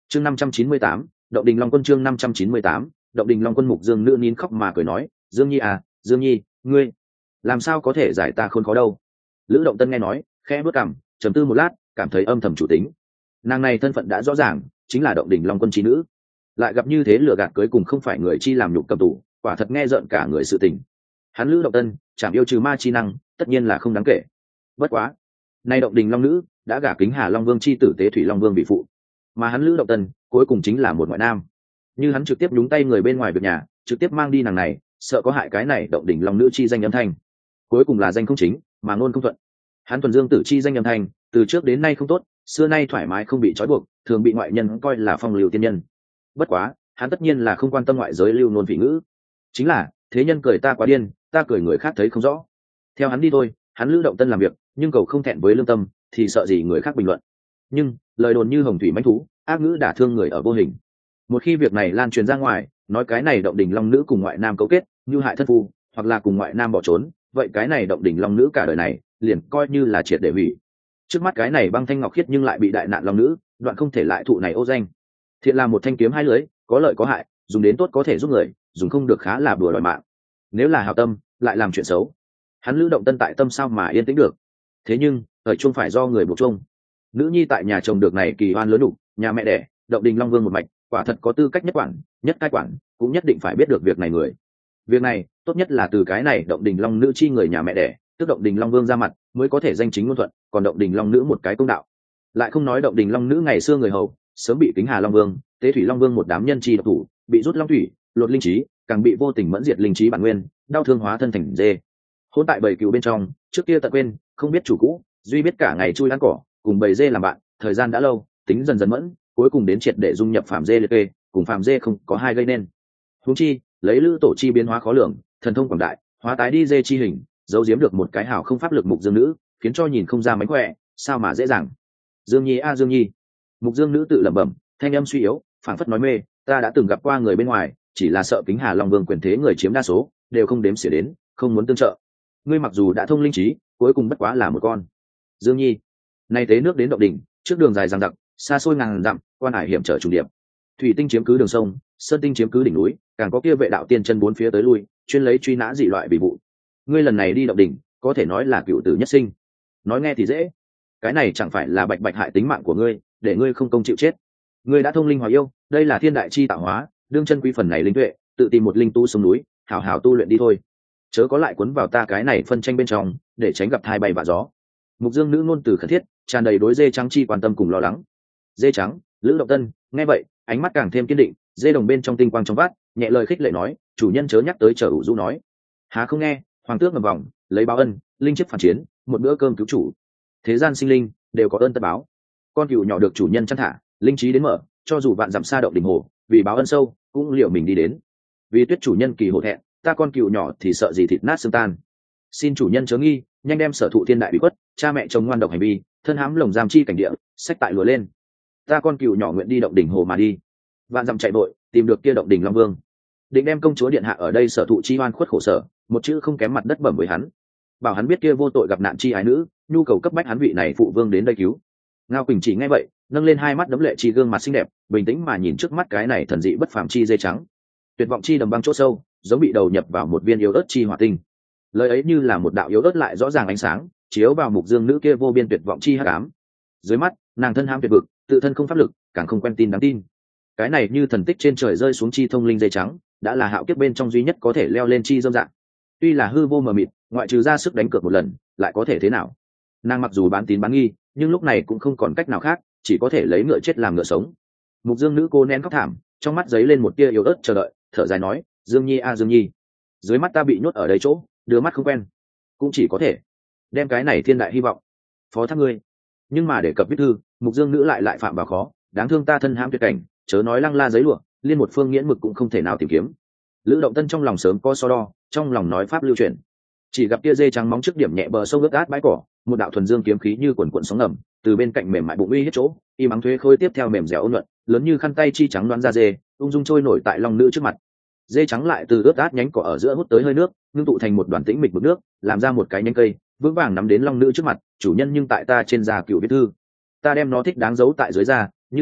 chương 598, động đình long quân. chương 598, động đình long quân. Mục Dương nữ nín khóc mà cười nói, Dương Nhi à, Dương Nhi, ngươi làm sao có thể giải ta khốn khó đâu. Lữ Động Tân nghe nói, khẽ bước cằm, trầm tư một lát, cảm thấy âm thầm chủ tính. Nàng này thân phận đã rõ ràng, chính là động đình long quân trí nữ, lại gặp như thế lừa gạt cưới cùng không phải người chi làm nhục cầm tù, quả thật nghe rợn cả người sự tình. Hắn Lữ Động Tân chẳng yêu trừ ma chi năng, tất nhiên là không đáng kể. Bất quá, nay động đình long nữ đã gả Kính Hà Long Vương chi tử Tế Thủy Long Vương bị phụ, mà hắn Lữ Động Tân cuối cùng chính là một ngoại nam. Như hắn trực tiếp nhúng tay người bên ngoài việc nhà, trực tiếp mang đi nàng này, sợ có hại cái này động đình long nữ chi danh âm thanh, cuối cùng là danh không chính mà ngôn không thuận. Hắn thuần dương tử chi danh âm thanh từ trước đến nay không tốt, xưa nay thoải mái không bị trói buộc, thường bị ngoại nhân coi là phong lưu tiên nhân. Bất quá hắn tất nhiên là không quan tâm ngoại giới lưu nôn vị ngữ, chính là thế nhân cười ta quá điên, ta cười người khác thấy không rõ. Theo hắn đi thôi, hắn Lữ Động Tân làm việc nhưng cầu không thẹn với lương tâm, thì sợ gì người khác bình luận. Nhưng lời đồn như hồng thủy mãnh thú, ác ngữ đả thương người ở vô hình. Một khi việc này lan truyền ra ngoài, nói cái này động đình long nữ cùng ngoại nam cấu kết, như hại thân phu, hoặc là cùng ngoại nam bỏ trốn, vậy cái này động đình long nữ cả đời này liền coi như là triệt để hủy. Trước mắt cái này băng thanh ngọc khiết nhưng lại bị đại nạn long nữ, đoạn không thể lại thụ này ô danh. Thiện là một thanh kiếm hai lưới, có lợi có hại, dùng đến tốt có thể giúp người, dùng không được khá là đùa đòi mạng. Nếu là hảo tâm, lại làm chuyện xấu, hắn Lữ Động Tân tại tâm sao mà yên tĩnh được. Thế nhưng thời chung phải do người buộc chung. Nữ nhi tại nhà chồng được này kỳ oan lớn đủ, nhà mẹ đẻ động đình long vương một mạch, quả thật có tư cách nhất quản nhất cai quản, cũng nhất định phải biết được việc này người. Việc này tốt nhất là từ cái này động đình long nữ chi người nhà mẹ đẻ, tức động đình long vương ra mặt, mới có thể danh chính ngôn thuận, còn động đình long nữ một cái công đạo. Lại không nói động đình long nữ ngày xưa người hầu sớm bị Kính Hà Long Vương, Tế Thủy Long Vương một đám nhân chi độc thủ, bị rút long thủy, lột linh trí, càng bị vô tình mẫn diệt linh trí bản nguyên, đau thương hóa thân thành dê. Hôn tại bầy cừu bên trong, trước kia tận quên, không biết chủ cũ, duy biết cả ngày chui ăn cỏ, cùng bầy dê làm bạn, thời gian đã lâu, tính dần dần mẫn, cuối cùng đến triệt để dung nhập phàm dê liệt kê, cùng phàm dê không có hai gây nên. Huống chi, lấy Lữ tổ chi biến hóa khó lường, thần thông quảng đại, hóa tái đi dê chi hình, giấu giếm được một cái hảo không pháp lực Mục Dương nữ, khiến cho nhìn không ra mánh khỏe, sao mà dễ dàng. Dương Nhi a Dương Nhi. Mục Dương nữ tự lẩm bẩm, thanh âm suy yếu, phảng phất nói mê, ta đã từng gặp qua người bên ngoài, chỉ là sợ Kính Hà Long Vương quyền thế người chiếm đa số, đều không đếm xỉa đến, không muốn tương trợ. Ngươi mặc dù đã thông linh trí, cuối cùng bất quá là một con Dương Nhi. Nay tế nước đến động đỉnh, trước đường dài dằng dặc, xa xôi ngàn dặm, quan hải hiểm trở trùng điệp. Thủy tinh chiếm cứ đường sông, sơn tinh chiếm cứ đỉnh núi, càng có kia vệ đạo tiên chân bốn phía tới lui, chuyên lấy truy nã dị loại bị vụ. Ngươi lần này đi động đỉnh, có thể nói là cựu tử nhất sinh. Nói nghe thì dễ, cái này chẳng phải là bạch bạch hại tính mạng của ngươi, để ngươi không công chịu chết. Ngươi đã thông linh hóa yêu, đây là thiên đại chi tạo hóa, đương chân quý phần này linh tuệ, tự tìm một linh tu sông núi, hảo hảo tu luyện đi thôi, chớ có lại cuốn vào ta cái này phân tranh bên trong, để tránh gặp thai bay vạ gió. Mục Dương nữ ngôn từ khẩn thiết, tràn đầy đối dê trắng chi quan tâm cùng lo lắng. Dê trắng, Lữ Động Tân nghe vậy, ánh mắt càng thêm kiên định, dê đồng bên trong tinh quang trong vát, nhẹ lời khích lệ nói, chủ nhân chớ nhắc tới chờ ủ rũ nói. Há không nghe, hoàng tước ngầm vòng, lấy báo ân, linh chiếc phản chiến, một bữa cơm cứu chủ. Thế gian sinh linh đều có ơn tất báo. Con cừu nhỏ được chủ nhân chăn thả, linh trí đến mở, cho dù vạn dặm xa động đỉnh hồ, vì báo ân sâu, cũng liệu mình đi đến. Vì tuyết chủ nhân kỳ hổ thẹn, ta con cừu nhỏ thì sợ gì thịt nát xương tan. Xin chủ nhân chớ nghi, nhanh đem sở thụ thiên đại bị khuất, cha mẹ chồng ngoan độc hành vi, thân hãm lồng giam chi cảnh địa, sách tại lùa lên. Ta con cừu nhỏ nguyện đi động đỉnh hồ mà đi. Vạn dặm chạy vội, tìm được kia động đỉnh long vương, định đem công chúa điện hạ ở đây sở thụ chi oan khuất khổ sở, một chữ không kém mặt đất bẩm với hắn, bảo hắn biết kia vô tội gặp nạn chi ái nữ, nhu cầu cấp bách hắn vị này phụ vương đến đây cứu. Ngao Quỳnh chỉ nghe vậy, nâng lên hai mắt đấm lệ chi gương mặt xinh đẹp, bình tĩnh mà nhìn trước mắt cái này thần dị bất phàm chi dê trắng. Tuyệt vọng chi đầm băng chỗ sâu, giống bị đầu nhập vào một viên yếu ớt chi hỏa tinh. Lời ấy như là một đạo yếu ớt lại rõ ràng ánh sáng, chiếu vào Mục Dương nữ kia vô biên tuyệt vọng chi hắc ám. Dưới mắt, nàng thân ham tuyệt vực, tự thân không pháp lực, càng không quen tin đáng tin. Cái này như thần tích trên trời rơi xuống chi thông linh dây trắng, đã là hạo kiếp bên trong duy nhất có thể leo lên chi dâm dạng. Tuy là hư vô mờ mịt, ngoại trừ ra sức đánh cược một lần, lại có thể thế nào? Nàng mặc dù bán tín bán nghi, nhưng lúc này cũng không còn cách nào khác, chỉ có thể lấy ngựa chết làm ngựa sống. Mục Dương nữ cô nén khóc thảm, trong mắt giấy lên một tia yếu ớt chờ đợi, thở dài nói, Dương Nhi a Dương Nhi, dưới mắt ta bị nhốt ở đây chỗ, đưa mắt không quen, cũng chỉ có thể đem cái này thiên đại hy vọng phó thác ngươi. Nhưng mà để cập viết thư, Mục Dương nữ lại phạm vào khó, đáng thương ta thân hãm tuyệt cảnh, chớ nói lăng la giấy lụa, liên một phương nghiễn mực cũng không thể nào tìm kiếm. Lữ Động Tân trong lòng sớm có so đo, trong lòng nói pháp lưu truyền. Chỉ gặp kia dê trắng móng trước điểm nhẹ bờ sông ướt át bãi cỏ, một đạo thuần dương kiếm khí như quần quần sóng ngầm, từ bên cạnh mềm mại bụng uy hết chỗ, y mắng thuế khôi tiếp theo mềm dẻo ôn nhuận, lớn như khăn tay chi trắng đoán ra dê, ung dung trôi nổi tại lòng nữ trước mặt. Dê trắng lại từ ướt át nhánh cỏ ở giữa hút tới hơi nước, ngưng tụ thành một đoàn tĩnh mịch mực nước, làm ra một cái nhánh cây, vững vàng nắm đến long nữ trước mặt, chủ nhân nhưng tại ta trên da cựu viết thư, ta đem nó thích đáng giấu tại dưới da, như thế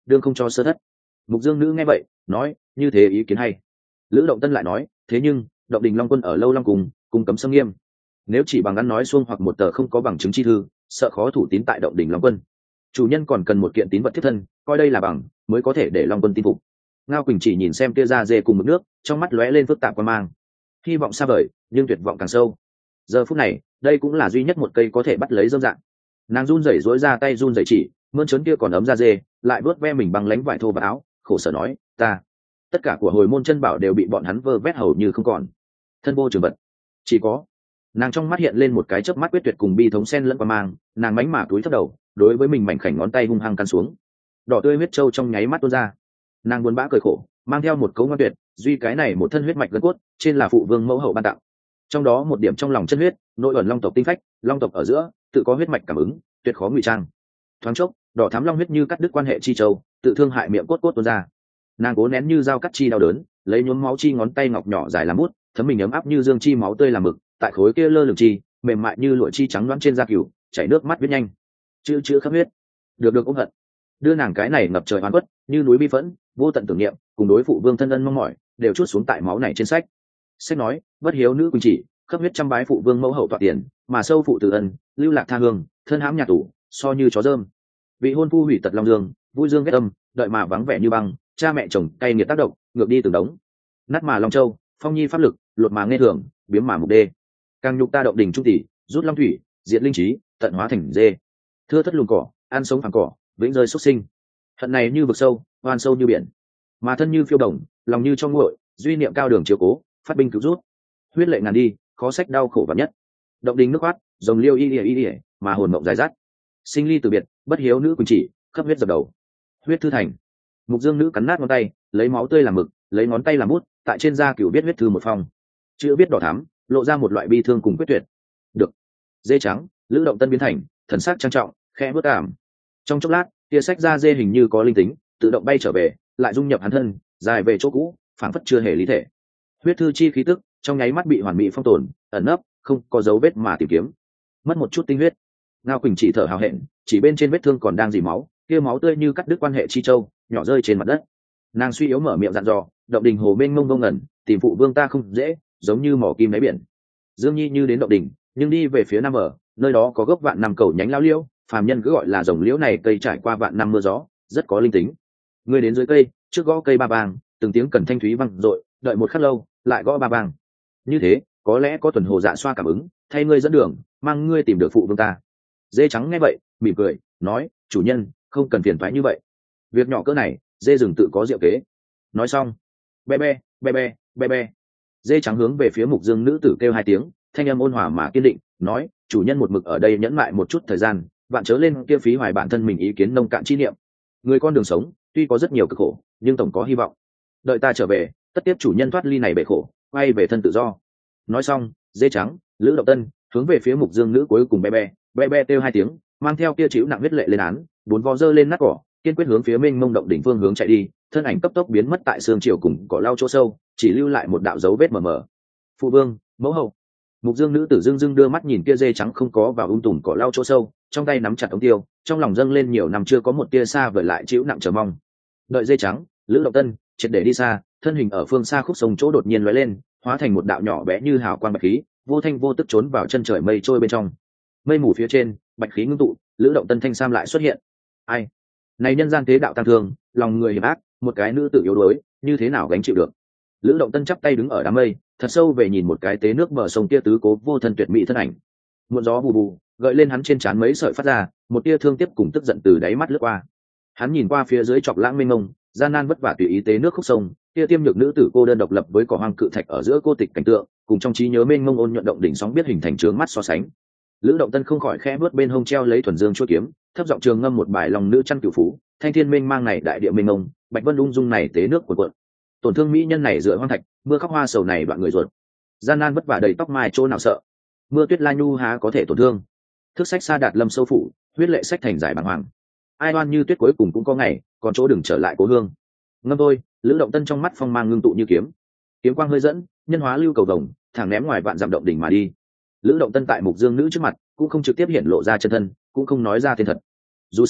đương không cho sơ thất. Mục Dương Nữ nghe vậy nói, như thế ý kiến hay. Lữ Động Tân lại nói, thế nhưng động đình Long Quân ở lâu long cùng cấm xâm nghiêm, nếu chỉ bằng ngắn nói xuông hoặc một tờ không có bằng chứng chi thư, sợ khó thủ tín tại động đình Long Quân. Chủ nhân còn cần một kiện tín vật thiết thân, coi đây là bằng mới có thể để Long Quân tin phục. Ngao Quỳnh chỉ nhìn xem kia ra dê cùng mực nước, trong mắt lóe lên phức tạp quan mang, hy vọng xa vời nhưng tuyệt vọng càng sâu. Giờ phút này đây cũng là duy nhất một cây có thể bắt lấy dâm dạng. Nàng run rẩy rối ra tay run rẩy chỉ mơn trớn kia còn ấm da dê, lại vớt ve mình bằng lánh vải thô và áo, khổ sở nói, ta tất cả của hồi môn chân bảo đều bị bọn hắn vơ vét hầu như không còn, thân vô trường vật, chỉ có. Nàng trong mắt hiện lên một cái chớp mắt quyết tuyệt cùng bi thống sen lẫn qua mang, nàng mánh mà túi thấp đầu, đối với mình mảnh khảnh ngón tay hung hăng căn xuống, đỏ tươi huyết trâu trong nháy mắt tuôn ra. Nàng buồn bã cười khổ, mang theo một cấu ngoan tuyệt, duy cái này một thân huyết mạch gân cốt, trên là phụ vương mẫu hậu ban tặng, trong đó một điểm trong lòng chân huyết, nội ẩn long tộc tinh phách, long tộc ở giữa tự có huyết mạch cảm ứng, tuyệt khó ngụy trang. Thoáng chốc, đỏ thắm long huyết như cắt đứt quan hệ chi châu, tự thương hại miệng cốt tuôn ra. Nàng cố nén như dao cắt chi đau đớn, lấy nhuốm máu chi ngón tay ngọc nhỏ dài làm bút, thấm mình ấm áp như dương chi máu tươi làm mực, tại khối kia lơ lửng chi mềm mại như lụa chi trắng loãng trên da cừu, chảy nước mắt viết nhanh, chữ khắp huyết, được ôm hận. Đưa nàng cái này ngập trời oán khuất, như núi bi phẫn, vô tận tưởng niệm, cùng đối phụ vương thân ân mong mỏi, đều chuốt xuống tại máu này trên sách. Sách nói, bất hiếu nữ Quỳnh chỉ, khắp huyết trăm bái phụ vương mẫu hậu tọa tiền, mà sâu phụ tử ân, lưu lạc tha hương, thân hãm nhà tù, so như chó dơm. Vị hôn phu hủy tật long dương, vui dương ghét âm, đợi mà vắng vẻ như băng, cha mẹ chồng cay nghiệt tác động, ngược đi từng đống. Nát mà long châu, phong nhi pháp lực, lột mà nghe thường, biếm mà mục đê. Càng nhục ta động đình trung tỷ, rút long thủy, diệt linh trí, tận hóa thành dê. Thưa thất lùn cỏ, ăn sống phẳng cỏ, vĩnh rơi xuất sinh. Hận này như vực sâu, oan sâu như biển, mà thân như phiêu đồng, lòng như trong nguội, duy niệm cao đường chiếu cố, phát binh cứu rút. Huyết lệ ngàn đi, khó sách đau khổ vạn nhất. Động đình nước khoát, dòng liêu y ỉa, mà hồn mộng dài dắt. Sinh ly từ biệt, bất hiếu nữ Quỳnh chỉ, khắp huyết dập đầu. Huyết thư thành. Mục Dương Nữ cắn nát ngón tay, lấy máu tươi làm mực, lấy ngón tay làm bút, tại trên da cửu viết huyết thư một phong. Chữ viết đỏ thắm, lộ ra một loại bi thương cùng quyết tuyệt. Được. Dê trắng, Lữ Động Tân biến thành, thần sắc trang trọng, khẽ bước cảm. Trong chốc lát, tia sách da dê hình như có linh tính, tự động bay trở về, lại dung nhập hắn thân, dài về chỗ cũ, phảng phất chưa hề lý thể. Huyết thư chi khí tức, trong nháy mắt bị hoàn mỹ phong tồn, ẩn nấp, không có dấu vết mà tìm kiếm. Mất một chút tinh huyết. Ngao Quỳnh chỉ thở hào hẹn, chỉ bên trên vết thương còn đang dì máu, kia máu tươi như cắt đứt quan hệ chi châu, nhỏ rơi trên mặt đất. Nàng suy yếu mở miệng dặn dò, động đình hồ mênh mông ngông ngẩn, tìm phụ vương ta không dễ, giống như mỏ kim đáy biển. Dương Nhi như đến động đình, nhưng đi về phía nam ở, nơi đó có gốc vạn năm cầu nhánh lao liễu, phàm nhân cứ gọi là rồng liễu này cây trải qua vạn năm mưa gió, rất có linh tính. Ngươi đến dưới cây, trước gõ cây ba vàng, từng tiếng cần thanh thúy vang dội, đợi một khắc lâu, lại gõ ba vàng. Như thế, có lẽ có tuần hồ dạ xoa cảm ứng, thay ngươi dẫn đường, mang ngươi tìm được phụ vương ta. Dê trắng nghe vậy, mỉm cười, nói, chủ nhân, không cần phiền toái như vậy. Việc nhỏ cỡ này, dê rừng tự có diệu kế. Nói xong, be be, be be, be be. Dê trắng hướng về phía Mục Dương Nữ tử kêu hai tiếng, thanh âm ôn hòa mà kiên định, nói, chủ nhân một mực ở đây nhẫn mại một chút thời gian, vạn chớ lên kia phí hoài bản thân mình ý kiến nông cạn chi niệm. Người con đường sống, tuy có rất nhiều cực khổ, nhưng tổng có hy vọng. Đợi ta trở về, tất tiếp chủ nhân thoát ly này bể khổ, quay về thân tự do. Nói xong, dê trắng, Lữ Động Tân hướng về phía Mục Dương Nữ cuối cùng be be kêu hai tiếng, mang theo kia chịu nặng huyết lệ lên án, bốn vó dơ lên nát cỏ, kiên quyết hướng phía mênh mông động đỉnh phương hướng chạy đi, thân ảnh cấp tốc biến mất tại sương chiều cùng cỏ lau chỗ sâu, chỉ lưu lại một đạo dấu vết mờ mờ. Phụ vương, mẫu hậu. Mục Dương Nữ tử dưng dưng đưa mắt nhìn kia dê trắng không có vào tùm cỏ lau chỗ sâu, trong tay nắm chặt ống tiêu, trong lòng dâng lên nhiều năm chưa có một tia xa vời lại chịu nặng chờ mong. Đợi dê trắng, Lữ Động Tân triệt để đi xa, thân hình ở phương xa khúc sông chỗ đột nhiên lóe lên, hóa thành một đạo nhỏ bé như hào quang bạch khí, vô thanh vô tức trốn vào chân trời mây trôi bên trong. Mây mù phía trên, bạch khí ngưng tụ, Lữ Động Tân thanh sam lại xuất hiện. Ai? Này nhân gian thế đạo tăng thương, lòng người hiểm ác, một cái nữ tử yếu đuối, như thế nào gánh chịu được? Lữ Động Tân chắp tay đứng ở đám mây, thật sâu về nhìn một cái tế nước bờ sông kia tứ cố vô thân tuyệt mỹ thân ảnh. Muộn gió bù bù, gợi lên hắn trên trán mấy sợi phát ra, một tia thương tiếc cùng tức giận từ đáy mắt lướt qua. Hắn nhìn qua phía dưới chọc lãng mênh mông, gian nan vất vả tùy ý tế nước khúc sông, kia tiêm nhược nữ tử cô đơn độc lập với cỏ hoang cự thạch ở giữa cô tịch cảnh tượng, cùng trong trí nhớ mênh mông ôn nhuận động đỉnh sóng biết hình thành trướng mắt so sánh. Lữ Động Tân không khỏi khẽ bước bên hông treo lấy thuần dương chuôi kiếm, thấp giọng trường ngâm một bài lòng nữ chăn cửu phú, thanh thiên mênh mang này đại địa mênh mông, bạch vân ung dung này tế nước của quận. Tổn thương mỹ nhân này dựa hoang thạch, mưa khóc hoa sầu này đoạn người ruột. Gian nan vất vả đầy tóc mai chỗ nào sợ, mưa tuyết la nhu há có thể tổn thương. Thước sách xa đạt lâm sâu phủ, huyết lệ sách thành giải bàng hoàng. Ai oan như tuyết cuối cùng cũng có ngày, còn chỗ đừng trở lại cố hương. Ngâm thôi, Lữ Động Tân trong mắt phong mang ngưng tụ như kiếm, kiếm quang hơi dẫn, nhân hóa lưu cầu vồng, thẳng ném ngoài vạn dặm động đỉnh mà đi. Lữ Động Tân tại Mục Dương Nữ trước mặt cũng không trực tiếp hiện lộ ra chân thân, cũng không nói ra tên thật. Dù sao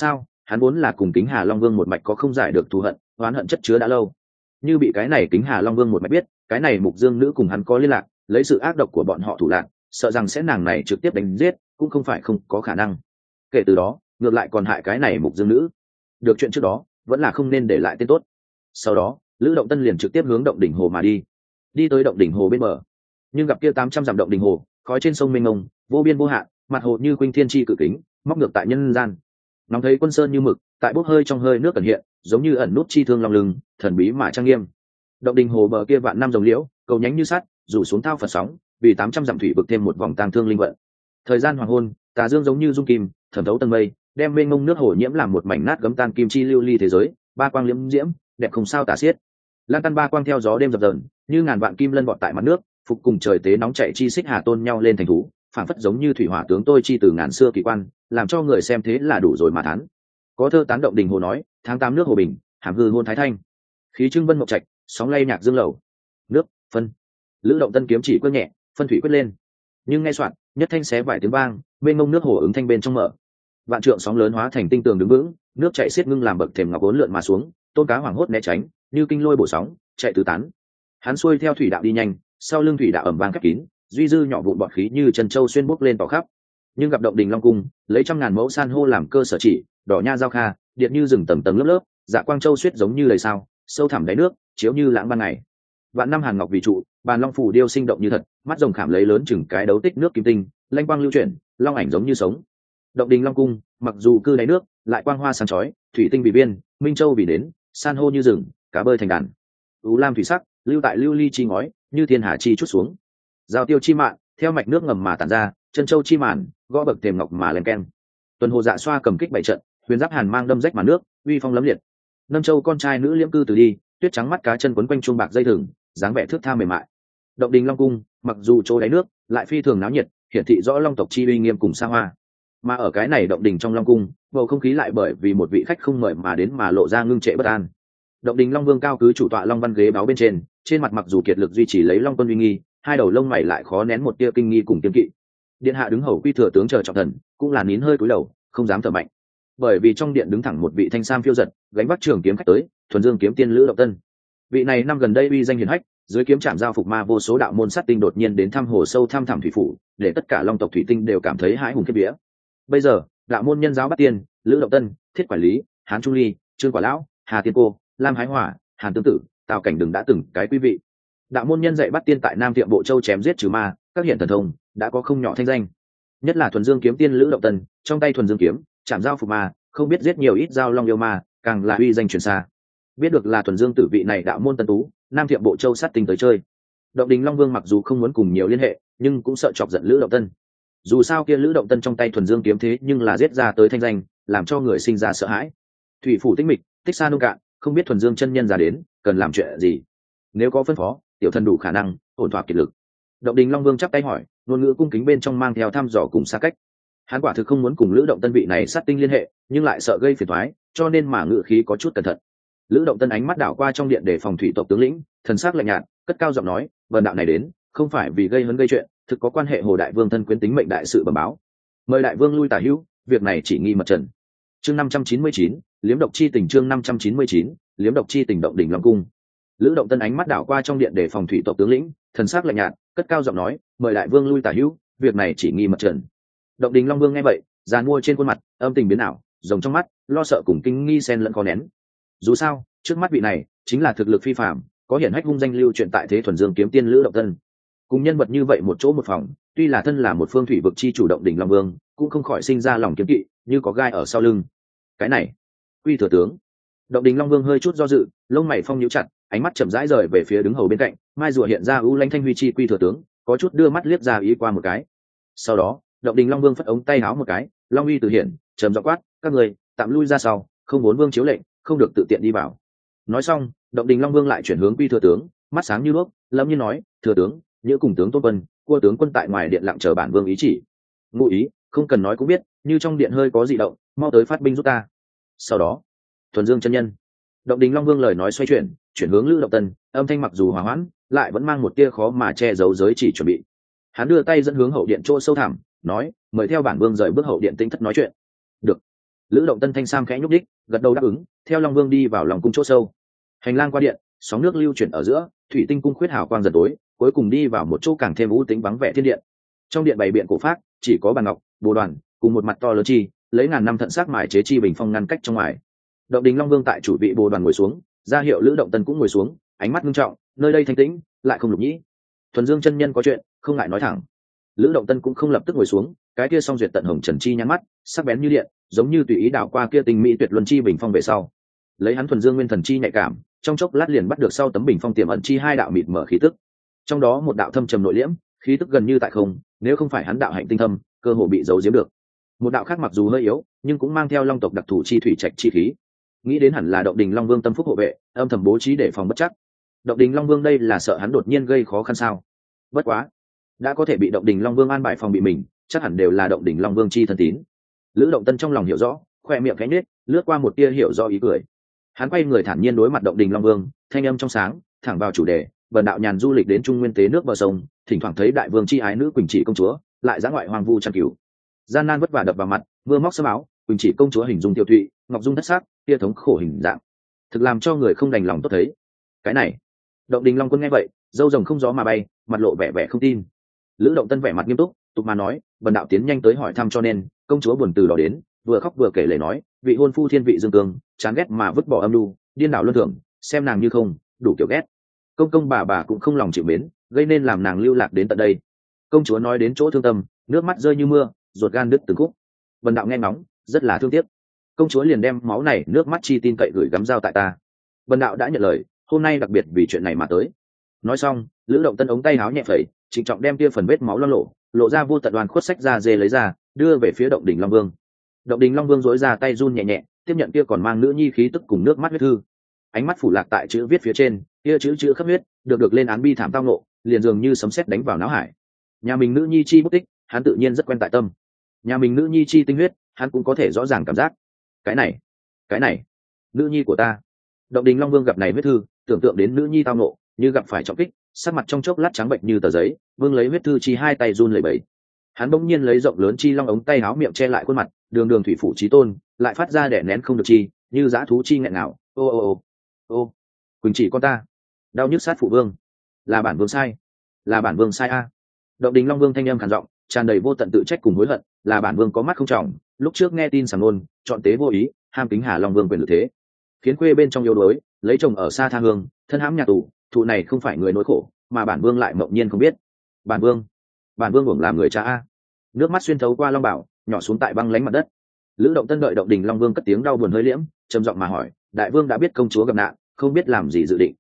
Hắn vốn là cùng Kính Hà Long Vương một mạch có không giải được thù hận, oán hận chất chứa đã lâu. Như bị cái này Kính Hà Long Vương một mạch biết, cái này Mục Dương nữ cùng hắn có liên lạc, lấy sự ác độc của bọn họ thủ lạc, sợ rằng sẽ nàng này trực tiếp đánh giết, cũng không phải không có khả năng. Kể từ đó, ngược lại còn hại cái này Mục Dương nữ. Được chuyện trước đó, vẫn là không nên để lại tên tốt. Sau đó, Lữ Động Tân liền trực tiếp hướng động đỉnh hồ mà đi tới động đỉnh hồ bên bờ. Nhưng gặp kia 800 dặm động đỉnh hồ, khói trên sông mênh mông, vô biên vô hạn, mặt hồ như khuynh thiên chi cự kính, móc ngược tại nhân gian. Nóng thấy quân sơn như mực, tại bốc hơi trong hơi nước ẩn hiện, giống như ẩn nút chi thương long lưng, thần bí mà trang nghiêm. Động đỉnh hồ bờ kia vạn năm rồng liễu, cầu nhánh như sắt, rủ xuống thao phật sóng, vì 800 dặm thủy vực thêm một vòng tang thương linh vận. Thời gian hoàng hôn, tà dương giống như dung kim, thẩm thấu tầng mây, đem mênh mông nước hồ nhiễm làm một mảnh nát gấm tan kim chi lưu ly thế giới, ba quang liễm diễm, đẹp không sao tả xiết. Lan tan ba quang theo gió đêm dập dờn, như ngàn vạn kim lân bọt tại mặt nước, phục cùng trời tế nóng chảy chi xích hà tôn nhau lên thành thú, phản phất giống như thủy hỏa tướng tôi chi từ ngàn xưa kỳ quan, làm cho người xem thế là đủ rồi mà thán. Có thơ tán động đình hồ nói, tháng 8 nước hồ bình, hàm hư hôn thái thanh, khí trưng vân mộc trạch, sóng lay nhạc dương lầu. Nước, phân. Lữ Động Tân kiếm chỉ quyết nhẹ, phân thủy quyết lên. Nhưng nghe soạn, nhất thanh xé vài tiếng vang, bên ngông nước hồ ứng thanh bên trong mở. Vạn trượng sóng lớn hóa thành tinh tường đứng vững, nước chảy xiết ngưng làm bậc thềm ngọc uốn lượn mà xuống, tôn cá hoảng hốt né tránh, như kinh lôi bổ sóng, chạy tứ tán. Hắn xuôi theo thủy đạo đi nhanh, sau lưng thủy đạo ẩm vang khép kín, duy dư nhỏ vụn bọt khí như chân châu xuyên bốc lên tỏ khắp. Nhưng gặp động đình long cung, lấy trăm ngàn mẫu san hô làm cơ sở chỉ, đỏ nha giao kha, điện như rừng tầng tầng lớp lớp, dạ quang châu xuyết giống như lời sao, sâu thẳm đáy nước, chiếu như lãng ban ngày. Vạn năm hàn ngọc vì trụ, bàn long phủ điêu sinh động như thật, mắt rồng khảm lấy lớn chừng cái đấu tích nước kim tinh, lanh quang lưu chuyển, long ảnh giống như sống. Động đình long cung, mặc dù cư đáy nước, lại quang hoa sáng chói, thủy tinh vì biên, minh châu vì đến, san hô như rừng, cá bơi thành đàn. Ú lam thủy sắc, lưu tại lưu ly chi ngói, như thiên hà chi chút xuống. Giao tiêu chi mạn, theo mạch nước ngầm mà tản ra, chân châu chi màn, gõ bậc thềm ngọc mà lên keng. Tuần hồ dạ xoa cầm kích bảy trận, huyền giáp hàn mang đâm rách màn nước, uy phong lấm liệt. Nâm châu con trai nữ liễm cư từ đi, tuyết trắng mắt cá chân quấn quanh chuông bạc dây thừng, dáng vẻ thước tha mềm mại. Động đình long cung, mặc dù chỗ đáy nước, lại phi thường náo nhiệt, hiển thị rõ long tộc chi uy nghiêm cùng xa hoa. Mà ở cái này động đình trong long cung, bầu không khí lại bởi vì một vị khách không mời mà đến mà lộ ra ngưng trệ bất an. Động đình long vương cao cứ chủ tọa long văn ghế báo bên trên mặt mặc dù kiệt lực duy trì lấy long quân uy nghi, hai đầu lông mày lại khó nén một tia kinh nghi cùng kiên kỵ. Điện hạ đứng hầu quy thừa tướng chờ trọng thần, cũng là nín hơi cúi đầu, không dám thở mạnh. Bởi vì trong điện đứng thẳng một vị thanh sam phiêu giật, gánh vác trường kiếm khách tới, thuần dương kiếm tiên Lữ Động Tân. Vị này năm gần đây uy danh hiển hách, dưới kiếm trạm giao phục ma vô số đạo môn sát tinh đột nhiên đến thăm hồ sâu thăm thẳm thủy phủ, để tất cả long tộc thủy tinh đều cảm thấy hãi hùng khiếp vía. Bây giờ, đạo môn nhân giáo bắt tiên, Lữ Động Tân, Thiết Quản Lý, Hán Trung Ly, Trương Quả Lão, Hà Tiên Cô, Lam Hái Hỏa, Hàn Tương Tử, Tào Cảnh Đừng đã từng cái quý vị. Đạo môn nhân dạy bắt tiên tại Nam Tiệm Bộ Châu chém giết trừ ma, các hiện thần thông đã có không nhỏ thanh danh. Nhất là thuần dương kiếm tiên Lữ Động Tân, trong tay thuần dương kiếm, chạm giao phục ma, không biết giết nhiều ít giao long yêu ma, càng là uy danh truyền xa. Biết được là thuần dương tử vị này đạo môn tân tú, Nam Thiệm Bộ Châu sát tinh tới chơi. Động đình long vương mặc dù không muốn cùng nhiều liên hệ, nhưng cũng sợ chọc giận Lữ Động Tân. Dù sao kia Lữ Động Tân trong tay thuần dương kiếm thế nhưng là giết ra tới thanh danh, làm cho người sinh ra sợ hãi. Thủy phủ tinh mịch, tích xa nông cạn, không biết thuần dương chân nhân ra đến, cần làm chuyện gì. Nếu có phân phó, tiểu thần đủ khả năng, ổn thỏa kiệt lực. Động đình long vương chắp tay hỏi, ngôn ngữ cung kính bên trong mang theo thăm dò cùng xa cách. Hắn quả thực không muốn cùng Lữ Động Tân vị này sát tinh liên hệ, nhưng lại sợ gây phiền toái, cho nên mà ngữ khí có chút cẩn thận. Lữ Động Tân ánh mắt đảo qua trong điện để phòng thủy tộc tướng lĩnh, thần sắc lạnh nhạt, cất cao giọng nói, vần đạo này đến, không phải vì gây hấn gây chuyện, thực có quan hệ Hồ đại vương thân quyến tính mệnh đại sự bẩm báo. Mời đại vương lui tả hữu, việc này chỉ nghi mật trần. Chương 599, liếm độc chi tình. Chương 599, liếm độc chi tình. Động đỉnh long cung. Lữ Động Tân ánh mắt đảo qua trong điện để phòng thủy tộc tướng lĩnh, thần sắc lạnh nhạt, cất cao giọng nói, mời đại vương lui tả hữu, việc này chỉ nghi mật trần. Động đình long vương nghe vậy, giàn mua trên khuôn mặt, âm tình biến ảo, rồng trong mắt, lo sợ cùng kinh nghi xen lẫn khó nén. Dù sao, trước mắt vị này chính là thực lực phi phàm, có hiển hách hung danh lưu truyền tại thế thuần dương kiếm tiên Lữ Động Tân. Cùng nhân vật như vậy một chỗ một phòng, tuy là thân là một phương thủy vực chi chủ động đỉnh long vương, cũng không khỏi sinh ra lòng kiếm kỵ, như có gai ở sau lưng. Cái này, Quy thừa tướng. Động đình long vương hơi chút do dự, lông mày phong nhíu chặt, ánh mắt chậm rãi rời về phía đứng hầu bên cạnh, mai rùa hiện ra ưu lãnh thanh huy chi Quy thừa tướng, có chút đưa mắt liếc ra ý qua một cái. Sau đó, Động đình long vương phất ống tay áo một cái, long uy từ hiển, trầm giọng quát, các người tạm lui ra sau, không muốn vương chiếu lệnh, không được tự tiện đi vào. Nói xong, Động đình long vương lại chuyển hướng Quy thừa tướng, mắt sáng như đuốc, lâm như nói, thừa tướng, nhữ cùng tướng tôn quân, cua tướng quân tại ngoài điện lặng chờ bản vương ý chỉ. Ngụ ý, không cần nói cũng biết, như trong điện hơi có dị động, mau tới phát binh giúp ta. Sau đó, thuần dương chân nhân. Động đình long vương lời nói xoay chuyển hướng Lữ Động Tân, âm thanh mặc dù hòa hoãn, lại vẫn mang một tia khó mà che giấu giới chỉ chuẩn bị. Hắn đưa tay dẫn hướng hậu điện chỗ sâu thẳm, nói, mời theo bản vương rời bước hậu điện tinh thất nói chuyện. Được. Lữ Động Tân thanh sam khẽ nhúc đích, gật đầu đáp ứng, theo Long Vương đi vào lòng cung chỗ sâu. Hành lang qua điện, sóng nước lưu chuyển ở giữa, thủy tinh cung khuyết hào quang dần tối, cuối cùng đi vào một chỗ càng thêm u tĩnh vắng vẻ thiên điện. Trong điện bày biện cổ pháp, chỉ có bàn ngọc, bồ đoàn, cùng một mặt to lớn chi, lấy ngàn năm thận sắc mài chế chi bình phong ngăn cách trong ngoài. Động Đình Long Vương tại chủ vị bồ đoàn ngồi xuống, ra hiệu Lữ Động Tân cũng ngồi xuống, ánh mắt nghiêm trọng, nơi đây thanh tĩnh, lại không lục nhĩ. Thuần Dương chân nhân có chuyện, không ngại nói thẳng. Lữ Động Tân cũng không lập tức ngồi xuống, cái kia song duyệt tận hồng trần chi nhăn mắt, sắc bén như điện, giống như tùy ý đảo qua kia tình mỹ tuyệt luân chi bình phong về sau. Lấy hắn thuần dương nguyên thần chi nhạy cảm, trong chốc lát liền bắt được sau tấm bình phong tiềm ẩn chi hai đạo mịt mở khí tức. Trong đó một đạo thâm trầm nội liễm, khí tức gần như tại không, nếu không phải hắn đạo hạnh tinh thâm, cơ hồ bị giấu giếm được. Một đạo khác mặc dù hơi yếu, nhưng cũng mang theo long tộc đặc thù chi thủy trạch chi khí. Nghĩ đến hẳn là Động Đình Long Vương tâm phúc hộ vệ, âm thầm bố trí để phòng bất chắc. Động Đình Long Vương đây là sợ hắn đột nhiên gây khó khăn sao? Bất quá, đã có thể bị Động Đình Long Vương an bài phòng bị mình, chắc hẳn đều là Động Đình Long Vương chi thân tín. Lữ Động Tân trong lòng hiểu rõ, khoe miệng khẽ nhếch, lướt qua một tia hiểu rõ ý cười. Hắn quay người thản nhiên đối mặt Động Đình Long Vương, thanh âm trong sáng, thẳng vào chủ đề, bần đạo nhàn du lịch đến Trung Nguyên tế nước bờ sông, thỉnh thoảng thấy đại vương chi ái nữ Quỳnh Chỉ công chúa, lại dã ngoại hoang vu tràn cửu. Gian nan vất vả đập vào mặt, mưa móc sớm áo, Quỳnh Chỉ công chúa hình dung tiêu thụy, ngọc dung thất sắc, tia thống khổ hình dạng, thực làm cho người không đành lòng tốt thấy. Cái này, Động Đình Long Quân nghe vậy, râu rồng không gió mà bay, mặt lộ vẻ vẻ không tin. Lữ Động Tân vẻ mặt nghiêm túc, tục mà nói, bần đạo tiến nhanh tới hỏi thăm cho nên, công chúa buồn từ đó đến, vừa khóc vừa kể lể nói, vị hôn phu thiên vị dương cương, chán ghét mà vứt bỏ âm lưu, điên đảo luân thường, xem nàng như không, đủ kiểu ghét. Công công bà cũng không lòng chịu mến, gây nên làm nàng lưu lạc đến tận đây. Công chúa nói đến chỗ thương tâm, nước mắt rơi như mưa, ruột gan đứt từng khúc. Bần đạo nghe ngóng, rất là thương tiếc. Công chúa liền đem máu này nước mắt chi tin cậy gửi gắm giao tại ta. Bần đạo đã nhận lời, hôm nay đặc biệt vì chuyện này mà tới. Nói xong, Lữ Động Tân ống tay áo nhẹ phẩy, trịnh trọng đem kia phần vết máu loang lộ ra vô tận đoàn khuất sách ra dê lấy ra, đưa về phía Động Đình Long Vương. Động Đình Long Vương dối ra tay run nhẹ nhẹ, tiếp nhận kia còn mang nữ nhi khí tức cùng nước mắt huyết thư. Ánh mắt phủ lạc tại chữ viết phía trên, kia chữ khắp huyết, được lên án bi thảm tao nộ, liền dường như sấm sét đánh vào não hải. Nhà mình nữ nhi chi bút tích, hắn tự nhiên rất quen tại tâm. Nhà mình nữ nhi chi tinh huyết, hắn cũng có thể rõ ràng cảm giác. Cái này, nữ nhi của ta. Động Đình Long Vương gặp này huyết thư, tưởng tượng đến nữ nhi tao nộ, như gặp phải trọng kích, sắc mặt trong chốc lát trắng bệnh như tờ giấy, vương lấy huyết thư chi hai tay run lẩy bẩy. Hắn bỗng nhiên lấy rộng lớn chi long ống tay áo miệng che lại khuôn mặt, đường thủy phủ chí tôn, lại phát ra đẻ nén không được chi, như dã thú chi nghẹn ngào. Ô, Quỳnh Chỉ con ta, đau nhức sát phụ vương, là bản vương sai, là bản vương sai a. Động Đình Long Vương thanh âm khàn giọng, tràn đầy vô tận tự trách cùng hối hận, là bản vương có mắt không trọng, lúc trước nghe tin sảng nôn, chọn tế vô ý, ham kính Hà Long Vương quyền lực thế, khiến quê bên trong yếu đuối, lấy chồng ở xa tha hương, thân hãm nhà tù, thụ này không phải người nỗi khổ, mà bản vương lại mộng nhiên không biết. Bản vương uổng làm người cha a. Nước mắt xuyên thấu qua long bảo, nhỏ xuống tại băng lánh mặt đất. Lữ Động Tân đợi Động Đình Long Vương cất tiếng đau buồn hơi liễm, trầm giọng mà hỏi, đại vương đã biết công chúa gặp nạn, không biết làm gì dự định.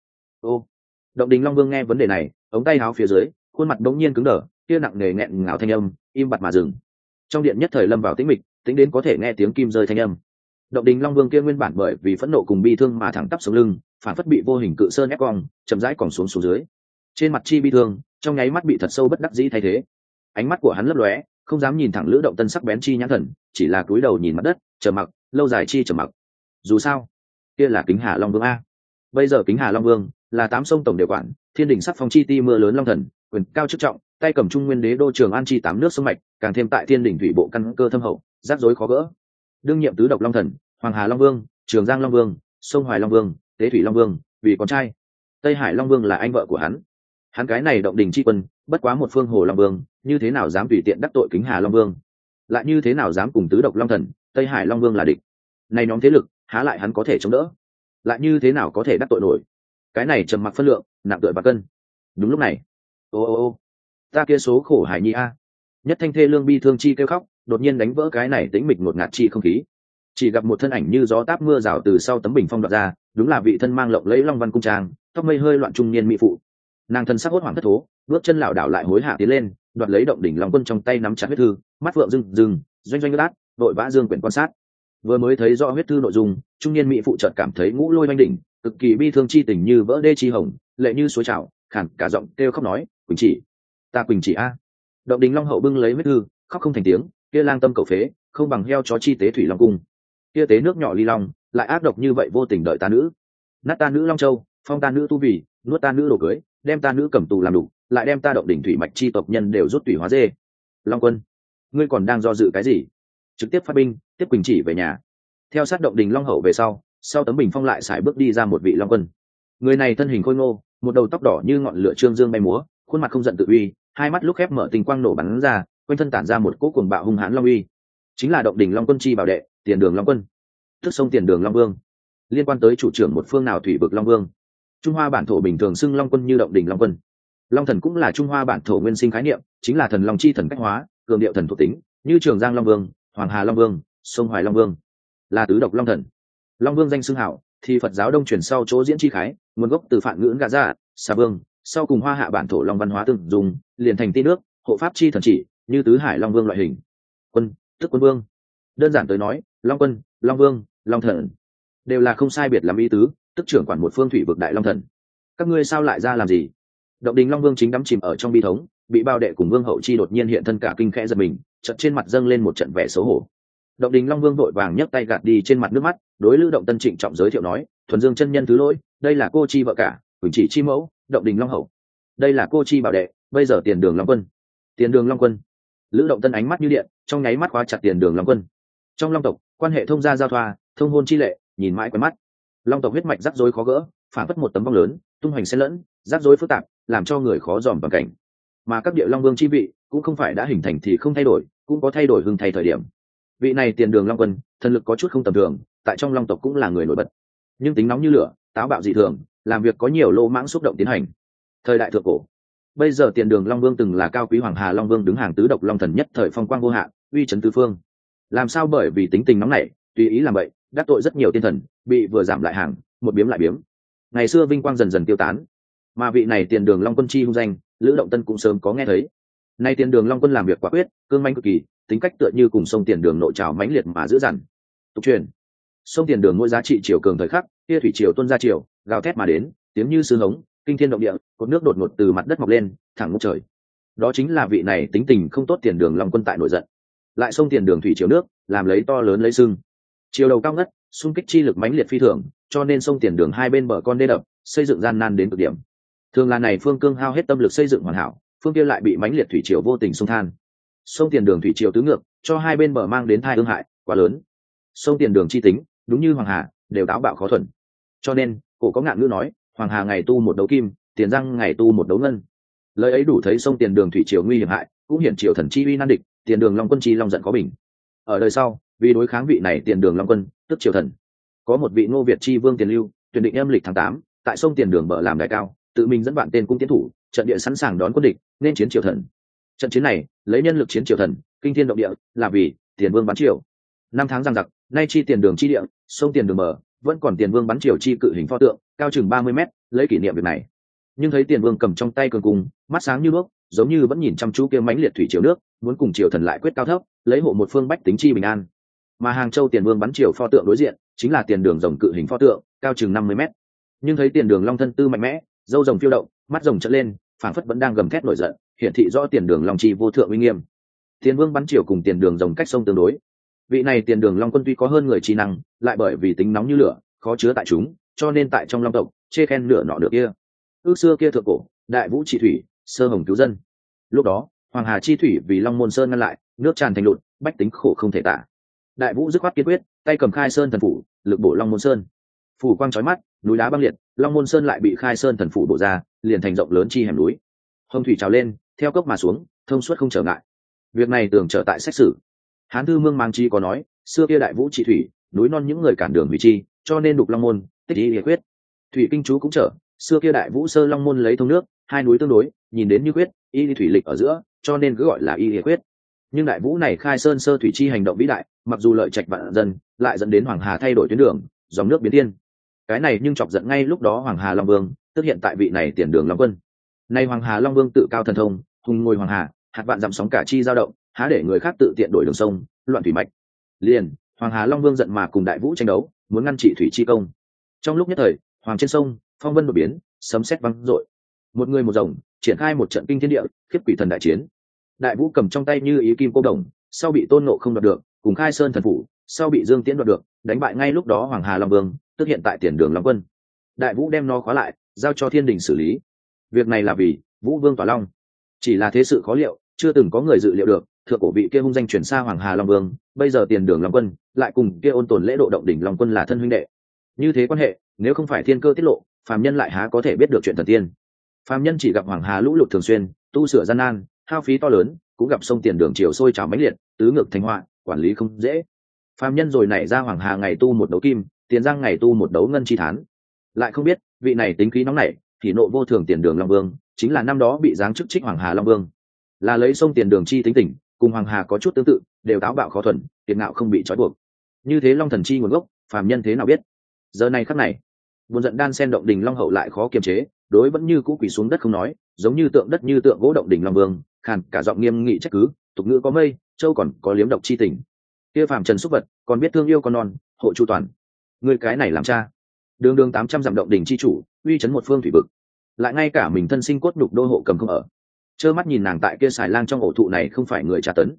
Động Đình Long Vương nghe vấn đề này, ống tay áo phía dưới, khuôn mặt bỗng nhiên cứng đờ, kia nặng nề nghẹn ngào thanh âm, im bặt mà dừng. Trong điện nhất thời lâm vào tĩnh mịch, tính đến có thể nghe tiếng kim rơi thanh âm. Động Đình Long Vương kia nguyên bản bởi vì phẫn nộ cùng bi thương mà thẳng tắp sống lưng, phản phất bị vô hình cự sơn ép cong, chậm rãi còn xuống dưới. Trên mặt chi bi thương, trong nháy mắt bị thật sâu bất đắc dĩ thay thế. Ánh mắt của hắn lấp lóe, không dám nhìn thẳng Lữ Động Tân sắc bén chi nhãn thần, chỉ là cúi đầu nhìn mặt đất, trầm mặc, lâu dài chi trầm mặc. Dù sao, kia là Kính Hà Long Vương a. Bây giờ Kính Hà Long Vương là tám sông tổng đều quản, thiên đình sắc phong chi ti mưa lớn long thần, quyền cao chức trọng, tay cầm trung nguyên đế đô Trường An chi tám nước sông mạch, càng thêm tại thiên đình thủy bộ căn cơ thâm hậu, rắc rối khó gỡ. Đương nhiệm tứ độc long thần, Hoàng Hà Long Vương, Trường Giang Long Vương, sông Hoài Long Vương, Tế Thủy Long Vương, vì con trai. Tây Hải Long Vương là anh vợ của hắn. Hắn cái này Động Đình chi quân, bất quá một phương hồ Long Vương, như thế nào dám tùy tiện đắc tội Kính Hà Long Vương? Lại như thế nào dám cùng tứ độc long thần, Tây Hải Long Vương là địch? Này nhóm thế lực, há lại hắn có thể chống đỡ? Lại như thế nào có thể đắc tội nổi? Cái này trầm mặc phân lượng, nặng tựa và cân. Đúng lúc này, ta kia số khổ hải nhi a. Nhất thanh thê lương bi thương chi kêu khóc, đột nhiên đánh vỡ cái này tĩnh mịch ngột ngạt chi không khí. Chỉ gặp một thân ảnh như gió táp mưa rào từ sau tấm bình phong đoạt ra, đúng là vị thân mang lộng lẫy long văn cung trang, tóc mây hơi loạn trung niên mỹ phụ. Nàng thân sắc hốt hoảng thất thố, bước chân lảo đảo lại hối hả tiến lên, đoạt lấy Động Đỉnh Long Quân trong tay nắm chặt huyết thư, mắt phượng rừng doanh đát, đội vã dương quyển quan sát. Vừa mới thấy rõ huyết thư nội dung, trung niên mỹ phụ chợt cảm thấy ngũ lôi oanh đỉnh, cực kỳ bi thương chi tình như vỡ đê chi hồng, lệ như suối trào, khản cả giọng kêu khóc nói, Quỳnh Chỉ, ta Quỳnh Chỉ a. Động Đình Long hậu bưng lấy huyết thư, khóc không thành tiếng, kia lang tâm cầu phế, không bằng heo chó chi tế thủy long cung. Kia tế nước nhỏ ly long, lại ác độc như vậy vô tình đợi ta nữ. Nát ta nữ Long Châu, phong ta nữ tu vì, nuốt ta nữ đồ cưới, đem ta nữ cầm tù làm đủ, lại đem ta Động Đỉnh thủy mạch chi tộc nhân đều rút tủy hóa dê. Long Quân, ngươi còn đang do dự cái gì? Trực tiếp phát binh, tiếp Quỳnh Chỉ về nhà. Theo sát động đình long hậu về sau tấm bình phong lại sải bước đi ra một vị long quân. Người này thân hình khôi ngô, một đầu tóc đỏ như ngọn lửa trương dương bay múa, khuôn mặt không giận tự uy, hai mắt lúc khép mở tình quang nổ bắn ra, quanh thân tản ra một cỗ cuồng bạo hung hãn long uy. Chính là động đình long quân chi bảo đệ, Tiền Đường Long Quân, tức sông Tiền Đường Long Vương. Liên quan tới chủ trưởng một phương nào thủy vực Long Vương. Trung Hoa bản thổ bình thường xưng Long Quân như động đình Long Quân. Long thần cũng là Trung Hoa bản thổ nguyên sinh khái niệm, chính là thần long chi thần cách hóa, cường điệu thần thuộc tính, như Trường Giang Long Vương, Hoàng Hà Long Vương, sông Hoài Long Vương, là tứ độc long thần. Long Vương danh xưng hảo, thì Phật giáo đông truyền sau chỗ diễn chi khái, nguồn gốc từ phản ngữ Gà Gia, Xà Vương, sau cùng Hoa Hạ bản thổ long văn hóa tương dùng, liền thành tin nước, hộ pháp chi thần chỉ, như tứ hải Long Vương loại hình. Quân, tức quân vương. Đơn giản tới nói, Long Quân, Long Vương, Long Thần đều là không sai biệt làm ý tứ, tức trưởng quản một phương thủy vực đại long thần. Các ngươi sao lại ra làm gì? Động đình Long Vương chính đắm chìm ở trong bi thống, bị bao đệ cùng Vương Hậu Chi đột nhiên hiện thân cả kinh khẽ giật mình, chợt trên mặt dâng lên một trận vẻ xấu hổ. Động đình Long Vương vội vàng nhấc tay gạt đi trên mặt nước mắt, đối Lữ Động Tân trịnh trọng giới thiệu nói: "Thuần Dương chân nhân thứ lỗi, đây là cô chi vợ cả, Quỳnh Chỉ chi mẫu, Động đình Long Hậu. Đây là cô chi bảo đệ, bây giờ Tiền Đường Long Quân." Tiền Đường Long Quân. Lữ Động Tân ánh mắt như điện, trong nháy mắt khóa chặt Tiền Đường Long Quân. Trong Long tộc, quan hệ thông gia giao thoa, thông hôn chi lệ, nhìn mãi quen mắt. Long tộc huyết mạch rắc rối khó gỡ, phản phất một tấm vong lớn, tung hoành xen lẫn, rắc rối phức tạp, làm cho người khó dòm toàn cảnh. Mà các địa Long Vương chi vị cũng không phải đã hình thành thì không thay đổi, cũng có thay đổi hưng thay thời điểm. Vị này Tiền Đường Long Quân, thần lực có chút không tầm thường, tại trong Long tộc cũng là người nổi bật, nhưng tính nóng như lửa, táo bạo dị thường, làm việc có nhiều lô mãng xúc động tiến hành. Thời đại thượng cổ, bây giờ Tiền Đường Long Vương từng là cao quý Hoàng Hà Long Vương đứng hàng tứ độc long thần nhất thời phong quang vô hạn, uy chấn tứ phương. Làm sao bởi vì tính tình nóng nảy, tùy ý làm vậy, đắc tội rất nhiều tiên thần, bị vừa giảm lại hàng, một biếm lại biếm. Ngày xưa vinh quang dần dần tiêu tán, mà vị này Tiền Đường Long Quân chi hung danh, Lữ Động Tân cũng sớm có nghe thấy. Nay Tiền Đường Long Quân làm việc quả quyết, cương mãnh cực kỳ, tính cách tựa như cùng sông Tiền Đường nội trào mãnh liệt mà dữ dằn. Tục truyền, sông Tiền Đường mỗi giá trị chiều cường thời khắc, kia thủy triều tuôn ra triều, gào thét mà đến, tiếng như sứ hống, kinh thiên động địa, cột nước đột ngột từ mặt đất mọc lên, thẳng ngút trời. Đó chính là vị này tính tình không tốt Tiền Đường Long Quân tại nổi giận. Lại sông Tiền Đường thủy triều nước, làm lấy to lớn lấy sưng. Chiều đầu cao ngất, xung kích chi lực mãnh liệt phi thường, cho nên sông Tiền Đường hai bên bờ con đê đập, xây dựng gian nan đến cực điểm. Thường là này phương cương hao hết tâm lực xây dựng hoàn hảo, phương kia lại bị mãnh liệt thủy triều vô tình xung than. Sông Tiền Đường thủy triều tứ ngược, cho hai bên bờ mang đến tai ương hại quá lớn. Sông Tiền Đường chi tính, đúng như Hoàng Hà, đều táo bạo khó thuần. Cho nên, cổ có ngạn ngữ nói, Hoàng Hà ngày tu một đấu kim, Tiền Giang ngày tu một đấu ngân. Lời ấy đủ thấy sông Tiền Đường thủy triều nguy hiểm hại, cũng hiển triều thần chi uy nan địch, Tiền Đường Long Quân chi long giận có bình. Ở đời sau, vì đối kháng vị này Tiền Đường Long Quân, tức triều thần, có một vị Ngô Việt chi vương Tiền Lưu, tuyển định âm lịch tháng 8, tại sông Tiền Đường bờ làm đại cao, tự mình dẫn vạn tên cung tiến thủ, trận địa sẵn sàng đón quân địch, nên chiến triều thần. Trận chiến này, lấy nhân lực chiến triều thần, kinh thiên động địa, là vì Tiền Vương bắn triều. 5 tháng giằng giặc, nay chi Tiền Đường chi địa, sông Tiền Đường bờ, vẫn còn Tiền Vương bắn triều chi cự hình pho tượng, cao chừng 30 mét, lấy kỷ niệm việc này. Nhưng thấy Tiền Vương cầm trong tay cường cung, mắt sáng như đuốc, giống như vẫn nhìn chăm chú kia mãnh liệt thủy triều nước, muốn cùng triều thần lại quyết cao thấp, lấy hộ một phương bách tính chi bình an. Mà Hàng Châu Tiền Vương bắn triều pho tượng đối diện, chính là Tiền Đường rồng cự hình pho tượng, cao chừng 50 mét. Nhưng thấy Tiền Đường long thân tư mạnh mẽ, râu rồng phiêu động, mắt rồng trợn lên, phảng phất vẫn đang gầm thét nổi giận, hiển thị rõ Tiền Đường long chi vô thượng uy nghiêm. Tiền Vương bắn triều cùng Tiền Đường rồng cách sông tương đối. Vị này Tiền Đường Long Quân tuy có hơn người trí năng, lại bởi vì tính nóng như lửa, khó chứa tại chúng, cho nên tại trong Long tộc chê khen nửa nọ được kia. Ước xưa kia thượng cổ, đại vũ trị thủy, sơ hồng cứu dân. Lúc đó, Hoàng Hà chi thủy vì Long Môn Sơn ngăn lại, nước tràn thành lụt, bách tính khổ không thể tả. Đại vũ dứt khoát kiên quyết, tay cầm Khai Sơn thần phủ, lực bổ Long Môn Sơn. Phủ quang chói mắt, núi đá băng liệt, Long Môn Sơn lại bị Khai Sơn thần phủ bổ ra, liền thành rộng lớn chi hẻm núi. Hồng thủy trào lên, theo cốc mà xuống, thông suốt không trở ngại. Việc này tưởng trở tại xét xử. Hán thư Mương Mang Chi có nói, xưa kia đại vũ trị thủy, núi non những người cản đường hủy chi, cho nên đục Long Môn, tích ý hiệp quyết. Thủy kinh chú cũng trở, xưa kia đại vũ sơ Long Môn lấy thông nước, hai núi tương đối, nhìn đến như quyết, y thủy lịch ở giữa, cho nên cứ gọi là y hiệp quyết. Nhưng đại vũ này Khai Sơn sơ thủy chi hành động vĩ đại, mặc dù lợi trạch vạn dân, lại dẫn đến Hoàng Hà thay đổi tuyến đường, dòng nước biến thiên. Cái này nhưng chọc giận ngay lúc đó Hoàng Hà Long Vương, tức hiện tại vị này Tiền Đường Long Quân. Nay Hoàng Hà Long Vương tự cao thần thông, hùng ngồi Hoàng Hà, hạt vạn dặm sóng cả chi dao động, há để người khác tự tiện đổi đường sông, loạn thủy mạch. Liền, Hoàng Hà Long Vương giận mà cùng đại vũ tranh đấu, muốn ngăn trị thủy chi công. Trong lúc nhất thời, hoàng trên sông, phong vân đột biến, sấm sét vang dội. Một người một rồng, triển khai một trận kinh thiên địa, khiếp quỷ thần đại chiến. Đại vũ cầm trong tay như ý kim cô đồng, sau bị Tôn Ngộ không đoạt được, cùng Khai Sơn thần phủ, sau bị Dương Tiễn đoạt được, đánh bại ngay lúc đó Hoàng Hà Long Vương, tức hiện tại Tiền Đường Long Quân. Đại vũ đem nó khóa lại, giao cho thiên đình xử lý. Việc này là vì Vũ Vương tỏa long. Chỉ là thế sự khó liệu, chưa từng có người dự liệu được, thượng cổ vị kia hung danh chuyển xa Hoàng Hà Long Vương, bây giờ Tiền Đường Long Quân lại cùng kia ôn tồn lễ độ Động Đỉnh Long Quân là thân huynh đệ. Như thế quan hệ, nếu không phải thiên cơ tiết lộ, phàm nhân lại há có thể biết được chuyện thần tiên. Phàm nhân chỉ gặp Hoàng Hà lũ lụt thường xuyên, tu sửa gian nan, hao phí to lớn, cũng gặp sông Tiền Đường chiều sôi trào mãnh liệt, tứ ngược thành họa, quản lý không dễ. Phàm nhân rồi nảy ra Hoàng Hà ngày tu một đấu kim, Tiền Giang ngày tu một đấu ngân chi thán. Lại không biết, vị này tính khí nóng nảy, thì nộ vô thường Tiền Đường Long Vương, chính là năm đó bị giáng chức trích Hoàng Hà Long Vương. Là lấy sông Tiền Đường chi tính tình, cùng Hoàng Hà có chút tương tự, đều táo bạo khó thuần, kiệt ngạo không bị trói buộc. Như thế long thần chi nguồn gốc, phàm nhân thế nào biết? Giờ này khắc này, buồn giận đan sen Động Đình Long hậu lại khó kiềm chế, đối vẫn như cũ quỳ xuống đất không nói, giống như tượng đất như tượng gỗ Động Đình Long Vương, khàn cả giọng nghiêm nghị trách cứ, tục ngữ có mây, châu còn có liếm độc chi tình. Kia phàm trần xúc vật, còn biết thương yêu con non, hộ chu toàn. Người cái này làm cha, đường đường 800 dặm Động Đình chi chủ, uy chấn một phương thủy vực, lại ngay cả mình thân sinh cốt nhục đô hộ cầm không ở. Trơ mắt nhìn nàng tại kia xài lang trong ổ thụ này không phải người tra tấn,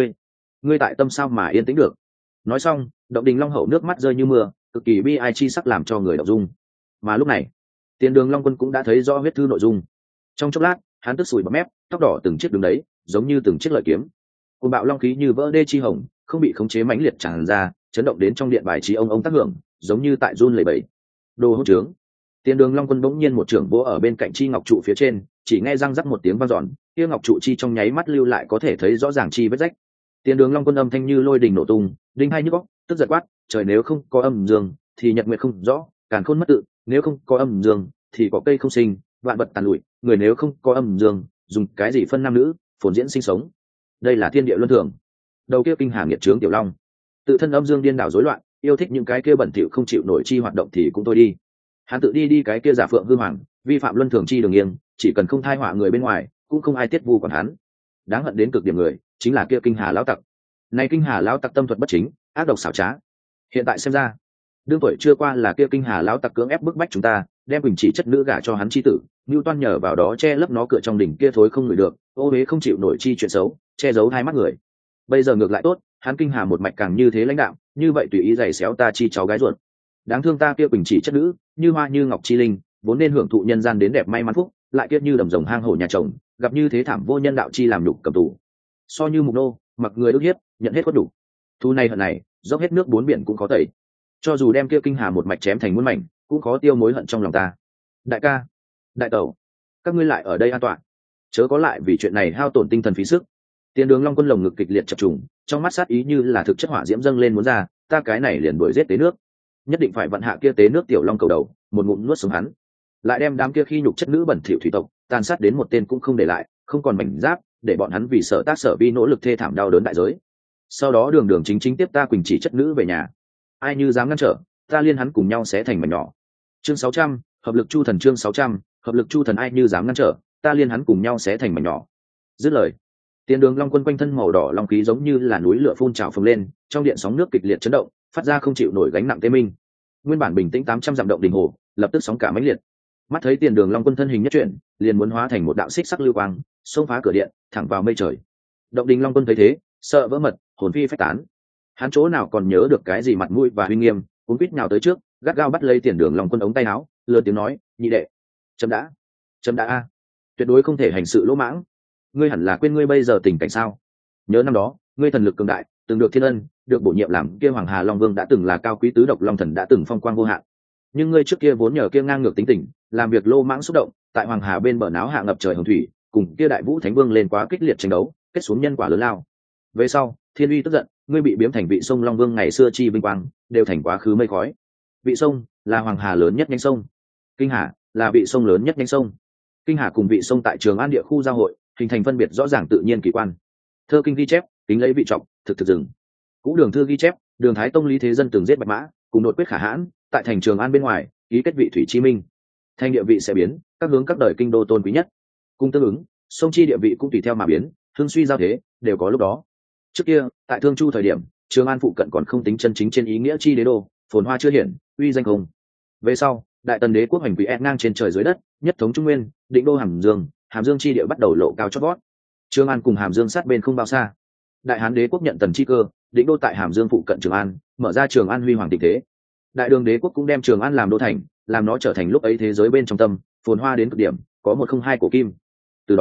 ngươi tại tâm sao mà yên tĩnh được? Nói xong, Động Đình Long hậu nước mắt rơi như mưa, cực kỳ bi ai chi sắc làm cho người đọc dung. Mà lúc này, Tiền Đường Long Quân cũng đã thấy rõ huyết thư nội dung. Trong chốc lát, hắn tức sùi bọt mép, tóc đỏ từng chiếc đứng đấy, giống như từng chiếc lợi kiếm. Cơn bạo long khí như vỡ đê chi hồng, không bị khống chế mãnh liệt tràn ra, chấn động đến trong điện bài trí ông tác hưởng, giống như tại run lẩy bẩy. Đồ hỗn trướng! Tiền Đường Long Quân bỗng nhiên một trưởng vỗ ở bên cạnh chi ngọc trụ phía trên, chỉ nghe răng rắc một tiếng vang dọn, kia ngọc trụ chi trong nháy mắt lưu lại có thể thấy rõ ràng chi vết rách. Tiền Đường Long Quân âm thanh như lôi đình nổ tung, đinh hai nhức óc, tức giật quát, trời nếu không có âm dương, thì nhật nguyệt không rõ, càn khôn mất tự, nếu không có âm dương, thì có cây không sinh, vạn vật tàn lụi, người nếu không có âm dương, dùng cái gì phân nam nữ, phồn diễn sinh sống. Đây là thiên địa luân thường. Đầu kia kinh hà nghiệt trướng tiểu long, tự thân âm dương điên đảo rối loạn, yêu thích những cái kia bẩn thỉu không chịu nổi chi hoạt động thì cũng thôi đi. Hắn tự đi cái kia giả phượng hư hoàng, vi phạm luân thường chi đường nghiêng, chỉ cần không thai họa người bên ngoài, cũng không ai tiết vu còn hắn. Đáng hận đến cực điểm người, chính là kia kinh hà lão tặc. Này kinh hà lão tặc tâm thuật bất chính, ác độc xảo trá. Hiện tại xem ra, đương tuổi chưa qua là kia kinh hà lão tặc cưỡng ép bức bách chúng ta, đem Quỳnh Chỉ chất nữ gả cho hắn chi tử, Nưu Toan nhờ vào đó che lấp nó cửa trong đỉnh kia thối không ngửi được, ô uế không chịu nổi chi chuyện xấu, che giấu hai mắt người. Bây giờ ngược lại tốt, hắn kinh hà một mạch càng như thế lãnh đạo, như vậy tùy ý giày xéo ta chi cháu gái ruột. Đáng thương ta kia Quỳnh Chỉ chất nữ, như hoa như ngọc chi linh, vốn nên hưởng thụ nhân gian đến đẹp may mắn phúc, lại kiết như đầm rồng hang hổ nhà chồng, gặp như thế thảm vô nhân đạo chi làm nhục cầm tù. So như mục nô, mặc người ức hiếp, nhận hết khuất đủ. Thu này hận này, dốc hết nước bốn biển cũng khó tẩy. Cho dù đem kia kinh hà một mạch chém thành muôn mảnh, cũng khó tiêu mối hận trong lòng ta. Đại ca, đại tẩu, các ngươi lại ở đây an toàn, chớ có lại vì chuyện này hao tổn tinh thần phí sức. Tiền Đường Long Quân lồng ngực kịch liệt chập trùng, trong mắt sát ý như là thực chất hỏa diễm dâng lên muốn ra, ta cái này liền đuổi giết tế nước, nhất định phải vận hạ kia tế nước tiểu long cầu đầu, một ngụm nuốt sống hắn, lại đem đám kia khi nhục chất nữ bẩn thỉu thủy tộc tàn sát đến một tên cũng không để lại, không còn mảnh giáp, để bọn hắn vì sở tác sở vi nỗ lực thê thảm đau đớn đại giới. Sau đó đường đường chính chính tiếp ta Quỳnh Chỉ chất nữ về nhà, ai như dám ngăn trở, ta liên hắn cùng nhau sẽ thành mảnh nhỏ. Chương 600, hợp lực chu thần. Chương 600, hợp lực chu thần. Ai như dám ngăn trở, ta liên hắn cùng nhau sẽ thành mảnh nhỏ. Dứt lời, Tiền Đường Long Quân quanh thân màu đỏ long khí giống như là núi lửa phun trào phồng lên, trong điện sóng nước kịch liệt chấn động, phát ra không chịu nổi gánh nặng tê minh. Nguyên bản bình tĩnh 800 dặm Động Đình hồ, lập tức sóng cả mãnh liệt. Mắt thấy Tiền Đường Long Quân thân hình nhất chuyển, liền muốn hóa thành một đạo xích sắc lưu quang, xông phá cửa điện, thẳng vào mây trời. Động Đình Long Quân thấy thế, sợ vỡ mật, hồn phi phách tán. Hắn chỗ nào còn nhớ được cái gì mặt mũi và uy nghiêm, cuống quýt nhào tới trước, gắt gao bắt lấy Tiền Đường Long Quân ống tay áo, lớn tiếng nói, nhị đệ, chấm đã a, tuyệt đối không thể hành sự lỗ mãng. Ngươi hẳn là quên ngươi bây giờ tình cảnh sao? Nhớ năm đó, ngươi thần lực cường đại, từng được thiên ân, được bổ nhiệm làm kia Hoàng Hà Long Vương, đã từng là cao quý tứ độc long thần, đã từng phong quang vô hạn. Nhưng ngươi trước kia vốn nhờ kia ngang ngược tính tình, làm việc lô mãng xúc động, tại Hoàng Hà bên bờ náo hạ ngập trời hồng thủy, cùng kia Đại Vũ Thánh Vương lên quá kích liệt tranh đấu, kết xuống nhân quả lớn lao. Về sau, thiên uy tức giận, ngươi bị biếm thành vị sông Long Vương ngày xưa chi vinh quang, đều thành quá khứ mây khói. Vị sông là Hoàng Hà lớn nhất nhánh sông, Kinh Hà là vị sông lớn nhất nhánh sông. Kinh Hà cùng vị sông tại Trường An địa khu giao hội, hình thành phân biệt rõ ràng tự nhiên kỳ quan. Thơ kinh ghi chép, tính lấy vị trọng, thực dừng. Cũ Đường Thư ghi chép, Đường Thái Tông Lý Thế Dân từng giết Bạch Mã, cùng nội quyết Khả Hãn, tại thành Trường An bên ngoài ký kết vị thủy chi minh. Thành địa vị sẽ biến, các hướng các đời kinh đô tôn quý nhất. Cùng tương ứng, sông chi địa vị cũng tùy theo mà biến, hưng suy giao thế, đều có lúc đó. Trước kia, tại Thương Chu thời điểm, Trường An phụ cận còn không tính chân chính trên ý nghĩa chi đế đô, phồn hoa chưa hiển, uy danh không. Về sau, Đại Tần đế quốc hành quỷ ngang trên trời dưới đất, nhất thống Trung Nguyên, định đô Hàm Dương chi địa bắt đầu lộ cao chót vót. Trường An cùng Hàm Dương sát bên không bao xa. Đại Hán đế quốc nhận Tần chi cơ, định đô tại Hàm Dương phụ cận Trường An, mở ra Trường An huy hoàng tình thế. Đại Đường đế quốc cũng đem Trường An làm đô thành, làm nó trở thành lúc ấy thế giới bên trong tâm, phồn hoa đến cực điểm, có 102 cổ kim. Từ đó,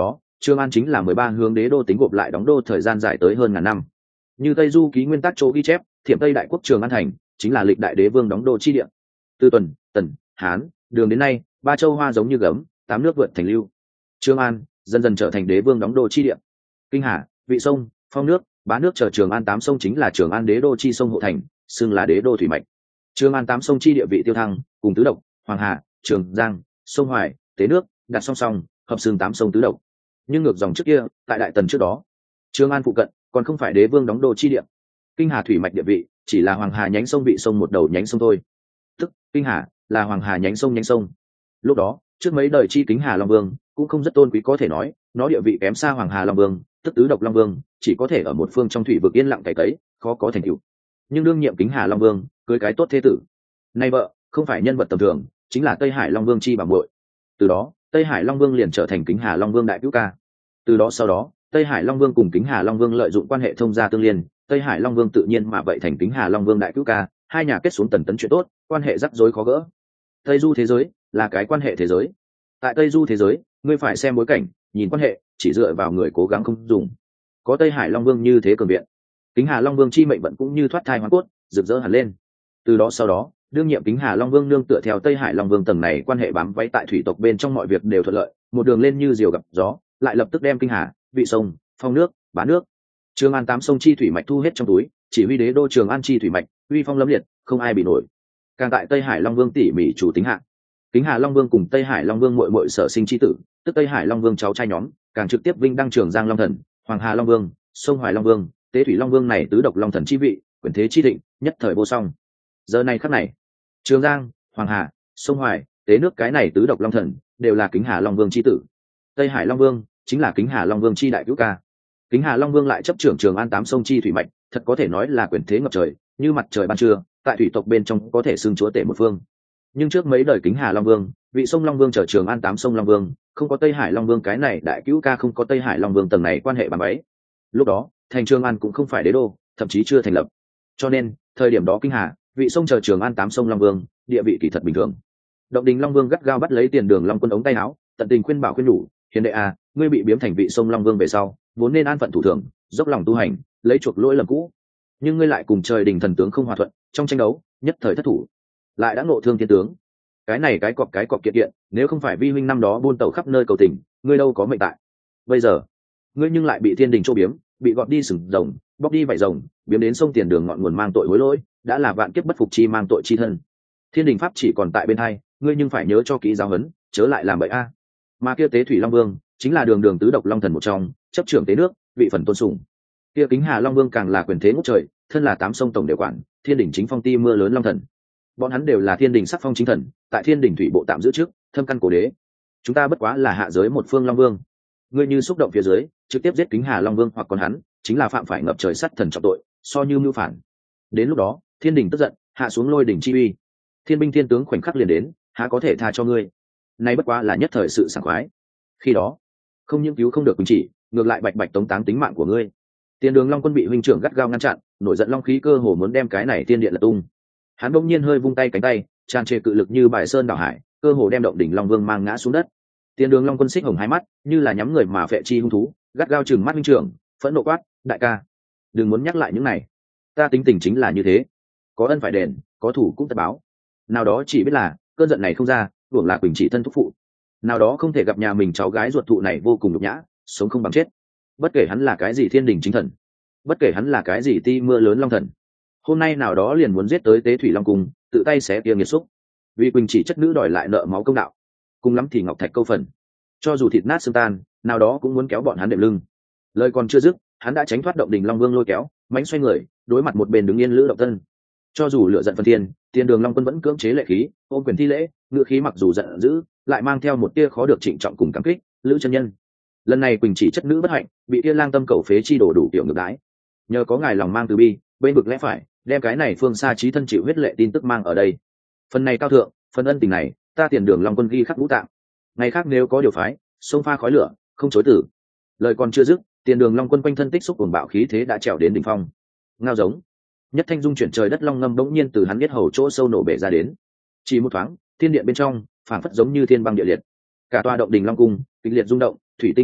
Trường An chính là 13 hướng đế đô tính gộp lại đóng đô thời gian dài tới hơn ngàn năm. Như Tây Du ký nguyên tắc chỗ ghi chép, Thiểm Tây Đại Quốc Trường An thành chính là lịch đại đế vương đóng đô chi địa. Từ Tuần, Tần, Hán, Đường đến nay, ba châu hoa giống như gấm, tám nước vượt thành lưu. Trường An dần dần trở thành đế vương đóng đô chi địa. Kinh Hà, Vị Sông, Phong nước, Bá nước chờ Trường An tám sông chính là Trường An đế đô chi sông hộ thành, xưng là đế đô thủy mạch. Trường An tám sông chi địa vị tiêu thăng, cùng tứ độc, Hoàng Hà, Trường Giang, sông Hoài, Tế nước, đặt song song, hợp xưng tám sông tứ độc. Nhưng ngược dòng trước kia, tại Đại Tần trước đó, Trường An phụ cận còn không phải đế vương đóng đô chi địa. Kinh Hà thủy mạch địa vị chỉ là Hoàng Hà nhánh sông Vị Sông một đầu nhánh sông thôi. Tức Kinh Hà là Hoàng Hà nhánh sông. Lúc đó, trước mấy đời chi Kính Hà Long Vương cũng không rất tôn quý, có thể nói nó địa vị kém xa Hoàng Hà Long Vương, tức tứ độc Long Vương, chỉ có thể ở một phương trong thủy vực yên lặng cày cấy, khó có thành tựu. Nhưng đương nhiệm Kính Hà Long Vương cưới cái tốt thế tử, nay vợ không phải nhân vật tầm thường, chính là Tây Hải Long Vương chi bảo muội. Từ đó Tây Hải Long Vương liền trở thành Kính Hà Long Vương đại cứu ca. Từ đó sau đó, Tây Hải Long Vương cùng Kính Hà Long Vương lợi dụng quan hệ thông gia tương liên, Tây Hải Long Vương tự nhiên mà vậy thành Kính Hà Long Vương đại cứu ca, hai nhà kết xuống tần tấn chuyện tốt, quan hệ rắc rối khó gỡ. Tây Du thế giới là cái quan hệ thế giới. Tại Tây Du thế giới, ngươi phải xem bối cảnh, nhìn quan hệ, chỉ dựa vào người cố gắng không dùng. Có Tây Hải Long Vương như thế cường viện, Kính Hà Long Vương chi mệnh vận cũng như thoát thai hóa cốt, rực rỡ hẳn lên. Từ đó sau đó, đương nhiệm Kính Hà Long Vương nương tựa theo Tây Hải Long Vương tầng này quan hệ bám váy tại thủy tộc bên trong, mọi việc đều thuận lợi, một đường lên như diều gặp gió, lại lập tức đem Kinh Hà, Vị Sông, Phong nước, Bá nước, Trường An tám sông chi thủy mạch thu hết trong túi, chỉ huy đế đô Trường An chi thủy mạch, uy phong lẫm liệt, không ai bị nổi. Càng tại Tây Hải Long Vương tỉ mỉ chủ tính hạ, Kính Hà Long Vương cùng Tây Hải Long Vương muội muội sở sinh chi tử, tức Tây Hải Long Vương cháu trai nhóm, càng trực tiếp vinh đăng Trường Giang Long Thần, Hoàng Hà Long Vương, Sông Hoài Long Vương, Tế Thủy Long Vương này tứ độc Long Thần chi vị, quyền thế chi thịnh, nhất thời vô song. Giờ này khắc này, Trường Giang, Hoàng Hà, Sông Hoài, Tế nước cái này tứ độc Long Thần đều là Kính Hà Long Vương chi tử. Tây Hải Long Vương chính là Kính Hà Long Vương chi đại cứu ca. Kính Hà Long Vương lại chấp trưởng Trường An tám sông chi thủy mạch, thật có thể nói là quyền thế ngập trời, như mặt trời ban trưa, tại thủy tộc bên trong có thể xưng chúa tể một phương. Nhưng trước mấy đời Kính Hà Long Vương, Vị Sông Long Vương trở Trường An tám sông Long Vương, không có Tây Hải Long Vương cái này đại cứu ca, không có Tây Hải Long Vương tầng này quan hệ bàn bấy. Lúc đó, thành Trường An cũng không phải đế đô, thậm chí chưa thành lập. Cho nên, thời điểm đó Kinh Hà, Vị Sông trở Trường An tám sông Long Vương, địa vị kỳ thật bình thường. Động Đình Long Vương gắt gao bắt lấy Tiền Đường Long Quân ống tay áo, tận tình khuyên bảo khuyên nhủ, hiền đệ à, ngươi bị biếm thành Vị Sông Long Vương về sau, vốn nên an phận thủ thường, dốc lòng tu hành, lấy chuộc lỗi lầm cũ. Nhưng ngươi lại cùng trời đình thần tướng không hòa thuận, trong tranh đấu, nhất thời thất thủ, lại đã ngộ thương thiên tướng. Cái này cái cọp kiện kiện, nếu không phải vi huynh năm đó buôn tẩu khắp nơi cầu tình, ngươi đâu có mệnh tại. Bây giờ, ngươi nhưng lại bị thiên đình chỗ biếm, bị gọt đi sừng rồng, bóc đi vảy rồng, biếm đến sông Tiền Đường ngọn nguồn mang tội hối lỗi, đã là vạn kiếp bất phục chi mang tội chi thân. Thiên đình pháp chỉ còn tại bên hai, ngươi nhưng phải nhớ cho kỹ giáo huấn, chớ lại làm bậy a. Mà kia Tế Thủy Long Vương chính là đường tứ độc Long Thần một trong, chấp trưởng tế nước, vị phần tôn sùng. Kia Kính Hà Long Vương càng là quyền thế ngút trời, thân là tám sông tổng đều quản, thiên đình chính phong ti mưa lớn Long Thần. Bọn hắn đều là thiên đình sắc phong chính thần, tại thiên đình thủy bộ tạm giữ trước, thâm căn cổ đế. Chúng ta bất quá là hạ giới một phương Long Vương, ngươi như xúc động phía dưới, trực tiếp giết Kính Hà Long Vương hoặc còn hắn, chính là phạm phải ngập trời sắt thần trọng tội, so như mưu phản. Đến lúc đó, thiên đình tức giận, hạ xuống lôi đỉnh chi uy, thiên binh thiên tướng khoảnh khắc liền đến, há có thể tha cho ngươi. Nay bất quá là nhất thời sự sảng khoái. Khi đó, không những cứu không được Quỳnh Chỉ, ngược lại bạch tống táng tính mạng của ngươi. Tiền Đường Long Quân bị huynh trưởng gắt gao ngăn chặn, nổi giận long khí cơ hồ muốn đem cái này tiên điện lật tung. Hắn bỗng nhiên hơi vung tay cánh tay, tràn trề cự lực như bài sơn đảo hải, cơ hồ đem Động Đỉnh Long Vương mang ngã xuống đất. Tiền Đường Long Quân xích hồng hai mắt, như là nhắm người mà phệ chi hung thú, gắt gao trừng mắt huynh trưởng, phẫn nộ quát, đại ca, đừng muốn nhắc lại những này. Ta tính tình chính là như thế, có ân phải đền, có thủ cũng tất báo. Nào đó chỉ biết là cơn giận này không ra, hưởng là Quỳnh Chỉ thân thúc phụ. Nào đó không thể gặp nhà mình cháu gái ruột thụ này vô cùng nhục nhã, sống không bằng chết. Bất kể hắn là cái gì thiên đình chính thần, bất kể hắn là cái gì ti mưa lớn Long Thần, hôm nay nào đó liền muốn giết tới Tế Thủy Long Cung, tự tay xé kia nghiệt xúc. Vì Quỳnh Chỉ chất nữ đòi lại nợ máu công đạo, cùng lắm thì ngọc thạch câu phần, cho dù thịt nát xương tan, nào đó cũng muốn kéo bọn hắn đệm lưng. Lời còn chưa dứt, hắn đã tránh thoát Động Đình Long Vương lôi kéo, mánh xoay người, đối mặt một bên đứng yên Lữ Động Tân. Cho dù lửa giận phân thiên, Tiền Đường Long Quân vẫn cưỡng chế lệ khí, ôm quyền thi lễ, ngữ khí mặc dù giận dữ, lại mang theo một tia khó được trịnh trọng cùng cảm kích. Lữ chân nhân, lần này Quỳnh Chỉ chất nữ bất hạnh, bị Tiên Lang tâm cầu phế chi đổ đủ kiểu ngược đãi, nhờ có ngài lòng mang từ bi, bên vực lẽ phải, đem cái này phương xa chí thân chịu huyết lệ tin tức mang ở đây. Phần này cao thượng, phần ân tình này, ta Tiền Đường Long Quân ghi khắc ngũ tạng. Ngày khác nếu có điều phái, xông pha khói lửa, không chối từ. Lời còn chưa dứt, Tiền Đường Long Quân quanh thân tích xúc cuồng bạo khí thế đã trèo đến đỉnh phong. Ngao giống, nhất thanh dung chuyển trời đất long ngâm bỗng nhiên từ hắn biết hầu chỗ sâu nổ bể ra đến. Chỉ một thoáng, thiên điện bên trong phảng phất giống như thiên băng địa liệt. Cả tòa Động Đình Long Cung kịch liệt rung động, thủy tinh chi bích,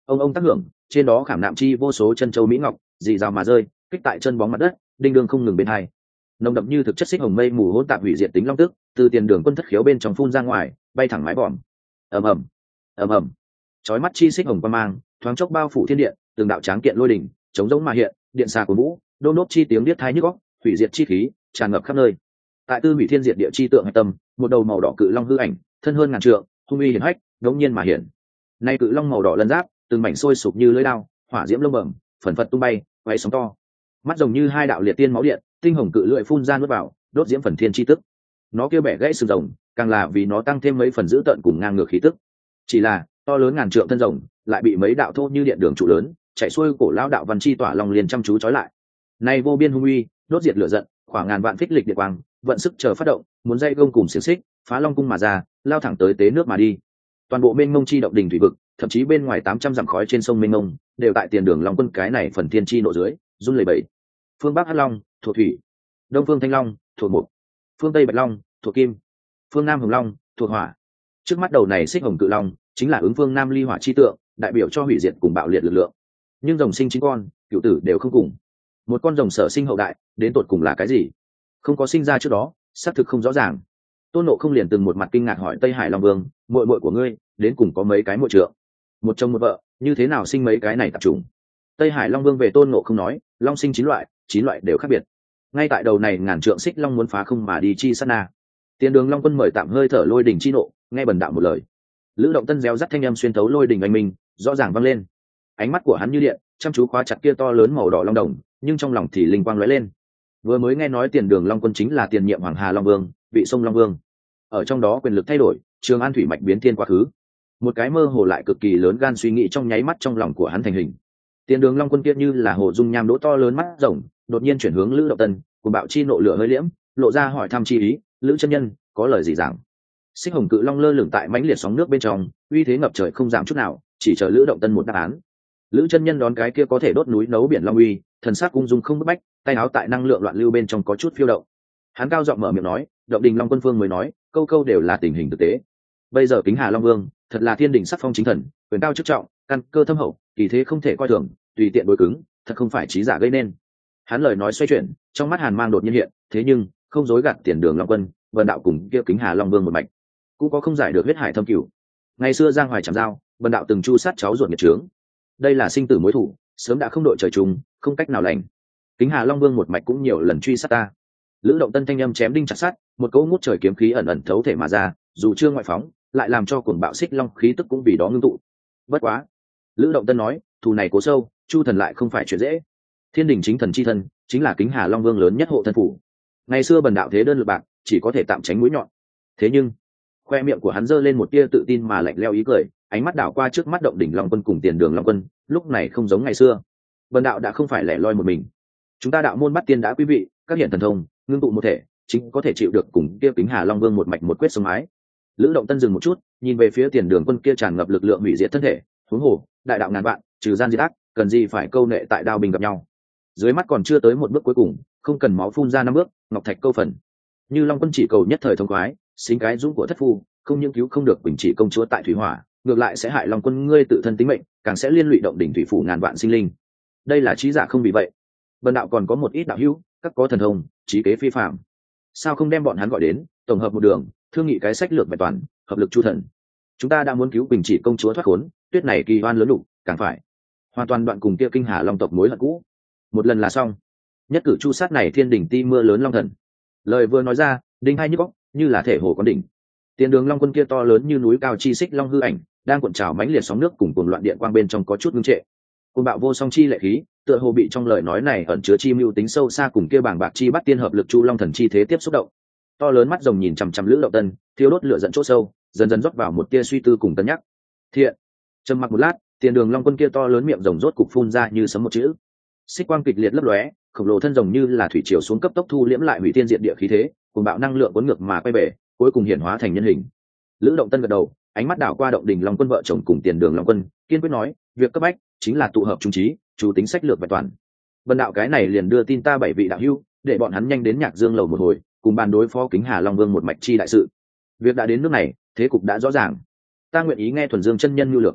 Ông tác hưởng, trên đó khảm nạm chi vô số chân châu mỹ ngọc, dì rào mà rơi, kích tại chân bóng mặt đất, đinh đương không ngừng bên hai. Nồng đậm như thực chất xích hồng mây mù hỗn tạp hủy diệt tính long tức, từ tiền đường quân thất khiếu bên trong phun ra ngoài, bay thẳng mái vòm. Ầm ầm, ầm ầm. Chói mắt chi xích hồng quang mang, thoáng chốc bao phủ thiên địa, từng đạo tráng kiện lôi đỉnh, chống giống mà hiện, điện xà của vũ, đôn đốt chi tiếng điếc tai nhức óc, hủy diệt chi khí tràn ngập khắp nơi. Tại tư hủy thiên diệt địa chi tượng hạch tâm, một đầu màu đỏ cự long hư ảnh, thân hơn ngàn trượng, hung uy hiển hách, đống nhiên mà hiện. Nay cự long màu đỏ lân giáp, từng mảnh sôi sụp như lưỡi dao, hỏa diễm lông bẩm, phần phật tung bay, quay sóng to. Mắt rồng như hai đạo liệt tiên máu điện, tinh hồng cự lưỡi phun ra nuốt vào, đốt diễm phần thiên chi tức. Nó kêu bẻ gãy sừng rồng, càng là vì nó tăng thêm mấy phần dữ tợn cùng ngang ngược khí tức. Chỉ là to lớn ngàn trượng thân rồng, lại bị mấy đạo thô như điện đường trụ lớn, chạy xuôi cổ lão đạo văn chi tỏa long liền chăm chú trói lại. Nay vô biên hung uy, đốt diệt lửa giận, khoảng ngàn vạn phích lịch điện quang, vận sức chờ phát động, muốn dây gông cùng xiềng xích, phá long cung mà ra, lao thẳng tới tế nước mà đi. Toàn bộ mênh mông chi động đình thủy vực, thậm chí bên ngoài 800 dặm khói trên sông mênh mông, đều tại tiền đường long quân cái này phần thiên chi nộ dưới, run lẩy bẩy. Phương Bắc Hắc Long, thuộc thủy; Đông Phương Thanh Long, thuộc mộc; Phương Tây Bạch Long, thuộc kim; Phương Nam Hồng Long, thuộc hỏa. Trước mắt đầu này xích hồng cự long, chính là ứng phương Nam ly hỏa chi tượng, đại biểu cho hủy diệt cùng bạo liệt lực lượng. Nhưng rồng sinh 9 con, cựu tử đều không cùng. Một con rồng sở sinh hậu đại, đến tột cùng là cái gì? Không có sinh ra trước đó, xác thực không rõ ràng. Tôn Nộ không liền từng một mặt kinh ngạc hỏi Tây Hải Long Vương, muội muội của ngươi, đến cùng có mấy cái muội trượng? Một chồng một vợ, như thế nào sinh mấy cái này tạp chủng? Tây Hải Long Vương về Tôn Nộ không nói, long sinh 9 loại, 9 loại đều khác biệt. Ngay tại đầu này ngàn trượng xích long muốn phá không mà đi chi sát na. Tiền đường Long Quân mời tạm hơi thở lôi đỉnh chi nộ, nghe bần đạo một lời. Lữ Động Tân réo rắt thanh âm xuyên thấu lôi đỉnh anh minh, rõ ràng vang lên. Ánh mắt của hắn như điện, chăm chú khóa chặt kia to lớn màu đỏ long đồng, nhưng trong lòng thì linh quang lóe lên. Vừa mới nghe nói Tiền đường Long Quân chính là tiền nhiệm Hoàng Hà Long Vương, vị sông Long Vương. Ở trong đó quyền lực thay đổi, Trường An thủy mạch biến thiên quá khứ. Một cái mơ hồ lại cực kỳ lớn gan suy nghĩ trong nháy mắt trong lòng của hắn thành hình. Tiền đường Long Quân kia như là hồ dung nham đỗ to lớn mắt rồng, đột nhiên chuyển hướng Lữ Động Tân, cùng bạo chi nộ lửa hơi liễm, lộ ra hỏi thăm chi ý, Lữ chân nhân có lời gì giảng? Xích hồng cự long lơ lửng tại mãnh liệt sóng nước bên trong, uy thế ngập trời không giảm chút nào, chỉ chờ Lữ Động Tân một đáp án. Lữ chân nhân đón cái kia có thể đốt núi nấu biển long uy, thần sắc ung dung không bức bách, tay áo tại năng lượng loạn lưu bên trong có chút phiêu động. Hắn cao giọng mở miệng nói, Động Đình Long Quân Phương mới nói, câu câu đều là tình hình thực tế. Bây giờ Kính Hà Long Vương, thật là thiên đình sắc phong chính thần, quyền cao chức trọng, căn cơ thâm hậu, kỳ thế không thể coi thường, tùy tiện đối cứng, thật không phải trí giả gây nên. Hắn lời nói xoay chuyển, trong mắt hàn mang đột nhiên hiện, thế nhưng không dối gạt Tiền đường Long Quân, vân đạo cùng kia Kính Hà Long Vương một mạch, cũng có không giải được huyết hải thâm cửu. Ngày xưa giang hoài chạm giao, vân đạo từng chu sát cháu ruột nghiệt trướng, đây là sinh tử mối thủ, sớm đã không đội trời chung, không cách nào lành. Kính Hà Long Vương một mạch cũng nhiều lần truy sát ta. Lữ Động Tân thanh âm chém đinh chặt sắt, một cỗ ngút trời kiếm khí ẩn ẩn thấu thể mà ra, dù chưa ngoại phóng, lại làm cho cuồng bạo xích long khí tức cũng vì đó ngưng tụ. Bất quá, Lữ Động Tân nói, thù này cố sâu, chu thần lại không phải chuyện dễ. Thiên đình chính thần chi thân, chính là Kính Hà Long Vương lớn nhất hộ thân phủ. Ngày xưa bần đạo thế đơn lực bạc, chỉ có thể tạm tránh mũi nhọn. Thế nhưng, khoe miệng của hắn giơ lên một tia tự tin mà lạnh lẽo ý cười, ánh mắt đảo qua trước mắt Động Đỉnh Long Quân cùng Tiền đường Long Quân, lúc này không giống ngày xưa. Bần đạo đã không phải lẻ loi một mình. Chúng ta đạo môn bắt tiên đã quý vị, các hiện thần thông, ngưng tụ một thể, chính có thể chịu được cùng kia Kính Hà Long Vương một mạch một quyết sống mái. Lữ Động Tân dừng một chút, nhìn về phía Tiền đường Quân kia tràn ngập lực lượng hủy diệt thân thể, huống hồ, đại đạo ngàn vạn, trừ gian diệt ác, cần gì phải câu nệ tại đao bình gặp nhau. Dưới mắt còn chưa tới một bước cuối cùng, không cần máu phun ra 5 bước, ngọc thạch câu phần. Như Long Quân chỉ cầu nhất thời thông khoái, xính cái dũng của thất phu, không những cứu không được Bình Chỉ công chúa tại thủy hỏa, ngược lại sẽ hại Long Quân ngươi tự thân tính mệnh, càng sẽ liên lụy động đỉnh thủy phủ ngàn vạn sinh linh. Đây là trí giả không bị vậy. Bần đạo còn có một ít đạo hữu, các có thần thông, trí kế phi phàm. Sao không đem bọn hắn gọi đến, tổng hợp một đường, thương nghị cái sách lược vẹn toàn, hợp lực chu thần. Chúng ta đã muốn cứu Bình Chỉ công chúa thoát khốn, tuyết này kỳ oan lớn đủ, càng phải hoàn toàn đoạn cùng kia Kinh Hà Long tộc mối hận cũ. Một lần là xong. Nhất cử chu sát này thiên đỉnh ti mưa lớn long thần. Lời vừa nói ra, đinh hai nhức óc, như là thể hồ con đỉnh. Tiền đường Long Quân kia to lớn như núi cao chi xích long hư ảnh, đang cuộn trào mãnh liệt sóng nước cùng cuồng loạn điện quang bên trong có chút ngưng trệ. Cuồng bạo vô song chi lệ khí, tựa hồ bị trong lời nói này ẩn chứa chi mưu tính sâu xa cùng kia bảng bạc chi bắt tiên hợp lực chu long thần chi thế tiếp xúc động. To lớn mắt rồng nhìn chằm chằm Lữ Động Tân, thiêu đốt lửa giận chỗ sâu, dần dần rót vào một tia suy tư cùng cân nhắc. Thiện. Trầm mặc một lát, Tiền đường Long Quân kia to lớn miệng rồng rốt cục phun ra như sấm một chữ. Xích quang kịch liệt lấp lóe, khổng lồ thân rồng như là thủy triều xuống cấp tốc thu liễm lại hủy thiên diệt địa khí thế, cùng bạo năng lượng cuốn ngược mà quay về, cuối cùng hiển hóa thành nhân hình. Lữ Động Tân gật đầu, ánh mắt đảo qua Động Đình Long Quân vợ chồng cùng Tiền đường Long Quân, kiên quyết nói, việc cấp bách chính là tụ hợp trung trí, chú tính sách lược vẹn toàn. Bần đạo cái này liền đưa tin ta 7 vị đạo hữu, để bọn hắn nhanh đến Nhạc Dương lầu một hồi, cùng bàn đối phó Kính Hà Long Vương một mạch chi đại sự. Việc đã đến nước này, thế cục đã rõ ràng. Ta nguyện ý nghe Thuần Dương chân nhân nhu lược.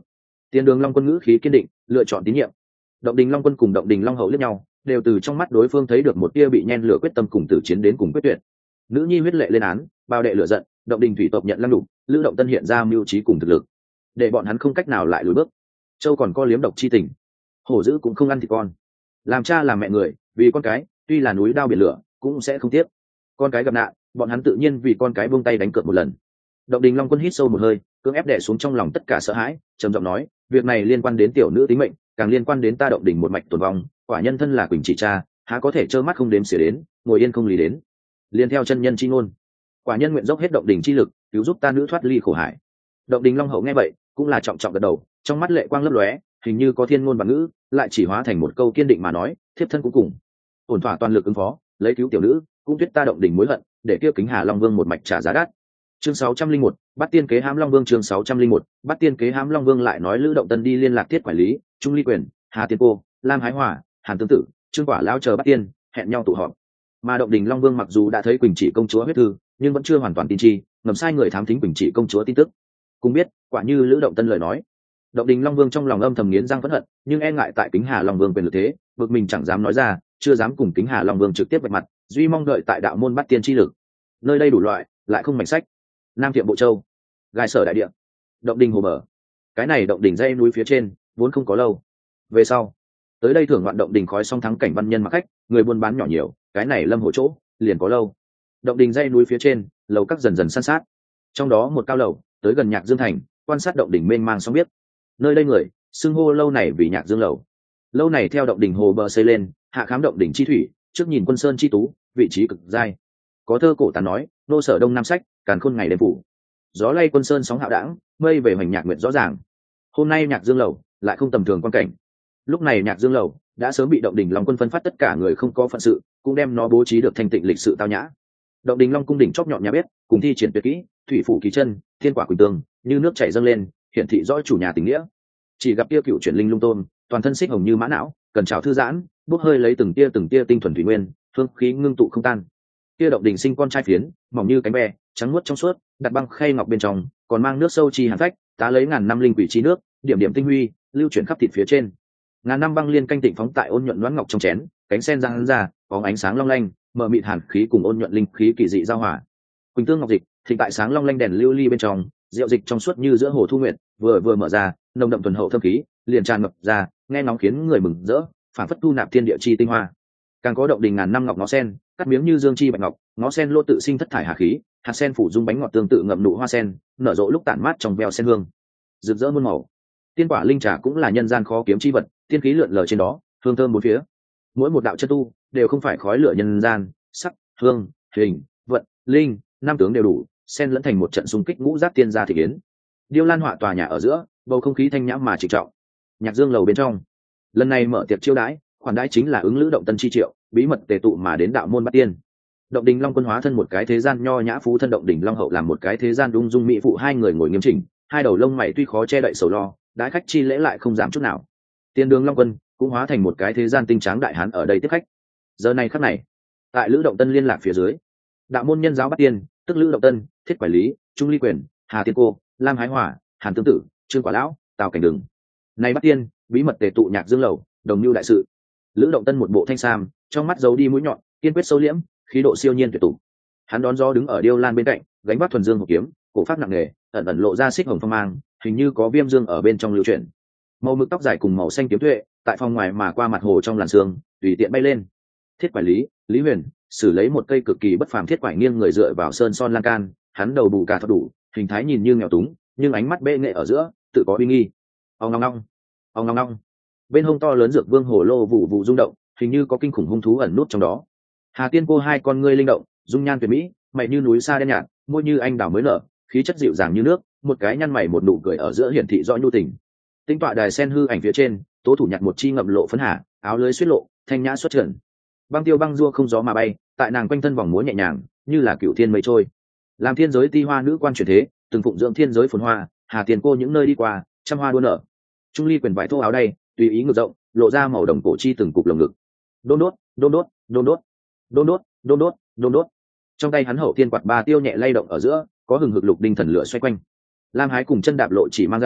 Tiền Đường Long Quân ngữ khí kiên định, lựa chọn tín nhiệm. Động Đình Long Quân cùng Động Đình Long Hậu liếc nhau, đều từ trong mắt đối phương thấy được một tia bị nhen lửa quyết tâm cùng tử chiến đến cùng quyết tuyệt. Nữ nhi huyết lệ lên án, bao đệ lửa giận, Động Đình thủy tộc nhận lăng đục, Lữ Động Tân hiện ra mưu trí cùng thực lực, để bọn hắn không cách nào lại lùi bước. Châu còn có liếm độc chi tình, hổ dữ cũng không ăn thịt con. Làm cha làm mẹ người, vì con cái, tuy là núi đao biển lửa, cũng sẽ không tiếc. Con cái gặp nạn, bọn hắn tự nhiên vì con cái buông tay đánh cược một lần. Động Đình Long Quân hít sâu một hơi, cưỡng ép đè xuống trong lòng tất cả sợ hãi, trầm giọng nói, việc này liên quan đến tiểu nữ tính mệnh, càng liên quan đến ta Động Đình một mạch tồn vong, quả nhân thân là Quỳnh chỉ cha, há có thể trơ mắt không đếm xỉa đến, ngồi yên không lý đến. Liên theo chân nhân chi ngôn, quả nhân nguyện dốc hết Động Đình chi lực, cứu giúp ta nữ thoát ly khổ hải. Động Đình Long Hậu nghe vậy, cũng là trọng trọng gật đầu, trong mắt lệ quang lấp lóe, hình như có thiên ngôn và ngữ, lại chỉ hóa thành một câu kiên định mà nói, thiếp thân cũng cùng ổn thỏa toàn lực ứng phó, lấy cứu tiểu nữ, cũng tuyết ta Động Đình mối hận, để kia Kính Hà Long Vương một mạch trả giá đắt. Chương 601, bắt tiên kế hãm Long Vương. Chương 601, bắt tiên kế hãm Long Vương. Lại nói Lữ Động Tân đi liên lạc Thiết quản lý, Trung Ly Quyền, Hà Tiên Cô, Lam Hái Hỏa, Hàn Tương Tự, Trương Quả Lão chờ bắt tiên, hẹn nhau tụ họp. Mà Động Đình Long Vương mặc dù đã thấy Quỳnh Chỉ công chúa huyết thư, nhưng vẫn chưa hoàn toàn tin chi, ngầm sai người thám thính Quỳnh Chỉ công chúa tin tức. Cùng biết, quả như Lữ Động Tân lời nói, Động Đình Long Vương trong lòng âm thầm nghiến răng phẫn hận, nhưng e ngại tại Kính Hà Long Vương quyền lực thế, bực mình chẳng dám nói ra, chưa dám cùng Kính Hà Long Vương trực tiếp vạch mặt, duy mong đợi tại đạo môn bắt tiên chi lực. Nơi đây đủ loại, lại không mảnh sách. Nam Thiệm Bộ Châu, Gai Sở Đại Địa, Động Đình Hồ Mở. Cái này Động Đình dãy núi phía trên vốn không có lâu, về sau tới đây thưởng ngoạn Động Đình khói song thắng cảnh văn nhân mặc khách, người buôn bán nhỏ nhiều, cái này lâm hồ chỗ liền có lâu. Động Đình dãy núi phía trên, lầu các dần dần san sát, trong đó một cao lầu tới gần Nhạc Dương Thành, quan sát Động Đình mênh mang sóng biết. Nơi đây người xưng hô lâu này vì Nhạc Dương lầu. Lâu này theo Động Đình hồ bờ xây lên, hạ khám Động Đình chi thủy, trước nhìn quân sơn chi tú, vị trí cực giai. Có thơ cổ tán nói, nô sở đông nam sách, càn khôn ngày đêm phủ. Gió lay quân sơn sóng hạo đãng, mây về hoành nhạc nguyện rõ ràng. Hôm nay Nhạc Dương lầu lại không tầm thường quan cảnh. Lúc này Nhạc Dương lầu đã sớm bị Động Đình Long Quân phân phát tất cả người không có phận sự, cũng đem nó bố trí được thanh tịnh lịch sự tao nhã. Động Đình Long cung đỉnh chóp nhọn nhà bếp, cùng thi triển tuyệt kỹ, thủy phủ kỳ chân, thiên quả quỳnh tương, như nước chảy dâng lên, hiển thị rõ chủ nhà tình nghĩa. Chỉ gặp kia cựu chuyển linh lung tôn, toàn thân xích hồng như mã não, cần trào thư giãn, bốc hơi lấy từng tia tinh thuần thủy nguyên, phương khí ngưng tụ không tan. Kia Động Đình sinh con trai phiến, mỏng như cánh bè, trắng muốt trong suốt, đặt băng khay ngọc bên trong, còn mang nước sâu chi hàn phách, tá lấy ngàn năm linh quỷ chi nước, điểm điểm tinh huy, lưu chuyển khắp thịt phía trên. Ngàn năm băng liên canh tịnh phóng tại ôn nhuận loãng ngọc trong chén, cánh sen răng ra, có ánh sáng long lanh, mờ mịt hàn khí cùng ôn nhuận linh khí kỳ dị giao hòa. Quỳnh tương ngọc dịch, thịnh tại sáng long lanh đèn lưu ly bên trong, rượu dịch trong suốt như giữa hồ thu nguyệt, vừa mở ra, nồng đậm thuần hậu thơm khí, liền tràn ngập ra, nghe nóng khiến người mừng rỡ, phản phất thu nạp thiên địa chi tinh hoa. Càng có Động Đình ngàn năm ngọc ngó sen, cắt miếng như dương chi bạch ngọc, ngó sen lô tự sinh thất thải hà khí, hạt sen phủ dung bánh ngọt tương tự ngậm nụ hoa sen, nở rộ lúc tản mát trong veo sen hương, rực rỡ muôn màu. Tiên quả linh trà cũng là nhân gian khó kiếm chi vật, tiên khí lượn lờ trên đó, hương thơm bốn phía. Mỗi một đạo chân tu đều không phải khói lửa nhân gian, sắc, hương, hình, vận, linh, năm tướng đều đủ, sen lẫn thành một trận xung kích ngũ giác tiên gia thị kiến. Điêu lan họa tòa nhà ở giữa, bầu không khí thanh nhã mà trịnh trọng. Nhạc Dương lầu bên trong, lần này mở tiệc chiêu đãi, khoản đãi chính là ứng Lữ Động Tân chi triệu, bí mật tề tụ mà đến đạo môn bắt tiên. Động Đình Long Quân hóa thân một cái thế gian nho nhã phú thân, Động Đình Long Hậu làm một cái thế gian ung dung mỹ phụ, hai người ngồi nghiêm chỉnh, hai đầu lông mày tuy khó che đậy sầu lo, đãi khách chi lễ lại không dám chút nào. Tiên Đường Long Quân cũng hóa thành một cái thế gian tinh tráng đại hán ở đây tiếp khách. Giờ này khắc này, tại Lữ Động Tân liên lạc phía dưới, đạo môn nhân giáo bắt tiên, tức Lữ Động Tân, Thiết quản lý, Trung Ly Quyền, Hà Tiên Cô, Lam Hái Hỏa, Hàn Tương Tự, Trương Quả Lão, Tào Cảnh Đường. Này bắt tiên, bí mật tề tụ Nhạc Dương lầu, đồng mưu đại sự. Lữ Động Tân một bộ thanh sam, trong mắt giấu đi mũi nhọn, kiên quyết sâu liễm, khí độ siêu nhiên tuyệt tụ. Hắn đón gió đứng ở điêu lan bên cạnh, gánh vác thuần dương hộp kiếm, cổ pháp nặng nề, ẩn ẩn lộ ra xích hồng phong mang, hình như có viêm dương ở bên trong lưu chuyển. Màu mực tóc dài cùng màu xanh kiếm tuệ, tại phòng ngoài mà qua mặt hồ trong làn sương, tùy tiện bay lên. Thiết quản lý, Lý Huyền, xử lấy một cây cực kỳ bất phàm thiết quải nghiêng người dựa vào sơn son lan can, hắn đầu bù cà thoát đủ, hình thái nhìn như nghèo túng, nhưng ánh mắt bệ nghệ ở giữa, tự có uy nghi. Ong ong ong, ong ong ong. Bên hông to lớn dược vương hồ lô vụ vụ rung động, hình như có kinh khủng hung thú ẩn nút trong đó. Hà Tiên Cô hai con ngươi linh động, dung nhan tuyệt mỹ, mày như núi sa đen nhạt, môi như anh đào mới nở, khí chất dịu dàng như nước, một cái nhăn mày một nụ cười ở giữa hiển thị rõ nhu tình. Tinh tọa đài sen hư ảnh phía trên, tố thủ nhặt một chi ngậm lộ phấn hà, áo lưới xuyết lộ, thanh nhã xuất trần. Băng tiêu băng dua không gió mà bay, tại nàng quanh thân vòng múa nhẹ nhàng, như là cựu thiên mây trôi. Làm thiên giới ti hoa nữ quan chuyển thế, từng phụng dưỡng thiên giới phồn hoa, Hà Tiên Cô những nơi đi qua, trăm hoa đua nở. Trung Ly Quyền vải thô áo đây, tùy ý ngược rộng, lộ ra màu đồng cổ chi từng cục lồng ngực. Đôn đốt, đôn đốt, đôn đốt, đôn đốt, đôn đốt, đôn đốt. Trong tay hắn hậu thiên quạt ba tiêu nhẹ lay động ở giữa, có hừng hực lục đinh thần lửa xoay quanh. Lam Hái cùng chân đạp lộ chỉ mang giày,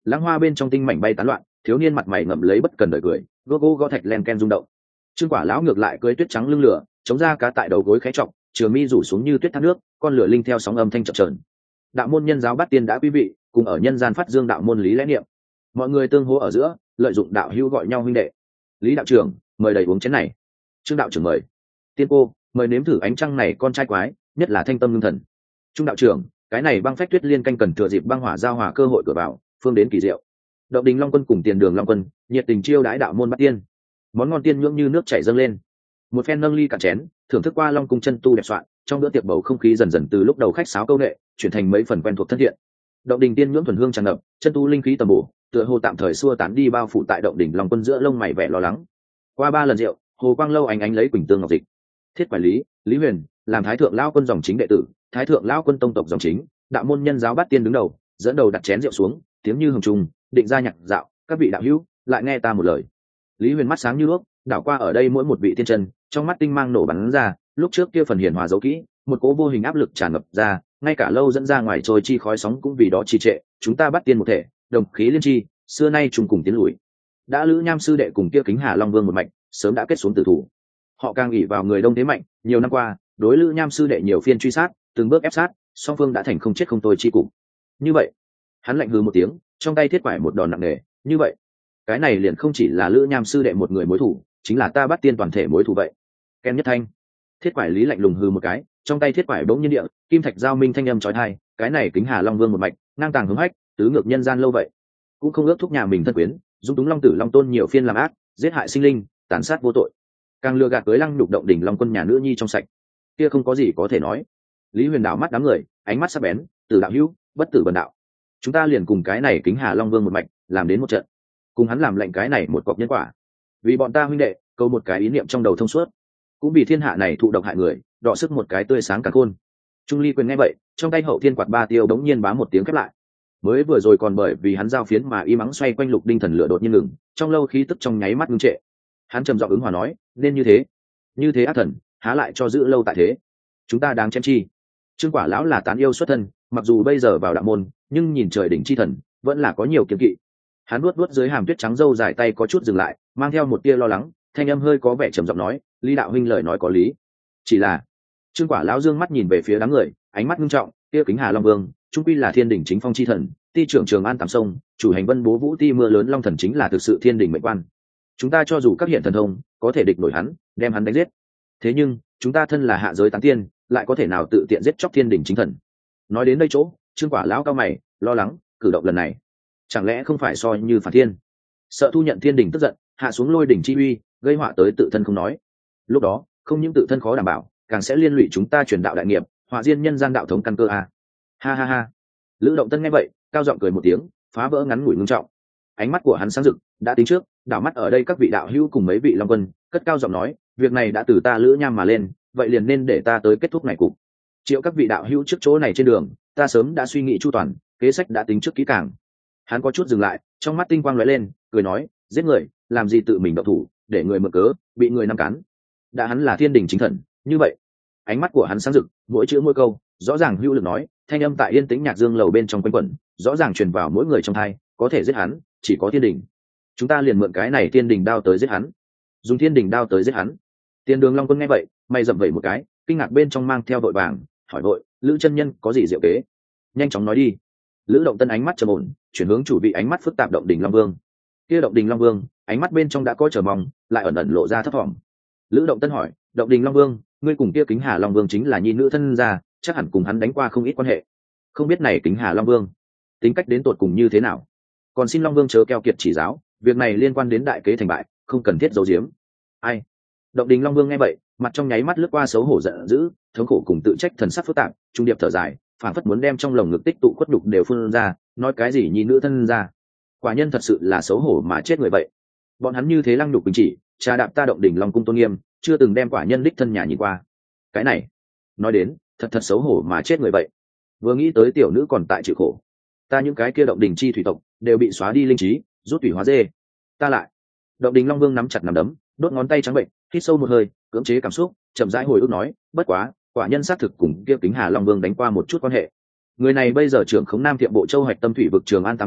lãng hoa bên trong tinh mảnh bay tán loạn, thiếu niên mặt mày ngậm lấy bất cần đời cười, gô gõ thạch len ken rung động. Trương Quả lão ngược lại cưỡi tuyết trắng lưng lửa, chống ra cá tại đầu gối khẽ trọng, trường mi rủ xuống như tuyết thác nước, con lửa linh theo sóng âm thanh chập chờn. Đạo môn nhân giáo Bát Tiên đã quý vị, cùng ở nhân gian phát dương đạo môn lý lẽ niệm. Mọi người tương hỗ ở giữa, lợi dụng đạo hữu gọi nhau huynh đệ. Lý đạo trưởng, mời đầy uống chén này. Trương đạo trưởng mời. Tiên cô, mời nếm thử ánh trăng này con trai quái, nhất là thanh tâm ngưng thần. Trung đạo trưởng, cái này băng phách tuyết liên canh cần thừa dịp băng hỏa giao hòa cơ hội cửa vào, phương đến kỳ diệu. Động Đình Long Quân cùng Tiền Đường Long Quân nhiệt tình chiêu đãi đạo môn Bát Tiên. Món ngon tiên nhưỡng như nước chảy dâng lên. Một phen nâng ly cạn chén, thưởng thức qua Long cung chân tu đẹp soạn, trong bữa tiệc bầu không khí dần dần từ lúc đầu khách sáo câu nệ, chuyển thành mấy phần quen thuộc thân thiện. Động đình tiên nhưỡng thuần hương tràn ngập, chân tu linh khí tầm bổ, tựa hồ tạm thời xua tán đi bao phủ tại động đỉnh Long Quân giữa lông mày vẻ lo lắng. Qua 3 lần rượu, Hồ Quang Lâu ánh lấy quỳnh tương ngọc dịch. Thiết quản lý, Lý Huyền, làm Thái thượng lão quân dòng chính đệ tử, Thái thượng lão quân tông tộc dòng chính, đạo môn nhân giáo Bát Tiên đứng đầu, dẫn đầu đặt chén rượu xuống, tiếng như hồng trùng, định ra nhạc dạo, các vị đạo hữu, lại nghe ta một lời. Lý Huyền mắt sáng như đuốc, đảo qua ở đây mỗi một vị tiên chân, trong mắt tinh mang nổ bắn ra, lúc trước kia phần hiển hòa dấu kỹ, một cỗ vô hình áp lực tràn ngập ra, ngay cả lâu dẫn ra ngoài trôi chi khói sóng cũng vì đó trì trệ, chúng ta Bát Tiên một thể, đồng khí liên chi, xưa nay chung cùng tiến lùi. Đã Lữ Nham sư đệ cùng kia Kính Hà Long Vương một mạch, sớm đã kết xuống tử thủ. Họ càng ỷ vào người đông thế mạnh, nhiều năm qua, đối Lữ Nham sư đệ nhiều phiên truy sát, từng bước ép sát, song phương đã thành không chết không tôi chi cục. Như vậy, hắn lạnh hừ một tiếng, trong tay thiết quải một đòn nặng nề, như vậy, cái này liền không chỉ là Lữ Nham sư đệ một người mối thủ, chính là ta Bát Tiên toàn thể mối thủ vậy. Ken nhất thanh, thiết quải lý lạnh lùng hừ một cái, trong tay thiết quải bỗng nhiên địa, kim thạch giao minh thanh âm chói tai, cái này Kính Hà Long Vương một mạch, ngang tàng hướng hách, tứ ngược nhân gian lâu vậy, cũng không ước thúc nhà mình thân quyến, dung túng Long Tử Long Tôn nhiều phiên làm ác, giết hại sinh linh, tàn sát vô tội, càng lừa gạt cưới lăng nhục động đỉnh Long Quân nhà nữ nhi trong sạch, kia không có gì có thể nói. Lý Huyền đảo mắt đám người, ánh mắt sắc bén, từ đạo hữu, bất tử bần đạo, chúng ta liền cùng cái này Kính Hà Long Vương một mạch, làm đến một trận, cùng hắn làm lệnh cái này một cọc nhân quả, vì bọn ta huynh đệ, câu một cái ý niệm trong đầu thông suốt, cũng vì thiên hạ này thụ độc hại người, đọ sức một cái tươi sáng cả khôn. Trung Ly quyền nghe vậy, trong tay hậu thiên quạt ba tiêu đống nhiên bám một tiếng khép lại. Mới vừa rồi còn bởi vì hắn giao phiến mà y mắng xoay quanh lục đinh thần lửa đột nhiên ngừng, trong lâu khí tức trong nháy mắt ngưng trệ. Hắn trầm giọng ứng hòa nói, nên như thế ác thần, há lại cho giữ lâu tại thế. Chúng ta đáng chém chi. Trương Quả lão là tán yêu xuất thân, mặc dù bây giờ vào đạo môn, nhưng nhìn trời đỉnh chi thần, vẫn là có nhiều kiêng kỵ. Hắn nuốt dưới hàm tuyết trắng râu dài tay có chút dừng lại, mang theo một tia lo lắng, thanh âm hơi có vẻ trầm giọng nói, Lý đạo huynh lời nói có lý, chỉ là Trương Quả lão dương mắt nhìn về phía đám người, ánh mắt nghiêm trọng, kia Kính Hà Long Vương trung quy là thiên đỉnh chính phong chi thần, ti trưởng Trường An Tám Sông, chủ hành Vân Bố Vũ ti mưa lớn long thần chính là thực sự thiên đỉnh mệnh quan. Chúng ta cho dù các hiện thần thông có thể địch nổi hắn, đem hắn đánh giết, thế nhưng chúng ta thân là hạ giới tán tiên, lại có thể nào tự tiện giết chóc thiên đỉnh chính thần? Nói đến đây chỗ, Trương Quả lão cao mày, lo lắng, cử động lần này chẳng lẽ không phải so như phản thiên, sợ thu nhận thiên đỉnh tức giận, hạ xuống lôi đỉnh chi uy, gây họa tới tự thân không nói, lúc đó không những tự thân khó đảm bảo, càng sẽ liên lụy chúng ta truyền đạo đại nghiệp, họa diên nhân gian đạo thống căn cơ a. Ha ha ha. Lữ Động Tân nghe vậy, cao giọng cười một tiếng, phá vỡ ngắn ngủi ngưng trọng. Ánh mắt của hắn sáng rực, đã tính trước, đảo mắt ở đây các vị đạo hữu cùng mấy vị long quân, cất cao giọng nói, việc này đã từ ta Lữ Nham mà lên, vậy liền nên để ta tới kết thúc này cục. Triệu các vị đạo hữu trước chỗ này trên đường, ta sớm đã suy nghĩ chu toàn, kế sách đã tính trước kỹ càng. Hắn có chút dừng lại, trong mắt tinh quang lóe lên, cười nói, giết người, làm gì tự mình động thủ, để người mượn cớ, bị người nắm cắn. Đã hắn là thiên đình chính thần, như vậy, ánh mắt của hắn sáng rực, mỗi chữ mỗi câu, rõ ràng hữu lực nói, thanh âm tại yên tĩnh nhạc dương lầu bên trong quanh quẩn, rõ ràng truyền vào mỗi người trong tai, có thể giết hắn, chỉ có thiên đình. Chúng ta liền mượn cái này thiên đình đao tới giết hắn, dùng thiên đình đao tới giết hắn. Tiền Đường Long Quân nghe vậy, mày rậm vẩy một cái, kinh ngạc bên trong mang theo vội vàng, hỏi vội, Lữ chân nhân có gì diệu kế, nhanh chóng nói đi. Lữ Động Tân ánh mắt trầm ổn, chuyển hướng chủ vị ánh mắt phức tạp Động Đình Long Vương. Kia Động Đình Long Vương, ánh mắt bên trong đã có chờ mong, lại ẩn ẩn lộ ra thấp thỏm. Lữ Động Tân hỏi, Động Đình Long Vương, ngươi cùng kia Kính Hà Long Vương chính là nhi nữ thân gia, chắc hẳn cùng hắn đánh qua không ít quan hệ, không biết này Kính Hà Long Vương tính cách đến tột cùng như thế nào? Còn xin Long Vương chớ keo kiệt chỉ giáo, việc này liên quan đến đại kế thành bại, không cần thiết giấu giếm. Ai? Động Đình Long Vương nghe vậy, mặt trong nháy mắt lướt qua xấu hổ giận dữ, thống khổ cùng tự trách thần sắc phức tạp, trung điệp thở dài, phảng phất muốn đem trong lồng ngực tích tụ khuất nhục đều phun ra, nói cái gì nhi nữ thân gia, quả nhân thật sự là xấu hổ mà chết người vậy. Bọn hắn như thế lăng nhục bình chỉ, trà đạp ta Động Đình Long cung tôn nghiêm, chưa từng đem quả nhân đích thân nhà nhìn qua. Cái này, nói đến, thật xấu hổ mà chết người vậy. Vừa nghĩ tới tiểu nữ còn tại chịu khổ, ta những cái kia Động Đình chi thủy tộc đều bị xóa đi linh trí, rút thủy hóa dê, ta lại. Động Đình Long Vương nắm chặt nắm đấm, đốt ngón tay trắng bệnh, hít sâu một hơi, cưỡng chế cảm xúc, chậm rãi hồi ức nói, bất quá, quả nhân xác thực cùng kia Kính Hà Long Vương đánh qua một chút quan hệ. Người này bây giờ trưởng khống Nam Thiệm Bộ Châu Hoạch Tâm Thủy vực Trường An Tám Sông,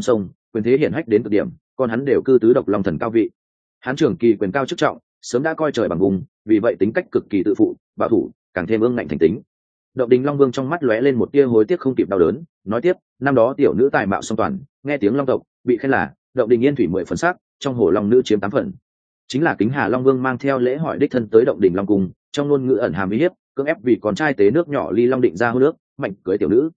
quyền thế hiển hách đến cực điểm, còn hắn đều cư tứ độc long thần cao vị. Hắn trưởng kỳ quyền cao chức trọng, sớm đã coi trời bằng vùng, vì vậy tính cách cực kỳ tự phụ, bảo thủ, càng thêm ương ngạnh thành tính. Động Đình Long Vương trong mắt lóe lên một tia hối tiếc không kịp đau đớn, nói tiếp, năm đó tiểu nữ tài mạo song toàn, nghe tiếng long tộc, bị khen là Động Đình Yên thủy 10 phần sắc, trong hồ long nữ chiếm 8 phần. Chính là Kính Hà Long Vương mang theo lễ hỏi đích thân tới Động Đình Long cung, trong ngôn ngữ ẩn hàm uy hiếp, cưỡng ép vì con trai tế nước nhỏ ly long định ra hôn nước, mạnh cưới tiểu nữ.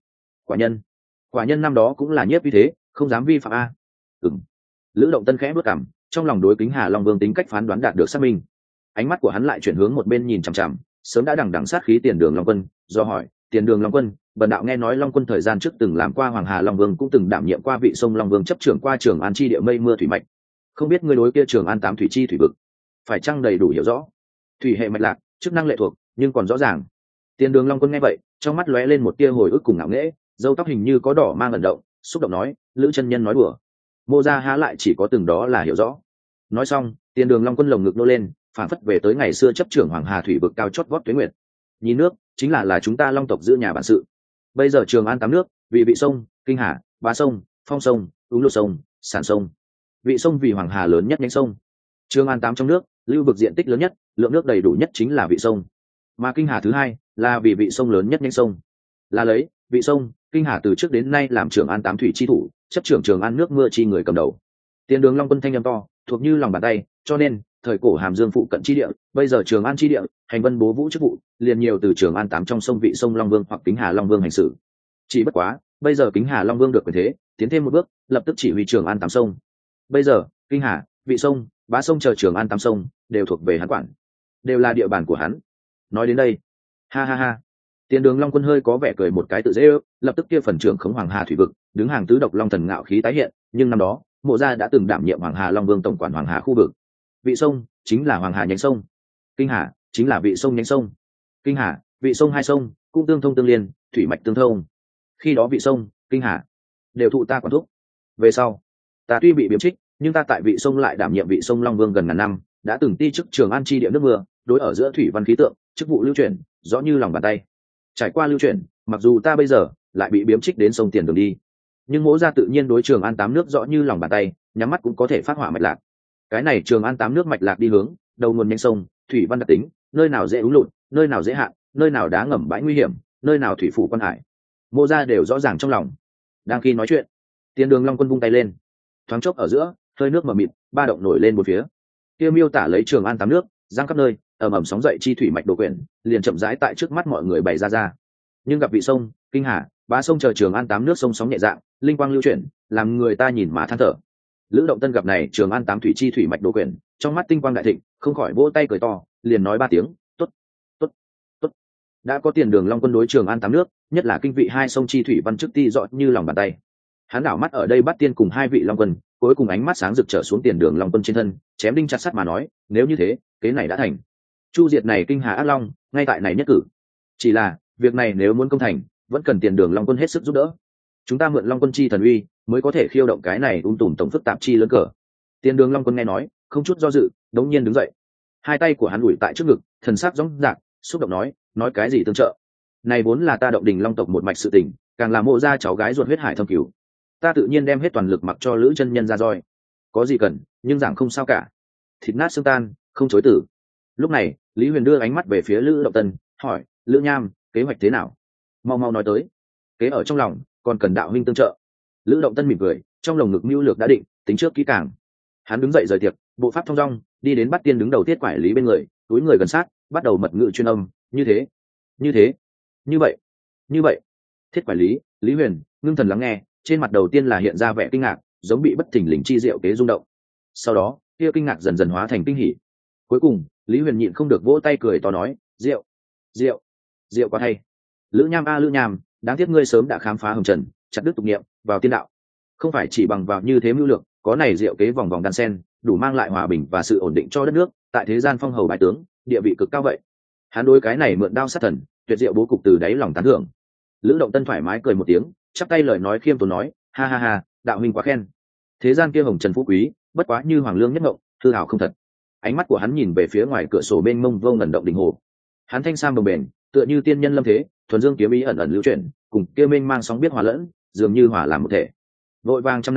Quả nhân năm đó cũng là nhiếp như thế, không dám vi phạm a. Ừm. Lữ Động Tân khẽ bước cằm, trong lòng đối Kính Hà Long Vương tính cách phán đoán đạt được xác minh. Ánh mắt của hắn lại chuyển hướng một bên nhìn chằm chằm, sớm đã đằng đằng sát khí Tiền Đường Long Quân, do hỏi, Tiền Đường Long Quân, bần đạo nghe nói Long Quân thời gian trước từng làm qua Hoàng Hà Long Vương, cũng từng đảm nhiệm qua vị sông Long Vương chấp trưởng qua Trường An chi địa mây mưa thủy mạch, không biết ngươi đối kia Trường An 8 thủy chi thủy vực phải chăng đầy đủ hiểu rõ? Thủy hệ mạch lạc, chức năng lệ thuộc, nhưng còn rõ ràng. Tiền Đường Long Quân nghe vậy, trong mắt lóe lên một tia hồi ức cùng ngạo nghễ, râu tóc hình như có đỏ mang ẩn động, xúc động nói, Lữ chân nhân nói đùa. Mô gia há lại chỉ có từng đó là hiểu rõ. Nói xong, Tiền Đường Long Quân lồng ngực nô lên, phản phất về tới ngày xưa chấp trưởng Hoàng Hà thủy vực cao chót vót tuế nguyệt. Nhìn nước, chính là chúng ta Long tộc giữ nhà bản sự. Bây giờ Trường An 8 nước, vị sông, Kinh Hà, Bá sông, Phong sông, Ứng Lục sông, Sản sông. Vị sông vì Hoàng Hà lớn nhất nhánh sông. Trường An 8 trong nước, lưu vực diện tích lớn nhất, lượng nước đầy đủ nhất chính là vị sông. Mà Kinh Hà thứ hai là vì vị sông lớn nhất nhánh sông. Là lấy vị sông, Kinh Hà từ trước đến nay làm Trường An 8 thủy chi thủ, chấp trưởng Trường An nước mưa chi người cầm đầu. Tiền Đường Long Quân thanh âm to, thuộc như lòng bàn tay, cho nên thời cổ Hàm Dương phụ cận chi địa, bây giờ Trường An chi địa, hành vân bố vũ chức vụ, liền nhiều từ Trường An 8 trong sông vị sông Long Vương hoặc Kính Hà Long Vương hành xử. Chỉ bất quá, bây giờ Kính Hà Long Vương được quyền thế, tiến thêm một bước, lập tức chỉ huy Trường An 8 sông. Bây giờ, Kinh Hà, vị sông, Bá sông chờ Trường An 8 sông đều thuộc về hắn quản, đều là địa bàn của hắn. Nói đến đây, ha ha ha, Tiền Đường Long Quân hơi có vẻ cười một cái tự dễ ước, lập tức kia phần trưởng khống Hoàng Hà thủy vực, đứng hàng tứ độc long thần ngạo khí tái hiện, nhưng năm đó, Mộ gia đã từng đảm nhiệm Hoàng Hà Long Vương tổng quản Hoàng Hà khu vực. Vị sông chính là Hoàng Hà nhánh sông, Kinh Hà chính là vị sông nhánh sông. Kinh Hà, vị sông hai sông cũng tương thông tương liên, thủy mạch tương thông. Khi đó vị sông, Kinh Hà đều thụ ta quản thúc. Về sau, ta tuy bị biếm trích, nhưng ta tại vị sông lại đảm nhiệm vị sông Long Vương gần ngàn năm, đã từng ti chức Trường An chi địa nước mưa, đối ở giữa thủy văn khí tượng, chức vụ lưu chuyển rõ như lòng bàn tay. Trải qua lưu chuyển, mặc dù ta bây giờ lại bị biếm trích đến sông Tiền Đường đi, nhưng Mỗ gia tự nhiên đối Trường An 8 nước rõ như lòng bàn tay, nhắm mắt cũng có thể phát hỏa mạch lạc. Cái này Trường An 8 nước mạch lạc đi hướng, đầu nguồn nhánh sông, thủy văn đặc tính, nơi nào dễ úng lụt, nơi nào dễ hạn, nơi nào đá ngầm bãi nguy hiểm, nơi nào thủy phủ quan hải, Mỗ gia đều rõ ràng trong lòng. Đang khi nói chuyện, Tiền Đường Long Quân vung tay lên, thoáng chốc ở giữa, hơi nước mờ mịt, ba động nổi lên một phía. Kia miêu tả lấy Trường An 8 nước, giang khắp nơi, ầm ầm sóng dậy chi thủy mạch đồ quyển, liền chậm rãi tại trước mắt mọi người bày ra. Nhưng gặp vị sông, Kinh Hà, Bá sông chờ Trường An 8 nước sông sóng nhẹ dạng, linh quang lưu chuyển, làm người ta nhìn mà than thở. Lữ Động Tân gặp này Trường An 8 thủy chi thủy mạch đồ quyển, trong mắt tinh quang đại thịnh, không khỏi vỗ tay cười to, liền nói ba tiếng, tốt, tốt, tốt. Đã có Tiền Đường Long Quân đối Trường An 8 nước, nhất là kinh vị hai sông chi thủy văn chức ti rõ như lòng bàn tay. Hắn đảo mắt ở đây bắt tiên cùng hai vị Long Quân, cuối cùng ánh mắt sáng rực trở xuống Tiền Đường Long Quân trên thân, chém đinh chặt sắt mà nói, nếu như thế, kế này đã thành. Chu diệt này Kinh Hà ác long, ngay tại này nhất cử. Chỉ là, việc này nếu muốn công thành, vẫn cần Tiền Đường Long Quân hết sức giúp đỡ. Chúng ta mượn Long Quân chi thần uy, mới có thể khiêu động cái này tùm tổng phức tạp chi lớn cờ. Tiền Đường Long Quân nghe nói, không chút do dự, đống nhiên đứng dậy. Hai tay của hắn ủi tại trước ngực, thần sắc rõng rạc, xúc động nói cái gì tương trợ? Này vốn là ta Động Đình Long tộc một mạch sự tình, càng là Mộ gia cháu gái ruột huyết hải thâm cửu. Ta tự nhiên đem hết toàn lực mặc cho Lữ chân nhân ra roi. Có gì cần, nhưng giảng không sao cả. Thịt nát xương tan, không chối từ. Lúc này, Lý Huyền đưa ánh mắt về phía Lữ Động Tân, hỏi, Lữ Nham, kế hoạch thế nào? Mau mau nói tới. Kế ở trong lòng, còn cần đạo huynh tương trợ. Lữ Động Tân mỉm cười, trong lồng ngực mưu lược đã định, tính trước kỹ càng. Hắn đứng dậy rời tiệc, bộ pháp thong dong, đi đến bắt tiên đứng đầu Tiết Quải Lý bên người, túi người gần sát, bắt đầu mật ngữ chuyên âm, như thế, như vậy. Thiết Quải Lý, Lý Huyền, ngưng thần lắng nghe, trên mặt đầu tiên là hiện ra vẻ kinh ngạc, giống bị bất thình lình chi diệu kế rung động. Sau đó, kia kinh ngạc dần dần hóa thành kinh hỉ. Cuối cùng, Lý Huyền nhịn không được vỗ tay cười to nói, rượu quá hay. Lữ Nham a Lữ Nham, đáng tiếc ngươi sớm đã khám phá hồng trần, chặt đứt tục niệm, vào tiên đạo. Không phải chỉ bằng vào như thế mưu lược, có này diệu kế vòng vòng đan sen, đủ mang lại hòa bình và sự ổn định cho đất nước, tại thế gian phong hầu bái tướng, địa vị cực cao vậy. Hắn đối cái này mượn đao sát thần, tuyệt diệu bố cục từ đáy lòng tán thưởng. Lữ Động Tân thoải mái cười một tiếng, chắp tay lời nói khiêm tốn nói, ha ha ha, đạo huynh quá khen. Thế gian kia hồng trần phú quý, bất quá như hoàng lương nhất ngộng, hư hảo không thật. Ánh mắt của hắn nhìn về phía ngoài cửa sổ bên mông vô ngần động đỉnh hồ. Hắn thanh sam đồng bền, tựa như tiên nhân lâm thế, thuần dương kiếm ý ẩn ẩn lưu chuyển, cùng kia mênh mang sóng biết hòa lẫn, dường như hòa làm một thể. Vội vàng trăm năm,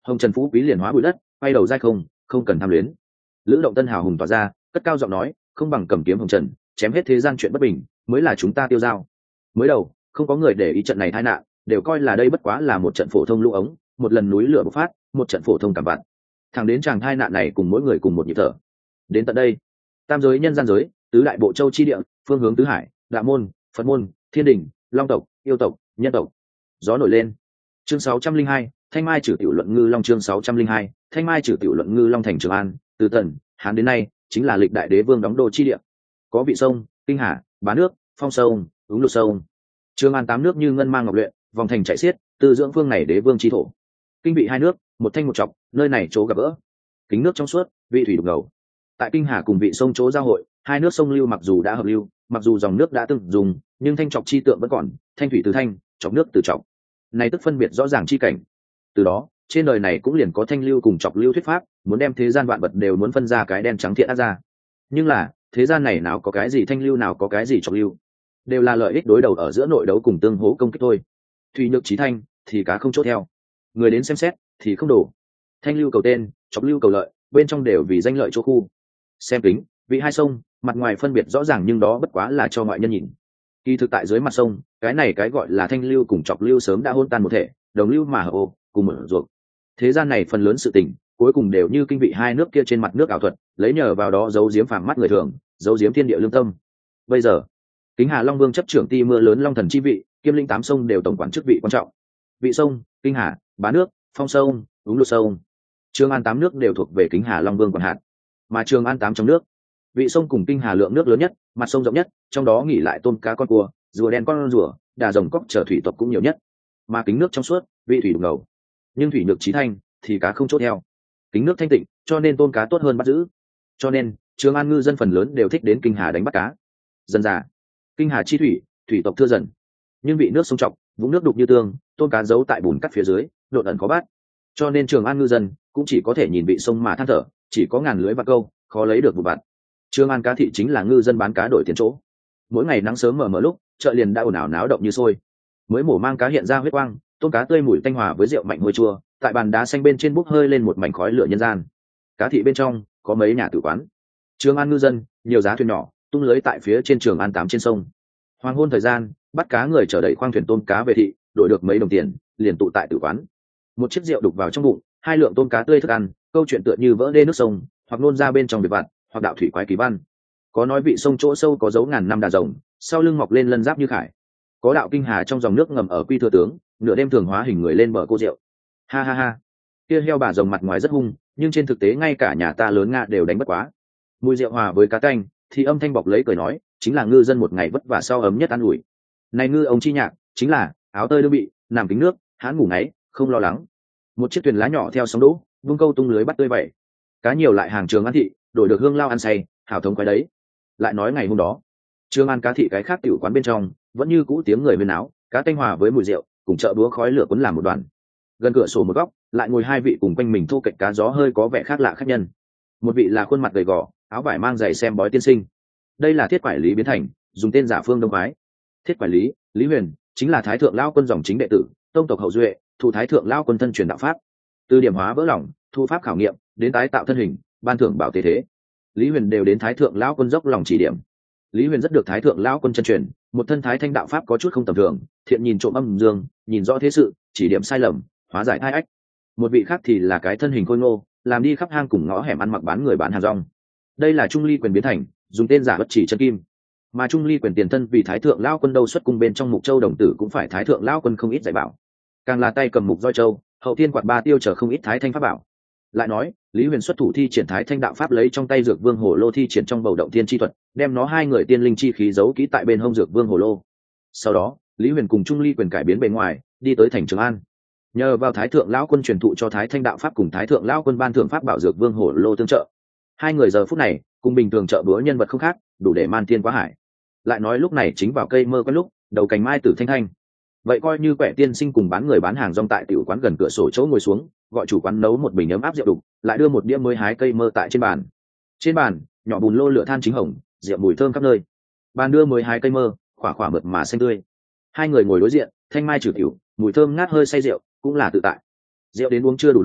hồng trần phú quý liền hóa bụi đất, quay đầu dai không cần tham luyến. Lữ Động Tân hào hùng tỏa ra, cất cao giọng nói, không bằng cầm kiếm hồng trần, chém hết thế gian chuyện bất bình, mới là chúng ta tiêu dao. Mới đầu không có người để ý trận này tai nạn, đều coi là đây bất quá là một trận phổ thông lũ ống, một lần núi lửa bộc phát, một trận phổ thông cảm vạn. Thẳng đến chàng tai nạn này cùng mỗi người cùng một nhịp thở. Đến tận đây, tam giới nhân gian giới, tứ đại bộ châu chi địa, phương hướng tứ hải, đạo môn, Phật môn, thiên đình, long tộc, yêu tộc, nhân tộc. Gió nổi lên. Chương 602, Thanh Mai Trừ Tiểu Luận Ngư Long. Chương 602, Thanh Mai Trừ Tiểu Luận Ngư Long. Thành Trường An, từ Tần Hán đến nay chính là lịch đại đế vương đóng đô chi địa. Có vị sông, Kinh Hà, Bá Nước, Phong sông, Ứng Lục sông. Trường An tám nước như ngân mang ngọc luyện, vòng thành chảy xiết, từ dưỡng phương này đế vương chi thổ. Kinh vị hai nước, một thanh một trọc, nơi này chỗ gặp gỡ. Kính nước trong suốt, vị thủy đục ngầu. Tại Kinh Hà cùng vị sông chỗ giao hội, hai nước sông lưu mặc dù đã hợp lưu, mặc dù dòng nước đã từng dùng, nhưng thanh trọc chi tượng vẫn còn, thanh thủy từ thanh, trọc nước từ trọc. Này tức phân biệt rõ ràng chi cảnh. Từ đó, trên đời này cũng liền có thanh lưu cùng trọc lưu thuyết pháp, muốn đem thế gian vạn vật đều muốn phân ra cái đen trắng thiện ác ra. Nhưng là, thế gian này nào có cái gì thanh lưu, nào có cái gì trọc lưu, đều là lợi ích đối đầu ở giữa nội đấu cùng tương hỗ công kích thôi. Thủy nhược chí thanh, thì cá không chốt theo. Người đến xem xét, thì không đủ. Thanh lưu cầu tên, trọc lưu cầu lợi, bên trong đều vì danh lợi chỗ khu. Xem kính, vị hai sông, mặt ngoài phân biệt rõ ràng nhưng đó bất quá là cho ngoại nhân nhìn. Kỳ thực tại dưới mặt sông, cái này cái gọi là thanh lưu cùng trọc lưu sớm đã hôn tan một thể, đồng lưu mà hợp ô, cùng mở ruột. Thế gian này phần lớn sự tình, cuối cùng đều như kinh vị hai nước kia trên mặt nước ảo thuật, lấy nhờ vào đó giấu giếm phàm mắt người thường, giấu giếm thiên địa lương tâm. Bây giờ, Kính Hà Long Vương chấp trưởng ti mưa lớn Long Thần chi vị, kiêm lĩnh tám sông đều tổng quản chức vị quan trọng. Vị sông, Kinh Hà, Bá Nước, Phong sông, Ứng Lục sông. Trường An tám nước đều thuộc về Kính Hà Long Vương quản hạt. Mà Trường An tám trong nước, vị sông cùng Kinh Hà lượng nước lớn nhất, mặt sông rộng nhất, trong đó nghỉ lại tôm cá con cua, rùa đen con rùa, đà rồng cóc trở thủy tộc cũng nhiều nhất. Mà kính nước trong suốt, vị thủy đục ngầu, nhưng thủy nhược chí thanh, thì cá không chốt theo. Kính nước thanh tịnh, cho nên tôm cá tốt hơn bắt giữ. Cho nên, Trường An ngư dân phần lớn đều thích đến Kinh Hà đánh bắt cá. Dần dà, Kinh Hà chi thủy, thủy tộc thưa dần. Nhưng vị nước sông trọng, vũng nước đục như tương, tôm cá giấu tại bùn cắt phía dưới, độ ẩn khó bắt. Cho nên Trường An ngư dân cũng chỉ có thể nhìn vị sông mà than thở, chỉ có ngàn lưới và câu, khó lấy được một bạt. Trường An cá thị chính là ngư dân bán cá đổi tiền chỗ. Mỗi ngày nắng sớm mờ lúc, chợ liền đã ồn ào náo động như sôi. Mới mổ mang cá hiện ra huyết quang, tôm cá tươi mùi tanh hòa với rượu mạnh hôi chua, tại bàn đá xanh bên trên bốc hơi lên một mảnh khói lửa nhân gian. Cá thị bên trong có mấy nhà tử quán. Trường An ngư dân, nhiều giá thuyền nhỏ, tung lưới tại phía trên Trường An tám trên sông. Hoàng hôn thời gian, bắt cá người chở đẩy khoang thuyền tôm cá về thị, đổi được mấy đồng tiền, liền tụ tại tử quán. Một chiếc rượu đục vào trong bụng, hai lượng tôm cá tươi thức ăn, câu chuyện tựa như vỡ đê nước sông, hoặc nôn ra bên trong việc vặt, hoặc đạo thủy quái kỳ văn. Có nói vị sông chỗ sâu có dấu ngàn năm đà rồng, sau lưng mọc lên lân giáp như khải. Có đạo Kinh Hà trong dòng nước ngầm ở quy thừa tướng, nửa đêm thường hóa hình người lên bờ cô rượu. Ha ha ha, kia heo bà rồng mặt ngoài rất hung, nhưng trên thực tế ngay cả nhà ta lớn Nga đều đánh bất quá. Mùi rượu hòa với cá canh, thì âm thanh bọc lấy cười nói, chính là ngư dân một ngày vất vả sau ấm nhất an ủi. Này ngư ông chi nhạc, chính là áo tơi đương bị, nằm kính nước, hãn ngủ ngáy, không lo lắng. Một chiếc thuyền lá nhỏ theo sóng đỗ, vung câu tung lưới bắt tươi vậy. Cá nhiều lại hàng Trường An thị, đổi được hương lao ăn say, hảo thống quái đấy. Lại nói ngày hôm đó, Trường An cá thị cái khác tiểu quán bên trong, vẫn như cũ tiếng người huyên náo, cá tanh hòa với mùi rượu, cùng chợ búa khói lửa cuốn làm một đoàn. Gần cửa sổ một góc, lại ngồi hai vị cùng quanh mình thu cạnh cá gió hơi có vẻ khác lạ khách nhân. Một vị là khuôn mặt gầy gò, áo vải mang giày xem bói tiên sinh. Đây là Thiết Quải Lý biến thành, dùng tên giả Phương Đông Phái. Thiết Quải Lý, Lý Huyền, chính là Thái thượng lão quân dòng chính đệ tử, tông tộc hậu duệ, thụ Thái thượng lão quân thân truyền đạo pháp. Từ điểm hóa vỡ lòng, thu pháp khảo nghiệm, đến tái tạo thân hình, ban thưởng bảo tế thế. Lý Huyền đều đến Thái thượng lão quân dốc lòng chỉ điểm. Lý Huyền rất được Thái thượng lão quân chân truyền, một thân thái thanh đạo pháp có chút không tầm thường, thiện nhìn trộm âm dương, nhìn rõ thế sự, chỉ điểm sai lầm, hóa giải thai ách. Một vị khác thì là cái thân hình khôi ngô, làm đi khắp hang cùng ngõ hẻm ăn mặc bán người bán hàng rong. Đây là Trung Ly Quyền biến thành, dùng tên giả Bất Chỉ Chân Kim. Mà Trung Ly Quyền tiền thân vì Thái thượng lão quân đâu xuất cung bên trong Mục Châu đồng tử cũng phải Thái thượng lão quân không ít dạy bảo. Càng là tay cầm mục roi châu, hậu thiên quạt ba tiêu trở không ít thái thanh pháp bảo. Lại nói, Lý Huyền xuất thủ thi triển thái thanh đạo pháp, lấy trong tay Dược Vương Hồ Lô thi triển trong bầu động thiên chi thuật, đem nó hai người tiên linh chi khí giấu kỹ tại bên hông Dược Vương Hồ Lô. Sau đó, Lý Huyền cùng Trung Ly Quyền cải biến bề ngoài, đi tới thành Trường An. Nhờ vào Thái thượng lão quân truyền thụ cho thái thanh đạo pháp cùng Thái thượng lão quân ban thưởng pháp bảo Dược Vương Hồ Lô tương trợ. Hai người giờ phút này, cùng bình thường trợ búa nhân vật không khác, đủ để man tiên quá hải. Lại nói lúc này chính vào cây mơ có lúc, đầu cành mai tử thanh thanh. Vậy coi như Quẻ tiên sinh cùng bán người bán hàng rong tại tiểu quán gần cửa sổ chỗ ngồi xuống, gọi chủ quán nấu một bình ấm áp rượu đục, lại đưa một đĩa mới hái cây mơ tại trên bàn. Trên bàn, nhỏ bùn lô lửa than chính hồng, rượu mùi thơm khắp nơi. Bàn đưa mới hái cây mơ, khỏa khỏa mượt mà xanh tươi. Hai người ngồi đối diện, thanh mai trừ tiểu, mùi thơm ngát hơi say rượu, cũng là tự tại. Rượu đến uống chưa đủ đô,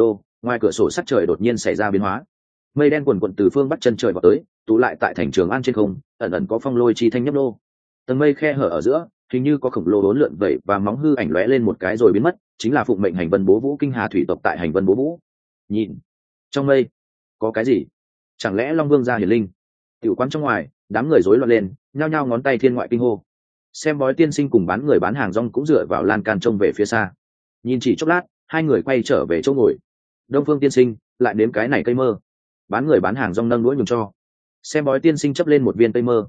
ngoài cửa sổ sắc trời đột nhiên xảy ra biến hóa, mây đen quần quận từ phương bắc chân trời vào tới, tụ lại tại thành Trường An trên không, ẩn ẩn có phong lôi chi thanh nhấp nô. Tầng mây khe hở ở giữa, hình như có khổng lồ đốn lượn vẩy và móng hư ảnh lóe lên một cái rồi biến mất, chính là phụng mệnh Hành Vân Bố Vũ Kinh Hà thủy tộc tại Hành Vân Bố Vũ. Nhìn, trong mây có cái gì? Chẳng lẽ Long Vương gia hiển linh? Tiểu quán trong ngoài, đám người rối loạn lên, nhao nhao ngón tay thiên ngoại kinh hô. Xem bói tiên sinh cùng bán người bán hàng rong cũng dựa vào lan can trông về phía xa. Nhìn chỉ chốc lát, hai người quay trở về chỗ ngồi. Đông Phương tiên sinh lại nếm cái này cây mơ. Bán người bán hàng rong nâng đũa nhường cho. Xem bói tiên sinh chấp lên một viên cây mơ,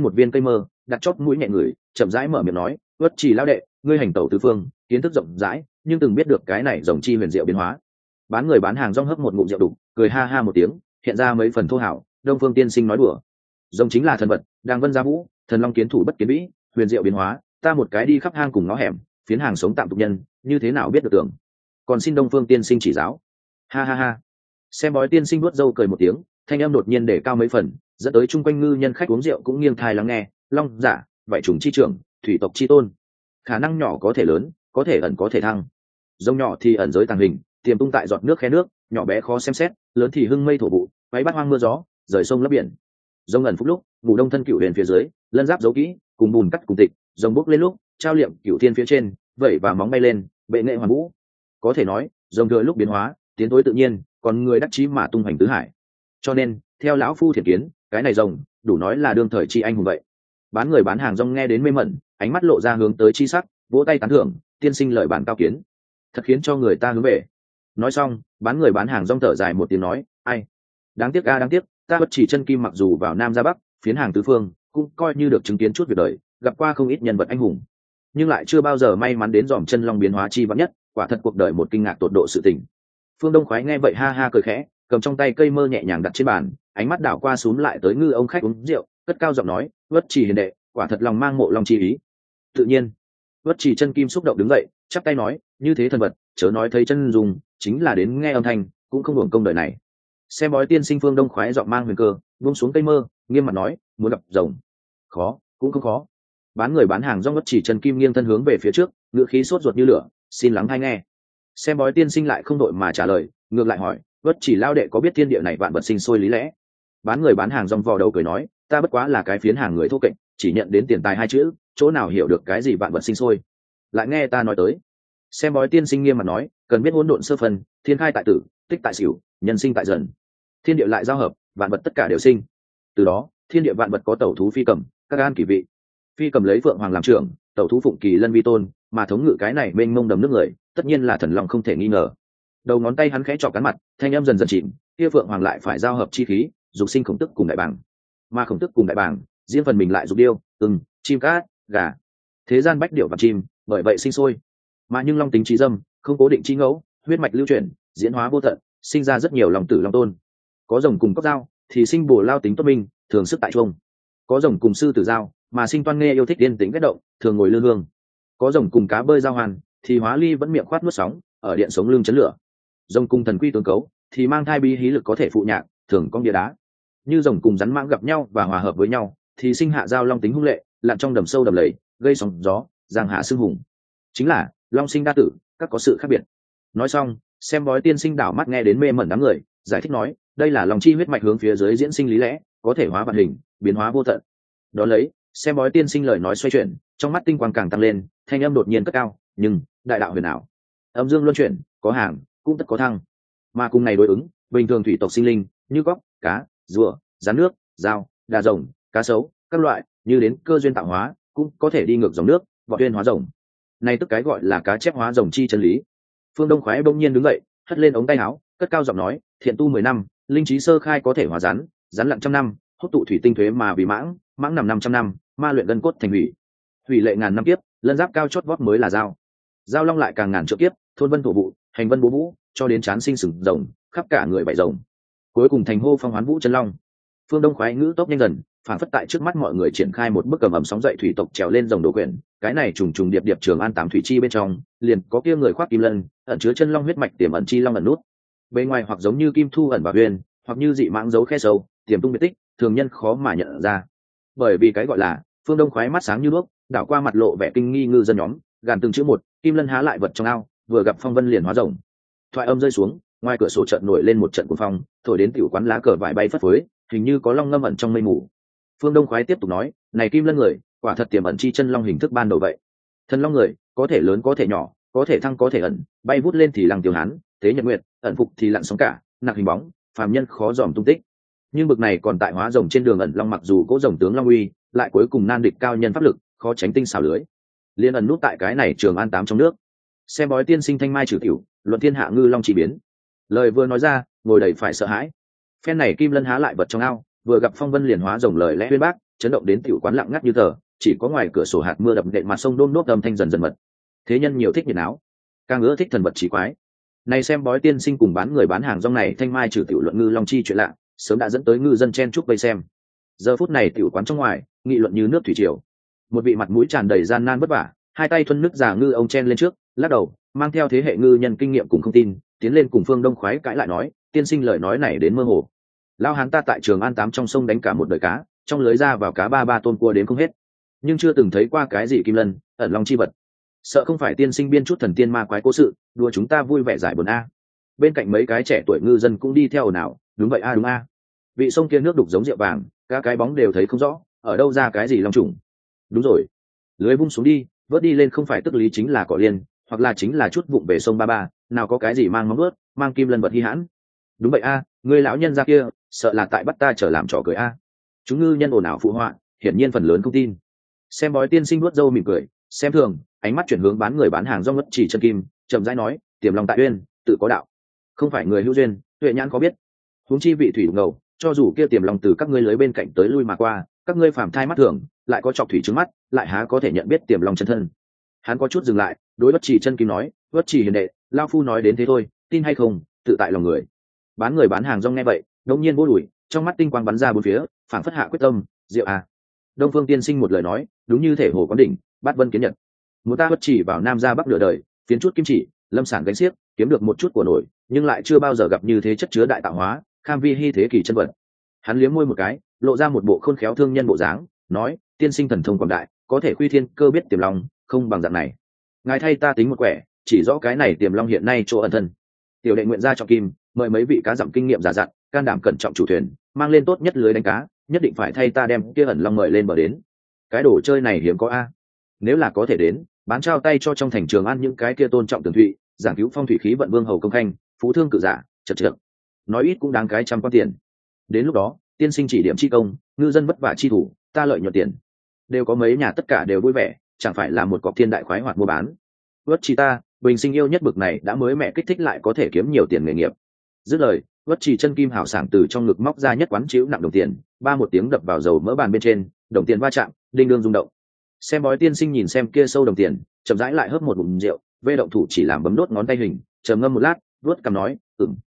đặt chóp mũi nhẹ người, chậm rãi mở miệng nói, "Uất Chỉ lão đệ, ngươi hành tẩu tứ phương, kiến thức rộng rãi, nhưng từng biết được cái này rồng chi huyền diệu biến hóa." Bán người bán hàng rong hấp một ngụm rượu đục, cười ha ha một tiếng, hiện ra mấy phần thô hảo. Đông Phương tiên sinh nói đùa, rồng chính là thần vật, đang vân gia vũ, thần long kiến thủ bất kiến vĩ, huyền diệu biến hóa, ta một cái đi khắp hang cùng ngõ hẻm, phiến hàng sống tạm tục nhân, như thế nào biết được tưởng. Còn xin Đông Phương tiên sinh chỉ giáo. Ha ha ha. Xem bói tiên sinh vuốt râu cười một tiếng, thanh âm đột nhiên để cao mấy phần, dẫn tới chung quanh ngư nhân khách uống rượu cũng nghiêng thai lắng nghe. Long giả, vảy trùng chi trưởng, thủy tộc chi tôn, khả năng nhỏ có thể lớn, có thể ẩn có thể thăng. Rồng nhỏ thì ẩn giới tàng hình, tiềm tung tại giọt nước khe nước, nhỏ bé khó xem xét, lớn thì hưng mây thổ vụ, váy bát hoang mưa gió, rời sông lấp biển. Rồng ẩn phúc lúc, ngủ đông thân cửu huyền phía dưới, lân giáp giấu kỹ, cùng bùn cắt cùng tịch, rồng bốc lên lúc, trao liệm cửu thiên phía trên, vẩy và móng bay lên, bệ nghệ hoàn vũ. Có thể nói, rồng thừa lúc biến hóa, tiến tối tự nhiên, còn người đắc chí mà tung hoành tứ hải. Cho nên, theo lão phu thiện kiến, cái này rồng, đủ nói là đương thời chi anh hùng vậy. Bán người bán hàng rong nghe đến mê mẩn, ánh mắt lộ ra hướng tới chi sắc, vỗ tay tán thưởng, tiên sinh lời bản cao kiến, thật khiến cho người ta hướng về. Nói xong, bán người bán hàng rong thở dài một tiếng nói, ai, đáng tiếc a đáng tiếc, ta bất chỉ chân kim mặc dù vào nam ra bắc, phiến hàng tứ phương, cũng coi như được chứng kiến chút việc đời, gặp qua không ít nhân vật anh hùng, nhưng lại chưa bao giờ may mắn đến dòm chân long biến hóa chi vắn nhất, quả thật cuộc đời một kinh ngạc tột độ sự tình. Phương Đông khoái nghe vậy ha ha cười khẽ, cầm trong tay cây mơ nhẹ nhàng đặt trên bàn, ánh mắt đảo qua xuống lại tới ngư ông khách uống rượu, cất cao giọng nói, bất chỉ hiền đệ, quả thật lòng mang mộ long chi ý. Tự nhiên, bất chỉ chân kim xúc động đứng dậy, chắp tay nói, như thế thần vật, chớ nói thấy chân dùng, chính là đến nghe âm thanh, cũng không hưởng công đời này. Xem bói tiên sinh Phương Đông khoái giọng mang huyền cơ, buông xuống cây mơ, nghiêm mặt nói, muốn gặp rồng, khó, cũng không khó. Bán người bán hàng rong bất chỉ chân kim nghiêng thân hướng về phía trước, ngựa khí sốt ruột như lửa, xin lắng hay nghe. Xem bói tiên sinh lại không đội mà trả lời, ngược lại hỏi, bất chỉ lao đệ có biết thiên địa này vạn vật sinh sôi lý lẽ? Bán người bán hàng rong vò đầu cười nói, ta bất quá là cái phiến hàng người thô kệch, chỉ nhận đến tiền tài hai chữ, chỗ nào hiểu được cái gì vạn vật sinh sôi. Lại nghe ta nói tới. Xem bói tiên sinh nghiêm mặt nói, cần biết hỗn độn sơ phân, thiên khai tại tử, tích tại xỉu, nhân sinh tại dần. Thiên địa lại giao hợp, vạn vật tất cả đều sinh. Từ đó, thiên địa vạn vật có tẩu thú phi cầm, các an kỳ vị. Phi cầm lấy phượng hoàng làm trưởng, tẩu thú phụng kỳ lân vi tôn, mà thống ngự cái này mênh mông đầm nước người, tất nhiên là thần long không thể nghi ngờ. Đầu ngón tay hắn khẽ chọc cắn mặt, thanh âm dần dần chìm, kia phượng hoàng lại phải giao hợp chi khí, dục sinh khổng tức cùng đại bàng, mà khổng tức cùng đại bàng, riêng phần mình lại dục điêu, chim cát, gà, thế gian bách điểu và chim, bởi vậy sinh sôi. Mà nhưng long tính trí dâm, không cố định chi ngẫu, huyết mạch lưu chuyển, diễn hóa vô tận, sinh ra rất nhiều long tử long tôn. Có rồng cùng cóc dao, thì sinh bổ lao tính tốt minh, thường sức tại chuông. Có rồng cùng sư tử dao, mà sinh toan nghe yêu thích yên tĩnh kết động, thường ngồi lư hương. Có rồng cùng cá bơi giao hoàn, thì hóa ly vẫn miệng khoát nuốt sóng, ở điện sống lưng chấn lửa. Rồng cùng thần quy tướng cấu, thì mang thai bí hí lực có thể phụ nhạc, thường cong địa đá. Như rồng cùng rắn mãng gặp nhau và hòa hợp với nhau, thì sinh hạ giao long tính hung lệ, lặn trong đầm sâu đầm lầy, gây sóng gió, giang hạ xưng hùng. Chính là long sinh đa tử, các có sự khác biệt. Nói xong, xem bói tiên sinh đảo mắt nghe đến mê mẩn đám người, giải thích nói, đây là long chi huyết mạch hướng phía dưới diễn sinh lý lẽ, có thể hóa vạn hình, biến hóa vô tận. Đó lấy, xem bói tiên sinh lời nói xoay chuyển, trong mắt tinh quang càng tăng lên, thanh âm đột nhiên cất cao, nhưng đại đạo huyền ảo, âm dương luân chuyển, có hàng cũng tất có thăng. Mà cùng này đối ứng, bình thường thủy tộc sinh linh như cóc, cá, rùa, rắn nước, dao, đà rồng, cá sấu, các loại, như đến cơ duyên tạo hóa, cũng có thể đi ngược dòng nước, vọt duyên hóa rồng. Này tức cái gọi là cá chép hóa rồng chi chân lý. Phương Đông khoái bỗng nhiên đứng dậy, hất lên ống tay áo, cất cao giọng nói, thiện tu 10 năm, linh trí sơ khai có thể hóa rắn, rắn lặn trăm năm, hút tụ thủy tinh thuế mà vì mãng, mãng nằm 500 năm, ma luyện gân cốt thành hủy. Hủy lệ ngàn năm kiếp, lân giáp cao chót vót mới là dao. Dao long lại càng ngàn triệu kiếp, thôn vân thổ vụ, hành vân bố vũ, cho đến chán sinh sừng rồng, khắp cả người bảy rồng. Cuối cùng thành hô phong hoán vũ chân long. Phương Đông khoái ngữ tốc nhanh dần, phản phất tại trước mắt mọi người triển khai một bức cầm ẩm sóng dậy thủy tộc trèo lên rồng đồ quyển. Cái này trùng trùng điệp điệp Trường An tám thủy chi bên trong, liền có kia người khoác kim lân, ẩn chứa chân long huyết mạch tiềm ẩn chi long ẩn nút. Bên ngoài hoặc giống như kim thu ẩn vào huyền, hoặc như dị mãng giấu khe sâu, tiềm tung biệt tích, thường nhân khó mà nhận ra. Bởi vì cái gọi là Phương Đông khoái mắt sáng như đuốc, đảo qua mặt lộ vẻ kinh nghi ngư dân nhóm, gàn từng chữ một, kim lân há lại vật trong ao, vừa gặp phong vân liền hóa rồng. Thoại âm rơi xuống, ngoài cửa sổ trận nổi lên một trận cuồng phong, thổi đến tiểu quán lá cờ vải bay phất phới, hình như có long ngâm ẩn trong mây mù. Phương Đông Khoái tiếp tục nói, này kim lân người quả thật tiềm ẩn chi chân long hình thức ban đầu vậy. Thần long người có thể lớn có thể nhỏ, có thể thăng có thể ẩn, bay vút lên thì lăng tiêu hán, tế nhật nguyệt, ẩn phục thì lặn sóng cả, nặc hình bóng, phàm nhân khó dòm tung tích. Nhưng bực này còn tại hóa rồng trên đường ẩn long, mặc dù cố rồng tướng long uy, lại cuối cùng nan địch cao nhân pháp lực, khó tránh tinh xảo lưới. Liên ẩn nút tại cái này Trường An 8 trong nước. Xem bói tiên sinh thanh mai trừ tiểu, luận thiên hạ ngư long chỉ biến. Lời vừa nói ra, ngồi đầy phải sợ hãi. Phen này kim lân há lại vật trong ao, vừa gặp phong vân liền hóa rồng lời lẽ uyên bác, chấn động đến tiểu quán lặng ngắt như tờ, chỉ có ngoài cửa sổ hạt mưa đập nện mặt sông đôm đốp âm thanh dần dần mật. Thế nhân nhiều thích nhiệt áo, càng ưa thích thần vật chỉ quái. Này xem bói tiên sinh cùng bán người bán hàng rong này thanh mai trừ tiểu luận ngư long chi chuyện lạ, sớm đã dẫn tới ngư dân chen chúc vây xem. Giờ phút này tiểu quán trong ngoài, nghị luận như nước thủy triều. Một vị mặt mũi tràn đầy gian nan vất vả, hai tay thuần nước già ngư ông chen lên trước, lắc đầu, mang theo thế hệ ngư nhân kinh nghiệm cùng không tin, tiến lên cùng Phương Đông Khoái cãi lại nói, tiên sinh lời nói này đến mơ hồ. Lao hán ta tại Trường An 8 trong sông đánh cả một đời cá, trong lưới ra vào cá ba tôn cua đến không hết, nhưng chưa từng thấy qua cái gì kim lân ẩn long chi vật. Sợ không phải tiên sinh biên chút thần tiên ma quái cố sự đùa chúng ta vui vẻ giải buồn a. Bên cạnh mấy cái trẻ tuổi ngư dân cũng đi theo nào, đúng vậy a, đúng a. Vị sông kia nước đục giống rượu vàng, các cái bóng đều thấy không rõ, ở đâu ra cái gì long trùng. Đúng rồi, lưới vung xuống đi, vớt đi lên không phải tức lý chính là cỏ liên, hoặc là chính là chút vụng về sông ba, nào có cái gì mang móng ướt mang kim lân vật hi hãn. Đúng vậy a, người lão nhân ra kia sợ là tại bắt ta trở làm trò cười a. Chúng ngư nhân ồn ào phụ họa, hiển nhiên phần lớn không tin. Xem bói tiên sinh nuốt râu mỉm cười, xem thường, ánh mắt chuyển hướng bán người bán hàng do ngất chỉ chân kim, chậm rãi nói, tiềm lòng tại uyên, tự có đạo, không phải người hữu duyên, tuệ nhãn có biết. Huống chi vị thủy ngầu, cho dù kia tiềm lòng từ các ngươi lưới bên cạnh tới lui mà qua, các ngươi phàm thai mắt thường, lại có chọc thủy trứng mắt, lại há có thể nhận biết tiềm lòng chân thân. Hắn có chút dừng lại, đối bất chỉ chân kim nói, bất chỉ hiền đệ, lao phu nói đến thế thôi, tin hay không, tự tại lòng người. Bán người bán hàng rong nghe vậy, đột nhiên vô đuổi, trong mắt tinh quang bắn ra bốn phía, phảng phất hạ quyết tâm, diệu à. Đông Phương tiên sinh một lời nói, đúng như thể hồ quán đỉnh, bát vân kiến nhật. Muốn ta bất chỉ vào nam ra bắc nửa đời, phiến chút kim chỉ, lâm sản gánh xiếc, kiếm được một chút của nổi, nhưng lại chưa bao giờ gặp như thế chất chứa đại tạo hóa, kham vi hy thế kỳ chân vật. Hắn liếm môi một cái, lộ ra một bộ khôn khéo thương nhân bộ dáng, nói, tiên sinh thần thông quảng đại, có thể khuy thiên cơ biết tiềm long, không bằng dạng này. Ngài thay ta tính một quẻ, chỉ rõ cái này tiềm long hiện nay chỗ ẩn thân. Tiểu đệ nguyện ra trọng kim, mời mấy vị cá dặm kinh nghiệm giả dặn, can đảm cẩn trọng chủ thuyền, mang lên tốt nhất lưới đánh cá, nhất định phải thay ta đem kia ẩn long mời lên bờ đến. Cái đồ chơi này hiếm có a. Nếu là có thể đến, bán trao tay cho trong thành Trường An những cái kia tôn trọng tường thụy, giảng cứu phong thủy khí vận vương hầu công khanh, phú thương cự giả, chật chật. Nói ít cũng đáng cái trăm quan tiền. Đến lúc đó, tiên sinh chỉ điểm chi công, ngư dân vất vả chi thủ, ta lợi nhuận tiền. Đều có mấy nhà tất cả đều vui vẻ, chẳng phải là một cọc thiên đại khoái hoạt mua bán. Vất chi ta, bình sinh yêu nhất bực này đã mới mẹ kích thích lại có thể kiếm nhiều tiền nghề nghiệp. Dứt lời, Vất chỉ chân kim hào sảng từ trong ngực móc ra nhất quán chiếu nặng đồng tiền, ba một tiếng đập vào dầu mỡ bàn bên trên, đồng tiền va chạm, đinh đương rung động. Xem bói tiên sinh nhìn xem kia sâu đồng tiền, chậm rãi lại hớp một ngụm rượu, vê động thủ chỉ làm bấm đốt ngón tay hình, trầm ngâm một lát, vuốt cằm nói,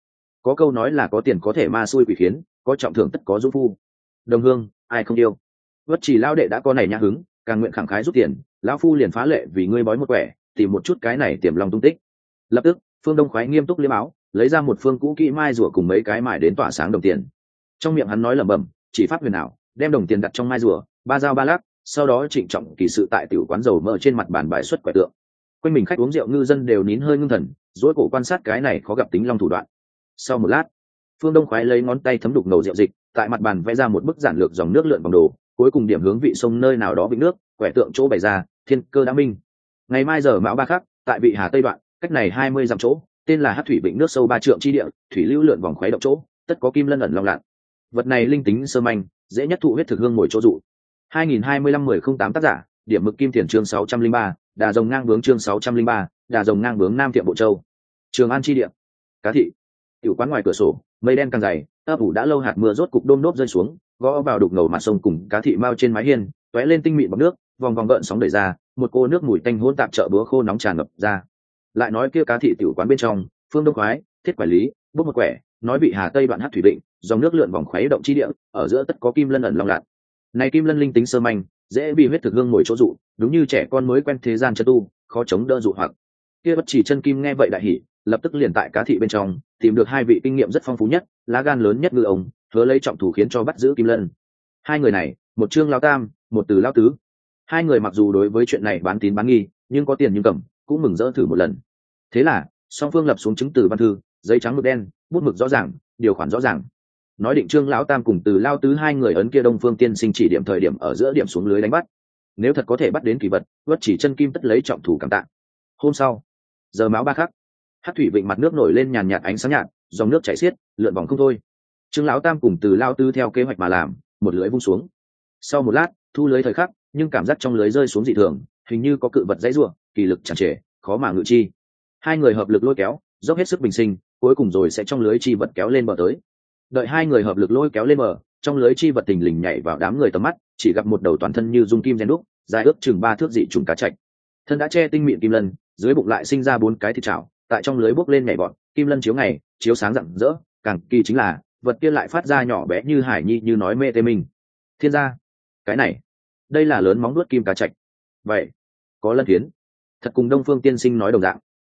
có câu nói là có tiền có thể ma xui quỷ khiến, có trọng thưởng tất có dũng phu. Đồng hương, ai không yêu. Vất chỉ lao đệ đã có này nhã hứng, càng nguyện khẳng khái rút tiền, lão phu liền phá lệ vì ngươi bói một quẻ, tìm một chút cái này tiềm lòng tung tích. Lập tức, Phương Đông Khoái nghiêm túc liếm áo, lấy ra một phương cũ kỹ mai rùa cùng mấy cái mài đến tỏa sáng đồng tiền. Trong miệng hắn nói lẩm bẩm, chỉ pháp huyền ảo, đem đồng tiền đặt trong mai rùa, ba dao ba lát, sau đó trịnh trọng kỳ sự tại tiểu quán dầu mỡ trên mặt bàn bài xuất quẻ tượng. Quanh mình khách uống rượu ngư dân đều nín hơi ngưng thần, dỗi cổ quan sát cái này khó gặp tính long thủ đoạn. Sau một lát, Phương Đông Khoái lấy ngón tay thấm đục nầu rượu dịch, tại mặt bàn vẽ ra một bức giản lược dòng nước lượn vòng đồ, cuối cùng điểm hướng vị sông nơi nào đó vịnh nước, quẻ tượng chỗ bày ra, thiên cơ đã minh. Ngày mai giờ mão ba khắc, tại vị Hà Tây đoạn, cách này 20 dặm chỗ, tên là Hắc Thủy Vịnh nước sâu 3 trượng chi địa, thủy lưu lượn vòng khuấy động chỗ, tất có kim lân ẩn long lạn. Vật này linh tính sơ manh, dễ nhất thụ huyết thực hương ngồi chỗ dụ. 2025-10-08 tác giả, điểm mực kim tiền chương 603, đà rồng ngang bướng chương 603, đà rồng ngang bướng Nam Tiệm Bộ Châu. Trường An chi địa. Cá thị. Tiểu quán ngoài cửa sổ, mây đen càng dày, ấp ủ đã lâu hạt mưa rốt cục đôm đốp rơi xuống, gõ vào đục ngầu mặt sông cùng cá thị mao trên mái hiên, tóe lên tinh mịn bọt nước, vòng vòng gợn sóng đẩy ra, một cô nước mùi tanh hỗn tạp chợ búa khô nóng tràn ngập ra. Lại nói kia cá thị tiểu quán bên trong, Phương Đông Khoái, thiết quản lý, bốc một quẻ, nói bị Hà Tây đoạn Hắc Thủy Vịnh, dòng nước lượn vòng khuấy động chi địa, ở giữa tất có kim lân ẩn long lạn. Này kim lân linh tính sơ manh, dễ bị huyết thực hương ngồi chỗ dụ, đúng như trẻ con mới quen thế gian chân tu, khó chống đỡ dụ hoặc. Kia bất chỉ chân kim nghe vậy đại hỉ, lập tức liền tại cá thị bên trong tìm được hai vị kinh nghiệm rất phong phú nhất, lá gan lớn nhất ngư ông, hứa lấy trọng thủ khiến cho bắt giữ kim lân. Hai người này, một Trương Lão Tam, một Từ Lão Tứ. Hai người mặc dù đối với chuyện này bán tín bán nghi, nhưng có tiền nhưng cầm, cũng mừng rỡ thử một lần. Thế là song phương lập xuống chứng từ văn thư, giấy trắng mực đen, bút mực rõ ràng, điều khoản rõ ràng. Nói định Trương lão tam cùng Từ lao tứ hai người ấn kia Đông Phương tiên sinh chỉ điểm thời điểm ở giữa điểm xuống lưới đánh bắt. Nếu thật có thể bắt đến kỳ vật, Vất Chỉ Chân Kim tất lấy trọng thủ cảm tạ. Hôm sau, giờ máu ba khắc, Hắc thủy vịnh mặt nước nổi lên nhàn nhạt ánh sáng nhạt, dòng nước chảy xiết, lượn vòng không thôi. Trương lão tam cùng Từ lao tứ theo kế hoạch mà làm, một lưới vung xuống. Sau một lát, thu lưới thời khắc, nhưng cảm giác trong lưới rơi xuống dị thường, hình như có cự vật dãy rủa, kỳ lực tràn trề, khó mà ngự chi. Hai người hợp lực lôi kéo, dốc hết sức bình sinh, cuối cùng rồi sẽ trong lưới chi vật kéo lên bờ tới. Đợi hai người hợp lực lôi kéo lên bờ, trong lưới chi vật thình lình nhảy vào đám người tầm mắt, chỉ gặp một đầu toàn thân như dung kim rèn đúc, dài ước chừng 3 thước dị trùng cá trạch. Thân đã che tinh mịn kim lân, dưới bụng lại sinh ra 4 cái thịt chảo, tại trong lưới bốc lên nhảy vọt, kim lân chiếu ngày, chiếu sáng rạng rỡ, càng kỳ chính là, vật kia lại phát ra nhỏ bé như hải nhi như nói mê tê mình. Thiên gia, cái này, đây là lớn móng vuốt kim cá trạch. Vậy, có lân thiến, thật cùng Đông Phương tiên sinh nói đồng dạng.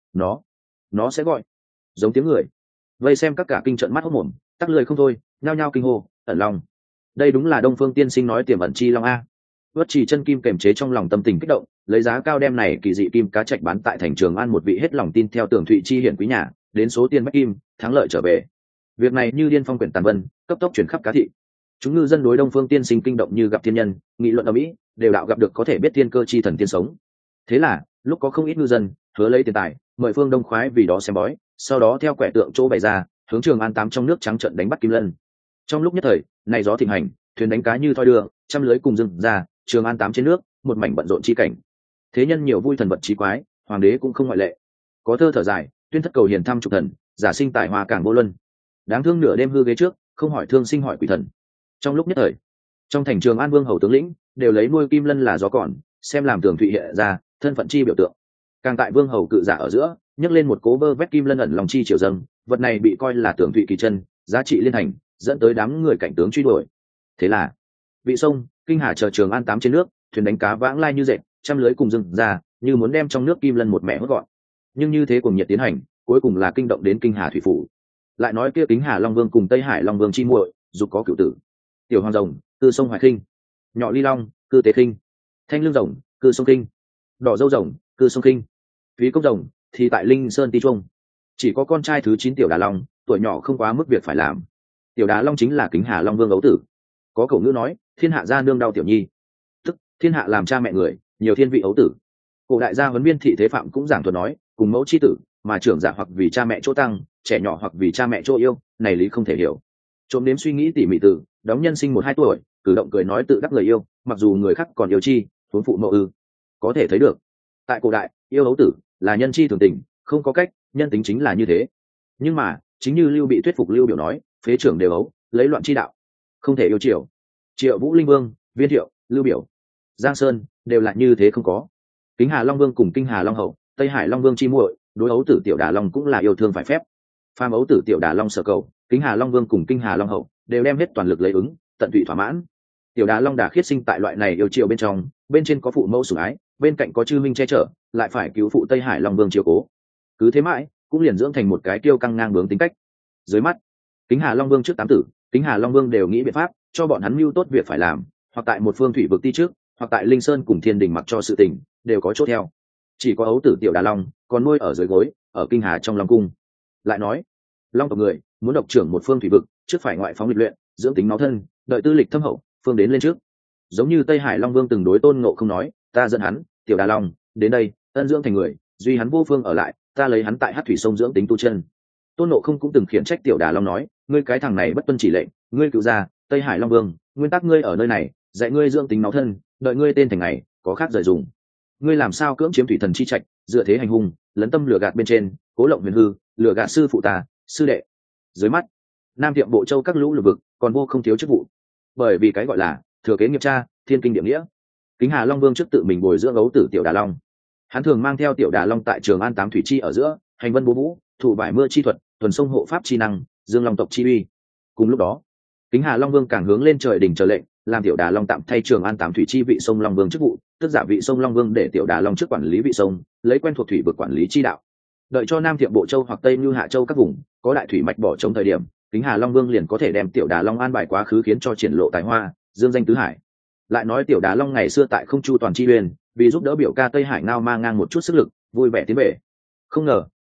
Nó sẽ gọi, giống tiếng người. Vây xem các cả kinh trợn mắt hốt mồm, tắc lười không thôi, nhao nhao kinh hô, ẩn long. Đây đúng là Đông Phương tiên sinh nói tiềm ẩn chi long a. Vất Chỉ Chân Kim kềm chế trong lòng tâm tình kích động, lấy giá cao đem này kỳ dị kim cá trạch bán tại thành Trường An một vị hết lòng tin theo Tưởng Thụy chi hiển quý nhà, đến số tiền bách kim, thắng lợi trở về. Việc này như điên phong quyển tàn vân, cấp tốc chuyển khắp cá thị. Chúng ngư dân đối Đông Phương tiên sinh kinh động như gặp thiên nhân, nghị luận ở mỹ, đều đạo gặp được có thể biết thiên cơ chi thần tiên sống. Thế là, lúc có không ít ngư dân hứa lấy tiền tài, mời Phương Đông khoái vì đó xem bói, sau đó theo quẻ tượng chỗ bày ra, hướng Trường An 8 trong nước trắng trận đánh bắt kim lân. Trong lúc nhất thời, này gió thịnh hành, thuyền đánh cá như thoi đưa, trăm lưới cùng dừng ra, Trường An 8 trên nước, một mảnh bận rộn chi cảnh. Thế nhân nhiều vui thần vật trí quái, hoàng đế cũng không ngoại lệ. Có thơ thở dài, tuyên thất cầu hiền thăm trục thần, giả sinh tài hoa càng vô luân. Đáng thương nửa đêm hư ghế trước, không hỏi thương sinh hỏi quỷ thần. Trong lúc nhất thời, trong thành Trường An vương hầu tướng lĩnh đều lấy nuôi kim lân là gió còn, xem làm Tường Thụy hiện ra thân phận chi biểu tượng. Càng tại vương hầu cự giả ở giữa, nhấc lên một cố vơ vét kim lân ẩn lòng chi triều dâng, vật này bị coi là Tường Thụy kỳ chân, giá trị liên hành, dẫn tới đám người cảnh tướng truy đuổi. Thế là, vị sông Kinh Hà chờ Trường An 8 trên nước, thuyền đánh cá vãng lai như dệt, trăm lưới cùng dừng ra, như muốn đem trong nước kim lân một mẹ hốt gọn. Nhưng như thế cùng nhiệt tiến hành, cuối cùng là kinh động đến Kinh Hà thủy phủ. Lại nói kia Kính Hà Long Vương cùng Tây Hải Long Vương chi muội, dục có cửu tử. Tiểu Hoàng Rồng, cư sông Hoài Khinh; Nhỏ Ly Long, cư Tế Khinh; Thanh Lương Rồng, cư sông Kinh; Đỏ Dâu Rồng, cư sông Kinh; Phí Cốc Rồng thì tại Linh Sơn Ti Trung. Chỉ có con trai thứ 9 Tiểu Đà Long, tuổi nhỏ không quá mức việc phải làm. Tiểu Đà Long chính là Kính Hà Long Vương ấu tử. Có khẩu ngữ nói, thiên hạ gia nương đau tiểu nhi, tức thiên hạ làm cha mẹ người, nhiều thiên vị ấu tử. Cổ đại gia huấn viên Thị Thế Phạm cũng giảng thuật nói, cùng mẫu chi tử, mà trưởng giả hoặc vì cha mẹ chỗ tăng, trẻ nhỏ hoặc vì cha mẹ chỗ yêu, này lý không thể hiểu. Trộm đếm suy nghĩ tỉ mỉ từ, đóng nhân sinh 1-2 tuổi, cử động cười nói tự đắc người yêu, mặc dù người khác còn yêu chi, huống phụ mẫu ư. Có thể thấy được, tại cổ đại, yêu ấu tử là nhân chi thường tình, không có cách, nhân tính chính là như thế. Nhưng mà, chính như Lưu Bị thuyết phục Lưu Biểu nói, phế trưởng đều ấu, lấy loạn chi đạo, không thể yêu Triệu. Triệu Vũ Linh Vương, Viên Thiệu, Lưu Biểu, Giang Sơn đều là như thế không có. Kính Hà Long Vương cùng Kinh Hà Long hậu, Tây Hải Long Vương chi muội, đối ấu tử Tiểu Đà Long cũng là yêu thương phải phép. Phàm ấu tử Tiểu Đà Long sở cầu, Kính Hà Long Vương cùng Kinh Hà Long hậu đều đem hết toàn lực lấy ứng, tận tụy thỏa mãn. Tiểu Đà Long Đà khiết sinh tại loại này yêu Triệu bên trong, bên trên có phụ mẫu sủng ái, bên cạnh có chư minh che chở, lại phải cứu phụ Tây Hải Long Vương chiếu cố. Cứ thế mãi, cũng liền dưỡng thành một cái tiêu căng ngang bướng tính cách. Dưới mắt, Kính Hà Long Vương trước 8 tử, Kính Hà Long Vương đều nghĩ biện pháp cho bọn hắn mưu tốt việc phải làm, hoặc tại một phương thủy vực ti trước, hoặc tại Linh Sơn cùng Thiên Đình mặc cho sự tình đều có chốt theo. Chỉ có ấu tử Tiểu Đà Long còn nuôi ở dưới gối, ở Kinh Hà trong Long cung. Lại nói, Long tộc người muốn độc trưởng một phương thủy vực, trước phải ngoại phóng lịch luyện, dưỡng tính máu thân, đợi tư lịch thâm hậu, phương đến lên trước. Giống như Tây Hải Long Vương từng đối Tôn Ngộ không nói, ta dẫn hắn, Tiểu Đà Long, đến đây, ân dưỡng thành người, duy hắn vô phương ở lại, ta lấy hắn tại Hắc thủy sông dưỡng tính tu chân. Tôn Ngộ không cũng từng khiển trách Tiểu Đà Long nói, ngươi cái thằng này bất tuân chỉ lệnh, ngươi cứu ra Tây Hải Long Vương, nguyên tắc ngươi ở nơi này, dạy ngươi dưỡng tính máu thân, đợi ngươi tên thành ngày, có khác rời dùng. Ngươi làm sao cưỡng chiếm thủy thần chi trạch, dựa thế hành hung, lấn tâm lừa gạt bên trên, cố lộng huyền hư, lừa gạt sư phụ ta, sư đệ. Dưới mắt, Nam Tiệm Bộ Châu các lũ lục vực, còn vô không thiếu chức vụ. Bởi vì cái gọi là thừa kế nghiệp cha, thiên kinh địa nghĩa. Kính Hà Long Vương trước tự mình bồi dưỡng ấu tử Tiểu Đà Long. Hắn thường mang theo Tiểu Đà Long tại Trường An 8 thủy chi ở giữa, hành vân bố vũ, thủ vải mưa chi thuật, tuần sông hộ pháp chi năng, dương long tộc chi uy. Cùng lúc đó, Kính Hà Long Vương càng hướng lên trời đỉnh chờ lệnh, làm Tiểu Đà Long tạm thay Trường An 8 thủy chi vị sông Long Vương chức vụ, tức giả vị sông Long Vương để Tiểu Đà Long trước quản lý vị sông, lấy quen thuộc thủy vực quản lý chi đạo. Đợi cho Nam Thiệm Bộ Châu hoặc Tây Như Hạ Châu các vùng có đại thủy mạch bỏ trống thời điểm, Kính Hà Long Vương liền có thể đem Tiểu Đà Long an bài quá khứ, khiến cho triển lộ tài hoa, dương danh tứ hải. Lại nói Tiểu Đà Long ngày xưa tại không chu toàn chi uyên, vì giúp đỡ biểu ca Tây Hải ngao mang ngang một chút sức lực, vui vẻ tiến bể. Không ngờ,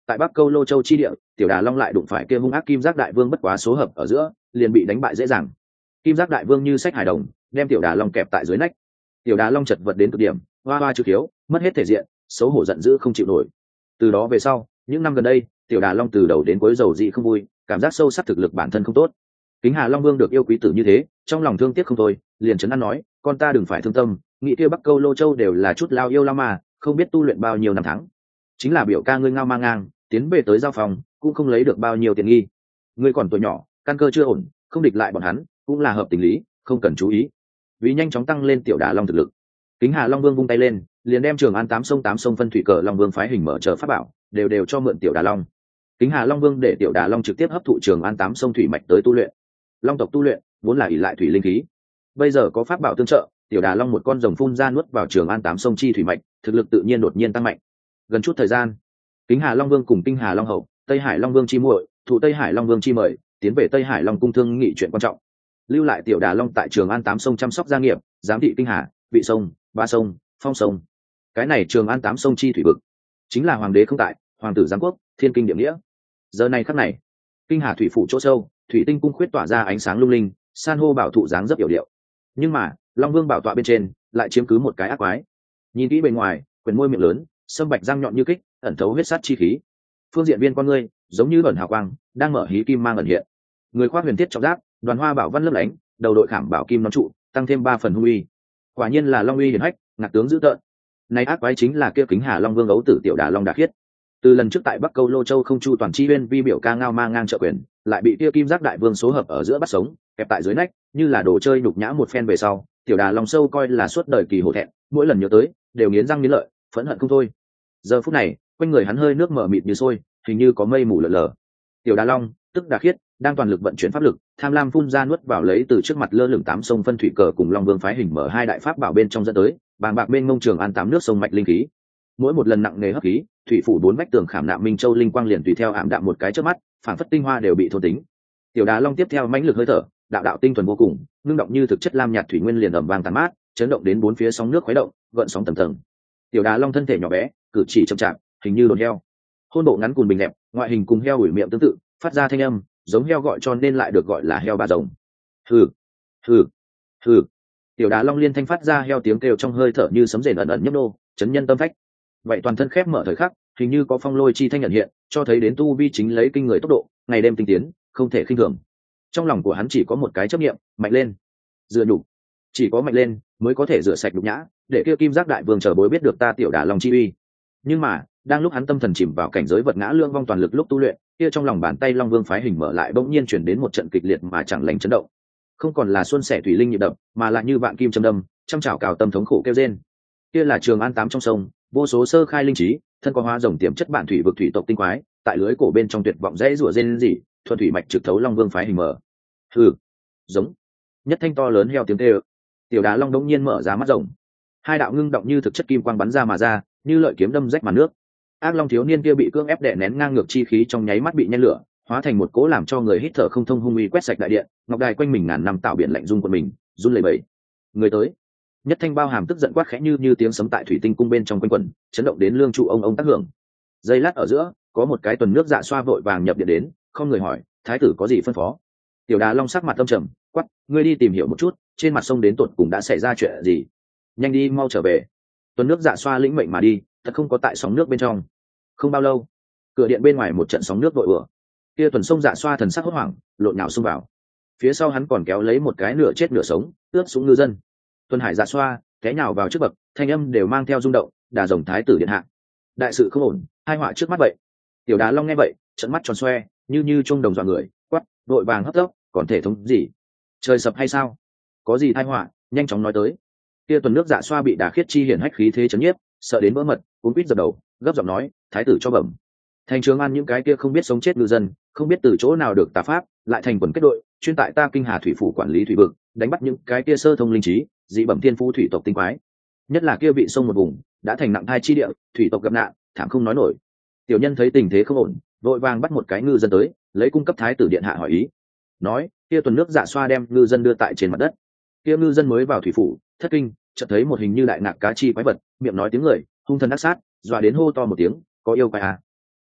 tại bắc câu lô châu chi địa, tiểu đà long lại đụng phải kia hung ác kim giác đại vương, bất quá số hợp ở giữa liền bị đánh bại dễ dàng. Kim giác đại vương như sách hài đồng đem tiểu đà long kẹp tại dưới nách. Tiểu đà long chật vật đến cực điểm, hoa hoa chữ khiếu, mất hết thể diện, xấu hổ giận dữ không chịu nổi. Từ đó về sau, những năm gần đây, tiểu đà long từ đầu đến cuối dầu dị không vui, cảm giác sâu sắc thực lực bản thân không tốt. Kính Hà Long Vương được yêu quý tử như thế, trong lòng thương tiếc không thôi, liền trấn an nói, con ta đừng phải thương tâm, nghĩ kia bắc câu lô châu đều là chút lao yêu lao mà, không biết tu luyện bao nhiêu năm tháng. Chính là biểu ca ngươi ngao mang ngang, tiến về tới giao phòng cũng không lấy được bao nhiêu tiền nghi. Ngươi còn tuổi nhỏ, căn cơ chưa ổn, không địch lại bọn hắn cũng là hợp tình lý, không cần chú ý. Vì nhanh chóng tăng lên tiểu đà long thực lực, Kính Hà Long Vương vung tay lên, liền đem Trường An tám sông phân thủy cờ Long Vương phái hình mở chờ pháp bảo, đều cho mượn tiểu đà long. Kính Hà Long Vương để tiểu đà long trực tiếp hấp thụ Trường An tám sông thủy mạch tới tu luyện. Long tộc tu luyện vốn là ỷ lại thủy linh khí, bây giờ có pháp bảo tương trợ, tiểu đà long một con rồng phun ra nuốt vào Trường An tám sông chi thủy mạch, thực lực tự nhiên đột nhiên tăng mạnh. Gần chút thời gian, Kính Hà Long Vương cùng Kinh Hà Long hậu, Tây Hải Long Vương chi muội, thủ Tây Hải Long Vương chi mời, tiến về Tây Hải Long cung thương nghị chuyện quan trọng. Lưu lại tiểu đà long tại Trường An tám sông chăm sóc gia nghiệp, giám thị Kinh Hà, vị sông, ba sông, phong sông. Cái này Trường An tám sông chi thủy vực, chính là hoàng đế không tại, hoàng tử giám quốc, thiên kinh địa nghĩa. Giờ này khắc này, Kinh Hà thủy phủ chỗ sâu, thủy tinh cung khuyết tỏa ra ánh sáng lung linh, san hô bảo thụ dáng rất yểu điệu. Nhưng mà, Long Vương bảo tọa bên trên lại chiếm cứ một cái ác quái. Nhìn kỹ bên ngoài, quyển môi miệng lớn, sâm bạch răng nhọn như kích, ẩn thấu huyết sát chi khí. Phương diện viên con ngươi, giống như ẩn hào quang, đang mở hí kim mang ẩn hiện. Người khoác huyền thiết trọng giáp, đoàn hoa bảo văn lấp lánh, đầu đội khảm bảo kim nón trụ, tăng thêm 3 phần hung uy. Quả nhiên là Long uy hiển hách, ngạc tướng dữ tợn. Này ác quái chính là kia Kính Hà Long Vương ấu tử tiểu đà long Đà Khiết. Từ lần trước tại Bắc Câu Lô Châu không chu toàn chi uyên vi biểu ca ngao ma ngang trợ quyền, lại bị kia kim giác đại vương số hợp ở giữa bắt sống, kẹp tại dưới nách, như là đồ chơi nhục nhã một phen về sau, tiểu đà long sâu coi là suốt đời kỳ hổ thẹn, mỗi lần nhớ tới, đều nghiến răng nghiến lợi, phẫn hận không thôi. Giờ phút này, quanh người hắn hơi nước mở mịt như sôi, hình như có mây mù lờ lờ. Tiểu đà long, tức Đà Khiết, đang toàn lực vận chuyển pháp lực, tham lam phun ra nuốt vào lấy từ trước mặt lơ lửng 8 sông phân thủy cờ cùng Long Vương phái hình mở 2 đại pháp bảo bên trong dẫn tới, bàng bạc bên ngông Trường An 8 nước sông mạch linh khí. Mỗi một lần nặng nề hấp khí, thủy phủ 4 vách tường khảm nạm minh châu linh quang liền tùy theo ảm đạm một cái chớp mắt, phản phất tinh hoa đều bị thôn tính. Tiểu đà long tiếp theo mãnh lực hơi thở, đạo đạo tinh thuần vô cùng, ngưng động như thực chất lam nhạt thủy nguyên liền ầm vang tàn mát, chấn động đến 4 phía sóng nước khuấy động, gợn sóng tầng tầng. Tiểu đà long thân thể nhỏ bé, cử chỉ chậm chạp, hình như đồn heo. Hôn bộ ngắn cùn bình đẹp, ngoại hình cùng heo ủi miệng tương tự, phát ra thanh âm giống heo gọi cho nên lại được gọi là heo bà rồng. Hừ, hừ, hừ. Tiểu đà long liên thanh phát ra heo tiếng kêu trong hơi thở như sấm rền ẩn ẩn nhấp nô, chấn nhân tâm phách. Vậy toàn thân khép mở thời khắc, hình như có phong lôi chi thanh nhận hiện, cho thấy đến tu vi chính lấy kinh người tốc độ, ngày đêm tinh tiến, không thể khinh thường. Trong lòng của hắn chỉ có một cái chấp niệm, mạnh lên, dựa đủ. Chỉ có mạnh lên mới có thể rửa sạch nhục nhã, để kia kim giác đại vương chờ bối biết được ta tiểu đà long chi uy. Nhưng mà, đang lúc hắn tâm thần chìm vào cảnh giới vật ngã lương vong toàn lực lúc tu luyện, kia trong lòng bàn tay Long Vương phái hình mở lại bỗng nhiên chuyển đến một trận kịch liệt mà chẳng lành chấn động. Không còn là xuân sẻ thủy linh nhịp đập, mà lại như vạn kim châm đâm, trăm chảo cào tâm thống khổ kêu rên. Kia là Trường An 8 trong sông, vô số sơ khai linh trí, thân có hóa rồng tiềm chất bản thủy vực thủy tộc tinh quái, tại lưới cổ bên trong tuyệt vọng dễ rủa rên rỉ, thuần thủy mạch trực thấu Long Vương phái hình mở. Hừ, giống. Nhất thanh to lớn heo tiếng kêu. Tiểu đá long đống nhiên mở ra mắt rồng. Hai đạo ngưng động như thực chất kim quang bắn ra mà ra, như lợi kiếm đâm rách màn nước. Ác long thiếu niên kia bị cưỡng ép đè nén ngang ngược chi khí trong nháy mắt bị nhen lửa, hóa thành một cỗ làm cho người hít thở không thông hung uy quét sạch đại điện, ngọc đài quanh mình ngàn năm tạo biển lạnh rung quần mình, run lẩy bẩy. Người tới. Nhất thanh bao hàm tức giận quát khẽ như tiếng sấm tại thủy tinh cung bên trong quanh quẩn, chấn động đến lương trụ ông tác hưởng. Giây lát ở giữa, có một cái tuần nước dạ xoa vội vàng nhập điện đến, không người hỏi, thái tử có gì phân phó. Tiểu đà long sắc mặt âm trầm, quát, ngươi đi tìm hiểu một chút, trên mặt sông đến tột cùng đã xảy ra chuyện gì. Nhanh đi mau trở về. Tuần nước dạ xoa lĩnh mệnh mà đi, thật không có tại sóng nước bên trong. Không bao lâu, cửa điện bên ngoài một trận sóng nước vội ùa. Kia tuần sông dạ xoa thần sắc hốt hoảng, lộn nhào xông vào. Phía sau hắn còn kéo lấy một cái nửa chết nửa sống, ướp xuống ngư dân. Tuần hải dạ xoa té nhào vào trước bậc, thanh âm đều mang theo rung động, đà rồng thái tử điện hạ. Đại sự không ổn, hai họa trước mắt vậy. Tiểu đá long nghe vậy, trận mắt tròn xoe, như chuông đồng dọa người, quát, vội vàng hấp tốc, còn thể thống gì? Trời sập hay sao? Có gì tai họa, nhanh chóng nói tới. Kia tuần nước dạ xoa bị đà khiết chi hiển hách khí thế chấn nhiếp, sợ đến vỡ mật, cuốn quýt dập đầu, gấp giọng nói, thái tử cho bẩm. Thành Trường An những cái kia không biết sống chết ngư dân, không biết từ chỗ nào được tà pháp, lại thành quần kết đội, chuyên tại ta Kinh Hà thủy phủ quản lý thủy vực, đánh bắt những cái kia sơ thông linh trí, dị bẩm thiên phú thủy tộc tinh quái. Nhất là kia vị sông một vùng, đã thành nặng thai chi địa, thủy tộc gặp nạn, thảm không nói nổi. Tiểu nhân thấy tình thế không ổn, vội vàng bắt một cái ngư dân tới, lấy cung cấp thái tử điện hạ hỏi ý. Nói, kia tuần nước dạ xoa đem ngư dân đưa tại trên mặt đất. Kia ngư dân mới vào thủy phủ, thất kinh, chợt thấy một hình như đại ngạc cá chi quái vật, miệng nói tiếng người, hung thần ác sát, dọa đến hô to một tiếng, có yêu quái à.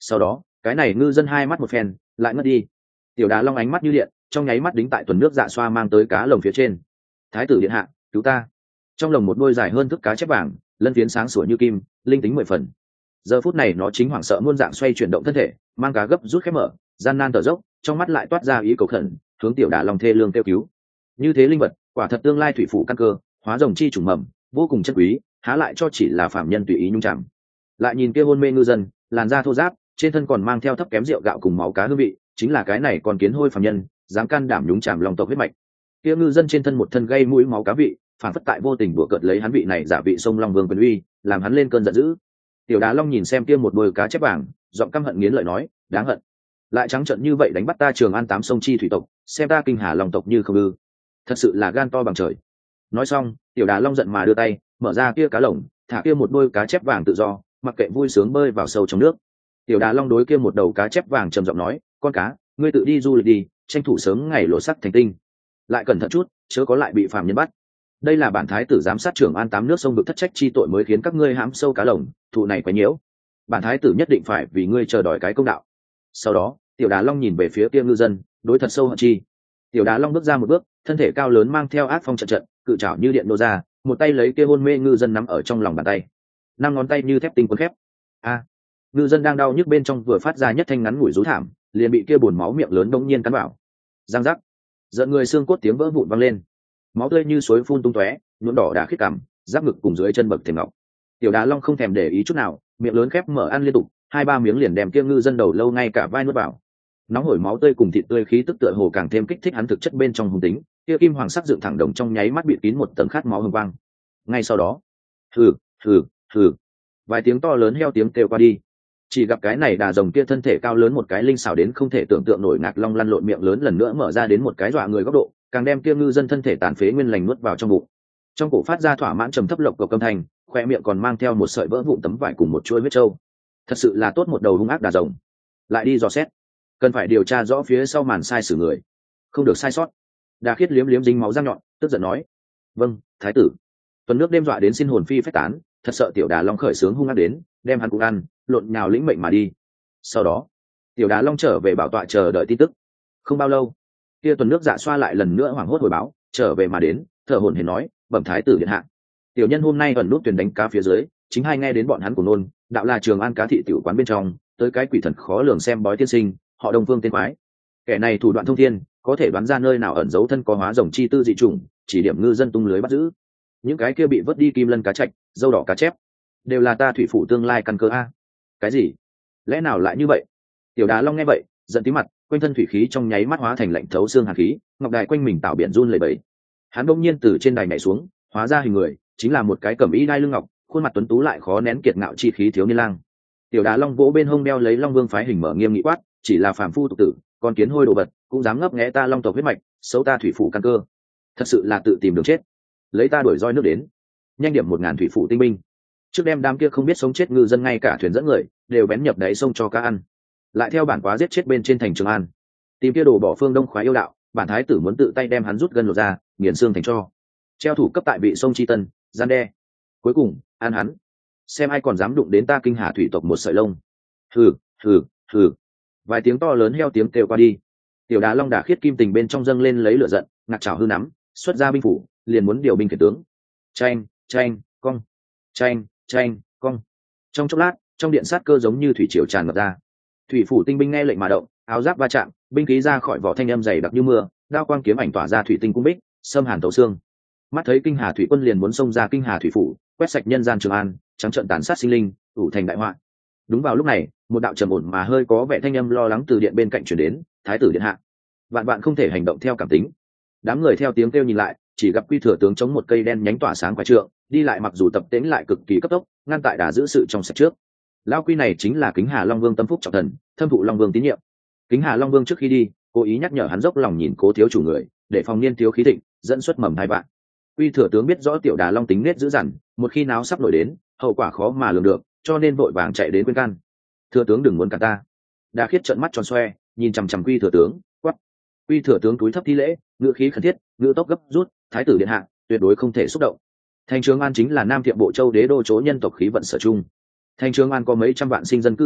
Sau đó cái này ngư dân hai mắt một phen lại ngất đi. Tiểu Đà Long ánh mắt như điện, trong nháy mắt đính tại tuần nước dạ xoa mang tới cá lồng phía trên. Thái tử điện hạ, cứu ta. Trong lồng một đôi dài hơn thước cá chép vàng, lân phiến sáng sủa như kim, linh tính 10 phần. Giờ phút này nó chính hoảng sợ muôn dạng xoay chuyển động thân thể, mang cá gấp rút khép mở, gian nan thở dốc, trong mắt lại toát ra ý cầu khẩn, hướng Tiểu Đà Long thê lương kêu cứu. Như thế linh vật, quả thật tương lai thủy phủ căn cơ, hóa rồng chi chủng mầm, vô cùng chất quý, há lại cho chỉ là phạm nhân tùy ý nhung chạm. Lại nhìn kia hôn mê ngư dân, làn da thô ráp, trên thân còn mang theo thấp kém rượu gạo cùng máu cá hương vị, chính là cái này còn kiến hôi phạm nhân, dám can đảm nhúng chạm lòng tộc huyết mạch. Kia ngư dân trên thân một thân gây mũi máu cá vị, phản phất tại vô tình đùa cợt lấy hắn vị này giả vị sông Long Vương quyền uy, làm hắn lên cơn giận dữ. Tiểu Đà Long nhìn xem kia một đôi cá chép vàng, giọng căm hận nghiến lợi nói, đáng hận, lại trắng trợn như vậy đánh bắt ta Trường An 8 sông chi thủy tộc, xem ta Kinh Hà Long tộc như không ư? Thật sự là gan to bằng trời. Nói xong, Tiểu Đà Long giận mà đưa tay, mở ra kia cá lồng, thả kia một đôi cá chép vàng tự do, mặc kệ vui sướng bơi vào sâu trong nước. Tiểu Đà Long đối kia một đầu cá chép vàng trầm giọng nói, con cá, ngươi tự đi du lịch đi, tranh thủ sớm ngày lộ sắc thành tinh, lại cẩn thận chút, chớ có lại bị phàm nhân bắt. Đây là bản thái tử giám sát Trường An 8 nước sông vực thất trách chi tội mới khiến các ngươi hãm sâu cá lồng, thụ này quá nhiễu. Bản thái tử nhất định phải vì ngươi chờ đòi cái công đạo. Sau đó, Tiểu Đà Long nhìn về phía kia ngư dân, đối thật sâu hận chi. Tiểu Đà Long bước ra một bước, thân thể cao lớn mang theo ác phong trận trận, cự trảo như điện nô ra, một tay lấy kia hôn mê ngư dân nắm ở trong lòng bàn tay, năm ngón tay như thép tinh cuốn khép. A! Ngư dân đang đau nhức bên trong vừa phát ra nhất thanh ngắn ngủi rú thảm, liền bị kia buồn máu miệng lớn đống nhiên cắn vào. Giang giác! Giận người xương cốt tiếng vỡ vụn vang lên, máu tươi như suối phun tung tóe, nhuộm đỏ đã khít cằm, giáp ngực cùng dưới chân bậc thềm ngọc. Tiểu Đà Long không thèm để ý chút nào, miệng lớn khép mở ăn liên tục, 2-3 miếng liền đem kia ngư dân đầu lâu ngay cả vai nuốt vào. Nóng hổi máu tươi cùng thịt tươi khí tức tựa hồ càng thêm kích thích hắn thực chất bên trong hung tính, kia kim hoàng sắc dựng thẳng đồng trong nháy mắt bị kín một tầng khát máu hừng vang. Ngay sau đó, hừ hừ hừ, vài tiếng to lớn heo tiếng kêu qua đi, chỉ gặp cái này đà rồng kia thân thể cao lớn một cái linh xảo đến không thể tưởng tượng nổi, ngạc long lăn lộn miệng lớn lần nữa mở ra đến một cái dọa người góc độ, càng đem kia ngư dân thân thể tàn phế nguyên lành nuốt vào trong bụng. Trong cổ phát ra thỏa mãn trầm thấp lộc cộc âm thanh, khoe miệng còn mang theo một sợi vỡ vụn tấm vải cùng một chuỗi huyết trâu. Thật sự là tốt một đầu hung ác đà rồng. Lại đi dò xét, cần phải điều tra rõ phía sau màn sai sử người, không được sai sót. Đà Khiết liếm liếm dính máu răng nhọn, tức giận nói, vâng thái tử. Tuần nước đêm dọa đến xin hồn phi phách tán, thật sợ Tiểu Đà Long khởi sướng hung ác đến đem hắn cũng ăn, lộn nhào lĩnh mệnh mà đi. Sau đó Tiểu Đà Long trở về bảo tọa chờ đợi tin tức. Không bao lâu, kia tuần nước dạ xoa lại lần nữa hoảng hốt hồi báo trở về mà đến, thở hổn hển nói, bẩm thái tử điện hạ, tiểu nhân hôm nay ẩn nút thuyền đánh cá phía dưới, chính hay nghe đến bọn hắn của nôn đạo là Trường An cá thị tiểu quán bên trong tới cái quỷ thần khó lường xem bói tiên sinh, họ Đông Phương tên quái. Kẻ này thủ đoạn thông thiên, có thể đoán ra nơi nào ẩn giấu thân có hóa rồng chi tư dị trùng, chỉ điểm ngư dân tung lưới bắt giữ. Những cái kia bị vớt đi kim lân cá trạch, dâu đỏ cá chép, đều là ta thủy phủ tương lai căn cơ a. Cái gì? Lẽ nào lại như vậy? Tiểu Đà Long nghe vậy, giận tí mặt, quanh thân thủy khí trong nháy mắt hóa thành lạnh thấu xương hàn khí, ngọc đài quanh mình tạo biển run lẩy bẩy. Hắn bỗng nhiên từ trên đài nhảy xuống, hóa ra hình người, chính là một cái cẩm y đai lưng ngọc, khuôn mặt tuấn tú lại khó nén kiệt ngạo chi khí thiếu niên lang. Tiểu Đà Long vỗ bên hông đeo lấy Long Vương phái hình mở nghiêm nghị quát, chỉ là phàm phu tục tử, con kiến hôi đồ vật, cũng dám ngấp nghé ta Long tộc huyết mạch, xấu ta thủy phủ căn cơ, thật sự là tự tìm đường chết. Lấy ta đuổi roi nước đến, nhanh điểm 1000 thủy phủ tinh binh, trước đem đám kia không biết sống chết ngư dân ngay cả thuyền dẫn người đều bén nhập đáy sông cho cá ăn, lại theo bản quá giết chết bên trên thành Trường An. Tìm kia đồ bỏ phương Đông khoái yêu đạo, bản thái tử muốn tự tay đem hắn rút gân lột ra, nghiền xương thành tro, treo thủ cấp tại vị sông Tri Tân, gian đe. Cuối cùng ăn hắn, xem ai còn dám đụng đến ta Kinh Hà thủy tộc một sợi lông. Hừ hừ hừ, vài tiếng to lớn heo tiếng kêu qua đi, Tiểu Đà Long Đà Khiết kim tình bên trong dâng lên lấy lửa giận, ngạc chảo hư nắm, xuất ra binh phủ, liền muốn điều binh khiển tướng. Chanh chanh cong, chanh chanh cong. Trong chốc lát, trong điện sát cơ giống như thủy triều tràn ngập ra. Thủy phủ tinh binh nghe lệnh mà động, áo giáp va chạm, binh khí ra khỏi vỏ thanh âm dày đặc như mưa, đao quang kiếm ảnh tỏa ra thủy tinh cung bích, xâm hàn thấu xương. Mắt thấy Kinh Hà thủy quân liền muốn xông ra Kinh Hà thủy phủ, quét sạch nhân gian Trường An, trắng trợn tàn sát sinh linh, ủ thành đại họa. Đúng vào lúc này, một đạo trầm ổn mà hơi có vẻ thanh âm lo lắng từ điện bên cạnh truyền đến, thái tử điện hạ, vạn bạn không thể hành động theo cảm tính. Đám người theo tiếng kêu nhìn lại, chỉ gặp Quy thừa tướng chống một cây đen nhánh tỏa sáng quái trượng, đi lại mặc dù tập tễnh lại cực kỳ cấp tốc, ngăn tại đà giữ sự trong sạch trước. Lão Quy này chính là Kính Hà Long Vương tâm phúc trọng thần, thâm thụ Long Vương tín nhiệm. Kính Hà Long Vương trước khi đi, cố ý nhắc nhở hắn dốc lòng nhìn Cố thiếu chủ người, để phòng niên thiếu khí thịnh, dẫn xuất mầm hai vạn. Quy thừa tướng biết rõ Tiểu Đà Long tính nết dữ dằn, một khi náo sắp nổi đến, hậu quả khó mà lường được, cho nên vội vàng chạy đến khuyên can. Thừa tướng đừng muốn cả ta. Đà Khiết trợn mắt tròn xoe, nhìn chằm chằm Quy thừa tướng, quát. Quy thừa tướng cúi thấp thi lễ, ngữ khí khẩn thiết, ngữ tốc gấp rút, thái tử điện hạ, tuyệt đối không thể xúc động. Thành Trường An chính là Nam Thiệm Bộ Châu đế đô chỗ nhân tộc khí vận sở chung. Thành Trường An có mấy trăm vạn sinh dân cư ở,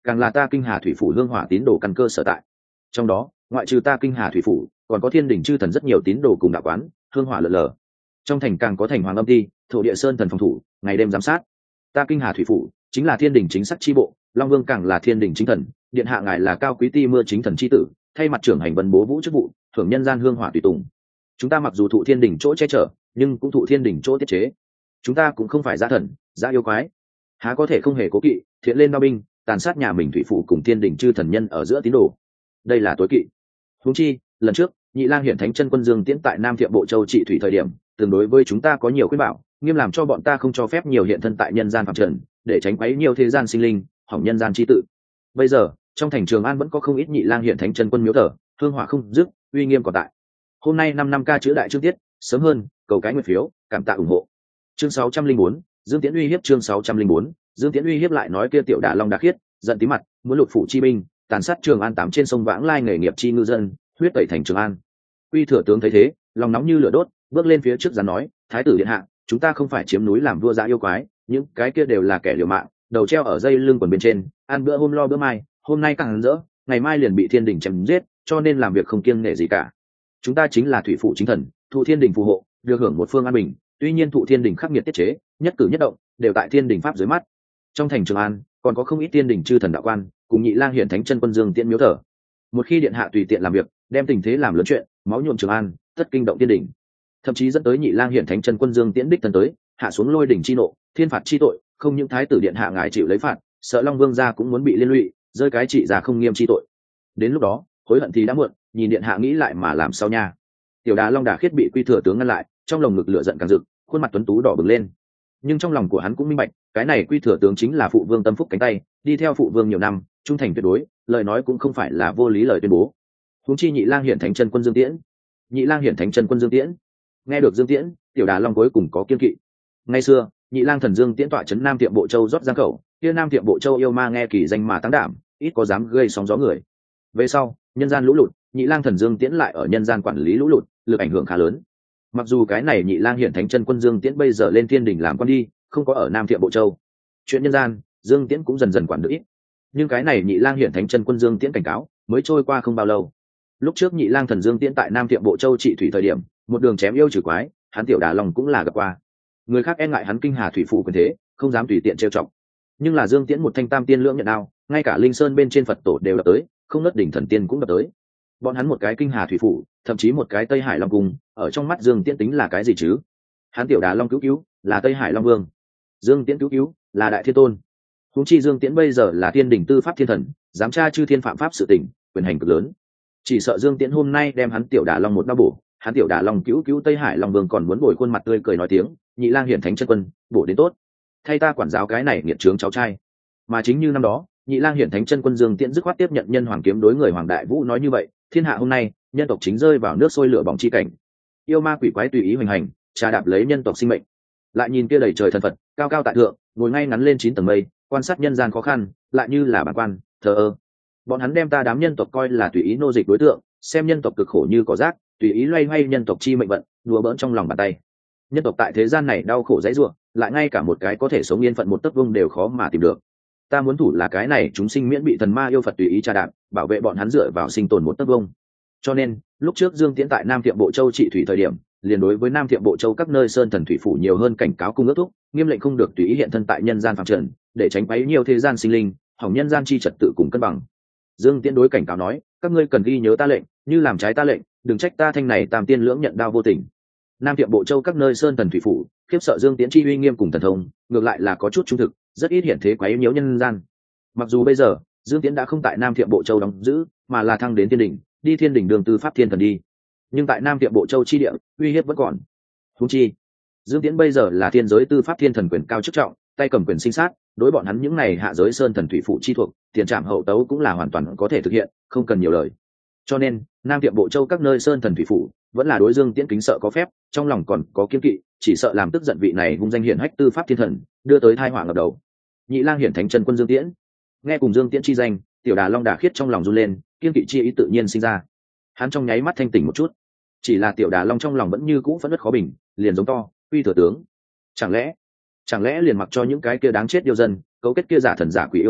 càng là ta kinh hà thủy phủ hương hỏa tín đồ căn cơ sở tại. Trong đó ngoại trừ ta kinh hà thủy phủ, còn có thiên đình chư thần rất nhiều tín đồ cùng đạo quán, hương hỏa lờ lờ. Trong thành càng có thành hoàng âm ti, thổ địa sơn thần phòng thủ, ngày đêm giám sát. Ta kinh hà thủy phủ chính là thiên đình chính sắc chi bộ, long vương càng là thiên đình chính thần, điện hạ ngài là cao quý ti mưa chính thần chi tử, thay mặt trưởng hành vân bố vũ chức vụ, thưởng nhân gian hương hỏa tùy tùng. Chúng ta mặc dù thụ thiên đình chỗ che chở, nhưng cũng thụ thiên đình chỗ tiết chế. Chúng ta cũng không phải giá thần, giá yêu quái, há có thể không hề cố kỵ thiện lên đao binh, tàn sát nhà mình thủy phủ cùng thiên đình chư thần nhân ở giữa tín đồ. Đây là tối kỵ. Huống chi lần trước Nhị Lang Hiển Thánh Chân Quân Dương Tiễn tại Nam Thiệm Bộ Châu trị thủy thời điểm, tương đối với chúng ta có nhiều khuyên bảo, nghiêm làm cho bọn ta không cho phép nhiều hiện thân tại nhân gian phạm trần, để tránh quấy nhiều thế gian sinh linh, hỏng nhân gian chi tự. Bây giờ trong thành Trường An vẫn có không ít Nhị Lang Hiển Thánh Chân Quân miếu thờ, hương hỏa không dứt, uy nghiêm còn tại. Hôm nay 5 ca chữ đại chương tiết, sớm hơn, cầu cái nguyện phiếu, cảm tạ ủng hộ. Chương 604, Dương Tiễn uy hiếp. Chương 604, Dương Tiễn uy hiếp lại nói kia tiểu Đả Long Đả Khiết, giận tí mặt, muốn lục phủ chi binh, tàn sát Trường An 8 trên sông vãng lai nghề nghiệp chi ngư dân, huyết tẩy thành Trường An. Quy thừa tướng thấy thế, lòng nóng như lửa đốt, bước lên phía trước giàn nói, thái tử điện hạ, chúng ta không phải chiếm núi làm vua dã yêu quái, những cái kia đều là kẻ liều mạng, đầu treo ở dây lưng quần bên trên, ăn bữa hôm lo bữa mai, hôm nay càng rỡ, ngày mai liền bị thiên đình chém giết, cho nên làm việc không kiêng nể gì cả. Chúng ta chính là thủy phụ chính thần, thụ thiên đình phù hộ, được hưởng một phương an bình, tuy nhiên thụ thiên đình khắc nghiệt tiết chế, nhất cử nhất động đều tại thiên đình pháp dưới mắt. Trong thành Trường An còn có không ít thiên đình chư thần đạo quan, cùng Nhị Lang Hiển Thánh Chân Quân Dương Tiễn miếu thờ. Một khi điện hạ tùy tiện làm việc, đem tình thế làm lớn chuyện, máu nhuộm Trường An, tất kinh động thiên đình, thậm chí dẫn tới Nhị Lang Hiển Thánh Chân Quân Dương Tiễn đích thân tới, hạ xuống lôi đỉnh chi nộ, thiên phạt chi tội, không những thái tử điện hạ ngài chịu lấy phạt, sợ Long Vương gia cũng muốn bị liên lụy, rơi cái trị già không nghiêm chi tội. Đến lúc đó hối hận thì đã muộn, nhìn điện hạ nghĩ lại mà làm sao nha. Tiểu Đà Long Đả Khiết bị Quy thừa tướng ngăn lại, trong lòng ngực lửa giận càng rực, khuôn mặt tuấn tú đỏ bừng lên. Nhưng trong lòng của hắn cũng minh bạch, cái này Quy thừa tướng chính là phụ vương tâm phúc cánh tay, đi theo phụ vương nhiều năm, trung thành tuyệt đối, lời nói cũng không phải là vô lý lời tuyên bố. Huống chi Nhị Lang Hiển Thánh Chân Quân Dương Tiễn. Nhị Lang Hiển Thánh Chân Quân Dương Tiễn. Nghe được Dương Tiễn, Tiểu Đà Long cuối cùng có kiên kỵ. Ngày xưa Nhị Lang Thần Dương Tiễn tọa trấn Nam Tiệm Bộ Châu rót giang khẩu, kia Nam Tiệm Bộ Châu yêu ma nghe kỳ danh mà tăng đảm, ít có dám gây sóng gió người. Về sau nhân gian lũ lụt, Nhị Lang Thần Dương Tiễn lại ở nhân gian quản lý lũ lụt, lực ảnh hưởng khá lớn. Mặc dù cái này Nhị Lang Hiển Thánh Chân Quân Dương Tiễn bây giờ lên thiên đình làm quan đi, không có ở Nam Thiệm Bộ Châu, chuyện nhân gian Dương Tiễn cũng dần dần quản được ít. Nhưng cái này Nhị Lang Hiển Thánh Chân Quân Dương Tiễn cảnh cáo mới trôi qua không bao lâu. Lúc trước Nhị Lang Thần Dương Tiễn tại Nam Thiệm Bộ Châu trị thủy thời điểm, một đường chém yêu trừ quái, hắn Tiểu Đà Long cũng là gặp qua. Người khác e ngại hắn kinh hà thủy phụ quyền thế, không dám tùy tiện trêu chọc. Nhưng là Dương Tiễn một thanh tam tiên lưỡng nhận đao, ngay cả linh sơn bên trên Phật tổ đều đập tới, không nớt đỉnh thần tiên cũng đập tới. Bọn hắn một cái kinh hà thủy phụ, thậm chí một cái Tây Hải Long cung, ở trong mắt Dương Tiễn tính là cái gì chứ? Hắn Tiểu Đà Long cứu là Tây Hải Long Vương, Dương Tiễn cứu là Đại Thiên Tôn. Huống chi Dương Tiễn bây giờ là thiên đình tư pháp thiên thần, giám tra chư thiên phạm pháp sự tình, quyền hành cực lớn. Chỉ sợ Dương Tiễn hôm nay đem hắn Tiểu Đà Long một đao bổ, hắn Tiểu Đà Long cứu Tây Hải Long Vương còn muốn bồi khuôn mặt tươi cười nói tiếng, Nhị Lang Hiển Thánh Chân Quân, bổ đến tốt, thay ta quản giáo cái này nghiệt trướng cháu trai. Mà chính như năm đó, Nhị Lang Hiển Thánh Chân Quân Dương Tiễn dứt khoát tiếp nhận nhân hoàng kiếm đối người Hoàng Đại Vũ nói như vậy, thiên hạ hôm nay, nhân tộc chính rơi vào nước sôi lửa bỏng chi cảnh. Yêu ma quỷ quái tùy ý hoành hành, trà đạp lấy nhân tộc sinh mệnh. Lại nhìn kia đầy trời thần Phật, cao cao tại thượng, ngồi ngay ngắn lên 9 tầng mây, quan sát nhân gian khó khăn, lại như là bản quan, thờ ơ. Bọn hắn đem ta đám nhân tộc coi là tùy ý nô dịch đối tượng, xem nhân tộc cực khổ như cỏ rác, tùy ý loay hoay nhân tộc chi mệnh vận, đùa bỡn trong lòng bàn tay. Nhân tộc tại thế gian này đau khổ dãy rủa, lại ngay cả một cái có thể sống yên phận một tấc vương đều khó mà tìm được. Ta muốn thủ là cái này chúng sinh miễn bị thần ma yêu Phật tùy ý trà đạp, bảo vệ bọn hắn dựa vào sinh tồn một tấc vương. Cho nên lúc trước Dương Tiễn tại Nam Thiệm Bộ Châu trị thủy thời điểm, liền đối với Nam Thiệm Bộ Châu các nơi sơn thần thủy phủ nhiều hơn cảnh cáo cung ước thúc, nghiêm lệnh không được tùy ý hiện thân tại nhân gian phạm trần, để tránh quấy nhiều thế gian sinh linh, hỏng nhân gian chi trật tự cùng cân bằng. Dương Tiễn đối cảnh cáo nói, các ngươi cần ghi nhớ ta lệnh, như làm trái ta lệnh, đừng trách ta thanh này tam tiên lưỡng nhận đao vô tình. Nam Thiệm Bộ Châu các nơi sơn thần thủy phủ, khiếp sợ Dương Tiễn chi uy nghiêm cùng thần thông, ngược lại là có chút trung thực, rất ít hiện thế quấy nhiễu nhân gian. Mặc dù bây giờ Dương Tiễn đã không tại Nam Thiệm Bộ Châu đóng giữ, mà là thăng đến thiên đình, đi thiên đình đường tư pháp thiên thần đi, nhưng tại Nam Thiệm Bộ Châu chi địa, uy hiếp vẫn còn. Huống chi Dương Tiễn bây giờ là thiên giới tư pháp thiên thần quyền cao chức trọng, tay cầm quyền sinh sát, đối bọn hắn những này hạ giới sơn thần thủy phụ chi thuộc, tiền trảm hậu tấu cũng là hoàn toàn có thể thực hiện, không cần nhiều lời. Cho nên Nam Thiệm Bộ Châu các nơi sơn thần thủy phụ vẫn là đối Dương Tiễn kính sợ có phép, trong lòng còn có kiêng kỵ, chỉ sợ làm tức giận vị này hung danh hiển hách tư pháp thiên thần, đưa tới tai họa ngập đầu. Nhị Lang Hiển Thánh Chân Quân Dương Tiễn, nghe cùng Dương Tiễn chi danh, Tiểu Đà Long Đả Khiết trong lòng run lên, kiêng kỵ chi ý tự nhiên sinh ra. Hắn trong nháy mắt thanh tỉnh một chút, chỉ là Tiểu Đà Long trong lòng vẫn như cũ phẫn uất khó bình, liền giống to, uy thừa tướng, chẳng lẽ liền mặc cho những cái kia đáng chết yêu dân, cấu kết kia giả thần giả quỷ yêu đạo,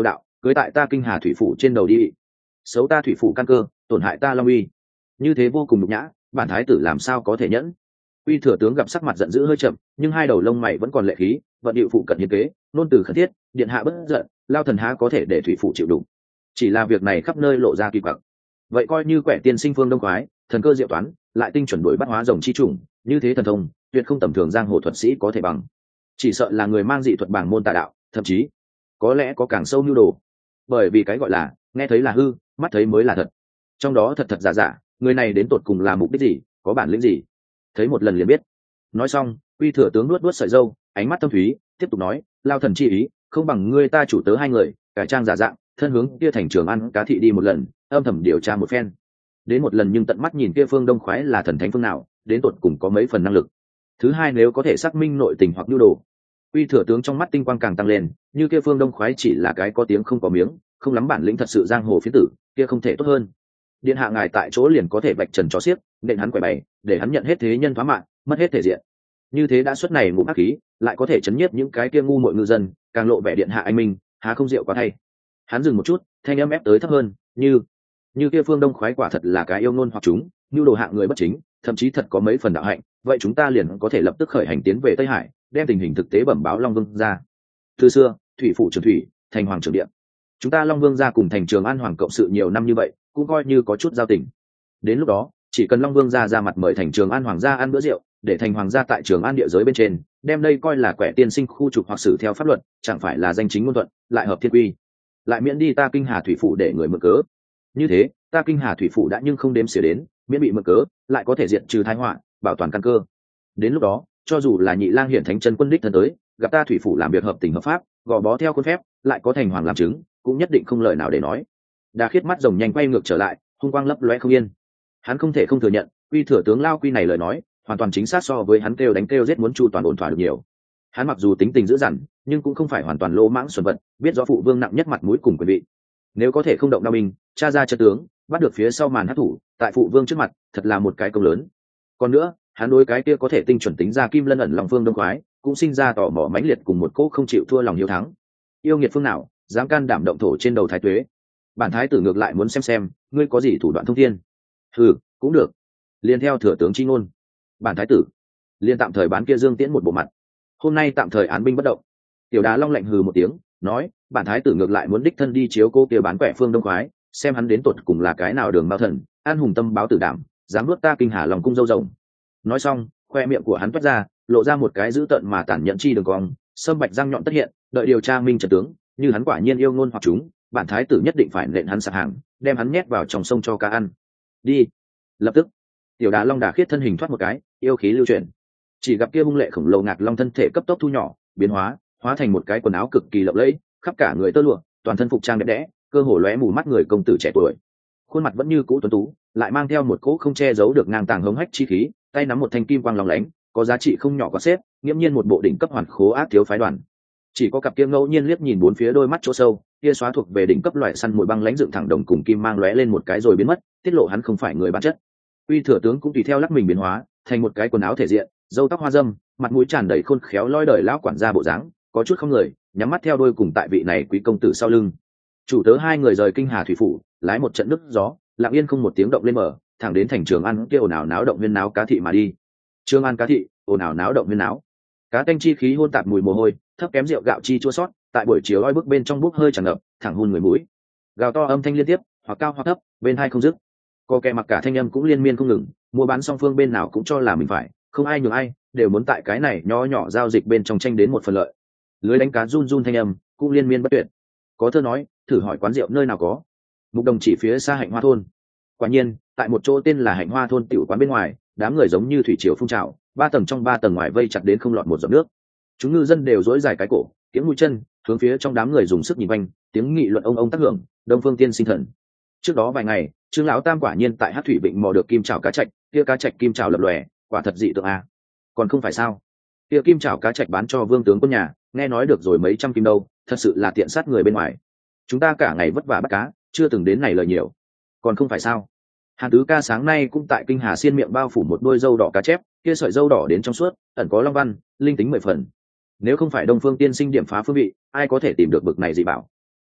cưới tại ta kinh hà thủy phủ trên đầu đi, xấu ta thủy phủ căn cơ, tổn hại ta long uy, như thế vô cùng nhục nhã, bản thái tử làm sao có thể nhẫn. Uy thừa tướng gặp sắc mặt giận dữ hơi chậm, nhưng hai đầu lông mày vẫn còn lệ khí, vận điệu phụ cận hiến kế, nôn từ khẩn thiết, điện hạ bất giận, lao thần há có thể để thủy phủ chịu đủ. Chỉ là việc này khắp nơi lộ ra kỳ quặc. Vậy coi như quẻ tiên sinh Phương Đông Khoái, thần cơ diệu toán, lại tinh chuẩn đổi bắt hóa rồng chi trùng, như thế thần thông, tuyệt không tầm thường giang hồ thuật sĩ có thể bằng. Chỉ sợ là người mang dị thuật bảng môn tà đạo, thậm chí có lẽ có càng sâu nhu đồ. Bởi vì cái gọi là nghe thấy là hư, mắt thấy mới là thật. Trong đó thật thật giả giả, người này đến tột cùng là mục đích gì, có bản lĩnh gì, thấy một lần liền biết. Nói xong, Uy thừa tướng nuốt nuốt sợi râu, ánh mắt thâm thúy, tiếp tục nói, lao thần chi ý, không bằng ngươi ta chủ tớ hai người, cải trang giả dạng, thân hướng kia thành Trường An cá thị đi một lần, âm thầm điều tra một phen. Đến một lần nhưng tận mắt nhìn kia Phương Đông Khoái là thần thánh phương nào, đến tột cùng có mấy phần năng lực. Thứ hai, nếu có thể xác minh nội tình hoặc nhu đồ. Uy thừa tướng trong mắt tinh quang càng tăng lên, như kia Phương Đông Khoái chỉ là cái có tiếng không có miếng, không lắm bản lĩnh thật sự giang hồ phiến tử, kia không thể tốt hơn. Điện hạ ngài tại chỗ liền có thể bạch trần cho xiếc, nện hắn quẻ bày, để hắn nhận hết thế nhân thoá mạng, mất hết thể diện. Như thế đã suất này ngụm ác khí, lại có thể chấn nhiếp những cái kia ngu muội ngư dân, càng lộ vẻ điện hạ anh minh, há không diệu quá thay. Hắn dừng một chút, thanh âm ép tới thấp hơn, như kia Phương Đông Khoái quả thật là cái yêu ngôn hoặc chúng, như đồ hạng người bất chính, thậm chí thật có mấy phần đạo hạnh, vậy chúng ta liền có thể lập tức khởi hành tiến về Tây Hải, đem tình hình thực tế bẩm báo Long Vương ra. Từ xưa, thủy phủ trường thủy, thành hoàng trường điện, chúng ta Long Vương ra cùng thành Trường An hoàng cộng sự nhiều năm như vậy, cũng coi như có chút giao tình. Đến lúc đó, chỉ cần Long Vương ra mặt mời thành Trường An hoàng gia ăn bữa rượu, để thành hoàng gia tại Trường An địa giới bên trên, đem đây coi là quẻ tiên sinh khu trục hoặc xử theo pháp luật, chẳng phải là danh chính ngôn thuận, lại hợp thiên quy, lại miễn đi ta kinh hà thủy phủ để người mượn cớ. Như thế, ta kinh hà thủy phủ đã nhưng không đếm xỉa đến, miễn bị mượn cớ, lại có thể diệt trừ tai họa, bảo toàn căn cơ. Đến lúc đó, cho dù là Nhị Lang hiển thánh chân quân đích thân tới, gặp ta thủy phủ làm việc hợp tình hợp pháp, gò bó theo khuôn phép, lại có thành hoàng làm chứng, cũng nhất định không lời nào để nói. Đa Khiết mắt rồng nhanh quay ngược trở lại, hung quang lấp lóe không yên. Hắn không thể không thừa nhận, Uy thừa tướng Lao Quy này lời nói, hoàn toàn chính xác so với hắn kêu đánh kêu giết muốn chu toàn ổn thỏa được nhiều. Hắn mặc dù tính tình dữ dằn, nhưng cũng không phải hoàn toàn lỗ mãng xuẩn vật, biết rõ phụ vương nặng nhất mặt mũi cùng quyền vị. Nếu có thể không động đao binh, tra ra chân tướng, bắt được phía sau màn hắc thủ, tại phụ vương trước mặt, thật là một cái công lớn. Còn nữa, hắn đối cái kia có thể tinh chuẩn tính ra Kim Lân ẩn lòng Phương Đông Khoái, cũng sinh ra tò mò mãnh liệt cùng một cỗ không chịu thua lòng hiếu thắng. Yêu nghiệt phương nào, dám can đảm động thổ trên đầu thái tuế? Bản thái tử ngược lại muốn xem ngươi có gì thủ đoạn thông thiên. Cũng được. Liên theo thừa tướng chi ngôn, bản thái tử liên tạm thời bán kia Dương Tiễn một bộ mặt. Hôm nay tạm thời án binh bất động. Tiểu Đá Long lạnh hừ một tiếng, nói, bản thái tử ngược lại muốn đích thân đi chiếu cô kia bán quẻ Phương Đông Khoái, xem hắn đến tột cùng là cái nào đường bao thần, an hùng tâm báo tử đảm, dám nuốt ta kinh hà lòng cung dâu rồng. Nói xong, khoe miệng của hắn toát ra, lộ ra một cái dữ tợn mà tàn nhẫn chi đường cong, sâm bạch răng nhọn tất hiện, đợi điều tra minh trận tướng, như hắn quả nhiên yêu ngôn hoặc chúng, bản thái tử nhất định phải nện hắn sạc hàng, đem hắn nhét vào trong sông cho cá ăn. Đi. Lập tức, Tiểu Đá Long Đà Khiết thân hình thoát một cái, yêu khí lưu chuyển. Chỉ gặp kia hung lệ khổng lồ ngạc long thân thể cấp tốc thu nhỏ, biến hóa thành một cái quần áo cực kỳ lộng lẫy, khắp cả người tơ lụa, toàn thân phục trang đẹp đẽ, cơ hồ lóe mù mắt người công tử trẻ tuổi. Khuôn mặt vẫn như cũ tuấn tú, lại mang theo một cỗ không che giấu được ngang tàng hống hách chi khí, tay nắm một thanh kim quang lóng lánh, có giá trị không nhỏ có xếp, nghiễm nhiên một bộ đỉnh cấp hoàn khố ác thiếu phái đoàn. Chỉ có cặp kia ngẫu nhiên liếc nhìn bốn phía đôi mắt chỗ sâu, kia xóa thuộc về đỉnh cấp loại săn mồi băng lãnh dựng thẳng đồng cùng kim mang lóe lên một cái rồi biến mất, tiết lộ hắn không phải người bản chất. Uy thừa tướng cũng tùy theo lắc mình biến hóa, thành một cái quần áo thể diện, râu tóc hoa râm, mặt mũi tràn đầy khôn khéo loi đời lão quản gia bộ dáng, có chút không người, nhắm mắt theo đôi cùng tại vị này quý công tử sau lưng. Chủ tớ hai người rời kinh hà thủy phủ, lái một trận nước gió, lặng yên không một tiếng động lên mở, thẳng đến thành Trường An kia ồn ào náo động huyên náo cá thị mà đi. Trường An cá thị, ồn ào náo động huyên náo. Cá tanh chi khí hôn tạp mùi mồ hôi, thấp kém rượu gạo chi chua sót, tại buổi chiều oi bức bên trong bốc hơi tràn ngập, thẳng hun người mũi. Gào to âm thanh liên tiếp, hoặc cao hoặc thấp, bên hai không dứt. Có kẻ mặc cả thanh âm cũng liên miên không ngừng, mua bán song phương bên nào cũng cho là mình phải, không ai nhường ai, đều muốn tại cái này nho nhỏ giao dịch bên trong tranh đến một phần lợi. Lưới đánh cá run run thanh âm cũng liên miên bất tuyệt. Có thơ nói, thử hỏi quán rượu nơi nào có. Mục Đồng chỉ phía xa Hạnh Hoa thôn. Quả nhiên, tại một chỗ tên là Hạnh Hoa thôn tiểu quán bên ngoài, đám người giống như thủy triều phun trào, 3 tầng trong 3 tầng ngoài vây chặt đến không lọt một giọt nước. Chúng ngư dân đều dỗi dài cái cổ, tiếng mũi chân, hướng phía trong đám người dùng sức nhìn quanh, tiếng nghị luận ông tác hưởng, Đông Phương Tiên sinh thần. Trước đó vài ngày, Trương lão tam quả nhiên tại Hát Thủy Vịnh mò được kim trảo cá trạch, kia cá trạch kim trảo lập lòe, quả thật dị tượng a. Còn không phải sao? Kia kim trảo cá trạch bán cho Vương tướng quân nhà, nghe nói được rồi mấy trăm kim đâu, thật sự là tiện sát người bên ngoài. Chúng ta cả ngày vất vả bắt cá, chưa từng đến này lời nhiều. Còn không phải sao? Hàn Tứ ca sáng nay cũng tại kinh hà xiên miệng bao phủ một đôi dâu đỏ cá chép, kia sợi dâu đỏ đến trong suốt, ẩn có long văn, linh tính 10 phần. Nếu không phải Đông Phương Tiên sinh điểm phá phương vị, ai có thể tìm được bực này dị bảo?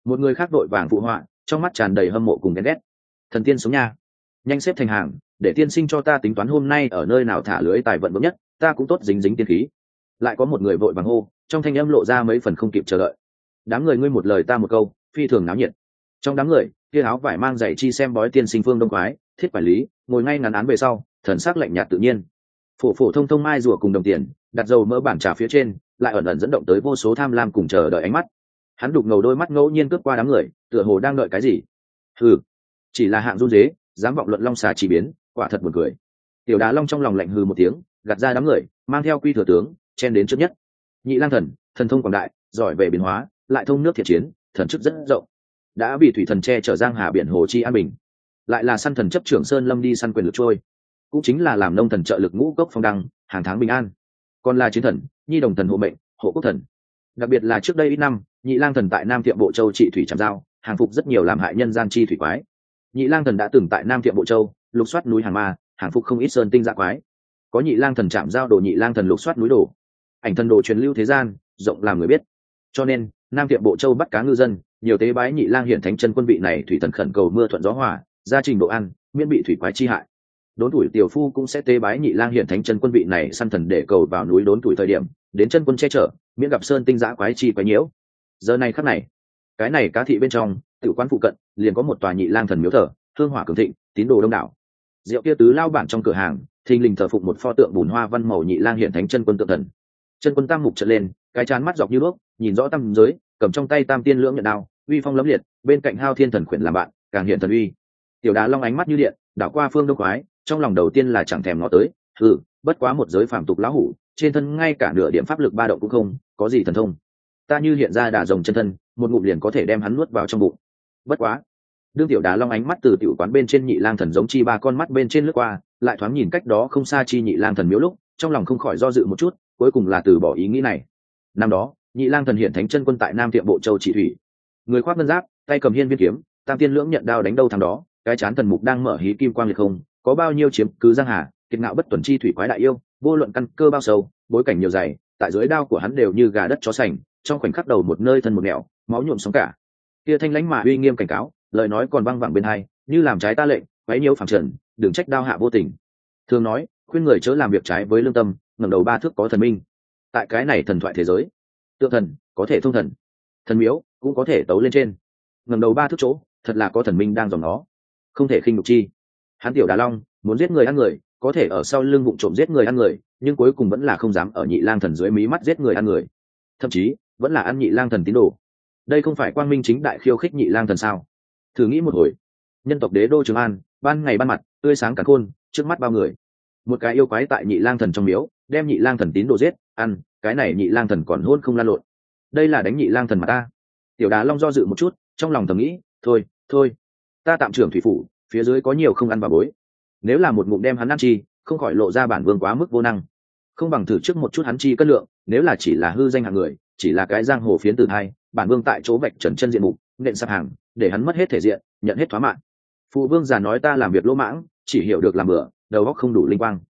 Một người khác đội vàng phụ họa, trong mắt tràn đầy hâm mộ cùng ghen ghét. Thần tiên sống nha, nhanh xếp thành hàng, để tiên sinh cho ta tính toán hôm nay ở nơi nào thả lưới tài vận vững nhất, ta cũng tốt dính dính tiên khí. Lại có một người vội vàng hô, trong thanh âm lộ ra mấy phần không kịp chờ đợi. Đám người ngươi một lời ta một câu, phi thường náo nhiệt. Trong đám người, kia áo vải mang giày chi xem bói tiên sinh Phương Đông Quái, Thiết quản lý, ngồi ngay ngắn án về sau, thần sắc lạnh nhạt tự nhiên. Phổ phổ thông thông mai rùa cùng đồng tiền, đặt dầu mỡ bản trà phía trên, lại ẩn ẩn dẫn động tới vô số tham lam cùng chờ đợi ánh mắt. Hắn đục ngầu đôi mắt ngẫu nhiên cướp qua đám người, tựa hồ đang đợi cái gì. Hừ, chỉ là hạng run dế, dám vọng luận long xà chỉ biến, quả thật buồn cười. Tiểu Đá Long trong lòng lạnh hừ một tiếng, gạt ra đám người, mang theo quy thừa tướng, chen đến trước nhất. Nhị lang thần, thần thông quảng đại, giỏi về biến hóa, lại thông nước thiện chiến, thần chức rất rộng, đã bị thủy thần che chở giang hà biển hồ chi an bình, lại là săn thần chấp trưởng sơn lâm đi săn quyền lực trôi, cũng chính là làm nông thần trợ lực ngũ cốc phong đăng, hàng tháng bình an, còn là chiến thần, nhi đồng thần hộ mệnh, hộ quốc thần. Đặc biệt là trước đây ít năm, nhị lang thần tại nam thiệm bộ châu trị thủy trạm giao, hàng phục rất nhiều làm hại nhân gian chi thủy quái. Nhị lang thần đã từng tại nam thiệm bộ châu lục soát núi hàng ma, hàng phục không ít sơn tinh dạ quái. Có nhị lang thần chạm giao đồ, nhị lang thần lục soát núi đồ, ảnh thần đồ truyền lưu thế gian, rộng làm người biết. Cho nên nam thiệm bộ châu bắt cá ngư dân, nhiều tế bái nhị lang hiển thánh chân quân vị này thủy thần khẩn cầu mưa thuận gió hòa, gia trình độ ăn, miễn bị thủy quái chi hại. Đốn tuổi tiểu phu cũng sẽ tế bái nhị lang hiển thánh chân quân vị này săn thần để cầu vào núi đốn tuổi thời điểm, đến chân quân che chở, miễn gặp sơn tinh dã quái chi quái nhiễu. Giờ này khắc này, cái này cá thị bên trong tự quán phụ cận liền có một tòa nhị lang thần miếu thờ, hương hỏa cường thịnh, tín đồ đông đảo. Rượu kia tứ lao bản trong cửa hàng, thình lình thờ phụng một pho tượng bùn hoa văn màu nhị lang hiển thánh chân quân tượng thần. Chân quân tam mục trợn lên, cái chán mắt dọc như đuốc, nhìn rõ tam giới, cầm trong tay tam tiên lưỡng nhận đao, uy phong lẫm liệt, bên cạnh hao thiên thần khuyển làm bạn, càng hiện thần uy. Tiểu Đá Long ánh mắt như điện, đảo qua Phương Đông Quái, trong lòng đầu tiên là chẳng thèm ngó tới, bất quá một giới phàm tục lão hủ, trên thân ngay cả nửa điểm pháp lực ba động cũng không, có gì thần thông. Ta như hiện ra đà rồng chân thân, một ngụm liền có thể đem hắn nuốt vào trong bụng. Bất quá, đương Tiểu Đá Long ánh mắt từ tiểu quán bên trên nhị lang thần giống chi ba con mắt bên trên lướt qua, lại thoáng nhìn cách đó không xa chi nhị lang thần miếu lúc, trong lòng không khỏi do dự một chút, cuối cùng là từ bỏ ý nghĩ này. Năm đó, nhị lang thần hiển thánh chân quân tại nam tiệm bộ châu trị thủy, người khoác ngân giáp, tay cầm hiên viên kiếm, tam tiên lưỡng nhận đao đánh đâu thằng đó, cái chán thần mục đang mở hí kim quang liệt không, có bao nhiêu chiếm cứ giang hà, kiệt ngạo bất tuần chi thủy quái đại yêu, vô luận căn cơ bao sâu, bối cảnh nhiều dày, tại dưới đao của hắn đều như gà đất chó sành, trong khoảnh khắc đầu một nơi thân một nẻo, máu nhuộm sóng cả. Kia thanh lãnh mà uy nghiêm cảnh cáo, lời nói còn văng vẳng bên hai, như làm trái ta lệnh, quấy nhiễu phàm trần, đừng trách đao hạ vô tình. Thường nói, khuyên người chớ làm việc trái với lương tâm, ngẩng đầu ba thước có thần minh. Tại cái này thần thoại thế giới, tượng thần có thể thông thần, thần miếu cũng có thể tấu lên trên, ngẩng đầu ba thước chỗ, thật là có thần minh đang dòm nó, không thể khinh nhục chi. Hắn Tiểu Đá Long muốn giết người ăn người, có thể ở sau lưng vụng trộm giết người ăn người, nhưng cuối cùng vẫn là không dám ở nhị lang thần dưới mí mắt giết người ăn người, thậm chí vẫn là ăn nhị lang thần tín đồ. Đây không phải quang minh chính đại khiêu khích nhị lang thần sao? Thử nghĩ một hồi, nhân tộc đế đô Trường An, ban ngày ban mặt tươi sáng càn khôn, trước mắt bao người, một cái yêu quái tại nhị lang thần trong miếu đem nhị lang thần tín đồ giết ăn, cái này nhị lang thần còn hôn không lan lộn, đây là đánh nhị lang thần mà ta. Tiểu Đá Long do dự một chút, trong lòng thầm nghĩ, thôi, ta tạm trưởng thủy phủ, phía dưới có nhiều không ăn bà bối, nếu là một ngụm đem hắn ăn chi, không khỏi lộ ra bản vương quá mức vô năng, không bằng thử trước một chút hắn chi cân lượng, nếu là chỉ là hư danh hạng người, chỉ là cái giang hồ phiến từ hai, bản vương tại chỗ vạch trần chân diện mục, nện sạp hàng, để hắn mất hết thể diện, nhận hết thoá mạng. Phụ vương già nói ta làm việc lỗ mãng, chỉ hiểu được làm bừa, đầu óc không đủ linh quang.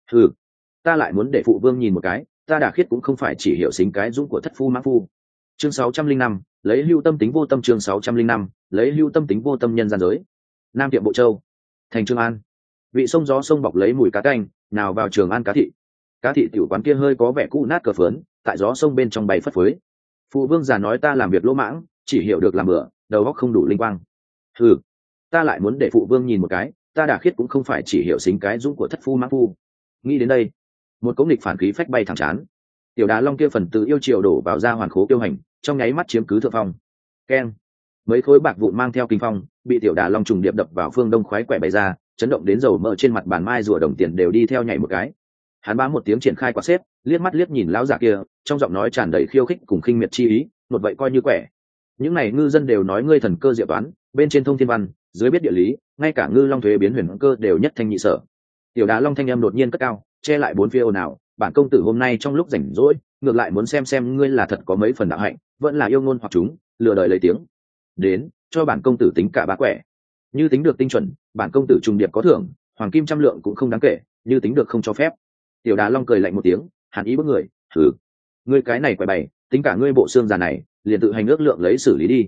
Ta lại muốn để phụ vương nhìn một cái, ta Đả Khiết cũng không phải chỉ hiểu xính cái dũng của thất phu mã phu. Chương 605, lấy hưu tâm tính vô tâm. Chương 605, lấy hưu tâm tính vô tâm. Nhân gian giới, nam tiệm bộ châu, thành Trường An. Vị sông gió sông bọc lấy mùi cá canh, nào vào Trường An cá thị. Cá thị tiểu quán kia hơi có vẻ cũ nát cờ phớn, tại gió sông bên trong bay phất phới. Phụ vương già nói ta làm việc lỗ mãng, chỉ hiểu được làm bừa, đầu óc không đủ linh quang. Ta lại muốn để phụ vương nhìn một cái, ta Đả Khiết cũng không phải chỉ hiểu xính cái dũng của thất phu mã phu. Nghĩ đến đây, một cỗ nghịch phản khí phách bay thẳng chán. Tiểu Đá Long kia phần tự yêu chiều đổ vào ra hoàn khố tiêu hành, trong nháy mắt chiếm cứ thượng phong. Keng, mấy khối bạc vụn mang theo kinh phong, bị Tiểu Đá Long trùng điệp đập vào Phương Đông khoái quẻ bay ra, chấn động đến dầu mỡ trên mặt bàn mai rùa đồng tiền đều đi theo nhảy một cái. Hắn bá một tiếng triển khai quạt xếp, liếc mắt liếc nhìn lão giả kia, trong giọng nói tràn đầy khiêu khích cùng khinh miệt chi ý, một vậy coi như quẻ. Những này ngư dân đều nói ngươi thần cơ diệu toán, bên trên thông thiên văn, dưới biết địa lý, ngay cả ngư long thuế biến huyền cơ đều nhất thanh nhị sở. Tiểu Đá Long thanh âm đột nhiên cất cao, che lại bốn phía ồn ào, bản công tử hôm nay trong lúc rảnh rỗi, ngược lại muốn xem ngươi là thật có mấy phần đạo hạnh, vẫn là yêu ngôn hoặc chúng, lừa đời lấy tiếng. Đến, cho bản công tử tính cả bá quẻ. Như tính được tinh chuẩn, bản công tử trùng điệp có thưởng, hoàng kim trăm lượng cũng không đáng kể, như tính được không cho phép. Tiểu Đá Long cười lạnh một tiếng, hàn ý bước người, ngươi cái này quẻ bày, tính cả ngươi bộ xương già này, liền tự hành ước lượng lấy xử lý đi.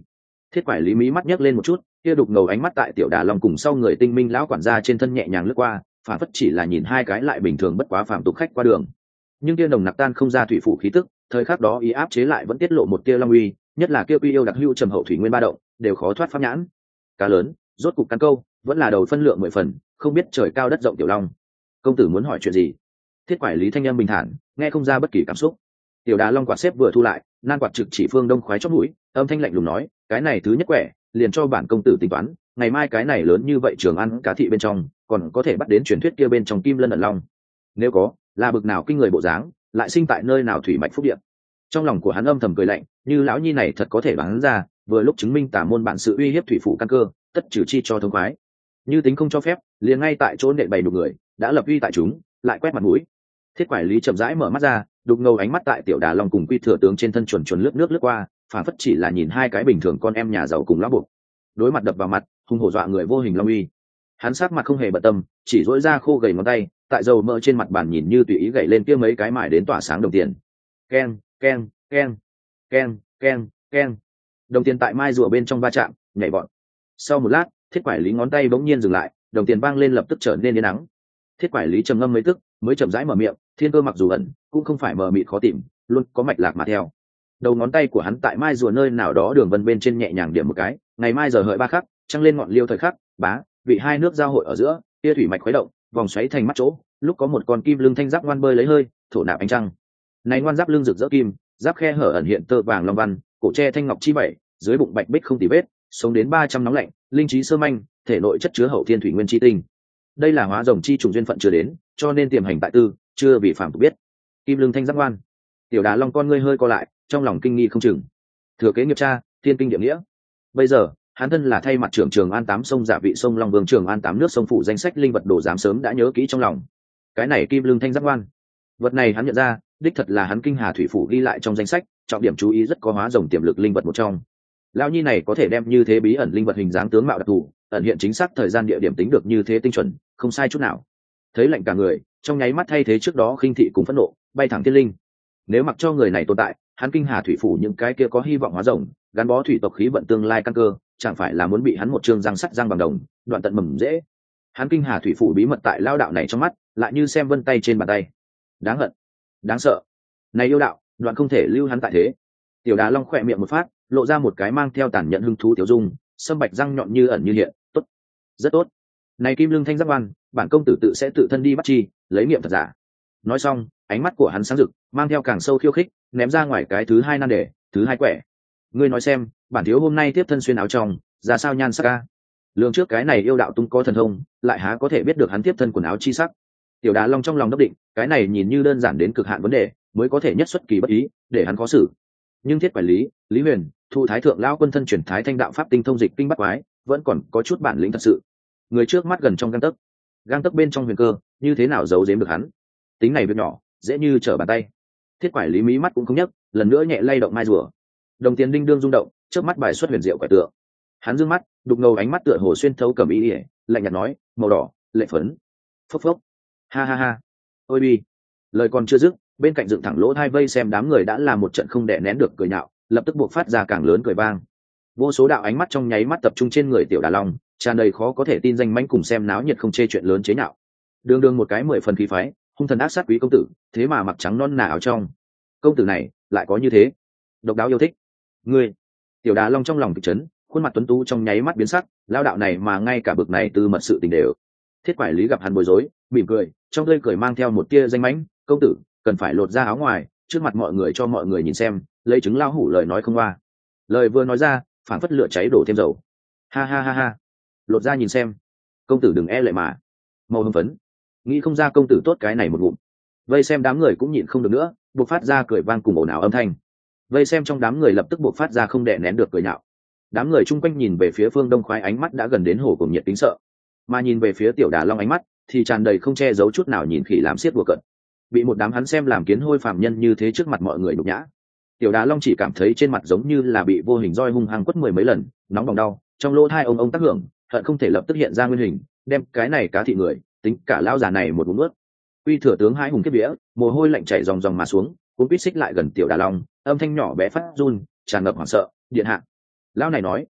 Thiết Quải Lý mí mắt nhấc lên một chút, kia đục ngầu ánh mắt tại Tiểu Đà Long cùng sau người tinh minh lão quản gia trên thân nhẹ nhàng lướt qua, phản phất chỉ là nhìn hai cái lại bình thường bất quá phàm tục khách qua đường. Nhưng kia nồng nặc tan không ra thủy phủ khí tức, thời khắc đó ý áp chế lại vẫn tiết lộ một tia long uy, nhất là kia uy yêu đặc hữu trầm hậu thủy nguyên ba động, đều khó thoát pháp nhãn. Cá lớn, rốt cục cắn câu, vẫn là đầu phân lượng 10 phần, không biết trời cao đất rộng Tiểu Long. Công tử muốn hỏi chuyện gì? Thiết Quải Lý thanh âm bình thản, nghe không ra bất kỳ cảm xúc. Tiểu Đà Long quạt xếp vừa thu lại, nan quạt trực chỉ phương đông khoái chót mũi, âm thanh lạnh lùng nói, cái này thứ nhất quẻ, liền cho bản công tử tính toán, ngày mai cái này lớn như vậy trường ăn cá thị bên trong, còn có thể bắt đến truyền thuyết kia bên trong Kim Lân ẩn long. Nếu có, là bực nào kinh người bộ dáng, lại sinh tại nơi nào thủy mạch phúc địa. Trong lòng của hắn âm thầm cười lạnh, như lão nhi này thật có thể đoán ra, vừa lúc chứng minh tả môn bản sự uy hiếp thủy phủ căn cơ, tất trừ chi cho thông khoái. Như tính không cho phép, liền ngay tại chỗ nện bày đục người, đã lập uy tại chúng, lại quét mặt mũi. Thiết Quải Lý chậm rãi mở mắt ra, đục ngầu ánh mắt tại Tiểu Đà Long cùng Quy Thừa tướng trên thân chuẩn chuẩn lướt nước lướt qua, phản phất chỉ là nhìn hai cái bình thường con em nhà giàu cùng lão buộc. Đối mặt đập vào mặt, hung hổ dọa người vô hình long uy. Hắn sát mặt không hề bận tâm, chỉ duỗi ra khô gầy ngón tay, tại dầu mỡ trên mặt bàn nhìn như tùy ý gảy lên kia mấy cái mài đến tỏa sáng đồng tiền. Keng, keng, keng, keng, keng, keng. Đồng tiền tại mai rùa bên trong va chạm, nhảy vọt. Sau một lát, Thiết Quải Lý ngón tay bỗng nhiên dừng lại, đồng tiền vang lên lập tức trở nên yên nắng. Thiết Quải Lý trầm ngâm mấy tức, mới chậm rãi mở miệng, thiên cơ mặc dù ẩn, cũng không phải mờ mịt khó tìm, luôn có mạch lạc mà theo. Đầu ngón tay của hắn tại mai rùa nơi nào đó đường vân bên trên nhẹ nhàng điểm một cái, ngày mai giờ hợi 3 khắc, trăng lên ngọn liêu thời khắc, bá, vị hai nước giao hội ở giữa, kia thủy mạch khuấy động, vòng xoáy thành mắt chỗ, lúc có một con kim lưng thanh giáp ngoan bơi lấy hơi, thổ nạp ánh trăng. Này ngoan giáp lưng rực rỡ kim, giáp khe hở ẩn hiện tơ vàng long văn, cổ tre thanh ngọc chi bảy, dưới bụng bạch bích không tì vết, sống đến 300 nóng lạnh, linh trí sơ manh, thể nội chất chứa hậu thiên thủy nguyên chi tinh. Đây là hóa rồng chi trùng duyên phận chưa đến, cho nên tiềm hành tại tư, chưa bị phàm tục biết. Kim lưng thanh giáp ngoan. Tiểu Đà Long con ngươi hơi co lại, trong lòng kinh nghi không chừng. Thừa kế nghiệp cha, thiên kinh địa nghĩa. Bây giờ, hắn thân là thay mặt trưởng Trường An 8 sông giả vị sông Long Vương Trường An 8 nước sông phủ danh sách linh vật đồ giám sớm đã nhớ kỹ trong lòng. Cái này kim lưng thanh giáp ngoan, vật này hắn nhận ra, đích thật là hắn Kinh Hà thủy phủ ghi lại trong danh sách, trọng điểm chú ý rất có hóa rồng tiềm lực linh vật một trong. Lão nhi này có thể đem như thế bí ẩn linh vật hình dáng tướng mạo đặc thù, ẩn hiện chính xác thời gian địa điểm tính được như thế tinh chuẩn, không sai chút nào. Thấy lạnh cả người, trong nháy mắt thay thế trước đó khinh thị cùng phẫn nộ, bay thẳng thiên linh. Nếu mặc cho người này tồn tại, hắn Kinh Hà thủy phủ những cái kia có hy vọng hóa rồng, gắn bó thủy tộc khí vận tương lai căn cơ, chẳng phải là muốn bị hắn một chương răng sắt răng bằng đồng, đoạn tận mầm dễ. Hắn Kinh Hà thủy phủ bí mật tại lao đạo này trong mắt, lại như xem vân tay trên bàn tay. Đáng hận, đáng sợ. Này yêu đạo, đoạn không thể lưu hắn tại thế. Tiểu Đà Long khỏe miệng một phát, lộ ra một cái mang theo tàn nhẫn hưng thú tiểu dung, sâm bạch răng nhọn như ẩn như hiện, tốt, rất tốt. Này kim lương thanh giáp oan, bản công tử tự sẽ tự thân đi bắt chi, lấy nghiệm thật giả. Nói xong, ánh mắt của hắn sáng rực, mang theo càng sâu khiêu khích, ném ra ngoài cái thứ hai nan đề, thứ hai quẻ. Ngươi nói xem, bản thiếu hôm nay tiếp thân xuyên áo trong, ra sao nhan sắc ca? Lương trước cái này yêu đạo tung có thần thông, lại há có thể biết được hắn tiếp thân quần áo chi sắc. Tiểu Đà Long trong lòng đốc định, cái này nhìn như đơn giản đến cực hạn vấn đề, mới có thể nhất xuất kỳ bất ý, để hắn khó xử. Nhưng Thiết Quản Lý, Lý Huyền, Thu Thái thượng lão quân thân truyền thái thanh đạo pháp tinh thông dịch kinh bắt quái, vẫn còn có chút bản lĩnh thật sự. Người trước mắt gần trong gang tấc bên trong huyền cơ, như thế nào giấu giếm được hắn? Tính này việc nhỏ, dễ như trở bàn tay. Thiết Quản Lý mí mắt cũng không nhấc, lần nữa nhẹ lay động mai rùa. Đồng tiền đinh đương rung động, trước mắt bài xuất huyền diệu quẻ tượng. Hắn dương mắt, đục ngầu ánh mắt tựa hồ xuyên thấu cẩm ý, lạnh nhạt nói, màu đỏ, lệ phấn. Phốc phốc. Ha ha ha. Ôi bi. Lời còn chưa dứt, bên cạnh dựng thẳng lỗ hai vây xem đám người đã làm một trận không đè nén được cười nhạo, lập tức buộc phát ra càng lớn cười vang. Vô số đạo ánh mắt trong nháy mắt tập trung trên người Tiểu Đà Long, tràn đầy khó có thể tin danh mãnh cùng xem náo nhiệt không chê chuyện lớn chế nhạo. Đường đường một cái 10 phần khí phái, hung thần ác sát quý công tử, thế mà mặc trắng non nà áo trong. Công tử này lại có như thế, độc đáo yêu thích. Ngươi. Tiểu Đà Long trong lòng kịch chấn, khuôn mặt tuấn tú trong nháy mắt biến sắc, lao đạo này mà ngay cả bực này từ mật sự tình đều. Thiết Quản Lý gặp hắn bối rối, mỉm cười, trong tươi cười mang theo một tia danh mãnh, công tử cần phải lột ra áo ngoài, trước mặt mọi người cho mọi người nhìn xem, lấy chứng lao hủ lời nói không qua. Lời vừa nói ra, phản phất lửa cháy đổ thêm dầu. Ha ha ha ha, lột ra nhìn xem, công tử đừng e lệ mà. Màu hưng phấn, nghĩ không ra công tử tốt cái này một ngụm. Vây xem đám người cũng nhịn không được nữa, buộc phát ra cười vang cùng ồn ào âm thanh. Vây xem trong đám người lập tức buộc phát ra không đè nén được cười nhạo. Đám người chung quanh nhìn về phía Phương Đông Khoái ánh mắt đã gần đến hổ cùng nhiệt tính sợ, mà nhìn về phía Tiểu Đà Long ánh mắt thì tràn đầy không che giấu chút nào nhìn khỉ làm xiết đùa cợt. Bị một đám hắn xem làm kiến hôi phàm nhân như thế trước mặt mọi người nhục nhã, Tiểu Đà Long chỉ cảm thấy trên mặt giống như là bị vô hình roi hung hăng quất 10 mấy lần, nóng bỏng đau, trong lỗ tai ông tác hưởng, hận không thể lập tức hiện ra nguyên hình, đem cái này cá thị người, tính cả lão già này một ngụm nuốt. Uy thừa tướng hái hùng kiếp vía, mồ hôi lạnh chảy ròng ròng mà xuống, cuốn quýt xích lại gần Tiểu Đà Long, âm thanh nhỏ bé phát run, tràn ngập hoảng sợ, điện hạ. Lão này nói,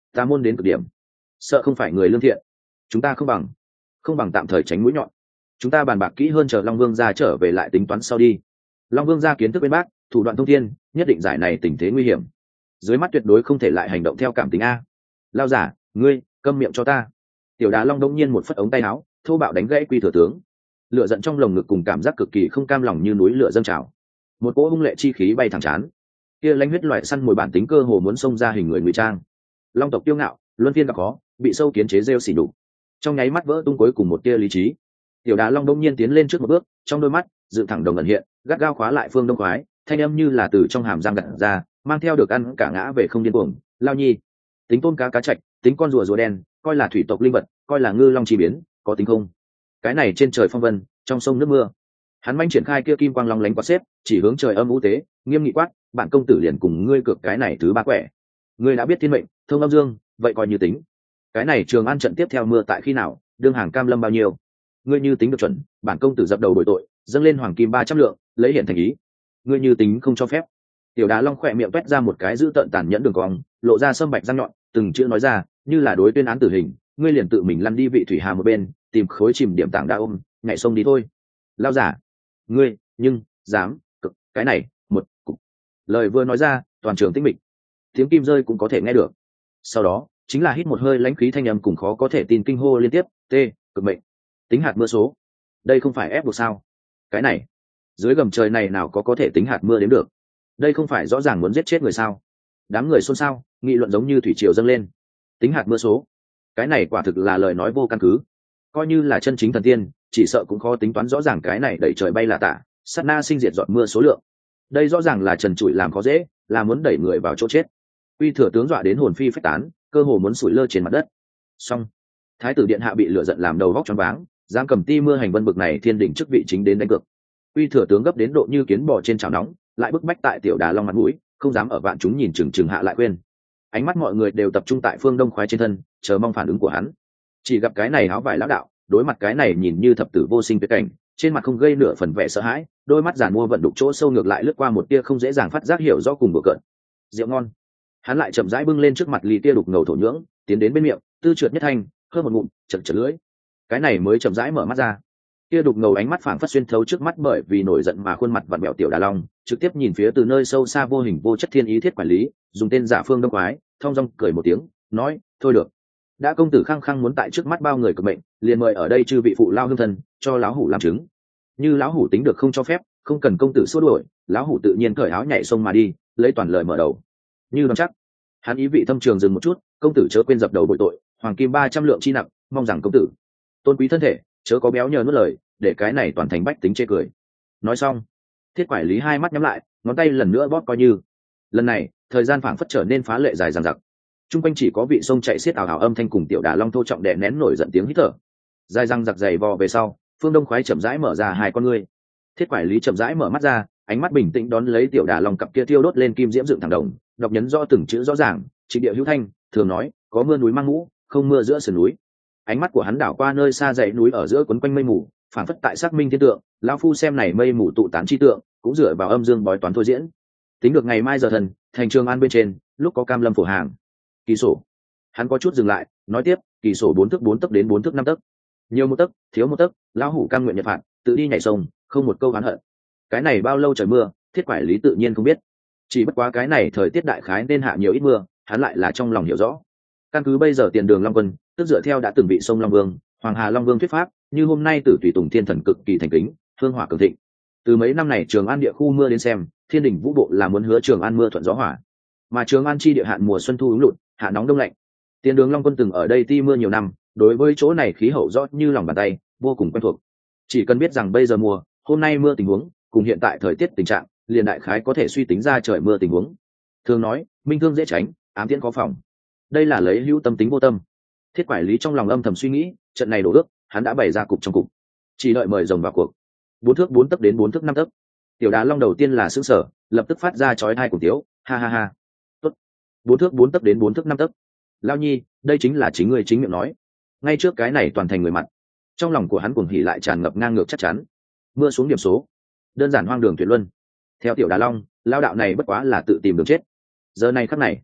tà môn đến cực điểm, sợ không phải người lương thiện. Chúng ta không bằng tạm thời tránh mũi nhọn, chúng ta bàn bạc kỹ hơn, chờ Long Vương gia trở về lại tính toán sau đi. Long Vương gia kiến thức bên bác, thủ đoạn thông thiên, nhất định giải này tình thế nguy hiểm, dưới mắt tuyệt đối không thể lại hành động theo cảm tính a. Lao giả, ngươi câm miệng cho ta. Tiểu Đà Long đông nhiên một phất ống tay áo, thô bạo đánh gãy Quy Thừa tướng. Lửa giận trong lồng ngực cùng cảm giác cực kỳ không cam lòng như núi lửa dâng trào, một cỗ hung lệ chi khí bay thẳng chán. Kia lãnh huyết loại săn mồi bản tính cơ hồ muốn xông ra hình người ngụy trang. Long tộc kiêu ngạo, luân phiên gặp khó, bị sâu kiến chế rêu xỉ đục, trong nháy mắt vỡ tung cuối cùng một tia lý trí. Tiểu Đà Long đông nhiên tiến lên trước một bước, trong đôi mắt dựng thẳng đồng ẩn hiện, gắt gao khóa lại Phương Đông Khoái, thanh âm như là từ trong hàm răng gặt ra, mang theo được ăn cả ngã về không điên cuồng. Lao nhi, tính tôn cá cá trạch, tính con rùa đen, coi là thủy tộc linh vật, coi là ngư long chi biến, có tính không? Cái này trên trời phong vân, trong sông nước mưa. Hắn manh triển khai kia kim quang long lánh quát xếp, chỉ hướng trời âm u tế, nghiêm nghị quát, bản công tử liền cùng ngươi cược cái này thứ ba quẻ. Ngươi đã biết thiên mệnh, thông âm dương, vậy coi như tính. Cái này Trường An trận tiếp theo mưa tại khi nào, đương hàng cam lâm bao nhiêu? Ngươi như tính được chuẩn, bản công tử dập đầu bồi tội, dâng lên hoàng kim 300 lượng, lấy hiện thành ý. Ngươi như tính không cho phép. Tiểu Đà Long khỏe miệng quét ra một cái dữ tợn tàn nhẫn đường cong, lộ ra sâm bạch răng nhọn, từng chữ nói ra, như là đối tuyên án tử hình. Ngươi liền tự mình lăn đi vị thủy hà một bên, tìm khối chìm điểm tảng đa ôm, nhảy sông đi thôi. Lao giả, ngươi nhưng dám cực cái này một cục. Lời vừa nói ra, toàn trường tĩnh mịch, tiếng kim rơi cũng có thể nghe được. Sau đó chính là hít một hơi lãnh khí thanh âm cùng khó có thể tin kinh hô liên tiếp. Cực mệnh, tính hạt mưa số. Đây không phải ép buộc sao? Cái này dưới gầm trời này nào có thể tính hạt mưa đến được? Đây không phải rõ ràng muốn giết chết người sao? Đám người xôn xao, nghị luận giống như thủy triều dâng lên. Tính hạt mưa số, cái này quả thực là lời nói vô căn cứ. Coi như là chân chính thần tiên, chỉ sợ cũng khó tính toán rõ ràng cái này đẩy trời bay là tả, sát na sinh diệt giọt mưa số lượng. Đây rõ ràng là trần trụi làm khó dễ, là muốn đẩy người vào chỗ chết. Uy Thừa tướng dọa đến hồn phi phách tán, cơ hồ muốn sủi lơ trên mặt đất. Xong, thái tử điện hạ bị lửa giận làm đầu vóc choáng váng, dám cầm ti mưa hành vân bực này thiên đỉnh chức vị chính đến đánh cược. Uy Thừa tướng gấp đến độ như kiến bò trên chảo nóng, lại bức bách tại Tiểu Đà Long mặt mũi, không dám ở vạn chúng nhìn chừng hạ lại quên. Ánh mắt mọi người đều tập trung tại Phương Đông Khoái trên thân, chờ mong phản ứng của hắn. Chỉ gặp cái này áo vải lão đạo, đối mặt cái này nhìn như thập tử vô sinh tuyệt cảnh, trên mặt không gây nửa phần vẻ sợ hãi, đôi mắt giàn mua vận đục chỗ sâu ngược lại lướt qua một tia không dễ dàng phát giác hiểu rõ cùng bừa cợt. Rượu ngon. Hắn lại chậm rãi bưng lên trước mặt ly tia đục ngầu thổ nhưỡng, tiến đến bên miệng, tư trượt nhất thanh, hơ một ngụm, chật chật lưỡi. Cái này mới chậm rãi mở mắt ra. Tia đục ngầu ánh mắt phảng phất xuyên thấu trước mắt bởi vì nổi giận mà khuôn mặt vặn vẹo Tiểu Đà Long, trực tiếp nhìn phía từ nơi sâu xa vô hình vô chất thiên ý thiết quản lý, dùng tên giả Phương Đông Khoái, thong dong cười một tiếng, nói, thôi được. Đã công tử khăng khăng muốn tại trước mắt bao người cực mệnh, liền mời ở đây chư vị phụ lao hương thân, cho lão hủ làm chứng. Như lão hủ tính được không cho phép, không cần công tử xua đuổi, lão hủ tự nhiên cởi áo nhảy sông mà đi, lấy toàn lời mở đầu. Như đoán chắc. Hắn ý vị thâm trường dừng một chút, công tử chớ quên dập đầu bội tội, hoàng kim 300 lượng chi nặng, mong rằng công tử tôn quý thân thể, chớ có béo nhờ nuốt lời, để cái này toàn thành bách tính chê cười. Nói xong, thiết quản lý hai mắt nhắm lại, ngón tay lần nữa bóp coi như. Lần này, thời gian phảng phất trở nên phá lệ dài dằng dặc. Trung quanh chỉ có vị sông chạy xiết ảo ảo âm thanh cùng Tiểu Đà Long thô trọng đè nén nổi giận tiếng hít thở. Dài răng giặc dày vò về sau, Phương Đông Khoái chậm rãi mở ra hai con ngươi. Thiết quản lý chậm rãi mở mắt ra, ánh mắt bình tĩnh đón lấy Tiểu Đà Long cặp kia thiêu đốt lên kim diễm dựng thẳng đồng, đọc nhấn rõ từng chữ rõ ràng, trịnh địa hữu thanh, thường nói, có mưa núi mang mũ, không mưa giữa sườn núi. Ánh mắt của hắn đảo qua nơi xa dãy núi ở giữa quấn quanh mây mù, phản phất tại xác minh thiên tượng, lão phu xem này mây mù tụ tán chi tượng, cũng dựa vào âm dương bói toán thôi diễn. Tính được ngày mai giờ thần, thành Trường An bên trên, lúc có cam lâm phổ hàng. Kỳ sổ. Hắn có chút dừng lại, nói tiếp, kỳ sổ 4 tấc đến 4 thước 5 tấc. Nhiều một tấc, thiếu một tấc, lão hủ cam nguyện nhận phạt, tự đi nhảy sông, không một câu oán hận. Cái này bao lâu trời mưa, thiết quản lý tự nhiên không biết. Chỉ bất quá cái này thời tiết đại khái nên hạ nhiều ít mưa, hắn lại là trong lòng hiểu rõ. Căn cứ bây giờ tiền đường Long Quân, tức dựa theo đã từng bị sông Long Vương, Hoàng Hà Long Vương thuyết pháp, như hôm nay tử tùy tùng thiên thần cực kỳ thành kính, hương hỏa cường thịnh. Từ mấy năm này Trường An địa khu mưa đến xem, Thiên Đình Vũ Bộ là muốn hứa Trường An mưa thuận gió hỏa, mà Trường An chi địa hạn mùa xuân thu ứng lụt, hạ nóng đông lạnh. Tiền đường Long Quân từng ở đây ti mưa nhiều năm, đối với chỗ này khí hậu rõ như lòng bàn tay, vô cùng quen thuộc. Chỉ cần biết rằng bây giờ mùa, hôm nay mưa tình huống, cùng hiện tại thời tiết tình trạng, liền đại khái có thể suy tính ra trời mưa tình huống. Thường nói, minh thương dễ tránh, ám tiễn có phòng. Đây là lấy hữu tâm tính vô tâm. Thiết quản lý trong lòng âm thầm suy nghĩ, trận này đổ ước, hắn đã bày ra cục trong cục, chỉ đợi mời rồng vào cuộc. 4 thước 4 tấc đến 4 thước 5 tấc. Tiểu Đà Long đầu tiên là sững sờ, lập tức phát ra chói tai cùng tiếu, ha ha ha. Tốt. 4 thước 4 tấc đến 4 thước 5 tấc. Lao nhi, đây chính là chính người chính miệng nói. Ngay trước cái này toàn thành người mặt, trong lòng của hắn cuồng hỉ lại tràn ngập ngang ngược chắc chắn. Mưa xuống điểm số, đơn giản hoang đường tuyệt luân. Theo Tiểu Đà Long, lao đạo này bất quá là tự tìm đường chết. Giờ này khắc này,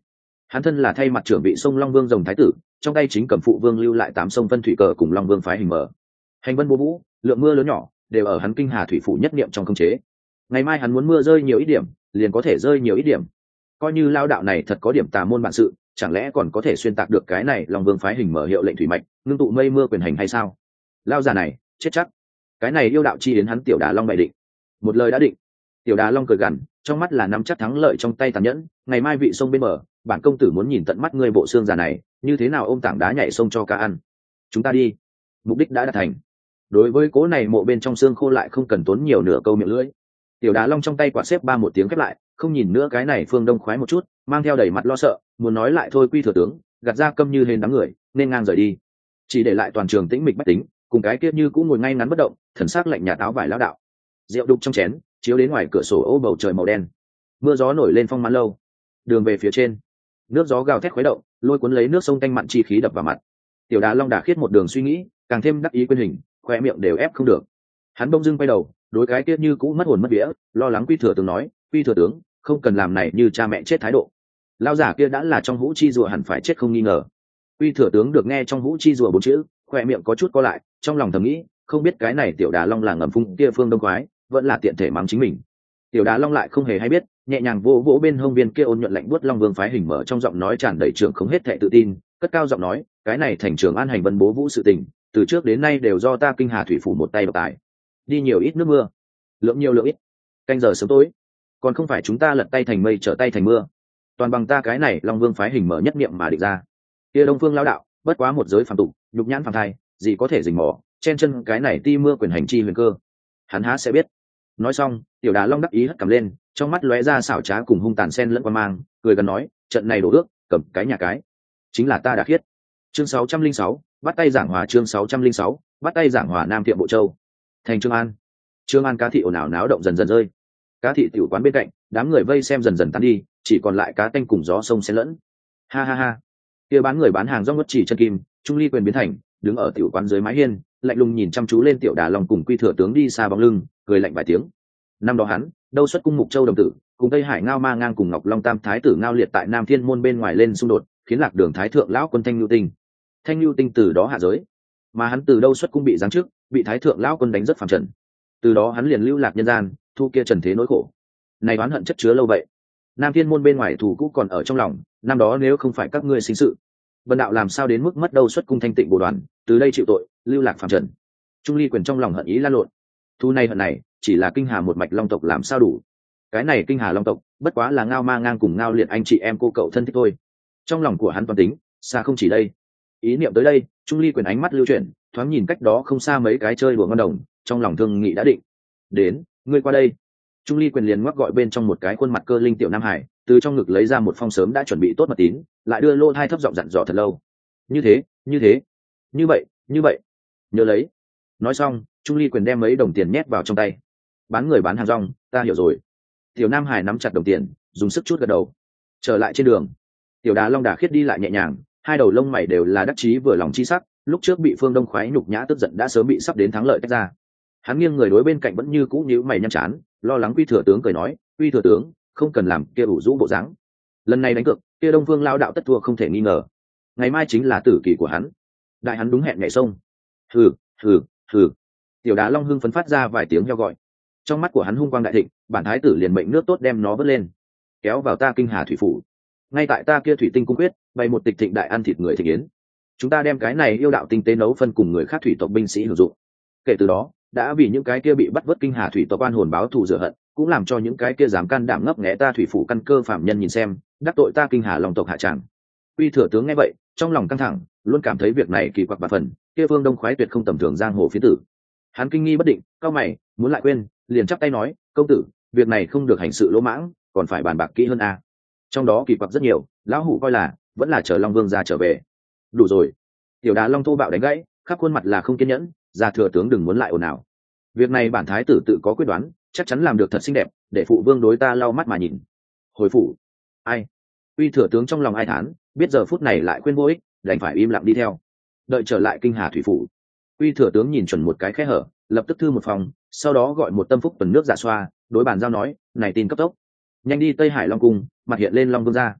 Hắn thân là thay mặt trưởng vị sông Long Vương rồng thái tử, trong tay chính cầm phụ vương lưu lại 8 sông Vân Thủy cờ cùng Long Vương phái hình mở. Hành vân bố vũ, lượng mưa lớn nhỏ đều ở hắn Kinh Hà thủy phủ nhất niệm trong khống chế. Ngày mai hắn muốn mưa rơi nhiều ít điểm, liền có thể rơi nhiều ít điểm. Coi như lao đạo này thật có điểm tà môn bản sự, chẳng lẽ còn có thể xuyên tạc được cái này Long Vương phái hình mở hiệu lệnh thủy mạch, ngưng tụ mây mưa quyền hành hay sao? Lao già này, chết chắc. Cái này yêu đạo chi đến hắn Tiểu Đà Long bày định. Một lời đã định. Tiểu Đà Long cười gằn, trong mắt là nắm chắc thắng lợi trong tay tàn nhẫn, ngày mai vị sông bên bờ, bản công tử muốn nhìn tận mắt ngươi bộ xương già này, như thế nào ôm tảng đá nhảy sông cho cá ăn. Chúng ta đi. Mục đích đã đạt thành. Đối với cố này mộ bên trong xương khô lại không cần tốn nhiều nửa câu miệng lưỡi. Tiểu Đà Long trong tay quạt xếp ba một tiếng khép lại, không nhìn nữa cái này Phương Đông khoái một chút, mang theo đầy mặt lo sợ, muốn nói lại thôi Quy thừa tướng, gạt ra câm như hên đám người, nên ngang rời đi. Chỉ để lại toàn trường tĩnh mịch bách tính, cùng cái kia như cũng ngồi ngay ngắn bất động, thần sắc lạnh nhạt áo vải lão đạo. Rượu đục trong chén, chiếu đến ngoài cửa sổ ô bầu trời màu đen. Mưa gió nổi lên phong mãn lâu. Đường về phía trên, nước gió gào thét khuấy động, lôi cuốn lấy nước sông tanh mặn chi khí đập vào mặt. Tiểu Đà Long đả khiết một đường suy nghĩ, càng thêm đắc ý quên hình, khoe miệng đều ép không được. Hắn bỗng dưng quay đầu, đối cái kia như cũ mất hồn mất vía, lo lắng Quy thừa tướng nói, Quy thừa tướng, không cần làm này như cha mẹ chết thái độ. Lão giả kia đã là trong hũ chi rùa hẳn phải chết không nghi ngờ. Quy thừa tướng được nghe trong hũ chi rùa 4 chữ, khoe miệng có chút co lại, trong lòng thầm nghĩ, không biết cái này Tiểu Đà Long là ngầm phung kia Phương Đông quái, vẫn là tiện thể mắng chính mình. Tiểu Đà Long lại không hề hay biết, nhẹ nhàng vỗ vỗ bên hông viên kia ôn nhuận lạnh buốt Long Vương phái hình mở, trong giọng nói tràn đầy trưởng không hết thệ tự tin, cất cao giọng nói, cái này thành trường an hành vân bố vũ sự tình, từ trước đến nay đều do ta Kinh Hà thủy phủ một tay độc tài. Đi nhiều ít nước mưa, lượng nhiều lượng ít, canh giờ sớm tối, còn không phải chúng ta lật tay thành mây trở tay thành mưa, toàn bằng ta cái này Long Vương phái hình mở nhất niệm mà định ra. Kia Đông Phương lão đạo, bất quá một giới phàm tục, nhục nhãn phàm thai, gì có thể rình mò, chen chân cái này ti mưa quyền hành chi huyền cơ. Hắn há sẽ biết. Nói xong, Tiểu Đà Long đắc ý hất cầm lên, trong mắt lóe ra xảo trá cùng hung tàn xen lẫn qua mang, cười gần nói, trận này đổ ước, cầm cái nhà cái, chính là ta Đà Khiết. Chương 606, bắt tay giảng hòa. Chương 606, bắt tay giảng hòa. Nam Thiệm Bộ Châu, thành Trương An. Trương An cá thị ồn ào náo động dần dần rơi. Cá thị tiểu quán bên cạnh, đám người vây xem dần dần tán đi, chỉ còn lại cá tanh cùng gió sông xen lẫn. Ha ha ha. Kia bán người bán hàng rong ngất chỉ chân kim, trung ly quyền biến thành, đứng ở tiểu quán dưới mái hiên, lạnh lùng nhìn chăm chú lên Tiểu Đà Long cùng Quy thừa tướng đi xa bóng lưng, cười lạnh vài tiếng. Năm đó hắn, đâu xuất cung Mục Châu đồng tử, cùng Tây Hải Ngao Ma Ngang cùng Ngọc Long Tam thái tử Ngao Liệt tại Nam Thiên môn bên ngoài lên xung đột, khiến Lạc Đường thái thượng lão quân Thanh Nhu Tinh. Thanh Nhu Tinh từ đó hạ giới, mà hắn từ đâu xuất cung bị giáng trước, bị thái thượng lão quân đánh rất phàm trần. Từ đó hắn liền lưu lạc nhân gian, thu kia trần thế nỗi khổ. Này oán hận chất chứa lâu vậy. Nam Thiên môn bên ngoài thù cũ còn ở trong lòng, năm đó nếu không phải các ngươi sinh sự, Vân đạo làm sao đến mức mất đâu xuất cung thanh tịnh bồ đoàn, từ đây chịu tội, lưu lạc phàm trần. Trung ly quyền trong lòng hận ý lan lộn. Thu này hận này, chỉ là Kinh Hà một mạch long tộc làm sao đủ. Cái này Kinh Hà long tộc, bất quá là Ngao Ma Ngang cùng Ngao Liệt anh chị em cô cậu thân thích thôi. Trong lòng của hắn toán tính, xa không chỉ đây. Ý niệm tới đây, Trung ly quyền ánh mắt lưu chuyển, thoáng nhìn cách đó không xa mấy cái chơi đùa ngon đồng, trong lòng thương nghị đã định. Đến, ngươi qua đây. Trung ly quyền liền ngoắc gọi bên trong một cái khuôn mặt cơ linh tiểu nam hải, từ trong ngực lấy ra một phong sớm đã chuẩn bị tốt mật tín, lại đưa lô hai thấp giọng dặn dò thật lâu. Như thế, như thế, như vậy, nhớ lấy. Nói xong, Trung ly quyền đem mấy đồng tiền nhét vào trong tay. Bán người bán hàng rong, ta hiểu rồi. Tiểu nam hải nắm chặt đồng tiền, dùng sức chút gật đầu. Trở lại trên đường, Tiểu Đà Long Đà Khiết đi lại nhẹ nhàng, hai đầu lông mày đều là đắc chí vừa lòng chi sắc. Lúc trước bị Phương Đông khoái nhục nhã tức giận đã sớm bị sắp đến thắng lợi tách ra. Hắn nghiêng người đối bên cạnh vẫn như cũ nhíu mày nhăn chán, lo lắng Quy thừa tướng cười nói, Quy thừa tướng, không cần làm kia ủ rũ bộ dáng. Lần này đánh cược, kia Đông Phương lao đạo tất thua không thể nghi ngờ. Ngày mai chính là tử kỳ của hắn. Đại hắn đúng hẹn nhảy sông. Hừ, hừ, hừ. Tiểu Đà Long hưng phấn phát ra vài tiếng heo gọi. Trong mắt của hắn hung quang đại thịnh, bản thái tử liền mệnh nước tốt đem nó vớt lên, kéo vào ta Kinh Hà thủy phủ. Ngay tại ta kia thủy tinh cung quyết, bày một tịch thịnh đại ăn thịt người thịnh yến. Chúng ta đem cái này yêu đạo tinh tế nấu phân cùng người khác thủy tộc binh sĩ hưởng dụng. Kể từ đó, đã vì những cái kia bị bắt vớt Kinh Hà thủy tộc oan hồn báo thù rửa hận, cũng làm cho những cái kia dám can đảm ngấp nghé ta thủy phủ căn cơ phạm nhân nhìn xem, đắc tội ta Kinh Hà long tộc hạ tràng. Quy thừa tướng nghe vậy, trong lòng căng thẳng, luôn cảm thấy việc này kỳ quặc bạc phần, kia Phương Đông khoái tuyệt không tầm thường giang hồ phiến tử. Hắn kinh nghi bất định, cao mày, muốn lại quên, liền chắp tay nói, công tử, việc này không được hành sự lỗ mãng, còn phải bàn bạc kỹ hơn a. Trong đó kỳ quặc rất nhiều, lão hủ coi là vẫn là chờ Long Vương ra trở về. Đủ rồi. Tiểu Đà Long thô bạo đánh gãy, khắp khuôn mặt là không kiên nhẫn, ra thừa tướng đừng muốn lại ồn ào. Việc này bản thái tử tự có quyết đoán, chắc chắn làm được thật xinh đẹp, để phụ vương đối ta lau mắt mà nhìn. Hồi phủ. Ai? Uy thừa tướng trong lòng ai thán, biết giờ phút này lại quên vô ích, đành phải im lặng đi theo. Đợi trở lại Kinh Hà thủy phủ, Uy thừa tướng nhìn chuẩn một cái khe hở, lập tức thư một phòng, sau đó gọi một tâm phúc tuần nước dạ xoa, đối bàn giao nói, này tin cấp tốc, nhanh đi Tây Hải Long cung, mặt hiện lên Long Vương ra.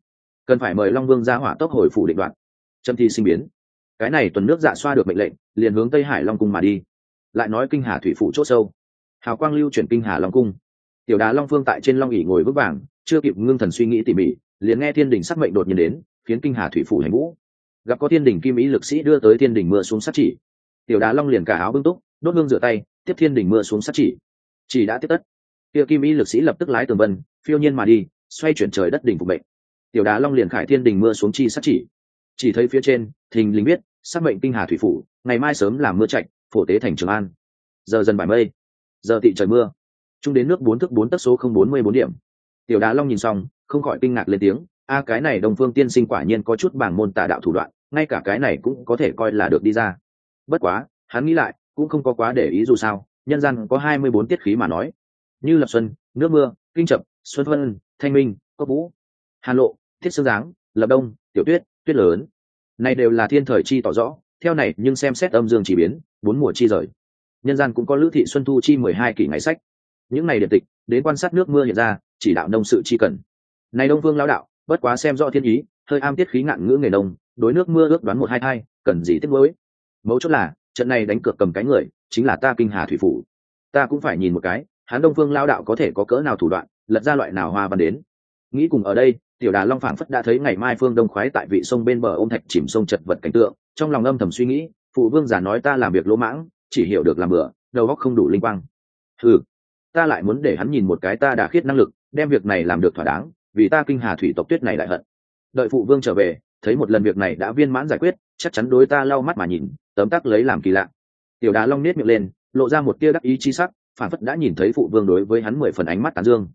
cần phải mời long vương ra hỏa tốc hồi phủ định đoạn. Trâm thi sinh biến, cái này tuần nước dạ xoa được mệnh lệnh liền hướng tây hải long cung mà đi. Lại nói kinh hà thủy phủ chốt sâu, hào quang lưu chuyển kinh hà long cung. Tiểu đá long phương tại trên long ỉ ngồi vững vàng, chưa kịp ngưng thần suy nghĩ tỉ mỉ, liền nghe thiên đình sắc mệnh đột nhiên đến, khiến kinh hà thủy phủ hành vũ. Gặp có thiên đình kim ý lực sĩ đưa tới thiên đình mưa xuống sát chỉ, tiểu đá long liền cả áo bưng túc, đốt hương rửa tay, tiếp thiên đình mưa xuống sát chỉ đã tiếp tất. Kia kim ý lực sĩ lập tức lái tường vân phiêu nhiên mà đi, xoay chuyển trời đất đỉnh phục mệnh. Tiểu đá long liền khải thiên đình mưa xuống chi sát chỉ thấy phía trên thình lình biết sắc mệnh kinh hà thủy phủ, ngày mai sớm làm mưa chạch, phổ tế thành Trường An. Giờ dần bài mây, giờ tị trời mưa, trung đến nước 4 thước 4 tấc số 044 điểm. Tiểu đá long nhìn xong không khỏi kinh ngạc lên tiếng, a cái này Đông Phương tiên sinh quả nhiên có chút bảng môn tà đạo thủ đoạn, ngay cả cái này cũng có thể coi là được đi ra. Bất quá hắn nghĩ lại cũng không có quá để ý, dù sao nhân gian có 24 tiết khí mà nói, như lập xuân, nước mưa, kinh chập, xuân vân, thanh minh, cốc vũ, hàn lộ, thiết sương giáng, lập đông, tiểu tuyết, tuyết lớn, này đều là thiên thời chi tỏ rõ. Theo này nhưng xem xét âm dương chỉ biến, 4 mùa chi rời. Nhân gian cũng có lữ thị xuân thu chi 12 kỷ ngày sách, những này điện tịch đến quan sát nước mưa hiện ra, chỉ đạo nông sự chi cần. Này Đông Vương lão đạo bất quá xem rõ thiên ý, hơi am tiết khí ngạn ngữ nghề nông, đối nước mưa ước đoán 122, cần gì tiếc nuối. Mấu chốt là trận này đánh cược cầm cái người chính là ta kinh hà thủy phủ, ta cũng phải nhìn một cái hắn Đông Phương lão đạo có thể có cỡ nào thủ đoạn, lật ra loại nào hoa văn đến. Nghĩ cùng ở đây, tiểu đà long phảng phất đã thấy ngày mai phương đông khoái tại vị sông bên bờ ôm thạch chìm sông chật vật cảnh tượng, trong lòng âm thầm suy nghĩ, phụ vương giả nói ta làm việc lỗ mãng, chỉ hiểu được làm bừa, đầu óc không đủ linh quang. Ta lại muốn để hắn nhìn một cái ta đã khiết năng lực, đem việc này làm được thỏa đáng, vì ta kinh hà thủy tộc tuyết này lại hận. Đợi phụ vương trở về, thấy một lần việc này đã viên mãn giải quyết, chắc chắn đối ta lau mắt mà nhìn, tấm tắc lấy làm kỳ lạ. Tiểu đá long nết miệng lên, lộ ra một tia đắc ý chi sắc, phản phất đã nhìn thấy phụ vương đối với hắn 10 phần ánh mắt tán dương.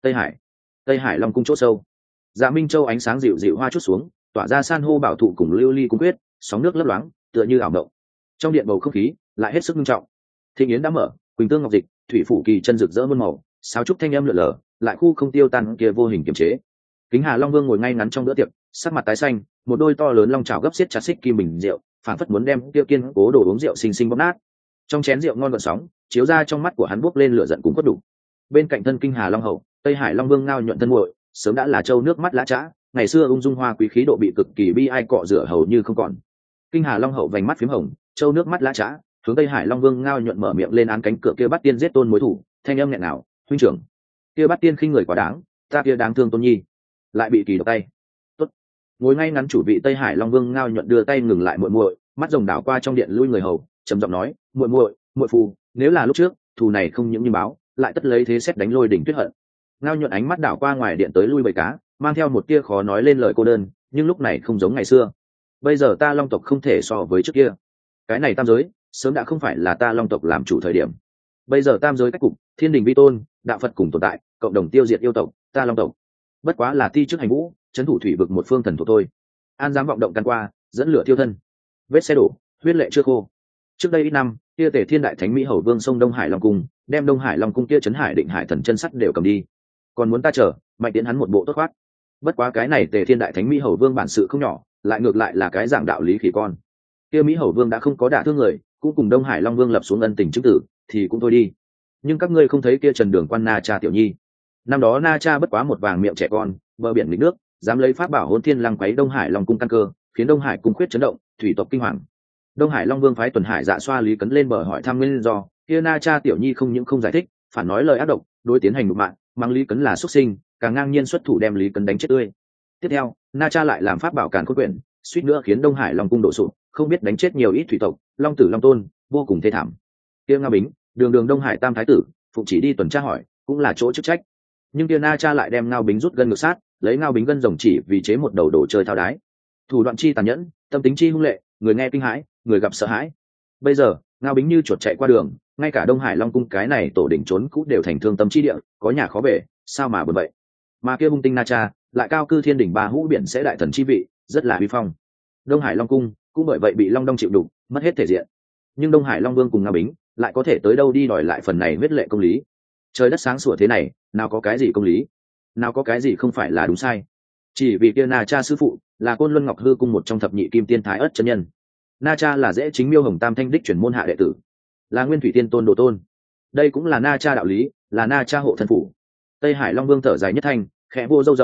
Tây Hải Long cung chỗ sâu, Dạ Minh Châu ánh sáng dịu dịu hoa chút xuống, tỏa ra san hô bảo thụ cùng lưu ly cung quyết, sóng nước lấp loáng, tựa như ảo mộng. Trong điện bầu không khí lại hết sức nghiêm trọng. Thịnh yến đã mở, quỳnh tương ngọc dịch, thủy phủ kỳ chân rực rỡ muôn màu, sáo trúc thanh âm lượn lờ, lại khu không tiêu tan kia vô hình kiềm chế. Kính Hà Long Vương ngồi ngay ngắn trong bữa tiệc, sắc mặt tái xanh, một đôi to lớn long chảo gấp xiết chặt xích kim bình rượu, phản phất muốn đem kia kiên cố đồ uống rượu xinh xinh bóp nát. Trong chén rượu ngon gợn sóng, chiếu ra trong mắt của hắn bốc lên lửa giận cũng cốt đủ. Bên cạnh thân Kinh Hà Long hậu, Tây Hải Long Vương ngao nhuận thân muội, sớm đã là châu nước mắt lã chã, ngày xưa ung dung hoa quý khí độ bị cực kỳ bi ai cọ rửa hầu như không còn. Kinh Hà Long hậu vành mắt phím hồng, châu nước mắt lã chã, hướng Tây Hải Long Vương ngao nhuận mở miệng lên án cánh cửa kia bắt tiên giết tôn mối thủ, thanh âm nghẹn nào, huynh trưởng, kia bắt tiên khinh người quá đáng, ta kia đáng thương tôn nhi, lại bị kỳ độc tay. Tốt. Ngồi ngay ngắn chủ vị Tây Hải Long Vương ngao nhuận đưa tay ngừng lại muội muội, mắt rồng đảo qua trong điện lui người hầu, trầm giọng nói, muội muội, muội phù, nếu là lúc trước, thù này không những như báo, lại tất lấy thế xét đánh lôi đỉnh tuyết hận. Ngao nhuận ánh mắt đảo qua ngoài điện tới lui bầy cá, mang theo một tia khó nói lên lời cô đơn, nhưng lúc này không giống ngày xưa. Bây giờ ta Long tộc không thể so với trước kia, cái này tam giới sớm đã không phải là ta Long tộc làm chủ thời điểm. Bây giờ tam giới cách cục, thiên đình vi tôn, đạo Phật cùng tồn tại, cộng đồng tiêu diệt yêu tộc, ta Long tộc bất quá là ti trước hành vũ, trấn thủ thủy vực một phương thần thuộc thôi. An dám vọng động căn qua, dẫn lửa tiêu thân, vết xe đổ, huyết lệ chưa khô. Trước đây ít năm, kia Tề Thiên Đại Thánh Mỹ Hầu Vương sông Đông Hải Long cung, đem Đông Hải Long cung kia trấn Hải Định Hải thần chân sắt đều cầm đi, còn muốn ta chờ mạnh tiến hắn một bộ tốt khoát. Bất quá cái này Tề Thiên Đại Thánh Mỹ Hầu Vương bản sự không nhỏ, lại ngược lại là cái dạng đạo lý khỉ con. Kia Mỹ Hầu Vương đã không có đả thương người, cũng cùng Đông Hải Long Vương lập xuống ân tình chứng tử, thì cũng thôi đi. Nhưng các ngươi không thấy kia Trần Đường Quan Na Cha tiểu nhi, năm đó Na Cha bất quá một vàng miệng trẻ con, bờ biển nghịch nước, dám lấy pháp bảo Hỗn Thiên Lăng quấy Đông Hải Long cung căn cơ, khiến Đông Hải cung khuyết chấn động, thủy tộc kinh hoàng. Đông Hải Long Vương phái tuần hải dạ xoa Lý Cấn lên bờ hỏi thăm nguyên do, kia Na Cha tiểu nhi không những không giải thích, phản nói lời ác độc, đối tiến hành nhục mạ, mang Lý Cấn là xuất sinh, càng ngang nhiên xuất thủ đem Lý Cấn đánh chết tươi. Tiếp theo, Na Cha lại làm pháp bảo càn khôn quyển, suýt nữa khiến Đông Hải Long cung đổ sụp, không biết đánh chết nhiều ít thủy tộc, long tử long tôn, vô cùng thê thảm. Kia Ngao Bính, đường đường Đông Hải tam thái tử, phụng chỉ đi tuần tra hỏi, cũng là chỗ chức trách. Nhưng kia Na Cha lại đem Ngao Bính rút gân ngược sát, lấy Ngao Bính gân rồng chỉ vì chế một đầu đồ chơi thao đái. Thủ đoạn chi tàn nhẫn, tâm tính chi hung lệ, người nghe kinh hãi, người gặp sợ hãi. Bây giờ, Ngao Bính như chuột chạy qua đường, ngay cả Đông Hải Long cung cái này tổ đỉnh trốn cũ đều thành thương tâm chi địa, có nhà khó về, sao mà buồn vậy. Mà kia hung tinh Na Cha lại cao cư thiên đỉnh ba hũ biển sẽ đại thần chi vị, rất là uy phong. Đông Hải Long cung cũng bởi vậy bị Long Đong chịu đục, mất hết thể diện. Nhưng Đông Hải Long Vương cùng Ngao Bính lại có thể tới đâu đi đòi lại phần này huyết lệ công lý. Trời đất sáng sủa thế này, nào có cái gì công lý, nào có cái gì không phải là đúng sai. Chỉ vì kia Na Cha sư phụ là Côn Luân Ngọc Hư cung một trong thập nhị kim tiên thái ất chân nhân. Na Cha là dễ chính Miêu Hồng Tam Thanh đích chuyển môn hạ đệ tử, là Nguyên Thủy Tiên Tôn đồ tôn. Đây cũng là Na Cha đạo lý, là Na Cha hộ thân phủ. Tây Hải Long Vương thở dài nhất thanh, khẽ vô râu rồng,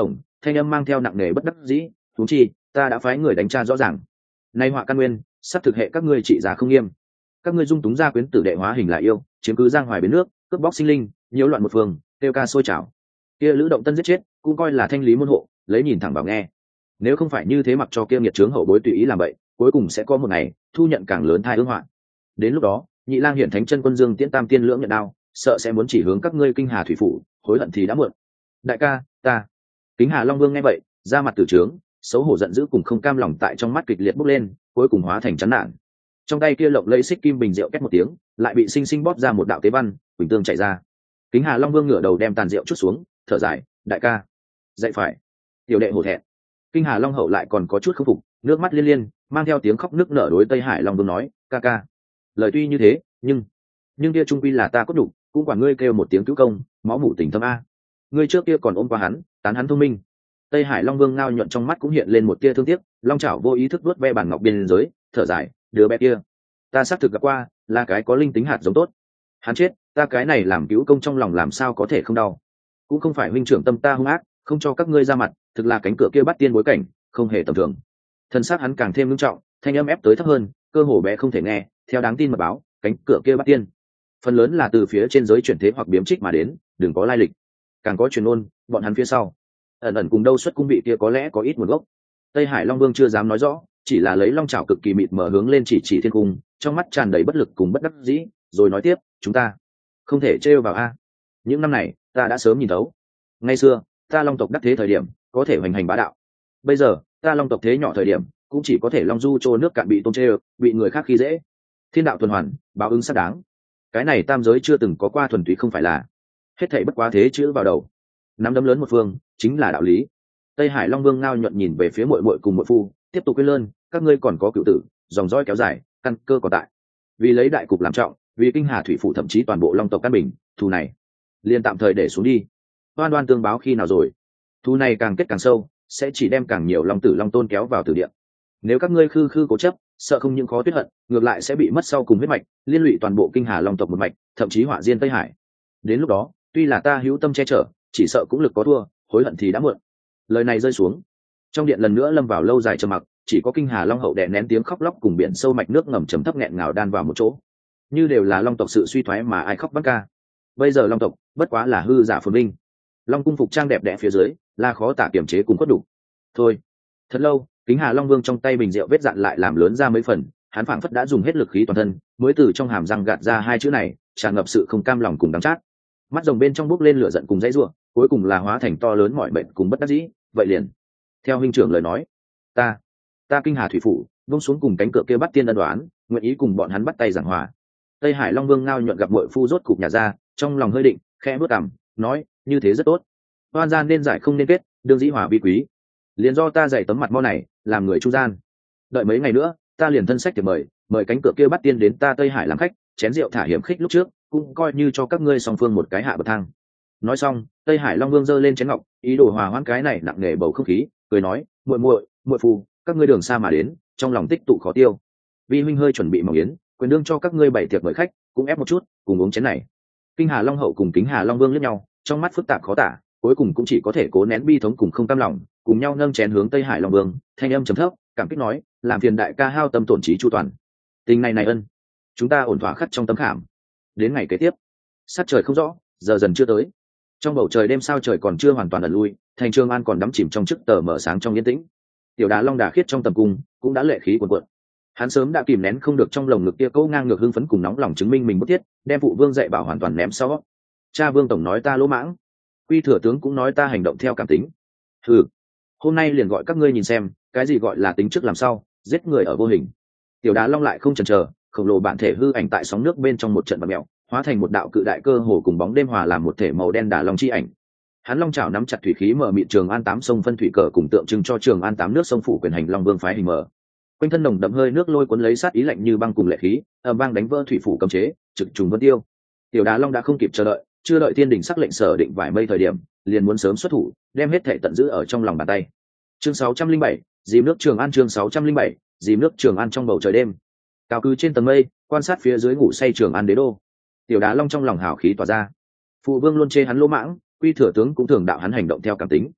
thanh âm mang theo nặng nề bất đắc dĩ. Huống chi ta đã phái người đánh tra rõ ràng, nay họa căn nguyên sắp thực hệ các ngươi trị giá không nghiêm. Các ngươi dung túng gia quyến tử đệ hóa hình lại yêu, chiếm cứ giang hoài bến nước, cướp bóc sinh linh, nhiễu loạn một phương, tiêu ca sôi trào. Kia Lữ Động Tân giết chết cũng coi là thanh lý môn hộ, lấy nhìn thẳng vào nghe. Nếu không phải như thế, mặc cho kia nghiệt trướng hậu bối tùy ý làm vậy, cuối cùng sẽ có một ngày thu nhận càng lớn thai ương họa. Đến lúc đó Nhị Lang Hiển Thánh Chân Quân Dương Tiễn Tam Tiên Lưỡng nhận đao, sợ sẽ muốn chỉ hướng các ngươi Kinh Hà thủy phủ, hối hận thì đã muộn. Đại ca, ta. Kính Hà Long Vương nghe vậy, ra mặt tử trướng, xấu hổ giận dữ cùng không cam lòng tại trong mắt kịch liệt bốc lên, cuối cùng hóa thành chán nản. Trong tay kia lộng lẫy xích kim bình rượu két một tiếng, lại bị sinh sinh bóp ra một đạo tế văn, quỳnh tương chảy ra. Kính Hà Long Vương ngửa đầu đem tàn rượu chút xuống, thở dài, đại ca, dạy phải. Tiểu đệ hổ thẹn. Kinh Hà Long Hậu lại còn có chút không phục, nước mắt liên liên, mang theo tiếng khóc nức nở đối Tây Hải Long Vương nói, ca ca. Lời tuy như thế, nhưng kia trung quy là ta cốt đủ, cũng quản ngươi kêu một tiếng cứu công, máu mủ tình thâm a. Ngươi trước kia còn ôm qua hắn, tán hắn thông minh. Tây Hải Long Vương ngao nhuận trong mắt cũng hiện lên một tia thương tiếc, long chảo vô ý thức vuốt ve bàn ngọc biên giới, thở dài, đứa bé kia, ta xác thực gặp qua, là cái có linh tính hạt giống tốt. Hắn chết, ta cái này làm cứu công trong lòng làm sao có thể không đau. Cũng không phải huynh trưởng tâm ta hung ác, không cho các ngươi ra mặt, thực là cánh cửa kia bắt tiên bối cảnh, không hề tầm thường. Thân xác hắn càng thêm nghiêm trọng, thanh âm ép tới thấp hơn, cơ hồ bé không thể nghe. Theo đáng tin mật báo, cánh cửa kia bắt tiên, phần lớn là từ phía trên giới chuyển thế hoặc biếm trích mà đến, đừng có lai lịch. Càng có truyền ôn, bọn hắn phía sau ẩn ẩn cùng đâu xuất cung vị kia có lẽ có ít nguồn gốc. Tây Hải Long Vương chưa dám nói rõ, chỉ là lấy long chảo cực kỳ mịt mở hướng lên chỉ thiên cung, trong mắt tràn đầy bất lực cùng bất đắc dĩ, rồi nói tiếp, chúng ta không thể trêu vào a. Những năm này ta đã sớm nhìn thấu. Ngày xưa ta long tộc đắc thế thời điểm có thể hoành hành bá đạo, bây giờ ta long tộc thế nhỏ thời điểm cũng chỉ có thể long du trô nước cạn bị tôn trêu, bị người khác khi dễ. Thiên đạo tuần hoàn, báo ứng xác đáng. Cái này tam giới chưa từng có qua thuần túy không phải là. Hết thảy bất quá thế chữ vào đầu. Nắm đấm lớn một phương, chính là đạo lý. Tây Hải Long Vương ngao nhuận nhìn về phía muội muội cùng muội phu, tiếp tục quên lơn, các ngươi còn có cựu tử, dòng dõi kéo dài, căn cơ còn tại. Vì lấy đại cục làm trọng, vì Kinh Hà thủy phủ thậm chí toàn bộ long tộc căn bình, thù này liền tạm thời để xuống đi. Oan oan tương báo khi nào rồi? Thù này càng kết càng sâu, sẽ chỉ đem càng nhiều long tử long tôn kéo vào tử địa. Nếu các ngươi khư khư cố chấp, sợ không những khó tuyết hận, ngược lại sẽ bị mất sau cùng huyết mạch, liên lụy toàn bộ Kinh Hà long tộc một mạch, thậm chí họa diên Tây Hải. Đến lúc đó, tuy là ta hữu tâm che chở, chỉ sợ cũng lực có thua, hối hận thì đã muộn. Lời này rơi xuống, trong điện lần nữa lâm vào lâu dài trầm mặc, chỉ có Kinh Hà Long Hậu đè nén tiếng khóc lóc cùng biển sâu mạch nước ngầm trầm thấp nghẹn ngào đan vào một chỗ, như đều là long tộc sự suy thoái mà ai khóc bắt ca. Bây giờ long tộc bất quá là hư giả phồn linh, long cung phục trang đẹp đẽ phía dưới là khó tả kiềm chế cùng cốt đủ. Thôi, thật lâu, Kính Hà Long Vương trong tay bình rượu vết dạn lại làm lớn ra mấy phần, hắn phảng phất đã dùng hết lực khí toàn thân, mới từ trong hàm răng gạt ra hai chữ này, tràn ngập sự không cam lòng cùng đắng chát. Mắt rồng bên trong bốc lên lửa giận cùng dãy rủa, cuối cùng là hóa thành to lớn mọi bệnh cùng bất đắc dĩ. Vậy liền, theo huynh trưởng lời nói, ta Kinh Hà thủy phủ vung xuống cùng cánh cửa kia bắt tiên ân đoán, nguyện ý cùng bọn hắn bắt tay giảng hòa. Tây Hải Long Vương ngao nhuận gặp muội phu rốt cục nhà ra, trong lòng hơi định, khẽ bước cằm, nói, như thế rất tốt. Oan gian nên giải không nên kết, đương dĩ hòa vi quý. Liền do ta dạy tấm mặt mo này, làm người trung gian. Đợi mấy ngày nữa, ta liền thân sách thì mời cánh cửa kia bắt tiên đến ta Tây Hải làm khách, chén rượu thả hiểm khích lúc trước, cũng coi như cho các ngươi song phương một cái hạ bậc thang. Nói xong, Tây Hải Long Vương giơ lên chén ngọc, ý đồ hòa hoãn cái này nặng nề bầu không khí, cười nói, muội phu, các ngươi đường xa mà đến, trong lòng tích tụ khó tiêu. Vi huynh hơi chuẩn bị mỏng yến, quyền đương cho các ngươi bày tiệc mời khách, cũng ép một chút, cùng uống chén này. Kinh Hà Long Hậu cùng Kính Hà Long Vương liếc nhau, trong mắt phức tạp khó tả, cuối cùng cũng chỉ có thể cố nén bi thống cùng không cam lòng, cùng nhau nâng chén hướng Tây Hải Long Vương, thanh âm trầm thấp, cảm kích nói, làm phiền đại ca hao tâm tổn trí chu toàn. Tình này ân, chúng ta ổn thỏa khắc trong tấm khảm. Đến ngày kế tiếp, sắc trời không rõ, giờ dần chưa tới. Trong bầu trời đêm sao trời còn chưa hoàn toàn ẩn lui, thành Trường An còn đắm chìm trong chức tờ mở sáng trong yên tĩnh. Tiểu Đà Long Đà khiết trong tầm cung cũng đã lệ khí cuồn cuộn. Hắn sớm đã kìm nén không được trong lồng ngực kia câu ngang ngược hưng phấn cùng nóng lòng chứng minh mình bất thiết, đem phụ vương dạy bảo hoàn toàn ném sau. Cha vương tổng nói ta lỗ mãng, Quy thừa tướng cũng nói ta hành động theo cảm tính. Hôm nay liền gọi các ngươi nhìn xem, cái gì gọi là tính trước làm sau, giết người ở vô hình. Tiểu Đà Long lại không chần chờ, khổng lồ bản thể hư ảnh tại sóng nước bên trong một trận bạt mèo, hóa thành một đạo cự đại cơ hồ cùng bóng đêm hòa làm một thể màu đen Đà Long chi ảnh. Hắn long chảo nắm chặt thủy khí mở mịt Trường An 8 sông phân thủy cờ cùng tượng trưng cho Trường An 8 nước sông phủ quyền hành Long Vương phái hình mở. Quanh thân nồng đậm hơi nước lôi cuốn lấy sát ý lạnh như băng cùng lệ khí, ầm vang đánh vỡ thủy phủ cấm chế, trực trùng vân tiêu. Tiểu Đà Long đã không kịp chờ đợi, chưa đợi thiên đình sắc lệnh sở định vài mây thời điểm, liền muốn sớm xuất thủ, đem hết thể tận giữ ở trong lòng bàn tay. Chương 607, dìm nước Trường An. Chương 607, dìm nước Trường An. Trong bầu trời đêm, cao cứ trên tầng mây, quan sát phía dưới ngủ say Trường An đế đô. Tiểu Đà Long trong lòng hào khí tỏa ra. Phụ vương luôn chê hắn lỗ mãng, Quy thừa tướng cũng thường đạo hắn hành động theo cảm tính.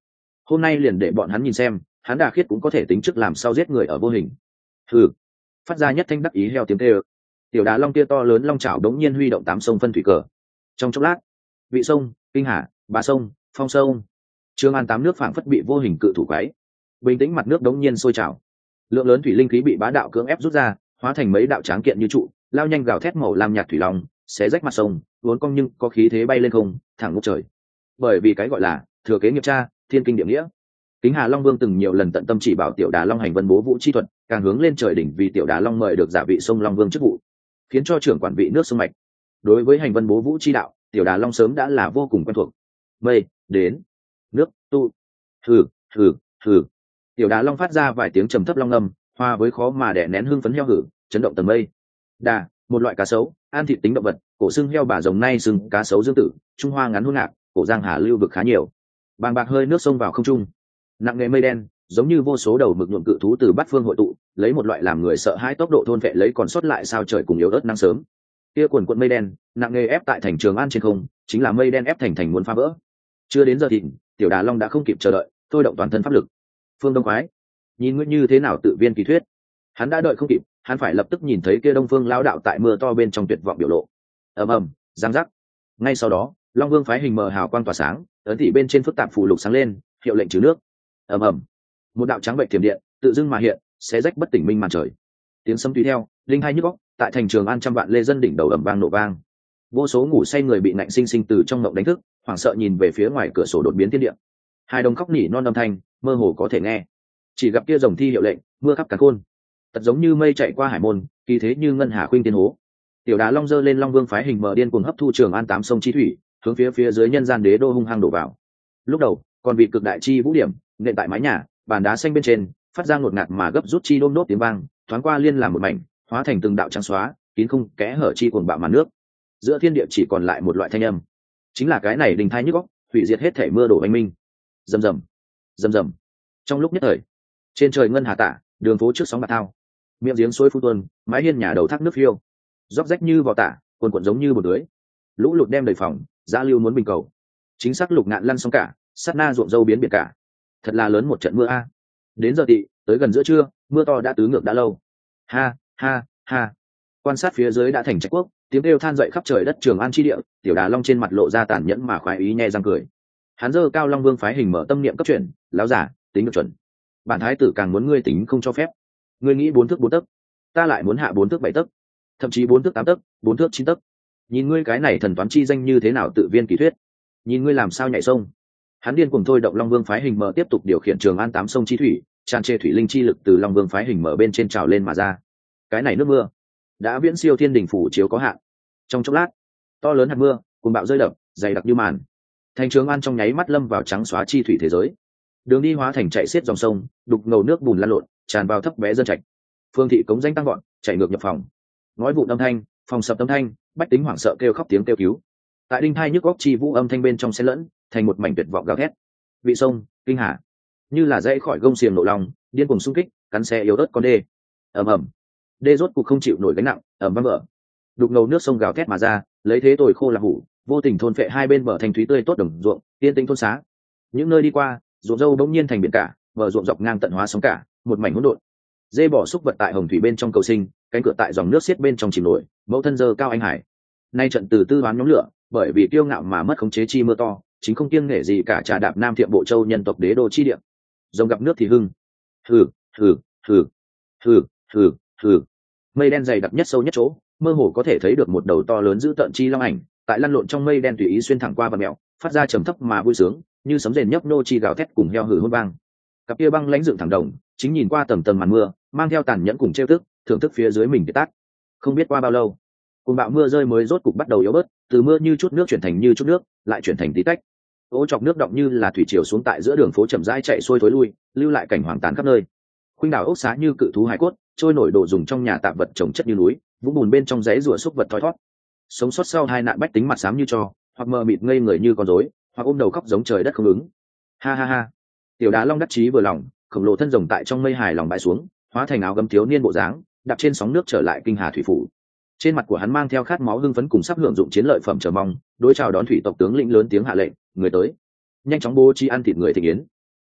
hôm nay liền để bọn hắn nhìn xem hắn Đà Khiết cũng có thể tính chức làm sao giết người ở vô hình. Hừ. Phát ra nhất thanh đắc ý heo tiếng kêu. Tiểu đá long kia to lớn long chảo đống nhiên huy động 8 sông phân thủy cờ. Trong chốc lát, vị sông, kinh hà, ba sông, phong sông, Trường An 8 nước phảng phất bị vô hình cự thủ quấy. Bình tĩnh mặt nước đống nhiên sôi trào. Lượng lớn thủy linh khí bị bá đạo cưỡng ép rút ra, hóa thành mấy đạo tráng kiện như trụ, lao nhanh gào thét màu lam nhạt thủy long, xé rách mặt sông, uốn cong nhưng có khí thế bay lên không, thẳng ngút trời. Bởi vì cái gọi là thừa kế nghiệp cha, thiên kinh địa nghĩa. Kính Hà Long Vương từng nhiều lần tận tâm chỉ bảo Tiểu Đà Long hành vân bố vũ chi thuật, càng hướng lên trời đỉnh vì Tiểu Đà Long mời được giả vị sông Long Vương chức vụ, khiến cho trưởng quản vị nước sông mạch. Đối với hành vân bố vũ chi đạo, Tiểu Đà Long sớm đã là vô cùng quen thuộc. Mây đến, nước tu, hừ hừ hừ. Tiểu Đà Long phát ra vài tiếng trầm thấp long âm, hòa với khó mà đè nén hưng phấn heo hử, chấn động tầng mây. Đà, một loại cá sấu, ăn thịt tính động vật, cổ xương heo bà rồng nay xương cá sấu dương tử, trung hoa ngắn hôn ngạc, cổ giang hà lưu vực khá nhiều. Bàng bạc hơi nước sông vào không trung, nặng nề mây đen giống như vô số đầu mực nhuộm cự thú từ bát phương hội tụ, lấy một loại làm người sợ hãi tốc độ thôn vệ lấy còn sót lại sao trời cùng yếu ớt nắng sớm. Kia quần quận mây đen nặng nề ép tại thành Trường An trên không, chính là mây đen ép thành muốn phá vỡ. Chưa đến giờ thịnh, Tiểu Đà Long đã không kịp chờ đợi, thôi động toàn thân pháp lực. Phương Đông Quái, nhìn ngươi như thế nào tự viên kỳ thuyết. Hắn đã đợi không kịp, hắn phải lập tức nhìn thấy kia Đông Phương lão đạo tại mưa to bên trong tuyệt vọng biểu lộ. Ầm ầm, giang giác. Ngay sau đó, Long Vương phái hình mờ hào quang tỏa sáng, ấn thị bên trên phức tạp phù lục sáng lên, hiệu lệnh trừ nước. Ầm ầm, một đạo trắng bệnh thiểm điện tự dưng mà hiện, xé rách bất tỉnh minh màn trời. Tiếng sấm tùy theo, linh hai nhức óc, tại thành Trường An trăm vạn lê dân đỉnh đầu ầm vang nổ vang. Vô số ngủ say người bị nạnh sinh sinh từ trong mộng đánh thức, hoảng sợ nhìn về phía ngoài cửa sổ đột biến thiên địa. Hai đồng khóc nỉ non âm thanh, mơ hồ có thể nghe. Chỉ gặp kia rồng thi hiệu lệnh, mưa khắp cả khôn. Tật giống như mây chạy qua hải môn, kỳ thế như ngân hà khuynh tiên hố. Tiểu Đà Long giơ lên Long Vương phái hình mờ điên cuồng hấp thu Trường An 8 sông chi thủy, hướng phía dưới nhân gian đế đô hung hăng đổ vào. Lúc đầu, còn vị cực đại chi vũ điểm, nện tại mái nhà, bàn đá xanh bên trên, phát ra ngột ngạt mà gấp rút chi đôm đốt tiếng vang, thoáng qua liên làm một mảnh, hóa thành từng đạo trắng xóa, kín không kẽ hở chi cuồng bạo màn nước. Giữa thiên địa chỉ còn lại một loại thanh âm, chính là cái này đình thai nhức óc, hủy diệt hết thể mưa đổ anh minh. Rầm rầm, rầm rầm. Trong lúc nhất thời, trên trời ngân hà tả, đường phố trước sóng bạc thao, miệng giếng suối phun tuôn, mái hiên nhà đầu thác nước phiêu, róc rách như vỏ tả, cuồn cuộn giống như một lưới. Lũ lụt đem đầy phòng, dã lưu muốn bình cầu. Chính xác Lục Ngạn lăn xong cả, sát na ruộng dâu biến biệt cả. Thật là lớn một trận mưa a. Đến giờ tị, tới gần giữa trưa, mưa to đã tứ ngược đã lâu. Ha, ha, ha. Quan sát phía dưới đã thành trách quốc, tiếng kêu than dậy khắp trời đất Trường An chi địa, Tiểu Đà Long trên mặt lộ ra tàn nhẫn mà khoái ý nhe răng cười. Hắn giơ cao Long Vương phái hình mở tâm niệm cấp chuyển, lão giả, tính được chuẩn. Bản thái tử càng muốn ngươi tính không cho phép. Ngươi nghĩ 4 thước 4 tấc, ta lại muốn hạ 4 thước 7 tấc, thậm chí 4 thước 8 tấc, 4 thước 9 tấc. Nhìn ngươi cái này thần toán chi danh như thế nào tự viên kỳ thuyết, nhìn ngươi làm sao nhảy sông. Hắn điên cuồng thôi động Long Vương phái hình mở tiếp tục điều khiển Trường An 8 sông chi thủy, tràn trề thủy linh chi lực từ Long Vương phái hình mở bên trên trào lên mà ra. Cái này nước mưa đã viễn siêu thiên đình phủ chiếu có hạn. Trong chốc lát, to lớn hạt mưa cùng bạo rơi đập, dày đặc như màn. Thành Trường An trong nháy mắt lâm vào trắng xóa chi thủy thế giới. Đường đi hóa thành chạy xiết dòng sông, đục ngầu nước bùn lăn lộn, tràn vào thấp bé dân trạch. Phương thị cống danh tăng gọn, chạy ngược nhập phòng. Nói vụ âm thanh, phòng sập âm thanh, bách tính hoảng sợ kêu khóc tiếng kêu cứu. Tại đinh thai nhức góc chi vũ âm thanh bên trong xen lẫn, thành một mảnh tuyệt vọng gào thét. Vị sông, kinh hà, như là dãy khỏi gông xiềng nộ lòng, điên cuồng xung kích, cắn xe yếu ớt con đê. Ầm ầm, đê rốt cục không chịu nổi gánh nặng, ầm vang vỡ. Đục ngầu nước sông gào thét mà ra, lấy thế tồi khô là hủ, vô tình thôn phệ hai bên bờ thành thúy tươi tốt đồng ruộng, tiên tinh thôn xá. Những nơi đi qua, ruộng dâu bỗng nhiên thành biển cả, bờ ruộng dọc ngang tận hóa sóng cả, một mảnh hỗn độn. Dê bỏ xúc vật tại hồng thủy bên trong cầu sinh, cánh cửa tại dòng nước xiết bên trong chìm nổi, mẫu thân dơ cao anh hải. Nay trận từ tư đoán nhóm lửa, bởi vì kiêu ngạo mà mất khống chế chi mưa to, chính không kiêng nể gì cả trà đạp Nam Thiệm Bộ Châu nhân tộc đế đô chi địa. Rồng gặp nước thì hưng. Hừ, hừ, hừ, hừ, hừ, hừ. Mây đen dày đặc nhất sâu nhất chỗ, mơ hồ có thể thấy được một đầu to lớn dữ tợn chi long ảnh, tại lăn lộn trong mây đen tùy ý xuyên thẳng qua và mèo, phát ra trầm thấp mà vui sướng, như sấm rền nhấp nô chi gào thét cùng heo hử hôn vang. Cặp kia băng lãnh dựng thẳng đồng, chính nhìn qua tầng tầng màn mưa, mang theo tàn nhẫn cùng trêu tức, thưởng thức phía dưới mình để tát. Không biết qua bao lâu, cùng bạo mưa rơi mới rốt cục bắt đầu yếu bớt, từ mưa như chút nước chuyển thành như chút nước, lại chuyển thành tí tách. Ô chọc nước động như là thủy triều xuống tại giữa đường phố chậm rãi chạy xuôi thối lui, lưu lại cảnh hoàng tàn khắp nơi. Khuynh đảo ốc xá như cự thú hải cốt, trôi nổi đồ dùng trong nhà tạm vật trồng chất như núi, vũng bùn bên trong giấy rùa xúc vật thoi thoát. Sống sót sau hai nạn bách tính mặt xám như tro, hoặc mờ mịt ngây người như con rối, hoặc ôm đầu khóc giống trời đất không ứng. Ha ha ha. Tiểu Đá Long đắc chí vừa lòng, khổng lồ thân rồng tại trong mây hài lòng bãi xuống, hóa thành áo gấm thiếu niên bộ dáng, đạp trên sóng nước trở lại kinh hà thủy phủ. Trên mặt của hắn mang theo khát máu hưng phấn cùng sắp hưởng dụng chiến lợi phẩm chờ mong, đối chào đón thủy tộc tướng lĩnh lớn tiếng hạ lệnh, người tới, nhanh chóng bố trí ăn thịt người thịnh yến.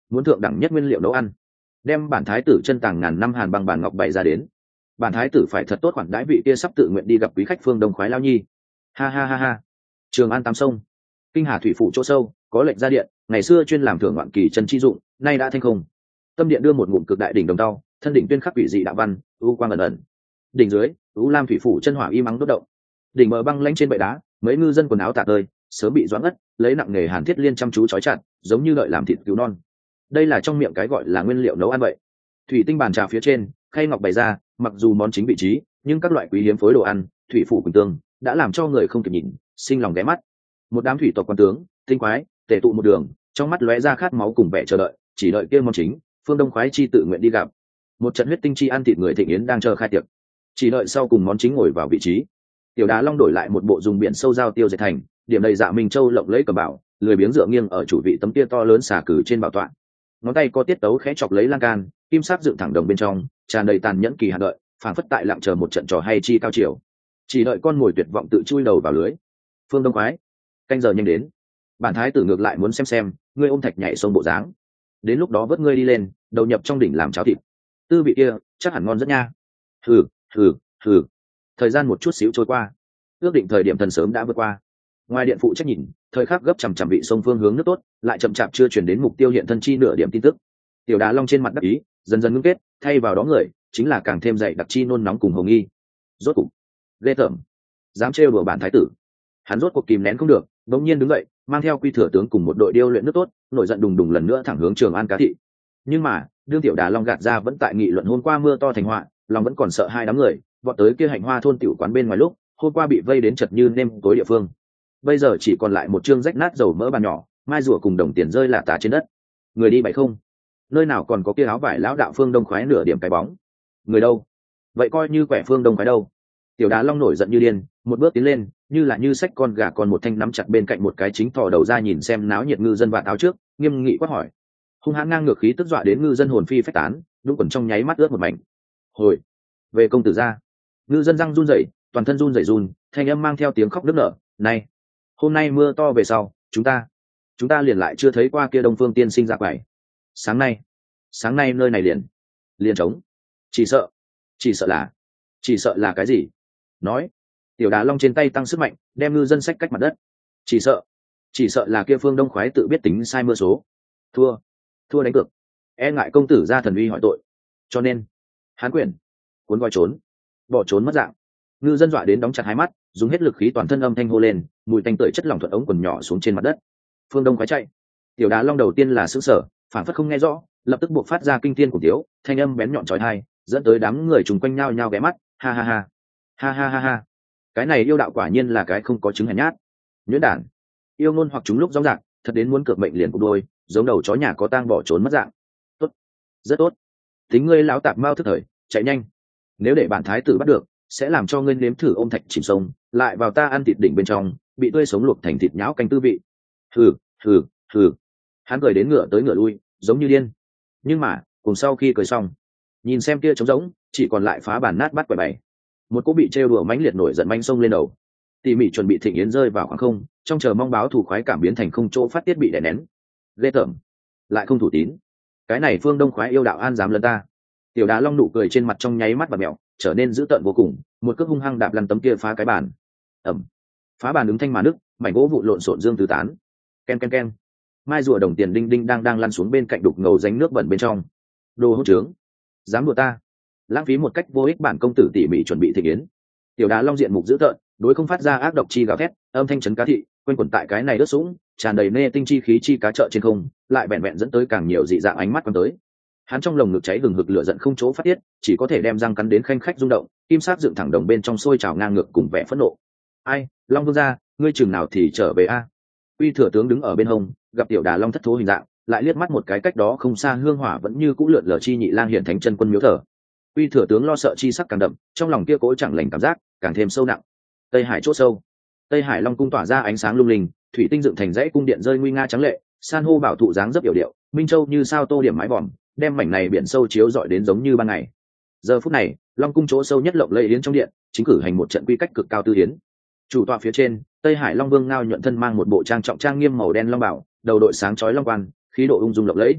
muốn thượng đẳng nhất nguyên liệu nấu ăn, đem bản thái tử chân tàng ngàn năm hàn băng bản ngọc bày ra đến. Bản thái tử phải thật tốt khoản đãi vị kia sắp tự nguyện đi gặp quý khách phương đông khoái lao nhi. Ha ha ha ha. Trường An Tam Sông, Kinh Hà thủy phủ chỗ sâu, có lệnh ra điện, ngày xưa chuyên làm thưởng ngoạn kỳ chân chi dụng, nay đã thanh không. Tâm điện đưa một ngụm cực đại đỉnh đồng tao, thân đỉnh tuyên khắc quỷ dị đạo văn, u quang ẩn ẩn. Đỉnh dưới, u lam thủy phủ chân hỏa im ắng đốt động. Đỉnh mở băng lanh trên bệ đá, mấy ngư dân quần áo tả tơi, sớm bị doãn ngất, lấy nặng nghề hàn thiết liên chăm chú trói chặt, giống như đợi làm thịt cứu non. Đây là trong miệng cái gọi là nguyên liệu nấu ăn vậy. Thủy tinh bàn trà phía trên, khay ngọc bày ra, mặc dù món chính vị trí, nhưng các loại quý hiếm phối đồ ăn, thủy phủ quỳnh tương, đã làm cho người không kịp nhìn, sinh lòng ghé mắt. Một đám thủy tộc quan tướng, tinh quái, tề tụ một đường, trong mắt lóe ra khát máu cùng vẻ chờ đợi, chỉ đợi kia món chính, phương đông khoái chi tự nguyện đi gặp. Một trận huyết tinh chi ăn thịt người thịnh yến đang chờ khai tiệc, chỉ đợi sau cùng món chính ngồi vào vị trí. Tiểu Đá Long đổi lại một bộ dùng biển sâu giao tiêu dệt thành, điểm đầy dạ minh châu lộng lẫy cờ bảo, lười biếng dựa nghiêng ở chủ vị tấm kia to lớn xà cử trên bảo tọa, ngón tay có tiết tấu khẽ chọc lấy lan can, kim sắc dựng thẳng đồng bên trong, tràn đầy tàn nhẫn kỳ hạn đợi, phảng phất tại lặng chờ một trận trò hay chi cao chiều, chỉ đợi con mồi tuyệt vọng tự chui đầu vào lưới. Phương Đông khoái, canh giờ nhanh đến, bản thái tử ngược lại muốn xem ngươi ôm thạch nhảy sông bộ dáng, đến lúc đó vớt ngươi đi lên, đầu nhập trong đỉnh làm cháo thịt, tư vị kia chắc hẳn ngon rất nha. Hừ hừ hừ. Thời gian một chút xíu trôi qua, ước định thời điểm thần sớm đã vượt qua. Ngoài điện phụ trách nhìn, thời khắc gấp chằm chằm vị sông phương hướng nước tốt, lại chậm chạp chưa chuyển đến mục tiêu hiện thân chi nửa điểm tin tức. Tiểu Đá Long trên mặt đắc ý dần dần ngưng kết, thay vào đó người chính là càng thêm dậy đặc chi nôn nóng cùng hồng nghi. Rốt cục ghê tởm, dám trêu đùa bản thái tử. Hắn rốt cuộc kìm nén không được, bỗng nhiên đứng dậy, mang theo quy thừa tướng cùng một đội điêu luyện nước tốt, nổi giận đùng đùng lần nữa thẳng hướng Trường An Cá Thị. Nhưng mà đương Tiểu Đá Long gạt ra vẫn tại nghị luận hôm qua mưa to thành họa, lòng vẫn còn sợ hai đám người vọt tới kia Hạnh Hoa thôn tiểu quán bên ngoài lúc hôm qua bị vây đến chật như nêm tối địa phương, bây giờ chỉ còn lại một chương rách nát dầu mỡ bàn nhỏ, mai rùa cùng đồng tiền rơi lả tả trên đất. Người đi bậy không, nơi nào còn có kia áo vải lão đạo phương đông khoái nửa điểm cái bóng. Người đâu, vậy coi như quẻ phương đông khoái đâu. Tiểu Đá Long nổi giận như điên, một bước tiến lên, như là như xách con gà còn một thanh nắm chặt bên cạnh một cái chính thò đầu ra nhìn xem náo nhiệt ngư dân vạt áo trước, nghiêm nghị quát hỏi. Hung hãn ngang ngược khí tức dọa đến ngư dân hồn phi phách tán, đúng quần trong nháy mắt ướt một mảnh. Hồi về công tử ra. Ngư dân răng run rẩy, toàn thân run rẩy run, thanh âm mang theo tiếng khóc nức nở. Này, hôm nay mưa to về sau, chúng ta liền lại chưa thấy qua kia Đông Phương tiên sinh ra quầy. Sáng nay nơi này liền trống. Chỉ sợ là cái gì? Nói. Tiểu Đá Long trên tay tăng sức mạnh, đem ngư dân sách cách mặt đất. Chỉ sợ là kia phương đông khoái tự biết tính sai mưa số, thua đánh cược, e ngại công tử ra thần uy hỏi tội, cho nên hán quyền cuốn gói trốn, bỏ trốn mất dạng. Ngư dân dọa đến đóng chặt hai mắt, dùng hết lực khí toàn thân âm thanh hô lên, mùi tanh tưởi chất lỏng thuận ống quần nhỏ xuống trên mặt đất. Phương đông khoái chạy. Tiểu Đá Long đầu tiên là sững sờ, phản phất không nghe rõ, lập tức buộc phát ra kinh thiên của tiếu, thanh âm bén nhọn chói tai, dẫn tới đám người trùng quanh nhao nhao ghé mắt. Ha ha ha, ha ha ha ha. Cái này yêu đạo quả nhiên là cái không có chứng hèn nhát. Nhuyễn đản, yêu ngôn hoặc chúng lúc rõ ràng, thật đến muốn cược mệnh liền cục đôi, giống đầu chó nhà có tang bỏ trốn mất dạng. Tốt, rất tốt. Tính ngươi lão tạp mau thức thời, chạy nhanh. Nếu để bản thái tử bắt được, sẽ làm cho ngươi nếm thử ôm thạch chìm sông, lại vào ta ăn thịt đỉnh bên trong, bị tươi sống luộc thành thịt nhão canh tư vị. Hừ hừ hừ. Hắn cười đến ngựa tới ngựa lui, giống như điên. Nhưng mà cùng sau khi cười xong, nhìn xem kia trống rỗng, chỉ còn lại phá bàn nát bát quẻ bày. Một cú bị trêu đùa mãnh liệt nổi giận manh sông lên đầu, tỉ mỉ chuẩn bị thịnh yến rơi vào khoảng không, trong chờ mong báo thủ khoái cảm biến thành không chỗ phát tiết bị đè nén. Ghê tởm, lại không thủ tín. Cái này phương đông khoái yêu đạo an dám lấn ta. Tiểu Đá Long nụ cười trên mặt trong nháy mắt và mẹo trở nên dữ tợn vô cùng, một cước hung hăng đạp lăn tấm kia phá cái bàn. Ẩm. Phá bàn đứng thanh mà nứt, mảnh gỗ vụn lộn xộn dương tứ tán. Ken ken ken. Mai rùa đồng tiền đinh đinh đang lăn xuống bên cạnh đục ngầu ránh nước bẩn bên trong. Đồ hỗn trướng, dám đùa ta. Lãng phí một cách vô ích bản công tử tỉ mỉ chuẩn bị thịnh yến. Tiểu Đá Long diện mục dữ tợn, đối không phát ra ác độc chi gào thét, âm thanh chấn cá thị quanh quẩn tại cái này đất sũng, tràn đầy nê tinh chi khí chi cá chợ trên không, lại vẹn vẹn dẫn tới càng nhiều dị dạng ánh mắt quan tới. Hắn trong lồng ngực cháy hừng hực lửa giận không chỗ phát tiết, chỉ có thể đem răng cắn đến khanh khách rung động, kim sắc dựng thẳng đồng bên trong sôi trào ngang ngược cùng vẻ phẫn nộ. Ai, Long vương gia, ngươi chừng nào thì trở về a? Uy thừa tướng đứng ở bên hông, gặp Tiểu Đá Long thất thố hình dạng, lại liếc mắt một cái cách đó không xa hương hỏa vẫn như cũ lượn lờ chi nhị lang hiện thánh chân quân miếu thờ. Uy thừa tướng lo sợ chi sắc càng đậm, trong lòng kia cỗ chẳng lành cảm giác càng thêm sâu nặng. Tây Hải chỗ sâu, Tây Hải Long cung tỏa ra ánh sáng lung linh, thủy tinh dựng thành dãy cung điện rơi nguy nga trắng lệ, san hô bảo thụ dáng dấp yểu điệu, minh châu như sao tô điểm mái vòm, đem mảnh này biển sâu chiếu rọi đến giống như ban ngày. Giờ phút này, Long cung chỗ sâu nhất lộng lẫy yến trong điện, chính cử hành một trận quy cách cực cao tư yến. Chủ tọa phía trên, Tây Hải Long Vương ngao nhuận thân mang một bộ trang trọng trang nghiêm màu đen long bảo, đầu đội sáng chói long quan, khí độ ung dung lộng lẫy.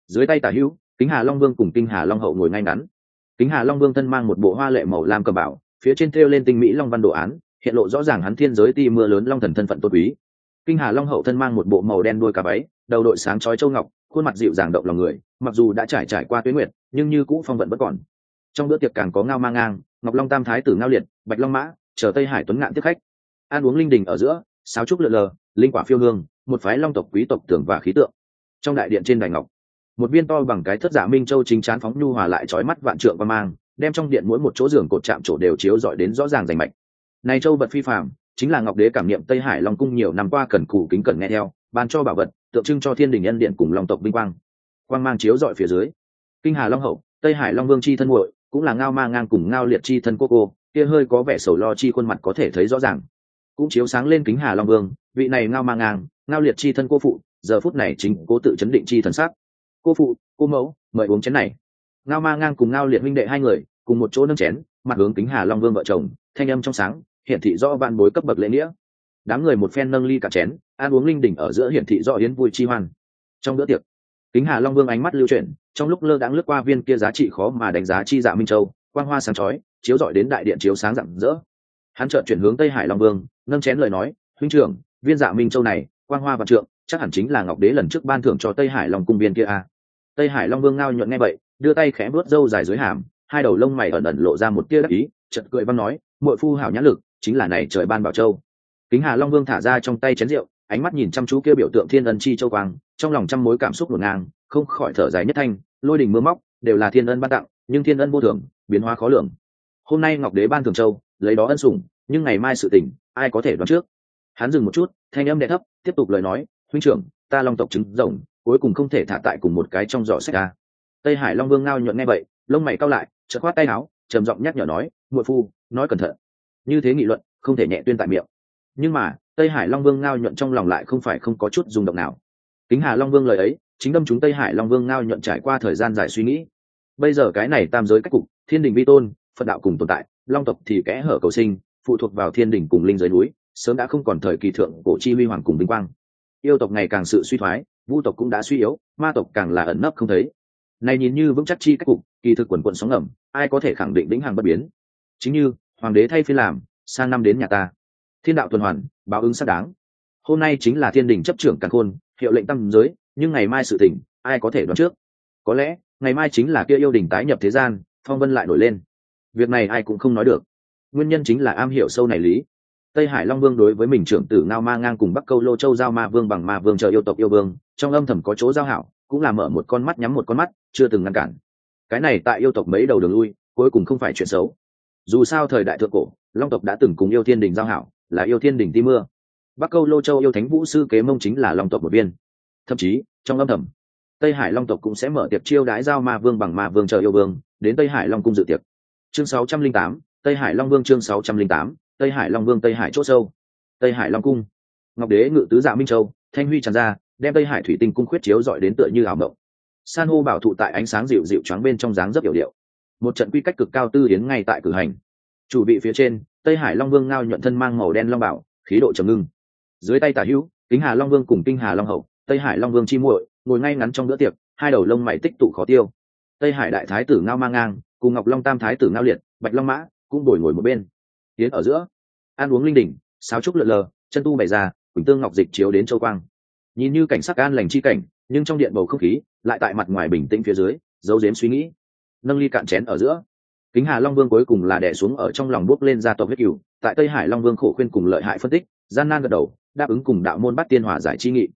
Dưới tay tả hữu, Kính Hà Long Vương cùng Kinh Hà Long Hậu ngồi ngay ngắn. Kính Hà Long Vương thân mang một bộ hoa lệ màu lam cầm bảo, phía trên thêu lên tinh mỹ long văn đồ án, hiện lộ rõ ràng hắn thiên giới ti mưa lớn long thần thân phận tôn quý. Kinh Hà Long Hậu thân mang một bộ màu đen đuôi cá váy, đầu đội sáng chói châu ngọc, khuôn mặt dịu dàng động lòng người, mặc dù đã trải qua tuế nguyệt, nhưng như cũ phong vận vẫn còn. Trong bữa tiệc càng có Ngao Ma Ngang, Ngọc Long Tam Thái tử Ngao Liệt, Bạch Long Mã, chờ Tây Hải Tuấn Ngạn tiếp khách. Ăn uống linh đình ở giữa, sáo trúc lượn lờ, linh quả phiêu hương, một phái long tộc quý tộc tưởng và khí tượng. Trong đại điện trên đài ngọc, một viên to bằng cái thất dạ minh châu chính chán phóng nhu hòa lại chói mắt vạn trượng qua mang, đem trong điện mỗi một chỗ giường cột chạm chỗ đều chiếu rọi đến rõ ràng rành mạch. Này châu vật phi phàm, chính là Ngọc Đế cảm niệm Tây Hải Long cung nhiều năm qua cẩn cù kính cẩn nghe theo, ban cho bảo vật, tượng trưng cho thiên đình nhân điện cùng long tộc vinh quang. Quang mang chiếu rọi phía dưới, Kinh Hà Long Hậu, Tây Hải Long Vương chi thân muội, cũng là Ngao Ma Ngang cùng Ngao Liệt chi thân cô, kia hơi có vẻ sầu lo chi khuôn mặt có thể thấy rõ ràng, cũng chiếu sáng lên Kính Hà Long Vương, vị này Ngao Ma Ngang, Ngao Liệt chi thân cô phụ, giờ phút này chính cố tự chấn định chi thần sắc. Cô phụ, cô mẫu, mời uống chén này. Ngao Ma Ngang cùng Ngao Liệt huynh đệ hai người cùng một chỗ nâng chén, mặt hướng Kính Hà Long Vương vợ chồng, thanh âm trong sáng, hiển thị rõ vạn bối cấp bậc lễ nghĩa. Đám người một phen nâng ly cả chén, ăn uống linh đình ở giữa hiển thị rõ yến vui chi hoan. Trong bữa tiệc, Kính Hà Long Vương ánh mắt lưu chuyển, trong lúc lơ đãng lướt qua viên kia giá trị khó mà đánh giá chi dạ minh châu, quang hoa sáng chói, chiếu rọi đến đại điện chiếu sáng rạng rỡ. Hắn chợt chuyển hướng Tây Hải Long Vương, nâng chén lời nói, huynh trưởng, viên dạ minh châu này, quang hoa vạn trượng, chắc hẳn chính là Ngọc Đế lần trước ban thưởng cho Tây Hải Long cung viên kia a. Tây Hải Long Vương ngao nhuận nghe vậy, đưa tay khẽ vuốt râu dài dưới hàm, hai đầu lông mày ẩn ẩn lộ ra một tia đắc ý, chợt cười văn nói, muội phu hảo nhãn lực, chính là này trời ban bảo châu. Kính Hà Long Vương thả ra trong tay chén rượu, ánh mắt nhìn chăm chú kia biểu tượng thiên ân chi châu quang, trong lòng trăm mối cảm xúc hỗn ngang, không khỏi thở dài nhất thanh, lôi đình mưa móc, đều là thiên ân ban tặng, nhưng thiên ân vô thường, biến hóa khó lường. Hôm nay Ngọc Đế ban thưởng châu, lấy đó ân sủng, nhưng ngày mai sự tình, ai có thể đoán trước. Hắn dừng một chút, thanh âm đè thấp, tiếp tục lời nói, huynh trưởng, ta long tộc trứng rồng, cuối cùng không thể thả tại cùng một cái trong giỏ sách a. Tây Hải Long Vương ngao nhuận nghe vậy, lông mày cau lại, chợt khoát tay áo, trầm giọng nhắc nhở nói, muội phu, nói cẩn thận. Như thế nghị luận, không thể nhẹ tuyên tại miệng. Nhưng mà, Tây Hải Long Vương ngao nhuận trong lòng lại không phải không có chút rung động nào. Kính Hà Long Vương lời ấy, chính đâm chúng Tây Hải Long Vương ngao nhuận trải qua thời gian dài suy nghĩ. Bây giờ cái này tam giới cách cục, thiên đình vi tôn, Phật đạo cùng tồn tại, long tộc thì kẽ hở cầu sinh, phụ thuộc vào thiên đình cùng linh giới núi, sớm đã không còn thời kỳ thượng cổ chi huy hoàng cùng vinh quang. Yêu tộc ngày càng sự suy thoái, vu tộc cũng đã suy yếu, ma tộc càng là ẩn nấp không thấy. Này nhìn như vững chắc chi cách cục, kỳ thực quần quần sóng ngầm, ai có thể khẳng định vĩnh hằng bất biến. Chính như hoàng đế thay phiên làm, sang năm đến nhà ta. Thiên đạo tuần hoàn, báo ứng xác đáng. Hôm nay chính là thiên đình chấp trưởng càn khôn, hiệu lệnh tam giới, nhưng ngày mai sự tình, ai có thể đoán trước? Có lẽ, ngày mai chính là kia yêu đình tái nhập thế gian, phong vân lại nổi lên. Việc này ai cũng không nói được. Nguyên nhân chính là am hiểu sâu này lý. Tây Hải Long Vương đối với mình trưởng tử Ngao Ma Ngang cùng Bắc Câu Lô Châu giao ma vương bằng ma vương chờ yêu tộc yêu vương, trong âm thầm có chỗ giao hảo, cũng là mở một con mắt nhắm một con mắt, chưa từng ngăn cản. Cái này tại yêu tộc mấy đầu đường lui, cuối cùng không phải chuyện xấu. Dù sao thời đại thượng cổ, long tộc đã từng cùng yêu thiên đình giao hảo, là yêu thiên đình ti mưa. Bắc Câu Lô Châu yêu thánh vũ sư kế mông chính là long tộc một viên. Thậm chí, trong âm thầm, Tây Hải Long tộc cũng sẽ mở tiệc chiêu đãi giao ma vương bằng ma vương chờ yêu vương, đến Tây Hải Long cung dự tiệc. Chương 608, Tây Hải Long Vương chương 608, Tây Hải Long Vương Tây Hải chỗ sâu. Tây Hải Long cung. Ngọc Đế ngự tứ dạ minh châu, thanh huy tràn ra, đem Tây Hải thủy tinh cung khuyết chiếu dọi đến tựa như ảo mộng. San hô bảo thụ tại ánh sáng dịu dịu choáng bên trong dáng rất hiểu điệu. Một trận quy cách cực cao tư yến ngay tại cử hành. Chủ vị phía trên, Tây Hải Long Vương ngao nhuận thân mang màu đen long bảo, khí độ trầm ngưng. Dưới tay tả hữu, Kính Hà Long Vương cùng Kinh Hà Long hậu, Tây Hải Long Vương chi muội, ngồi ngay ngắn trong bữa tiệc, hai đầu lông mày tích tụ khó tiêu. Tây Hải đại thái tử Ngao Ma Ngang, cùng Ngọc Long tam thái tử Ngao Liệt, Bạch Long Mã, cũng ngồi một bên. Tiến ở giữa, ăn uống linh đình, sáo trúc lượn lờ, chân tu bày ra, quỳnh tương ngọc dịch chiếu đến châu quang. Nhìn như cảnh sắc an lành chi cảnh, nhưng trong điện bầu không khí lại tại mặt ngoài bình tĩnh phía dưới, giấu giếm suy nghĩ. Nâng ly cạn chén ở giữa, Kính Hà Long Vương cuối cùng là đè xuống ở trong lòng bốc lên gia tộc huyết cửu, tại Tây Hải Long Vương khổ khuyên cùng lợi hại phân tích, gian nan gật đầu, đáp ứng cùng đạo môn bắt tiên hòa giải chi nghị.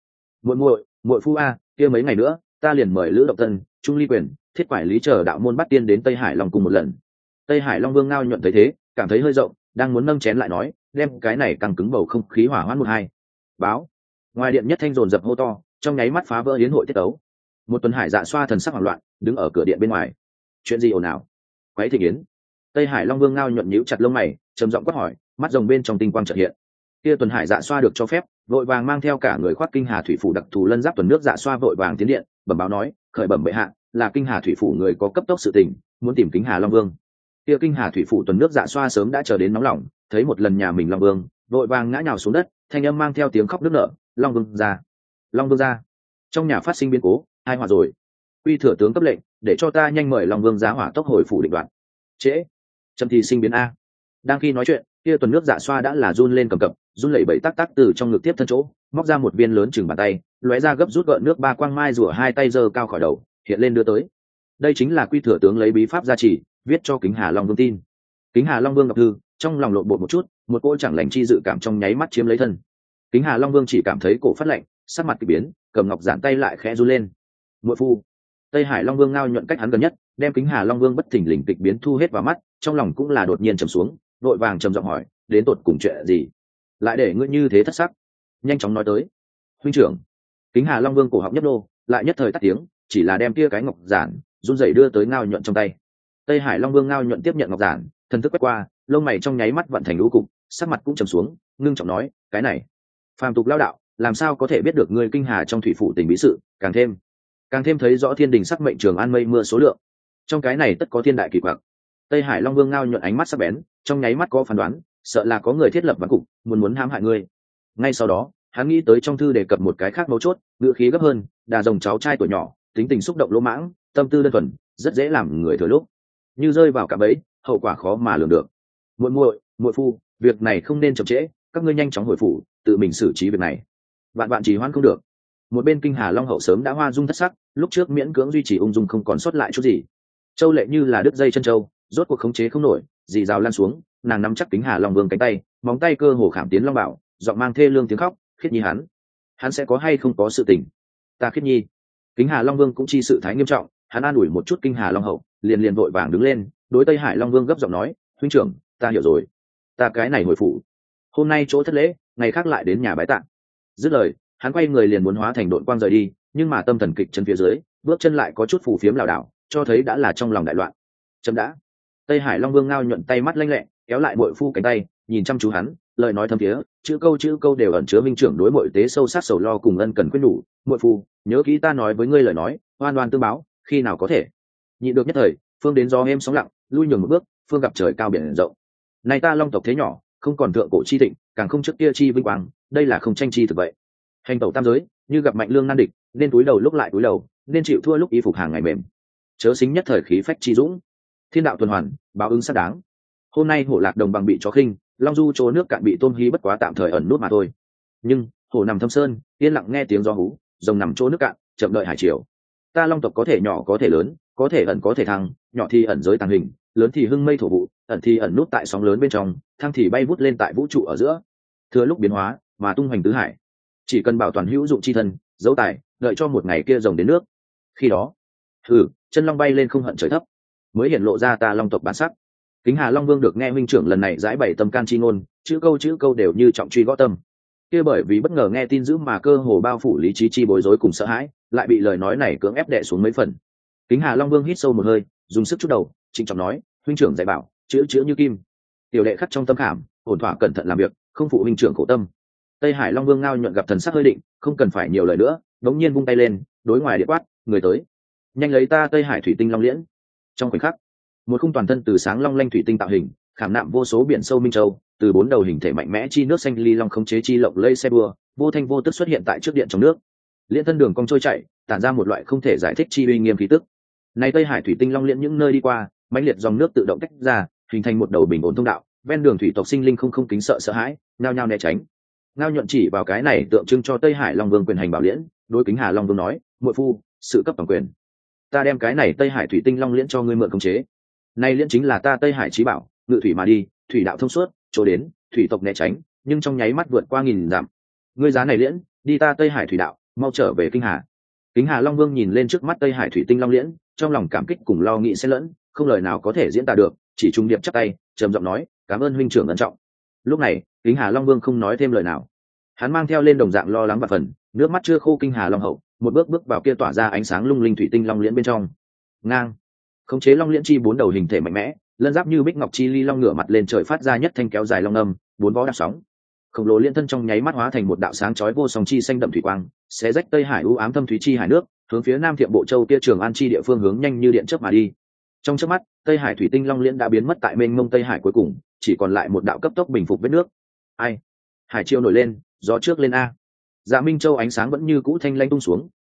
Muội phu a, kia mấy ngày nữa, ta liền mời Lữ Động Tân, Trung Ly Quyền, Thiết Quải Lý chờ đạo môn bắt tiên đến Tây Hải Long cùng một lần. Tây Hải Long Vương ngao nhuận thấy thế, cảm thấy hơi rộng, đang muốn nâng chén lại nói, đem cái này căng cứng bầu không khí hỏa hoãn một hai. Báo. Ngoài điện nhất thanh dồn dập hô to, trong nháy mắt phá vỡ yến hội tiết tấu. Một Tuần Hải Dạ xoa thần sắc hoảng loạn, đứng ở cửa điện bên ngoài. Chuyện gì ồn ào? Quấy thịnh yến. Tây Hải Long Vương ngao nhuận nhíu chặt lông mày, trầm giọng quát hỏi, mắt rồng bên trong tinh quang chợt hiện. Kia Tuần Hải Dạ xoa được cho phép, vội vàng mang theo cả người khoác Kinh Hà thủy phủ đặc thù lân giáp tuần nước Dạ xoa vội vàng tiến điện, bẩm báo nói, khởi bẩm bệ hạ, là Kinh Hà thủy phủ người có cấp tốc sự tình, muốn tìm Kính Hà Long Vương. Kia Kinh Hà thủy phủ tuần nước Dạ xoa sớm đã chờ đến nóng lòng, thấy một lần nhà mình Long Vương, vội vàng ngã nhào xuống đất, thanh âm mang theo tiếng khóc nức nở, Long Vương ra, Long Vương ra. Trong nhà phát sinh biến cố, hai họa rồi. Quy thừa tướng cấp lệnh để cho ta nhanh mời long vương giá hỏa tốc hồi phủ định đoạn. Trễ, chậm thì sinh biến a. Đang khi nói chuyện, kia tuần nước dạ xoa đã là run lên cầm cập, run lẩy bẩy tắc tắc từ trong ngực tiếp thân chỗ, móc ra một viên lớn chừng bàn tay, lóe ra gấp rút gợn nước ba quang mai rủa hai tay giơ cao khỏi đầu, hiện lên đưa tới. Đây chính là Quy thừa tướng lấy bí pháp gia trì, viết cho Kính Hà Long Vương tin. Kính Hà Long Vương đọc thư, trong lòng lộn bột một chút, một cỗ chẳng lành chi dự cảm trong nháy mắt chiếm lấy thân. Kính Hà Long Vương chỉ cảm thấy cổ phát lạnh, sắc mặt kỳ biến, cầm ngọc giản tay lại khẽ run lên. Muội phu. Tây Hải Long Vương ngao nhuận cách hắn gần nhất, đem Kính Hà Long Vương bất thình lình kịch biến thu hết vào mắt, trong lòng cũng là đột nhiên trầm xuống, đội vàng trầm giọng hỏi, đến tột cùng chuyện gì? Lại để ngươi như thế thất sắc? Nhanh chóng nói tới. Huynh trưởng. Kính Hà Long Vương cổ họng nhấp nô, lại nhất thời tắt tiếng, chỉ là đem kia cái ngọc giản run rẩy đưa tới ngao nhuận trong tay. Tây Hải Long Vương ngao nhuận tiếp nhận ngọc giản, thần thức quét qua, lông mày trong nháy mắt vận thành lũ cục, sắc mặt cũng trầm xuống, ngưng trọng nói, cái này, phàm tục lao đạo, làm sao có thể biết được ngươi Kinh Hà trong thủy phủ tình bí sự, càng thêm thấy rõ thiên đình sắc mệnh trường an mây mưa số lượng. Trong cái này tất có thiên đại kỳ quặc. Tây Hải Long Vương ngao nhuận ánh mắt sắc bén, trong nháy mắt có phán đoán, sợ là có người thiết lập ván cục, muốn hãm hại ngươi. Ngay sau đó, hắn nghĩ tới trong thư đề cập một cái khác mấu chốt, ngữ khí gấp hơn, đà rồng cháu trai tuổi nhỏ, tính tình xúc động lỗ mãng, tâm tư đơn thuần, rất dễ làm người thừa lúc. Như rơi vào cạm bẫy, hậu quả khó mà lường được. Muội phu, việc này không nên chậm trễ, các ngươi nhanh chóng hồi phủ, tự mình xử trí việc này. Bạn trì hoãn không được. Một bên Kinh Hà Long hậu sớm đã hoa dung thất sắc, lúc trước miễn cưỡng duy trì ung dung không còn sót lại chút gì. Châu Lệ như là đứt dây chân châu, rốt cuộc khống chế không nổi, dì rào lan xuống, nàng nắm chắc Kính Hà Long Vương cánh tay, móng tay cơ hồ khảm tiến long bảo, giọng mang thê lương tiếng khóc, Khiết Nhi hắn sẽ có hay không có sự tình. Ta Khiết Nhi. Kính Hà Long Vương cũng chi sự thái nghiêm trọng, hắn an ủi một chút Kinh Hà Long hậu, liền vội vàng đứng lên, đối Tây Hải Long Vương gấp giọng nói, huynh trưởng, ta hiểu rồi, ta cái này hồi phủ, hôm nay chỗ thất lễ, ngày khác lại đến nhà bái tạng. Dứt lời, hắn quay người liền muốn hóa thành đội quang rời đi, nhưng mà tâm thần kịch chân phía dưới, bước chân lại có chút phù phiếm lảo đảo, cho thấy đã là trong lòng đại loạn. Chấm đã. Tây Hải Long Vương ngao nhuận tay mắt lanh lẹ, kéo lại muội phu cánh tay, nhìn chăm chú hắn, lời nói thâm thiế, chữ câu đều ẩn chứa minh trưởng đối muội tế sâu sắc sầu lo cùng ân cần quyết nhủ. Muội phu, nhớ kỹ ta nói với ngươi lời nói, oan oan tương báo, khi nào có thể. Nhịn được nhất thời, phương đến gió êm sóng lặng, lui nhường một bước, phương gặp trời cao biển rộng. Này ta Long tộc thế nhỏ, không còn thượng cổ chi thịnh, càng không trước kia chi vinh quang, đây là không tranh chi thực vậy. Hành tẩu tam giới, như gặp mạnh lương nan địch, nên túi đầu lúc lại túi đầu, nên chịu thua lúc y phục hàng ngày mềm. Chớ xính nhất thời khí phách chi dũng. Thiên đạo tuần hoàn, báo ứng xác đáng. Hôm nay hổ lạc đồng bằng bị chó khinh, long du chỗ nước cạn bị tôm hí bất quá tạm thời ẩn nút mà thôi. Nhưng hổ nằm thâm sơn, yên lặng nghe tiếng gió hú, rồng nằm chỗ nước cạn, chậm đợi hải triều. Ta Long tộc có thể nhỏ có thể lớn, có thể ẩn có thể thăng, nhỏ thì ẩn giới tàng hình, lớn thì hưng mây thổ vụ, ẩn thì ẩn nút tại sóng lớn bên trong, thăng thì bay vút lên tại vũ trụ ở giữa. Thừa lúc biến hóa mà tung hoành tứ hải. Chỉ cần bảo toàn hữu dụng chi thân, dấu tài, đợi cho một ngày kia rồng đến nước. Khi đó, chân long bay lên không hận trời thấp, mới hiện lộ ra ta Long tộc bản sắc. Kính Hà Long Vương được nghe huynh trưởng lần này giải bày tâm can chi ngôn, chữ câu đều như trọng truy gõ tâm. Kia bởi vì bất ngờ nghe tin dữ mà cơ hồ bao phủ lý trí chi bối rối cùng sợ hãi, lại bị lời nói này cưỡng ép đè xuống mấy phần. Kính Hà Long Vương hít sâu một hơi, dùng sức chút đầu, trịnh trọng nói, huynh trưởng dạy bảo, chữ như kim. Tiểu đệ khắc trong tâm khảm, ổn thỏa cẩn thận làm việc, không phụ huynh trưởng khổ tâm. Tây Hải Long Vương ngao nhuận gặp thần sắc hơi định, không cần phải nhiều lời nữa, đống nhiên vung tay lên, đối ngoài địa quát, người tới, nhanh lấy ta Tây Hải thủy tinh long liễn. Trong khoảnh khắc, một khung toàn thân từ sáng long lanh thủy tinh tạo hình, khảm nạm vô số biển sâu minh châu, từ bốn đầu hình thể mạnh mẽ chi nước xanh ly long khống chế chi lộng lây xe bừa, vô thanh vô tức xuất hiện tại trước điện trong nước. Liễn thân đường cong trôi chảy, tản ra một loại không thể giải thích chi uy nghiêm khí tức. Này Tây Hải thủy tinh long liễn những nơi đi qua, mãnh liệt dòng nước tự động tách ra, hình thành một đầu bình ổn thông đạo, ven đường thủy tộc sinh linh không kính sợ hãi, nhao nhao né tránh. Ngao nhuận chỉ vào cái này tượng trưng cho Tây Hải Long Vương quyền hành bảo liễn, đối Kính Hà Long Vương nói, muội phu, sự cấp toàn quyền, ta đem cái này Tây Hải thủy tinh long liễn cho ngươi mượn khống chế. Này liễn chính là ta Tây Hải chí bảo, ngự thủy mà đi, thủy đạo thông suốt, chỗ đến, thủy tộc né tránh, nhưng trong nháy mắt vượt qua nghìn dặm. Ngươi giá này liễn, đi ta Tây Hải thủy đạo, mau trở về Kinh Hà. Kính Hà Long Vương nhìn lên trước mắt Tây Hải thủy tinh long liễn, trong lòng cảm kích cùng lo nghĩ xen lẫn, không lời nào có thể diễn tả được, chỉ trung điệp chắp tay, trầm giọng nói, cảm ơn huynh trưởng ân trọng. Lúc này, Kính Hà Long Vương không nói thêm lời nào. Hắn mang theo lên đồng dạng lo lắng và phần, nước mắt chưa khô Kinh Hà Long hậu, một bước vào kia tỏa ra ánh sáng lung linh thủy tinh long liễn bên trong. Ngang, khống chế long liễn chi bốn đầu hình thể mạnh mẽ, lân giáp như bích ngọc chi ly long ngửa mặt lên trời phát ra nhất thanh kéo dài long âm, bốn vó đạp sóng. Khổng lồ liên thân trong nháy mắt hóa thành một đạo sáng chói vô song chi xanh đậm thủy quang, xé rách Tây Hải u ám thâm thúy chi hải nước, hướng phía Nam Thiệm Bộ Châu kia Trường An chi địa phương hướng nhanh như điện chớp mà đi. Trong chớp mắt, Tây Hải thủy tinh long liễn đã biến mất tại mênh mông Tây Hải cuối cùng, chỉ còn lại một đạo cấp tốc bình phục vết nước. Ai? Hải chiều nổi lên, gió trước lên a. Dạ Minh Châu ánh sáng vẫn như cũ thanh lanh tung xuống,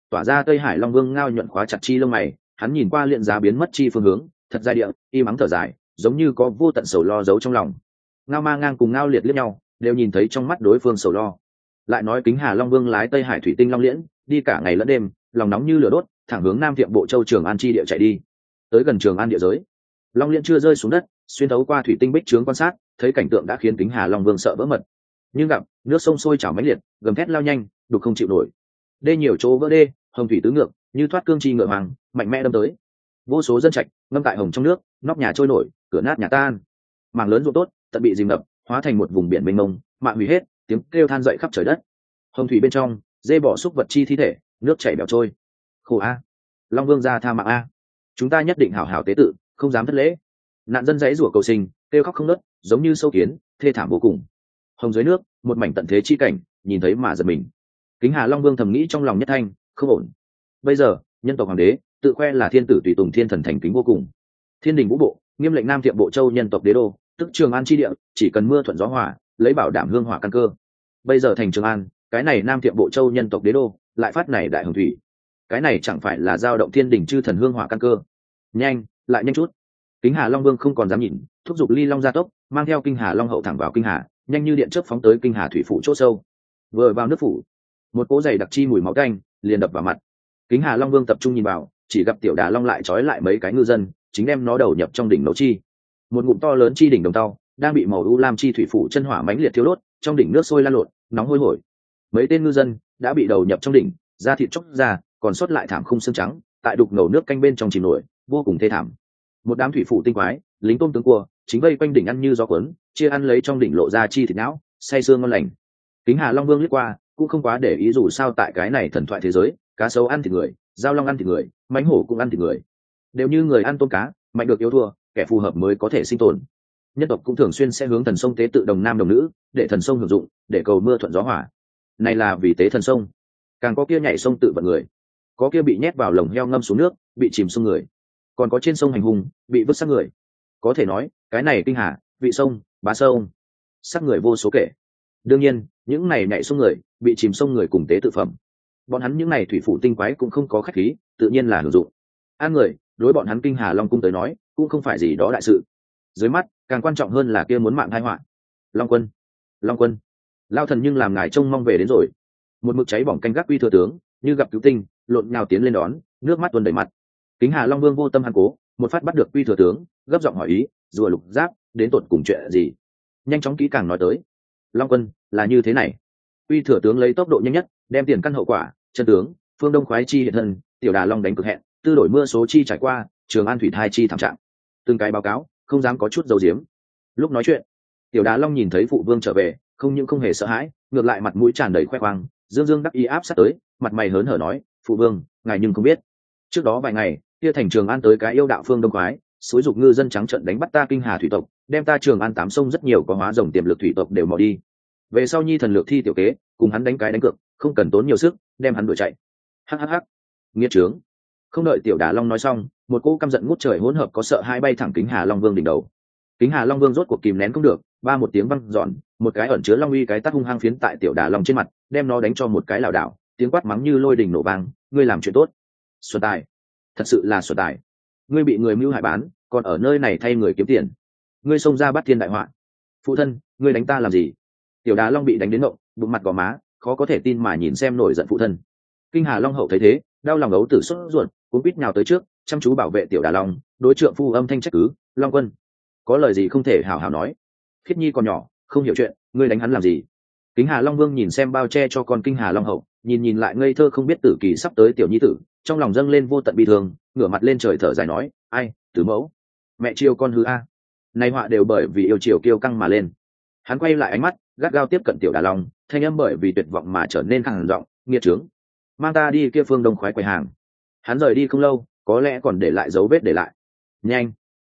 tỏa ra Tây Hải Long Vương ngao nhuận khóa chặt chi lông mày, hắn nhìn qua liện giá biến mất chi phương hướng, thật dài địa im ắng thở dài, giống như có vô tận sầu lo giấu trong lòng. Ngao Ma Ngang cùng Ngao Liệt liếc nhau, đều nhìn thấy trong mắt đối phương sầu lo. Lại nói Kính Hà Long Vương lái Tây Hải thủy tinh long liễn, đi cả ngày lẫn đêm, lòng nóng như lửa đốt, thẳng hướng Nam Thiệm Bộ Châu Trường An chi địa chạy đi. Tới gần Trường An địa giới, long liễn chưa rơi xuống đất, xuyên thấu qua thủy tinh bích trướng quan sát, thấy cảnh tượng đã khiến Kính Hà Long Vương sợ vỡ mật. Nhưng gặp nước sông sôi trào mãnh liệt, gầm thét lao nhanh, đục không chịu nổi. Đê nhiều chỗ vỡ đê, hồng thủy tứ ngược, như thoát cương chi ngựa hoàng, mạnh mẽ đâm tới. Vô số dân trạch ngâm tại hồng trong nước, nóc nhà trôi nổi, cửa nát nhà tan. Mảng lớn ruộng tốt, tận bị dìm ngập, hóa thành một vùng biển mênh mông, mạng hủy hết, tiếng kêu than dậy khắp trời đất. Hồng thủy bên trong, dê bỏ xúc vật chi thi thể, nước chảy bèo trôi. Khổ a, Long Vương ra tha mạng a, chúng ta nhất định hảo hảo tế tự, không dám thất lễ. Nạn dân dãy rủa cầu sinh, kêu khóc không nớt, giống như sâu kiến, thê thảm vô cùng. Hồng dưới nước, một mảnh tận thế chi cảnh, nhìn thấy mà giật mình. Kính Hà Long Vương thầm nghĩ trong lòng nhất thanh, không ổn. Bây giờ, nhân tộc hoàng đế tự khoe là thiên tử tùy tùng thiên thần thành kính vô cùng. Thiên đình vũ bộ nghiêm lệnh Nam Thiệm Bộ Châu nhân tộc đế đô, tức Trường An chi địa, chỉ cần mưa thuận gió hòa, lấy bảo đảm hương hỏa căn cơ. Bây giờ thành Trường An, cái này Nam Thiệm Bộ Châu nhân tộc đế đô, lại phát này đại hồng thủy. Cái này chẳng phải là giao động thiên đình chư thần hương hỏa căn cơ. Nhanh, lại nhanh chút. Kính Hà Long Vương không còn dám nhìn, thúc giục Ly Long gia tốc, mang theo Kinh Hà Long hậu thẳng vào Kinh Hà, nhanh như điện chớp phóng tới Kinh Hà thủy phủ chỗ sâu. Vừa vào nước phủ, một cỗ dày đặc chi mùi máu tanh liền đập vào mặt. Kính Hà Long Vương tập trung nhìn vào, chỉ gặp Tiểu Đà Long lại trói lại mấy cái ngư dân, chính đem nó đầu nhập trong đỉnh nấu chi. Một ngụm to lớn chi đỉnh đồng tàu đang bị màu u lam chi thủy phủ chân hỏa mãnh liệt thiêu đốt, trong đỉnh nước sôi lan lộn, nóng hôi hổi. Mấy tên ngư dân đã bị đầu nhập trong đỉnh, da thịt chóc ra, còn sót lại thảm khung xương trắng, tại đục ngầu nước canh bên trong chìm nổi, vô cùng thê thảm. Một đám thủy phủ tinh quái, lính tôm tướng cua, chính vây quanh đỉnh ăn như gió cuốn, chia ăn lấy trong đỉnh lộ ra chi thịt não, say sương ngon lành. Kính Hà Long Vương liếc qua, cũng không quá để ý, dù sao tại cái này thần thoại thế giới, cá sấu ăn thịt người, dao long ăn thịt người, mãnh hổ cũng ăn thịt người, đều như người ăn tôm cá, mạnh được yếu thua, kẻ phù hợp mới có thể sinh tồn. Nhân tộc cũng thường xuyên sẽ hướng thần sông tế tự đồng nam đồng nữ, để thần sông hưởng dụng, để cầu mưa thuận gió hòa. Này là vì tế thần sông. Càng có kia nhảy sông tự vận người, có kia bị nhét vào lồng heo ngâm xuống nước, bị chìm sông người, còn có trên sông hành hung, bị vứt xác người. Có thể nói, cái này Kinh Hà, vị sông, bá sông, xác người vô số kể. Đương nhiên, những này nhảy sông người, bị chìm sông người cùng tế tự phẩm. Bọn hắn những này thủy phủ tinh quái cũng không có khách khí, tự nhiên là hưởng dụng. Ăn người, đối bọn hắn Kinh Hà Long cung tới nói, cũng không phải gì đó đại sự. Dưới mắt, càng quan trọng hơn là kia muốn mạng tai họa. Long quân, Long quân, lao thần nhưng làm ngài trông mong về đến rồi. Một mực cháy bỏng canh gác Uy thừa tướng, như gặp cứu tinh, lộn nhào tiến lên đón, nước mắt tuôn đầy mặt. Kính Hà Long Vương vô tâm hắn cố, một phát bắt được Uy thừa tướng, gấp giọng hỏi ý, rùa lục giáp, đến tột cùng chuyện gì? Nhanh chóng kỹ càng nói tới. Long quân, là như thế này. Uy thừa tướng lấy tốc độ nhanh nhất, đem tiền căn hậu quả, chân tướng, phương đông khoái chi hiện thân, Tiểu Đà Long đánh cực hẹn, tư đổi mưa số chi trải qua, Trường An thủy thai chi thảm trạng. Từng cái báo cáo, không dám có chút dầu diếm. Lúc nói chuyện, Tiểu Đà Long nhìn thấy phụ vương trở về, không những không hề sợ hãi, ngược lại mặt mũi tràn đầy khoe khoang, dương dương đắc ý áp sát tới, mặt mày hớn hở nói, phụ vương, ngài nhưng không biết, trước đó vài ngày, kia thành Trường An tới cái yêu đạo phương đông khoái, xúi dục ngư dân trắng trợn đánh bắt ta Kinh Hà thủy tộc, đem ta Trường An 8 sông rất nhiều có hóa rồng tiềm lực thủy tộc đều mò đi. Về sau nhi thần lược thi tiểu kế, cùng hắn đánh cái đánh cược, không cần tốn nhiều sức, đem hắn đuổi chạy. Hắc, nghiệt trướng. Không đợi Tiểu Đà Long nói xong, một cỗ căm giận ngút trời hỗn hợp có sợ hai bay thẳng Kính Hà Long Vương đỉnh đầu. Kính Hà Long Vương rốt cuộc kìm nén không được, ba một tiếng vang dọn, một cái ẩn chứa long uy cái tát hung hăng phiến tại Tiểu Đà Long trên mặt, đem nó đánh cho một cái lảo đảo, tiếng quát mắng như lôi đình nổ vang, ngươi làm chuyện tốt. Xuân tài, thật sự là xuân tài. Ngươi bị người mưu hại bán, còn ở nơi này thay người kiếm tiền. Ngươi xông ra bắt thiên đại họa. Phụ thân, ngươi đánh ta làm gì? Tiểu Đà Long bị đánh đến ngộng, bụng mặt gò má, khó có thể tin mà nhìn xem nổi giận phụ thân. Kinh Hà Long hậu thấy thế, đau lòng ấu tử sốt ruột, cũng biết nhào tới trước, chăm chú bảo vệ Tiểu Đà Long, đối trượng phu âm thanh trách cứ, Long quân, có lời gì không thể hào hào nói. Khiết nhi còn nhỏ, không hiểu chuyện, ngươi đánh hắn làm gì? Kính Hà Long Vương nhìn xem bao che cho con Kinh Hà Long hậu, nhìn lại ngây thơ không biết tử kỳ sắp tới tiểu nhi tử, trong lòng dâng lên vô tận bi thương, ngửa mặt lên trời thở dài nói, ai, tử mẫu, mẹ chiều con hư a, nay họa đều bởi vì yêu chiều kiêu căng mà lên. Hắn quay lại ánh mắt, gắt gao tiếp cận Tiểu Đà Long, thanh âm bởi vì tuyệt vọng mà trở nên khàn giọng, nghiệt trướng, mang ta đi kia phương đông khoái quầy hàng. Hắn rời đi không lâu, có lẽ còn để lại dấu vết để lại. Nhanh,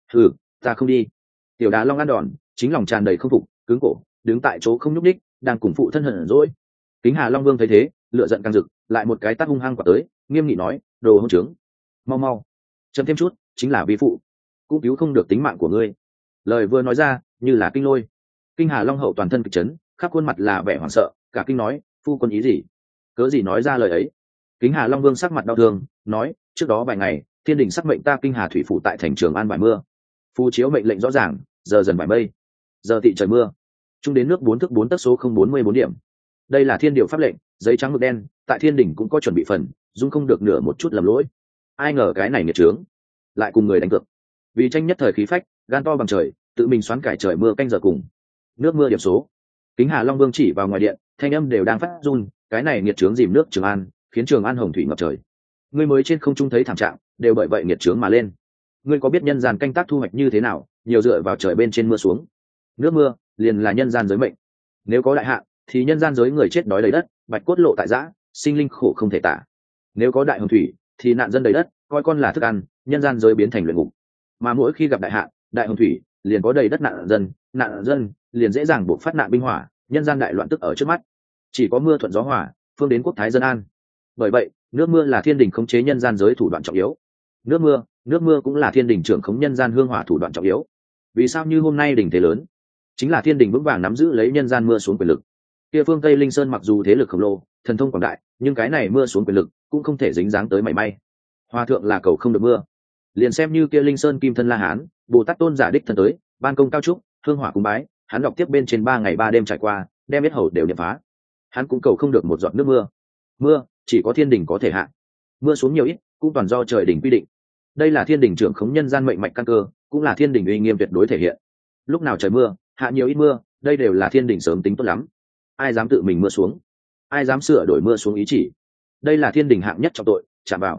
ta không đi. Tiểu Đà Long ăn đòn, chính lòng tràn đầy không phục, cứng cổ, đứng tại chỗ không nhúc nhích, đang cùng phụ thân hận dỗi. Kính Hà Long Vương thấy thế, lửa giận càng rực, lại một cái tát hung hăng quả tới, nghiêm nghị nói, đồ hỗn trướng, mau, chậm thêm chút, chính là vi phụ, cũng cứu không được tính mạng của ngươi. Lời vừa nói ra, như là kinh lôi. Kinh Hà Long hậu toàn thân kịch chấn, khắp khuôn mặt là vẻ hoảng sợ, cả kinh nói, phu quân ý gì? Cớ gì nói ra lời ấy? Kính Hà Long Vương sắc mặt đau thương nói, trước đó vài ngày thiên đình sắc mệnh ta Kinh Hà thủy phủ tại thành Trường An vải mưa, phù chiếu mệnh lệnh rõ ràng, giờ dần vải mây, giờ tị trời mưa, trung đến nước 4 thước 4 tấc số 044 điểm. Đây là thiên điều pháp lệnh, giấy trắng mực đen, tại thiên đình cũng có chuẩn bị phần, dung không được nửa một chút lầm lỗi. Ai ngờ cái này nghiệt trướng lại cùng người đánh cược, vì tranh nhất thời khí phách, gan to bằng trời, tự mình xoán cải trời mưa canh giờ cùng nước mưa điểm số. Kính Hà Long Vương chỉ vào ngoài điện, thanh âm đều đang phát run, cái này nghiệt trướng dìm nước Trường An, khiến Trường An hồng thủy ngập trời. Ngươi mới trên không trung thấy thảm trạng, đều bởi vậy nghiệt trướng mà lên. Ngươi có biết nhân gian canh tác thu hoạch như thế nào, nhiều dựa vào trời bên trên mưa xuống. Nước mưa liền là nhân gian giới mệnh, nếu có đại hạn thì nhân gian giới người chết đói đầy đất, bạch cốt lộ tại giã, sinh linh khổ không thể tả. Nếu có đại hồng thủy thì nạn dân đầy đất, coi con là thức ăn, nhân gian giới biến thành luyện ngục. Mà mỗi khi gặp đại hạn, đại hồng thủy, liền có đầy đất nạn dân liền dễ dàng buộc phát nạn binh hỏa, nhân gian đại loạn tức ở trước mắt. Chỉ có mưa thuận gió hòa, phương đến quốc thái dân an. Bởi vậy nước mưa là thiên đình khống chế nhân gian giới thủ đoạn trọng yếu. Nước mưa cũng là thiên đình trưởng khống nhân gian hương hỏa thủ đoạn trọng yếu. Vì sao như hôm nay đỉnh thế lớn, chính là thiên đình vững vàng nắm giữ lấy nhân gian mưa xuống quyền lực. Kia phương Tây Linh Sơn mặc dù thế lực khổng lồ, thần thông quảng đại, nhưng cái này mưa xuống quyền lực cũng không thể dính dáng tới mảy may. Hòa thượng là cầu không được mưa, liền xem như kia Linh Sơn kim thân La Hán, Bồ Tát tôn giả đích thân tới, ban công cao trúc, hương hỏa cúng bái, hắn đọc tiếp bên trên 3 ngày 3 đêm trải qua, đem biết hầu đều niệm phá, hắn cũng cầu không được một giọt nước mưa. Mưa chỉ có thiên đình có thể hạ, mưa xuống nhiều ít cũng toàn do trời đình quy định. Đây là thiên đình trưởng khống nhân gian mệnh mạch căn cơ, cũng là thiên đình uy nghiêm tuyệt đối thể hiện. Lúc nào trời mưa, hạ nhiều ít mưa, đây đều là thiên đình sớm tính tốt lắm. Ai dám tự mình mưa xuống, ai dám sửa đổi mưa xuống ý chỉ, đây là thiên đình hạng nhất trọng tội,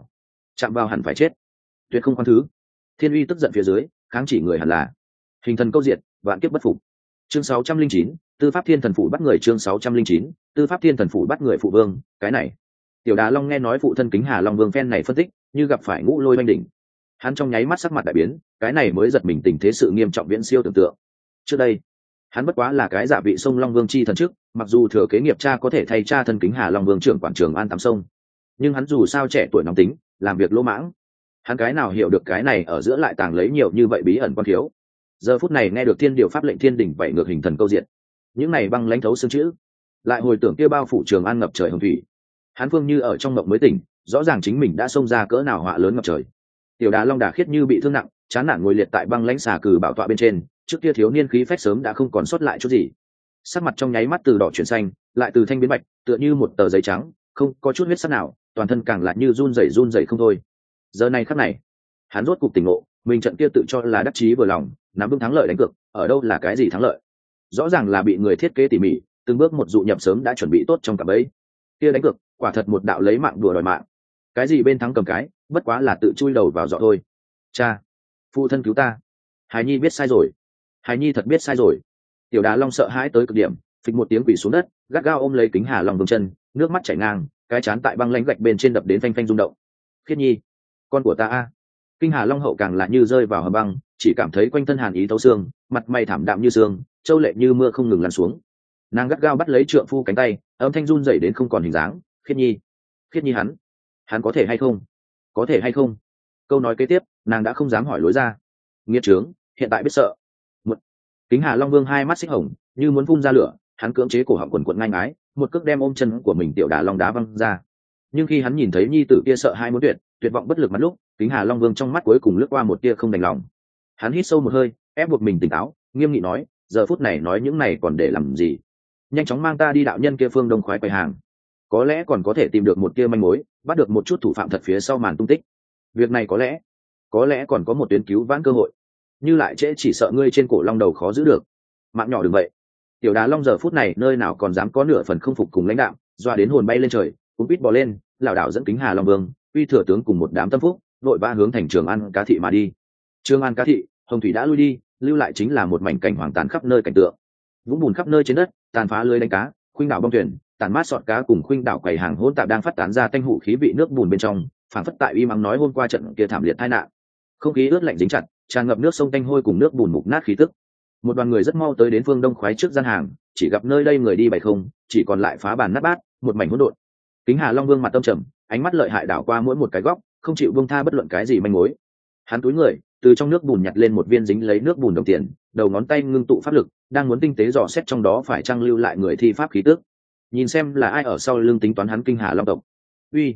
chạm vào hẳn phải chết, tuyệt không khoan thứ. Thiên uy tức giận phía dưới, kháng chỉ người hẳn là hình thần câu diệt, vạn kiếp bất phục. Chương 609, tư pháp thiên thần phủ bắt người. Chương 609, tư pháp thiên thần phủ bắt người. Phụ vương, cái này. Tiểu Đà Long nghe nói phụ thân Kính Hà Long Vương phen này phân tích, như gặp phải ngũ lôi oanh đỉnh. Hắn trong nháy mắt sắc mặt đại biến, cái này mới giật mình tình thế sự nghiêm trọng viễn siêu tưởng tượng. Trước đây hắn bất quá là cái giả vị sông Long Vương chi thần trước, mặc dù thừa kế nghiệp cha có thể thay cha thân Kính Hà Long Vương trưởng quản Trường An tắm sông, nhưng hắn dù sao trẻ tuổi nóng tính, làm việc lỗ mãng. Hắn cái nào hiểu được cái này ở giữa lại tàng lấy nhiều như vậy bí ẩn quan thiếu. Giờ phút này nghe được thiên điều pháp lệnh thiên đỉnh vậy ngược hình thần câu diện, những này băng lãnh thấu xương chữ, lại hồi tưởng kia bao phủ Trường An ngập trời hồng thủy. Hắn phương như ở trong mộng mới tỉnh, rõ ràng chính mình đã xông ra cỡ nào họa lớn ngập trời. Tiểu Đà Long Đà khiết như bị thương nặng, chán nản ngồi liệt tại băng lãnh xà cừ bảo tọa bên trên, trước kia thiếu niên khí phách sớm đã không còn sót lại chút gì. Sắc mặt trong nháy mắt từ đỏ chuyển xanh, lại từ thanh biến bạch, tựa như một tờ giấy trắng, không có chút huyết sắc nào, toàn thân càng lại như run rẩy không thôi. Giờ này khắc này, hắn rốt cục tỉnh ngộ, mình trận kia tự cho là đắc chí vừa lòng, nắm vững thắng lợi đánh cược, ở đâu là cái gì thắng lợi? Rõ ràng là bị người thiết kế tỉ mỉ, từng bước một dụ nhập sớm đã chuẩn bị tốt trong cả bẫy. Kia đánh cược, quả thật một đạo lấy mạng đùa đòi mạng. Cái gì bên thắng cầm cái, bất quá là tự chui đầu vào giỏ thôi. Cha, phụ thân cứu ta. Hải Nhi biết sai rồi. Hải Nhi thật biết sai rồi. Tiểu Đà Long sợ hãi tới cực điểm, phịch một tiếng quỳ xuống đất, gắt gao ôm lấy Kính Hà Long Vương chân, nước mắt chảy ngang, cái chán tại băng lãnh gạch bên trên đập đến phanh phanh rung động. Khiết Nhi, con của ta a. Kinh Hà Long hậu càng là như rơi vào hầm băng, chỉ cảm thấy quanh thân hàn ý thấu xương, mặt mày thảm đạm như xương, châu lệ như mưa không ngừng lăn xuống. Nàng gắt gao bắt lấy trượng phu cánh tay, âm thanh run rẩy đến không còn hình dáng. Khiết Nhi, Khiết Nhi, hắn có thể hay không? Có thể hay không? Câu nói kế tiếp, nàng đã không dám hỏi lối ra. Nghiệt trướng, hiện tại biết sợ. Kính Hà Long Vương hai mắt xích hồng, như muốn phun ra lửa, hắn cưỡng chế cổ họng quần quật ngang ái, một cước đem ôm chân của mình Tiểu Đà Long đá văng ra. Nhưng khi hắn nhìn thấy nhi tử kia sợ hai muốn tuyệt vọng bất lực mặt lúc, Kính Hà Long Vương trong mắt cuối cùng lướt qua một tia không đành lòng. Hắn hít sâu một hơi, ép buộc mình tỉnh táo, nghiêm nghị nói, giờ phút này nói những này còn để làm gì? Nhanh chóng mang ta đi đạo nhân kia phương đông khoái quầy hàng, có lẽ còn có thể tìm được một tia manh mối, bắt được một chút thủ phạm thật phía sau màn tung tích. Việc này có lẽ còn có một tuyến cứu vãn cơ hội. Như lại trễ chỉ sợ ngươi trên cổ long đầu khó giữ được. Mạng nhỏ đừng vậy. Tiểu Đà Long giờ phút này nơi nào còn dám có nửa phần không phục cùng lãnh đạo, doa đến hồn bay lên trời, cũng biết bò lên, lảo đảo dẫn Kính Hà Long Vương, uy thừa tướng cùng một đám tâm phúc, vội vã hướng thành Trường An Cá Thị mà đi. Trường An Cá Thị, hồng thủy đã lui đi, lưu lại chính là một mảnh cảnh hoàng tàn khắp nơi cảnh tượng. Vũng bùn khắp nơi trên đất, tàn phá lưới đánh cá, khuynh đảo bong thuyền, tàn mát sọt cá cùng khuynh đảo quầy hàng hỗn tạp đang phát tán ra tanh hủ khí vị nước bùn bên trong, phảng phất tại uy mắng nói hôm qua trận kia thảm liệt tai nạn. Không khí ướt lạnh dính chặt, tràn ngập nước sông tanh hôi cùng nước bùn mục nát khí tức. Một đoàn người rất mau tới đến phương đông khoái trước gian hàng, chỉ gặp nơi đây người đi bày không, chỉ còn lại phá bàn nát bát, một mảnh hỗn độn. Kính Hà Long Vương mặt tâm trầm, ánh mắt lợi hại đảo qua mỗi một cái góc, không chịu buông tha bất luận cái gì manh mối. Hắn cúi người, từ trong nước bùn nhặt lên một viên dính lấy nước bùn đồng tiền, đầu ngón tay ngưng tụ pháp lực, đang muốn tinh tế dò xét trong đó phải trang lưu lại người thi pháp khí tức. Nhìn xem là ai ở sau lưng tính toán hắn Kinh Hà Long tộc. Uy,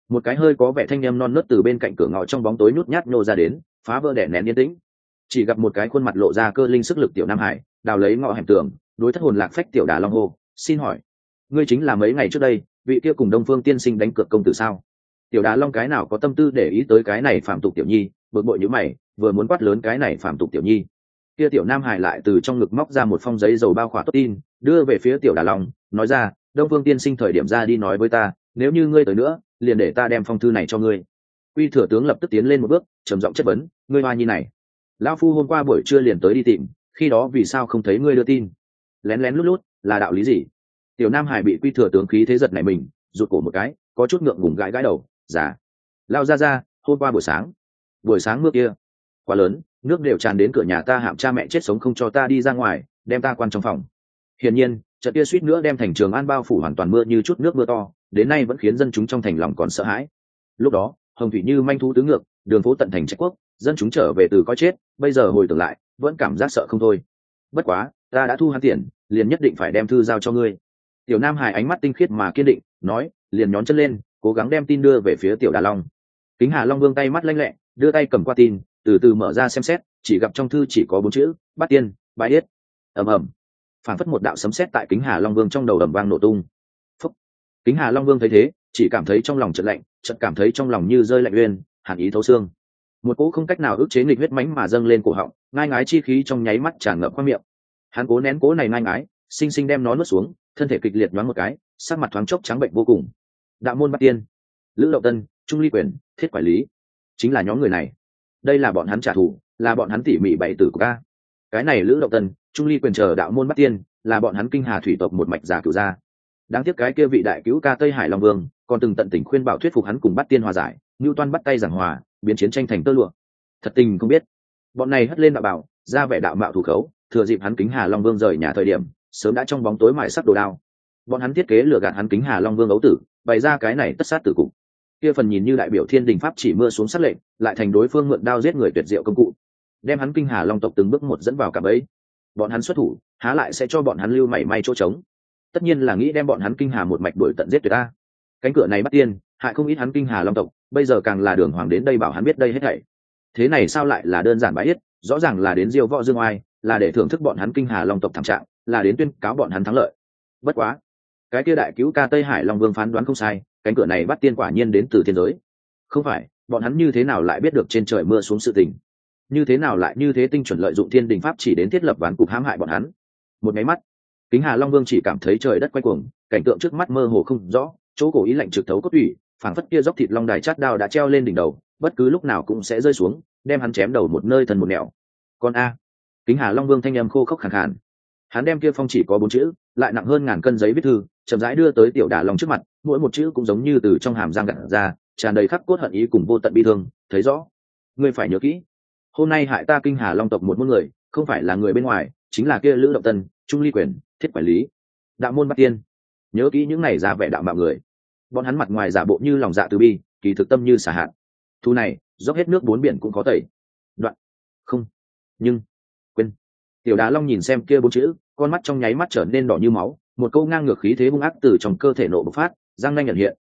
Một cái hơi có vẻ thanh em non nớt từ bên cạnh cửa ngõ trong bóng tối nhút nhát nhô ra đến, phá vỡ đè nén yên tĩnh. Chỉ gặp một cái khuôn mặt lộ ra cơ linh sức lực tiểu Nam Hải, đào lấy ngõ hẻm tường, đối thất hồn lạc phách tiểu Đà Long hô, xin hỏi, ngươi chính là mấy ngày trước đây vị kia cùng Đông Phương tiên sinh đánh cược công tử sao? Tiểu Đà Long cái nào có tâm tư để ý tới cái này phạm tục tiểu nhi, bực bội như mày, vừa muốn quát lớn cái này phạm tục tiểu nhi, kia tiểu Nam Hải lại từ trong ngực móc ra một phong giấy dầu bao khỏa tốt tin, đưa về phía tiểu Đà Long, nói ra, Đông Phương tiên sinh thời điểm ra đi nói với ta, nếu như ngươi tới nữa, liền để ta đem phong thư này cho ngươi. Uy thừa tướng lập tức tiến lên một bước, trầm giọng chất vấn, ngươi hoa nhi này, lão phu hôm qua buổi trưa liền tới đi tìm, khi đó vì sao không thấy ngươi đưa tin? Lén lén lút lút, là đạo lý gì? Tiểu Nam Hải bị Quy thừa tướng khí thế giật nảy mình, rụt cổ một cái, có chút ngượng ngùng gãi gãi đầu, giả, lao ra, hôm qua buổi sáng mưa kia quá lớn, nước đều tràn đến cửa nhà ta, hạm cha mẹ chết sống không cho ta đi ra ngoài, đem ta quan trong phòng. Hiển nhiên, trận kia suýt nữa đem thành Trường An bao phủ hoàn toàn mưa như chút nước mưa to, đến nay vẫn khiến dân chúng trong thành lòng còn sợ hãi. Lúc đó, hồng thủy như manh thú tứ ngược, đường phố tận thành trách quốc, dân chúng trở về từ coi chết, bây giờ hồi tưởng lại, vẫn cảm giác sợ không thôi. Bất quá, ta đã thu hắn tiền, liền nhất định phải đem thư giao cho ngươi. Tiểu Nam Hải ánh mắt tinh khiết mà kiên định, nói, liền nhón chân lên, cố gắng đem tin đưa về phía tiểu Đà Long. Kính Hà Long Vương tay mắt lanh lẹ, đưa tay cầm qua tin, từ từ mở ra xem xét, chỉ gặp trong thư chỉ có 4 chữ, Bát Tiên, bái yết. Ầm ầm, phảng phất một đạo sấm sét tại Kính Hà Long Vương trong đầu ầm vang nổ tung. Phúc. Kính Hà Long Vương thấy thế, chỉ cảm thấy trong lòng chợt lạnh, chợt cảm thấy trong lòng như rơi lạnh uyên, hàn ý thấu xương. Một cỗ không cách nào ức chế nghịch huyết mãnh mà dâng lên cổ họng, ngai ngái chi khí trong nháy mắt tràn ngập qua miệng. Hắn cố nén cỗ này ngai ngái, sinh sinh đem nó nuốt xuống, thân thể kịch liệt nhoáng một cái, sắc mặt thoáng chốc trắng bệnh vô cùng. Đạo môn Bát Tiên, Lữ Động Tân, Trung Ly Quyền, Thiết Quản Lý, chính là nhóm người này. Đây là bọn hắn trả thù, là bọn hắn tỉ mỉ bày tử của ca. Cái này Lữ Động Tân, Trung Ly Quyền chờ đạo môn Bát Tiên, là bọn hắn Kinh Hà thủy tộc một mạch giả cửu gia. Đáng tiếc cái kia vị đại cứu ca Tây Hải Long Vương, còn từng tận tình khuyên bảo thuyết phục hắn cùng Bát Tiên hòa giải, Nưu Toan bắt tay giảng hòa, biến chiến tranh thành tơ lụa. Thật tình không biết, bọn này hất lên đạo bảo, ra vẻ đạo mạo thủ khấu, thừa dịp hắn Kính Hà Long Vương rời nhà thời điểm, sớm đã trong bóng tối mài sắc đồ đao. Bọn hắn thiết kế lừa gạt hắn Kính Hà Long Vương ấu tử, bày ra cái này tất sát tử cục. Kia phần nhìn như đại biểu thiên đình pháp chỉ mưa xuống sát lệnh, lại thành đối phương mượn đao giết người tuyệt diệu công cụ, đem hắn Kinh Hà Long tộc từng bước một dẫn vào cạm bẫy. Bọn hắn xuất thủ, há lại sẽ cho bọn hắn lưu mảy may chỗ trống? Tất nhiên là nghĩ đem bọn hắn Kinh Hà một mạch đuổi tận giết tuyệt ta. Cánh cửa này Bắt Tiên, hại không ít hắn Kinh Hà Long tộc, bây giờ càng là đường hoàng đến đây bảo hắn biết đây hết thảy. Thế này sao lại là đơn giản bãi yết, rõ ràng là đến diêu võ dương oai, là để thưởng thức bọn hắn Kinh Hà Long tộc thảm trạng, là đến tuyên cáo bọn hắn thắng lợi. Bất quá, cái kia đại cứu ca Tây Hải Long Vương phán đoán không sai, cánh cửa này Bắt Tiên quả nhiên đến từ thiên giới. Không phải, bọn hắn như thế nào lại biết được trên trời mưa xuống sự tình? Như thế nào lại như thế tinh chuẩn lợi dụng thiên đình pháp chỉ đến thiết lập ván cục hãm hại bọn hắn? Một cái mắt, Kính Hà Long Vương chỉ cảm thấy trời đất quay cuồng, cảnh tượng trước mắt mơ hồ không rõ, chỗ cổ ý lạnh trực thấu cốt tủy, phảng phất kia dốc thịt long đài chát đao đã treo lên đỉnh đầu, bất cứ lúc nào cũng sẽ rơi xuống, đem hắn chém đầu một nơi thần một nẻo. Con a! Kính Hà Long Vương thanh âm khô khốc khàn khàn. Hắn đem kia phong chỉ có 4 chữ, lại nặng hơn ngàn cân giấy viết thư, chậm rãi đưa tới tiểu Đà Long trước mặt, mỗi một chữ cũng giống như từ trong hàm răng gặt ra, tràn đầy khắc cốt hận ý cùng vô tận bi thương. Thấy rõ, ngươi phải nhớ kỹ, hôm nay hại ta Kinh Hà Long tộc một môn người, không phải là người bên ngoài, chính là kia Lữ Động Tân, Trung Ly Quyền, Thiết Quản Lý, đạo môn Bát Tiên. Nhớ kỹ những này ra vẻ đạo mạo người, bọn hắn mặt ngoài giả bộ như lòng dạ từ bi, kỳ thực tâm như xả hạn. Thu này dốc hết nước 4 biển cũng có tẩy. Đoạn không, nhưng quên. Tiểu Đà Long nhìn xem kia 4 chữ, con mắt trong nháy mắt trở nên đỏ như máu, một câu ngang ngược khí thế hung ác từ trong cơ thể nộ bộc phát, răng nanh nhận hiện,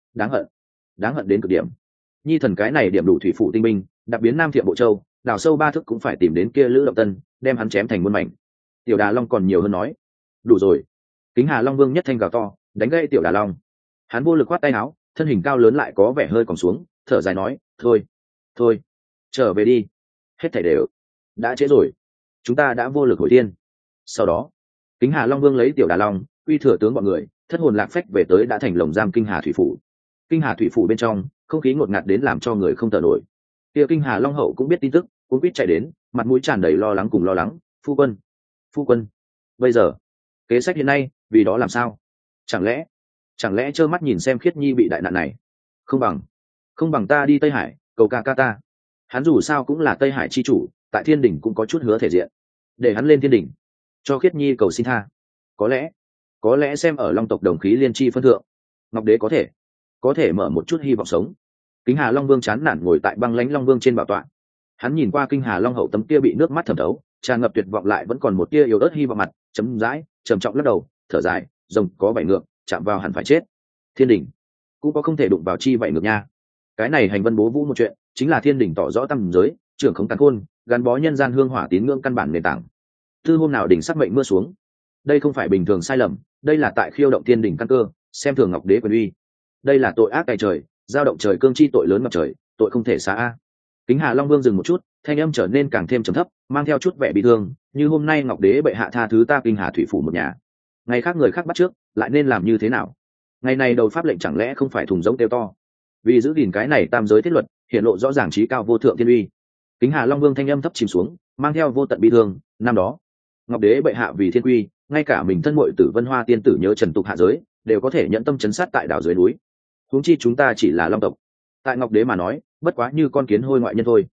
đáng hận đến cực điểm. Nhi thần cái này điểm đủ thủy phủ tinh binh, đặc biến Nam Thiệm Bộ Châu, đào sâu 3 thước cũng phải tìm đến kia Lữ Động Tân, đem hắn chém thành muôn mảnh. Tiểu Đà Long còn nhiều hơn nói, đủ rồi. Kính Hà Long Vương nhất thanh gào to, đánh gãy Tiểu Đà Long. Hắn vô lực khoát tay áo, thân hình cao lớn lại có vẻ hơi còng xuống, thở dài nói, thôi, trở về đi, hết thảy đều đã trễ rồi, chúng ta đã vô lực hồi thiên. Sau đó, Kính Hà Long Vương lấy Tiểu Đà Long, Uy thừa tướng bọn người, thất hồn lạc phách về tới đã thành lồng giam Kinh Hà thủy phủ. Kinh Hà thủy phủ bên trong, không khí ngột ngạt đến làm cho người không thở nổi. Kia Kinh Hà Long hậu cũng biết tin tức, cuống quýt chạy đến, mặt mũi tràn đầy lo lắng cùng lo lắng, phu quân, bây giờ kế sách hiện nay vì đó làm sao? Chẳng lẽ trơ mắt nhìn xem Khiết Nhi bị đại nạn này? Không bằng ta đi Tây Hải cầu ca ca ta. Hắn dù sao cũng là Tây Hải chi chủ, tại thiên đình cũng có chút hứa thể diện, để hắn lên thiên đình cho Khiết Nhi cầu xin tha. Có lẽ xem ở Long tộc đồng khí liên chi phân thượng, Ngọc Đế có thể mở một chút hy vọng sống. Kính Hà Long Vương chán nản ngồi tại băng lãnh Long Vương trên bảo tọa. Hắn nhìn qua Kinh Hà Long hậu tấm kia bị nước mắt thẩm thấu, tràn ngập tuyệt vọng lại vẫn còn một tia yếu ớt hy vọng mặt, chấm dãi, trầm trọng lắc đầu, thở dài, rồng có bảy ngược, chạm vào hẳn phải chết. Thiên đình cũng có không thể đụng vào chi vậy ngược nha. cái này hành vân bố vũ một chuyện chính là thiên đỉnh tỏ rõ tầm giới trưởng không càn khôn gắn bó nhân gian hương hỏa tín ngưỡng căn bản nền tảng. Tư hôm nào đỉnh sắc mệnh mưa xuống, đây không phải bình thường sai lầm, đây là tại khiêu động thiên đỉnh căn cơ, xem thường ngọc đế quyền uy. Đây là tội ác tại trời, giao động trời cương chi tội lớn ngập trời, tội không thể xá a. Kính Hà Long Vương dừng một chút, thanh âm trở nên càng thêm trầm thấp, mang theo chút vẻ bị thương, như hôm nay ngọc đế bệ hạ tha thứ ta Kinh Hà thủy phủ một nhà, ngày khác người khác bắt trước lại nên làm như thế nào? Ngày này đầu pháp lệnh chẳng lẽ không phải thùng rỗng tiêu to? Vì giữ gìn cái này tam giới thiết luật, hiện lộ rõ ràng trí cao vô thượng thiên uy. Kính Hà Long Vương thanh âm thấp chìm xuống, mang theo vô tận bi thương. Năm đó ngọc đế bệ hạ vì thiên quy, ngay cả mình thân muội tử Vân Hoa tiên tử nhớ trần tục hạ giới đều có thể nhận tâm chấn sát tại đảo dưới núi, huống chi chúng ta chỉ là long tộc, tại ngọc đế mà nói bất quá như con kiến hôi ngoại nhân thôi.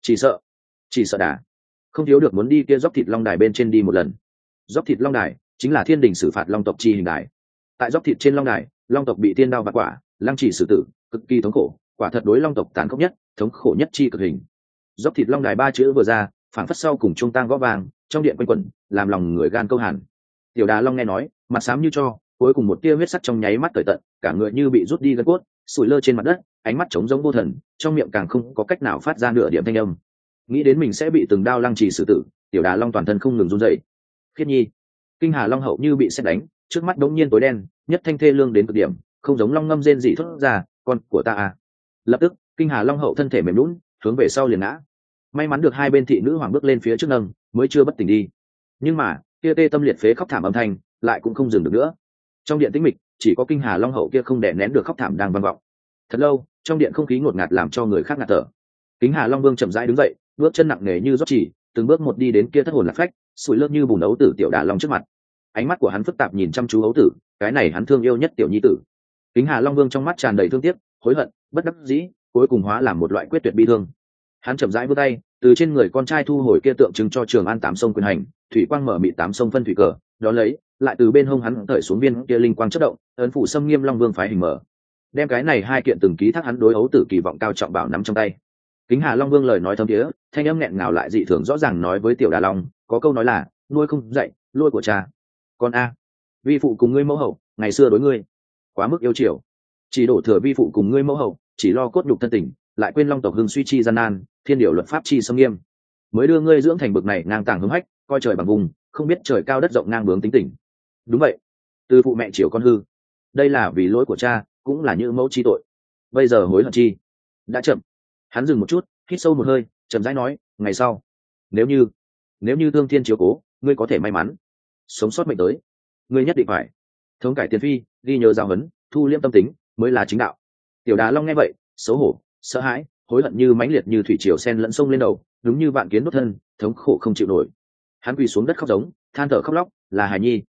Chỉ sợ đà không thiếu được muốn đi kia dốc thịt long đài bên trên đi một lần. Dốc thịt long đài chính là thiên đình xử phạt long tộc chi hình đài. Tại dốc thịt trên long đài, long tộc bị tiên đao bạt quả, lăng trì xử tử, cực kỳ thống khổ, quả thật đối long tộc tàn khốc nhất, thống khổ nhất chi cực hình. Dốc thịt long đài ba chữ vừa ra, phảng phất sau cùng trung tang gõ vàng trong điện quanh quẩn, làm lòng người gan câu hàn. Tiểu Đà Long nghe nói, mặt xám như cho, cuối cùng một tia huyết sắc trong nháy mắt cởi tận, cả người như bị rút đi gân cốt, sủi lơ trên mặt đất, ánh mắt trống rỗng vô thần, trong miệng càng không có cách nào phát ra nửa điểm thanh âm. Nghĩ đến mình sẽ bị từng đao lăng trì xử tử, Tiểu Đà Long toàn thân không ngừng run rẩy. Khiết Nhi, Kinh Hà Long hậu như bị sét đánh, trước mắt đống nhiên tối đen, nhất thanh thê lương đến cực điểm, không giống long ngâm rên dị thốt ra, con của ta à. Lập tức, Kinh Hà Long hậu thân thể mềm nhũn, hướng về sau liền ngã. May mắn được hai bên thị nữ hoàng bước lên phía trước nâng, mới chưa bất tỉnh đi. Nhưng mà, kia tê tâm liệt phế khóc thảm âm thanh, lại cũng không dừng được nữa. Trong điện tĩnh mịch, chỉ có Kinh Hà Long hậu kia không đè nén được khóc thảm đang vang vọng. Thật lâu, trong điện không khí ngột ngạt làm cho người khác ngạt thở. Kính Hà Long Vương chậm rãi đứng dậy, bước chân nặng nề như rót chỉ, từng bước một đi đến kia thất hồn lạc phách, sủi lơ như bùn ấu tử Tiểu Đà Long trước mặt. Ánh mắt của hắn phức tạp nhìn chăm chú ấu tử, cái này hắn thương yêu nhất tiểu nhi tử. Kính Hà Long Vương trong mắt tràn đầy thương tiếc, hối hận, bất đắc dĩ, cuối cùng hóa làm một loại quyết tuyệt bi thương. Hắn chậm rãi vươn tay, từ trên người con trai thu hồi kia tượng trưng cho Trường An tám sông quyền hành, thủy quang mở mị tám sông phân thủy cờ, đó lấy, lại từ bên hông hắn cởi xuống viên kia linh quang chớp động, ấn phủ xâm nghiêm Long Vương phái hình mở. Đem cái này hai kiện từng ký thác hắn đối ấu tử kỳ vọng cao trọng bảo nắm trong tay. Kính Hà Long Vương lời nói thâm thiế, thanh âm nghẹn ngào lại dị thường rõ ràng nói với Tiểu Đà Long, có câu nói là, nuôi không dạy, lôi của cha. Con a, vi phụ cùng ngươi mẫu hậu, ngày xưa đối ngươi quá mức yêu chiều, chỉ đổ thừa vi phụ cùng ngươi mẫu hậu, chỉ lo cốt nhục thân tình, lại quên long tộc hưng suy chi gian nan, thiên điều luật pháp chi xâm nghiêm, mới đưa ngươi dưỡng thành bực này ngang tàng hứng hách, coi trời bằng vùng, không biết trời cao đất rộng ngang bướng tính tình. Đúng vậy, từ phụ mẹ chiều con hư, đây là vì lỗi của cha, cũng là như mẫu chi tội. Bây giờ hối hận chi đã chậm. Hắn dừng một chút, hít sâu một hơi, chậm rãi nói, ngày sau, nếu như thương thiên chiếu cố, ngươi có thể may mắn sống sót mệnh tới, ngươi nhất định phải thống cải tiền phi, ghi nhớ giáo huấn, thu liêm tâm tính, mới là chính đạo. Tiểu Đà Long nghe vậy, xấu hổ, sợ hãi, hối hận như mãnh liệt như thủy triều sen lẫn sông lên đầu, đúng như vạn kiến đốt thân, thống khổ không chịu nổi. Hắn quỳ xuống đất khóc giống, than thở khóc lóc, là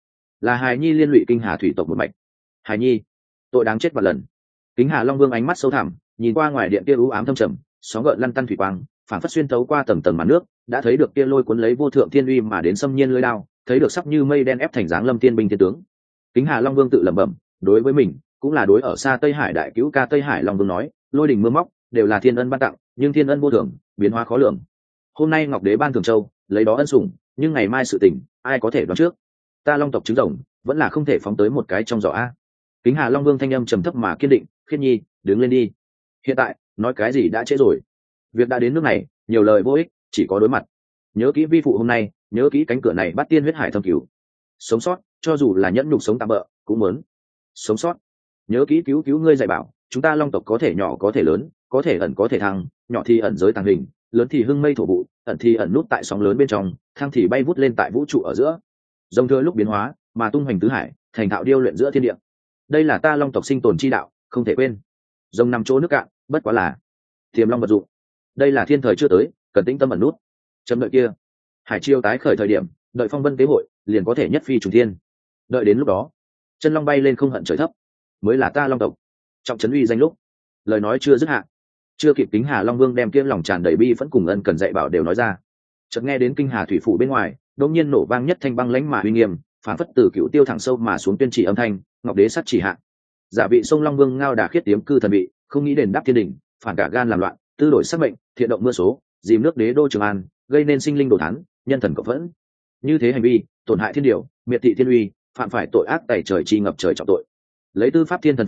hài nhi liên lụy Kinh Hà thủy tộc một mạch. Hài nhi, tội đáng chết vạn lần. Kính Hà Long Vương ánh mắt sâu thẳm, nhìn qua ngoài điện kia u ám thâm trầm, sóng gợn lăn tăn thủy quang, phản phất xuyên thấu qua tầng tầng màn nước, đã thấy được kia lôi cuốn lấy vô thượng thiên uy mà đến xâm nhiên lưỡi đao, thấy được sắp như mây đen ép thành dáng lâm tiên binh thiên tướng. Kính Hà Long Vương tự lẩm bẩm, đối với mình, cũng là đối ở xa Tây Hải đại cứu ca Tây Hải Long Vương nói, lôi đình mưa móc đều là thiên ân ban tặng, nhưng thiên ân vô thường, biến hóa khó lường. Hôm nay Ngọc Đế ban thường châu, lấy đó ân sủng, nhưng ngày mai sự tình, ai có thể đoán trước? Ta Long tộc trứng rồng, vẫn là không thể phóng tới một cái trong giỏ a. Kính Hà Long Vương thanh âm trầm thấp mà kiên định, Khiết Nhi, đứng lên đi. Hiện tại, nói cái gì đã trễ rồi. Việc đã đến nước này, nhiều lời vô ích, chỉ có đối mặt. Nhớ kỹ vi phụ hôm nay, nhớ kỹ cánh cửa này bắt tiên huyết hải thâm cứu. Sống sót, cho dù là nhẫn nhục sống tạm bợ, cũng muốn sống sót. Nhớ kỹ cứu cứu ngươi dạy bảo, chúng ta Long tộc có thể nhỏ có thể lớn, có thể ẩn có thể thăng, nhỏ thì ẩn giới tàng hình, lớn thì hưng mây thổ vụ, ẩn thì ẩn nút tại sóng lớn bên trong, thăng thì bay vút lên tại vũ trụ ở giữa. Dòng thừa lúc biến hóa, mà tung hoành tứ hải, thành thạo điêu luyện giữa thiên địa. Đây là ta Long tộc sinh tồn chi đạo, không thể quên. Dòng nằm chỗ nước cạn, bất quá là tiềm long vật dụng. Đây là thiên thời chưa tới, cần tĩnh tâm ẩn nút. Chấm đợi kia, hải chiêu tái khởi thời điểm, đợi phong vân tế hội, liền có thể nhất phi trùng thiên. Đợi đến lúc đó, chân long bay lên không hận trời thấp, mới là ta Long tộc trọng trấn uy danh lúc. Lời nói chưa dứt hạ, chưa kịp Kính Hà Long Vương đem kia lòng tràn đầy bi vẫn cùng ân cần dạy bảo đều nói ra, chợt nghe đến Kinh Hà thủy phủ bên ngoài đột nhiên nổ vang nhất thanh băng lãnh mà uy nghiêm, phản phất từ cựu tiêu thẳng sâu mà xuống tuyên chỉ âm thanh, Ngọc Đế sắt chỉ hạ. Giả vị sông Long Vương ngao đà khiết tiếm cư thần vị, không nghĩ đền đáp thiên đình, phản cả gan làm loạn, tư đổi sắc mệnh, thiện động mưa số, dìm nước đế đô Trường An, gây nên sinh linh đồ thán, nhân thần cộng phẫn. Như thế hành vi, tổn hại thiên điều, miệt thị thiên uy, phạm phải tội ác tày trời chi ngập trời trọng tội. Lấy tư pháp thiên thần phủ,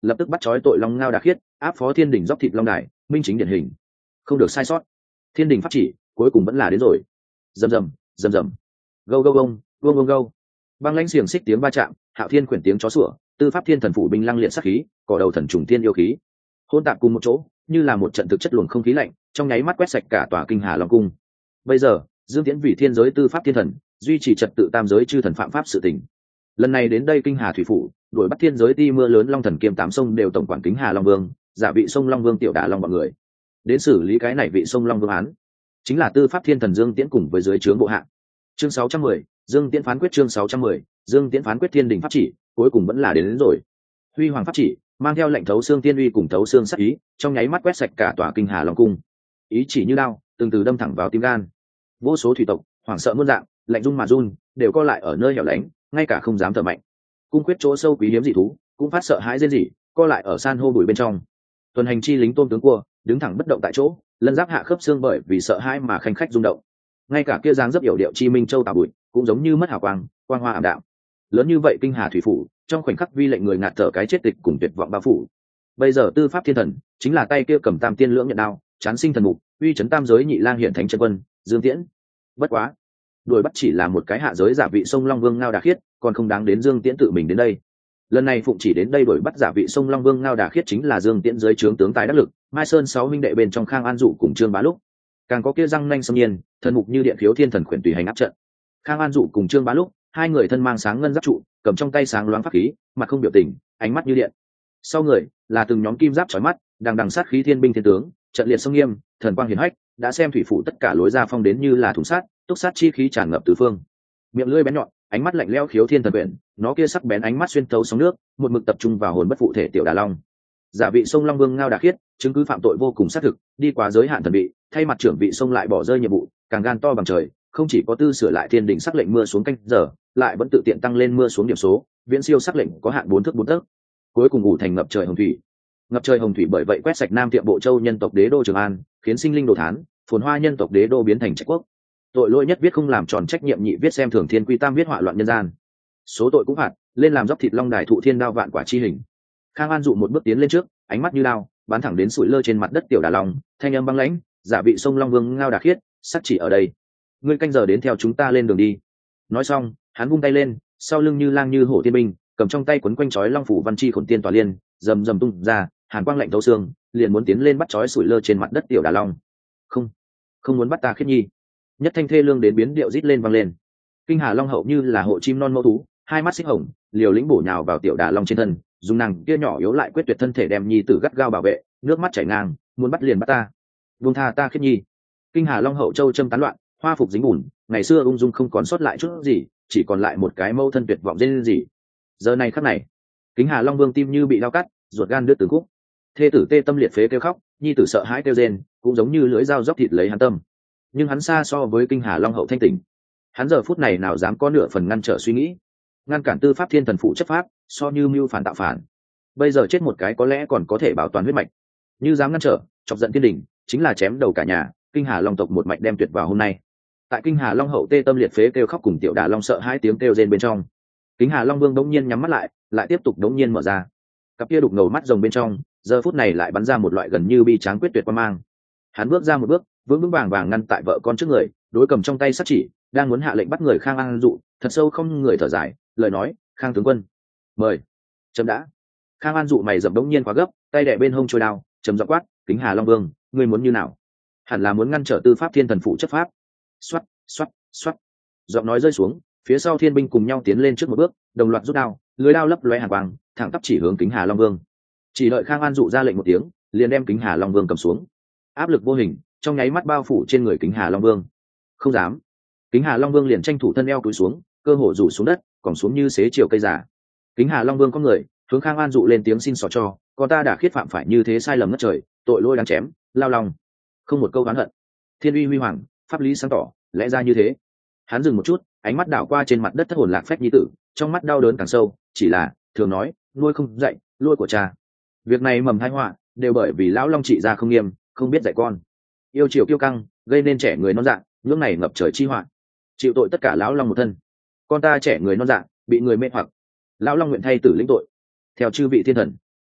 lập tức bắt trói tội long ngao đà khiết, áp phó thiên đình dốc thịt long đài, minh chính điển hình, không được sai sót. Thiên đình pháp chỉ cuối cùng vẫn là đến rồi. Rầm rầm rầm rầm, gâu gâu gông gông gông gâu, băng lãnh xiềng xích tiếng va chạm, Hạo Thiên quyển tiếng chó sủa, tư pháp thiên thần phủ binh lăng liệt sát khí, cỏ đầu thần trùng thiên yêu khí hôn tạp cùng một chỗ, như là một trận thực chất luồng không khí lạnh trong nháy mắt quét sạch cả tòa kinh hà long cung. Bây giờ Dương Tiễn vì thiên giới tư pháp thiên thần, duy trì trật tự tam giới chư thần phạm pháp sự tình. Lần này đến đây kinh hà thủy phủ, đuổi bắt thiên giới ti mưa lớn long thần kiêm tám sông đều tổng quản kính hà long vương, giả vị sông long vương tiểu đà long bọn người đến xử lý cái này vị sông long vương án, chính là tư pháp thiên thần Dương Tiễn cùng với dưới trướng bộ hạ. Chương 610, Dương Tiễn phán quyết. Chương 610, Dương Tiễn phán quyết. Thiên đình pháp chỉ cuối cùng vẫn là đến rồi. Huy hoàng pháp chỉ mang theo lệnh thấu xương tiên uy cùng thấu xương sát ý, trong nháy mắt quét sạch cả tòa kinh hà long cung. Ý chỉ như đao, từng từ đâm thẳng vào tim gan. Vô số thủy tộc hoảng sợ muôn dạng, lạnh run mà run, đều co lại ở nơi hẻo lánh, ngay cả không dám thở mạnh. Cung quyết chỗ sâu quý hiếm dị thú cũng phát sợ hãi rên rỉ, co lại ở san hô bụi bên trong. Tuần hành chi lính tôm tướng cua đứng thẳng bất động tại chỗ, lân giáp hạ khớp xương bởi vì sợ hãi mà khanh khách rung động. Ngay cả kia dáng dấp yểu điệu chi minh châu tà bụi cũng giống như mất hào quang, quang hoa ảm đạm. Lớn như vậy kinh hà thủy phủ, trong khoảnh khắc vi lệnh người ngạt thở cái chết tịch cùng tuyệt vọng bao phủ. Bây giờ tư pháp thiên thần chính là tay kia cầm tam tiên lưỡng nhận đao, chán sinh thần mục, uy chấn tam giới nhị lang hiển thánh chân quân Dương Tiễn. Bất quá đuổi bắt chỉ là một cái hạ giới giả vị sông long vương ngao đà khiết, còn không đáng đến Dương Tiễn tự mình đến đây. Lần này phụng chỉ đến đây đuổi bắt giả vị sông long vương ngao đà khiết chính là Dương Tiễn dưới trướng tướng tài đắc lực Mai Sơn 6 huynh đệ bên trong Khang An Dụ cùng Trương Bá Lúc, càng có kia răng nanh xâm nhiên, thần mục như điện khiếu thiên thần khuyển tùy hành áp trận. Khang An Dụ cùng Trương Bá Lúc, hai người thân mang sáng ngân giáp trụ, cầm trong tay sáng loáng pháp khí, mặt không biểu tình, ánh mắt như điện. Sau người là từng nhóm kim giáp chói mắt, đằng đằng sát khí thiên binh thiên tướng, trận liệt sông nghiêm, thần quang hiển hách, đã xem thủy phủ tất cả lối ra phong đến như là thùng sát, túc sát chi khí tràn ngập tứ phương. Miệng lưỡi bén nhọn, ánh mắt lạnh lẽo khiếu thiên thần quyển, nó kia sắc bén ánh mắt xuyên thấu sóng nước, một mực tập trung vào hồn bất phụ thể tiểu đà long. Giả vị sông long vương ngao đà khiết, chứng cứ phạm tội vô cùng xác thực, đi quá giới hạn thần vị, thay mặt trưởng vị sông lại bỏ rơi nhiệm vụ, càng gan to bằng trời, không chỉ có tư sửa lại thiên đình sắc lệnh mưa xuống canh giờ, lại vẫn tự tiện tăng lên mưa xuống điểm số, viễn siêu sắc lệnh có hạn 4 thước 4 tấc. Cuối cùng ủ thành ngập trời hồng thủy. Ngập trời hồng thủy bởi vậy quét sạch Nam Tiệm Bộ Châu nhân tộc đế đô Trường An, khiến sinh linh đồ thán, phồn hoa nhân tộc đế đô biến thành trách quốc. Tội lỗi nhất viết không làm tròn trách nhiệm, nhị viết xem thường thiên quy, tam viết họa loạn nhân gian. Số tội cũng phạt, lên làm dốc thịt long đài thụ thiên đao vạn quả chi hình. Khang An Dụ một bước tiến lên trước, ánh mắt như đao, bắn thẳng đến sủi lơ trên mặt đất tiểu đà long, thanh âm băng lãnh, giả vị sông long vương ngao đà khiết, sắc chỉ ở đây. Ngươi canh giờ đến theo chúng ta lên đường đi. Nói xong, hắn vung tay lên, sau lưng như lang như hổ thiên binh, cầm trong tay quấn quanh chói long phủ văn chi khổn tiên tòa liên, rầm rầm tung ra, hàn quang lạnh thấu xương, liền muốn tiến lên bắt chói sủi lơ trên mặt đất tiểu đà long. Không, không muốn bắt ta Khiết Nhi. Nhất thanh thê lương đến biến điệu rít lên vang lên. Kinh hà long hậu như là hộ chim non mẫu thú, hai mắt xích hồng, liều lĩnh bổ nhào vào tiểu đà long trên thân, dùng nàng kia nhỏ yếu lại quyết tuyệt thân thể đem nhi tử gắt gao bảo vệ, nước mắt chảy ngang, muốn bắt liền bắt ta, buông tha ta Khiết Nhi. Kinh hà long hậu châu châm tán loạn, hoa phục dính bùn, ngày xưa ung dung không còn sót lại chút gì, chỉ còn lại một cái mâu thân tuyệt vọng rên rỉ. Giờ này khắc này, Kính hà long vương tim như bị đau cắt, ruột gan đứt từng khúc. Thê tử tê tâm liệt phế kêu khóc, nhi tử sợ hãi kêu rên, cũng giống như lưỡi dao róc thịt lấy hắn tâm. Nhưng hắn xa so với Kinh hà long hậu thanh tỉnh, hắn giờ phút này nào dám có nửa phần ngăn trở suy nghĩ, ngăn cản tư pháp thiên thần phụ chấp pháp, so như mưu phản tạo phản. Bây giờ chết một cái có lẽ còn có thể bảo toàn huyết mạch, như dám ngăn trở, chọc giận thiên đình, chính là chém đầu cả nhà. Kinh hà long tộc một mạch đem tuyệt vào hôm nay. Tại Kinh hà long hậu tê tâm liệt phế kêu khóc cùng tiểu đà long sợ hai tiếng kêu rên bên trong, Kính hà long vương đống nhiên nhắm mắt lại tiếp tục đống nhiên mở ra. Cặp kia đục ngầu mắt rồng bên trong, giờ phút này lại bắn ra một loại gần như bi tráng quyết tuyệt quan mang. Hắn bước ra một bước, vững vững vàng vàng ngăn tại vợ con trước người, đối cầm trong tay sắt chỉ, đang muốn hạ lệnh bắt người Khang An Dụ, thật sâu không người thở dài, lời nói, Khang tướng quân, mời. Chấm đã. Khang An Dụ mày rậm đống nhiên quá gấp, tay đè bên hông trôi đao, trầm giọng quát, Kính hà long vương, ngươi muốn như nào? Hẳn là muốn ngăn trở tư pháp thiên thần phụ chấp pháp. Xoát, xoát, xoát. Giọng nói rơi xuống, phía sau thiên binh cùng nhau tiến lên trước một bước, đồng loạt rút đao, lưới đao lấp lóe hàn quang, thẳng tắp chỉ hướng Kính hà long vương. Chỉ đợi Khang An Dụ ra lệnh một tiếng, liền đem Kính hà long vương cầm xuống. Áp lực vô hình trong nháy mắt bao phủ trên người Kính hà long vương. Không dám. Kính hà long vương liền tranh thủ thân eo cúi xuống, cơ hồ rủ xuống đất, còn xuống như xế chiều cây già. Kính hà long vương có người hướng Khang An Dụ lên tiếng xin xỏ cho, con ta đã khiết phạm phải như thế sai lầm ngất trời, tội lỗi đáng chém, lao lòng, không một câu oán hận. Thiên uy huy hoàng, pháp lý sáng tỏ, lẽ ra như thế. Hắn dừng một chút, ánh mắt đảo qua trên mặt đất thất hồn lạc phách nhi tử, trong mắt đau đớn càng sâu, chỉ là thường nói nuôi không dạy, nuôi của cha. Việc này mầm tai họa đều bởi vì lão long trị gia không nghiêm, không biết dạy con, yêu chiều kiêu căng, gây nên trẻ người non dạ, những này ngập trời chi họa, chịu tội tất cả lão long một thân. Con ta trẻ người non dạ, bị người mê hoặc, lão long nguyện thay tử lĩnh tội, theo chư vị thiên thần.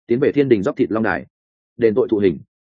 tiến về thiên đình dốc thịt long đài, đền tội thụ hình.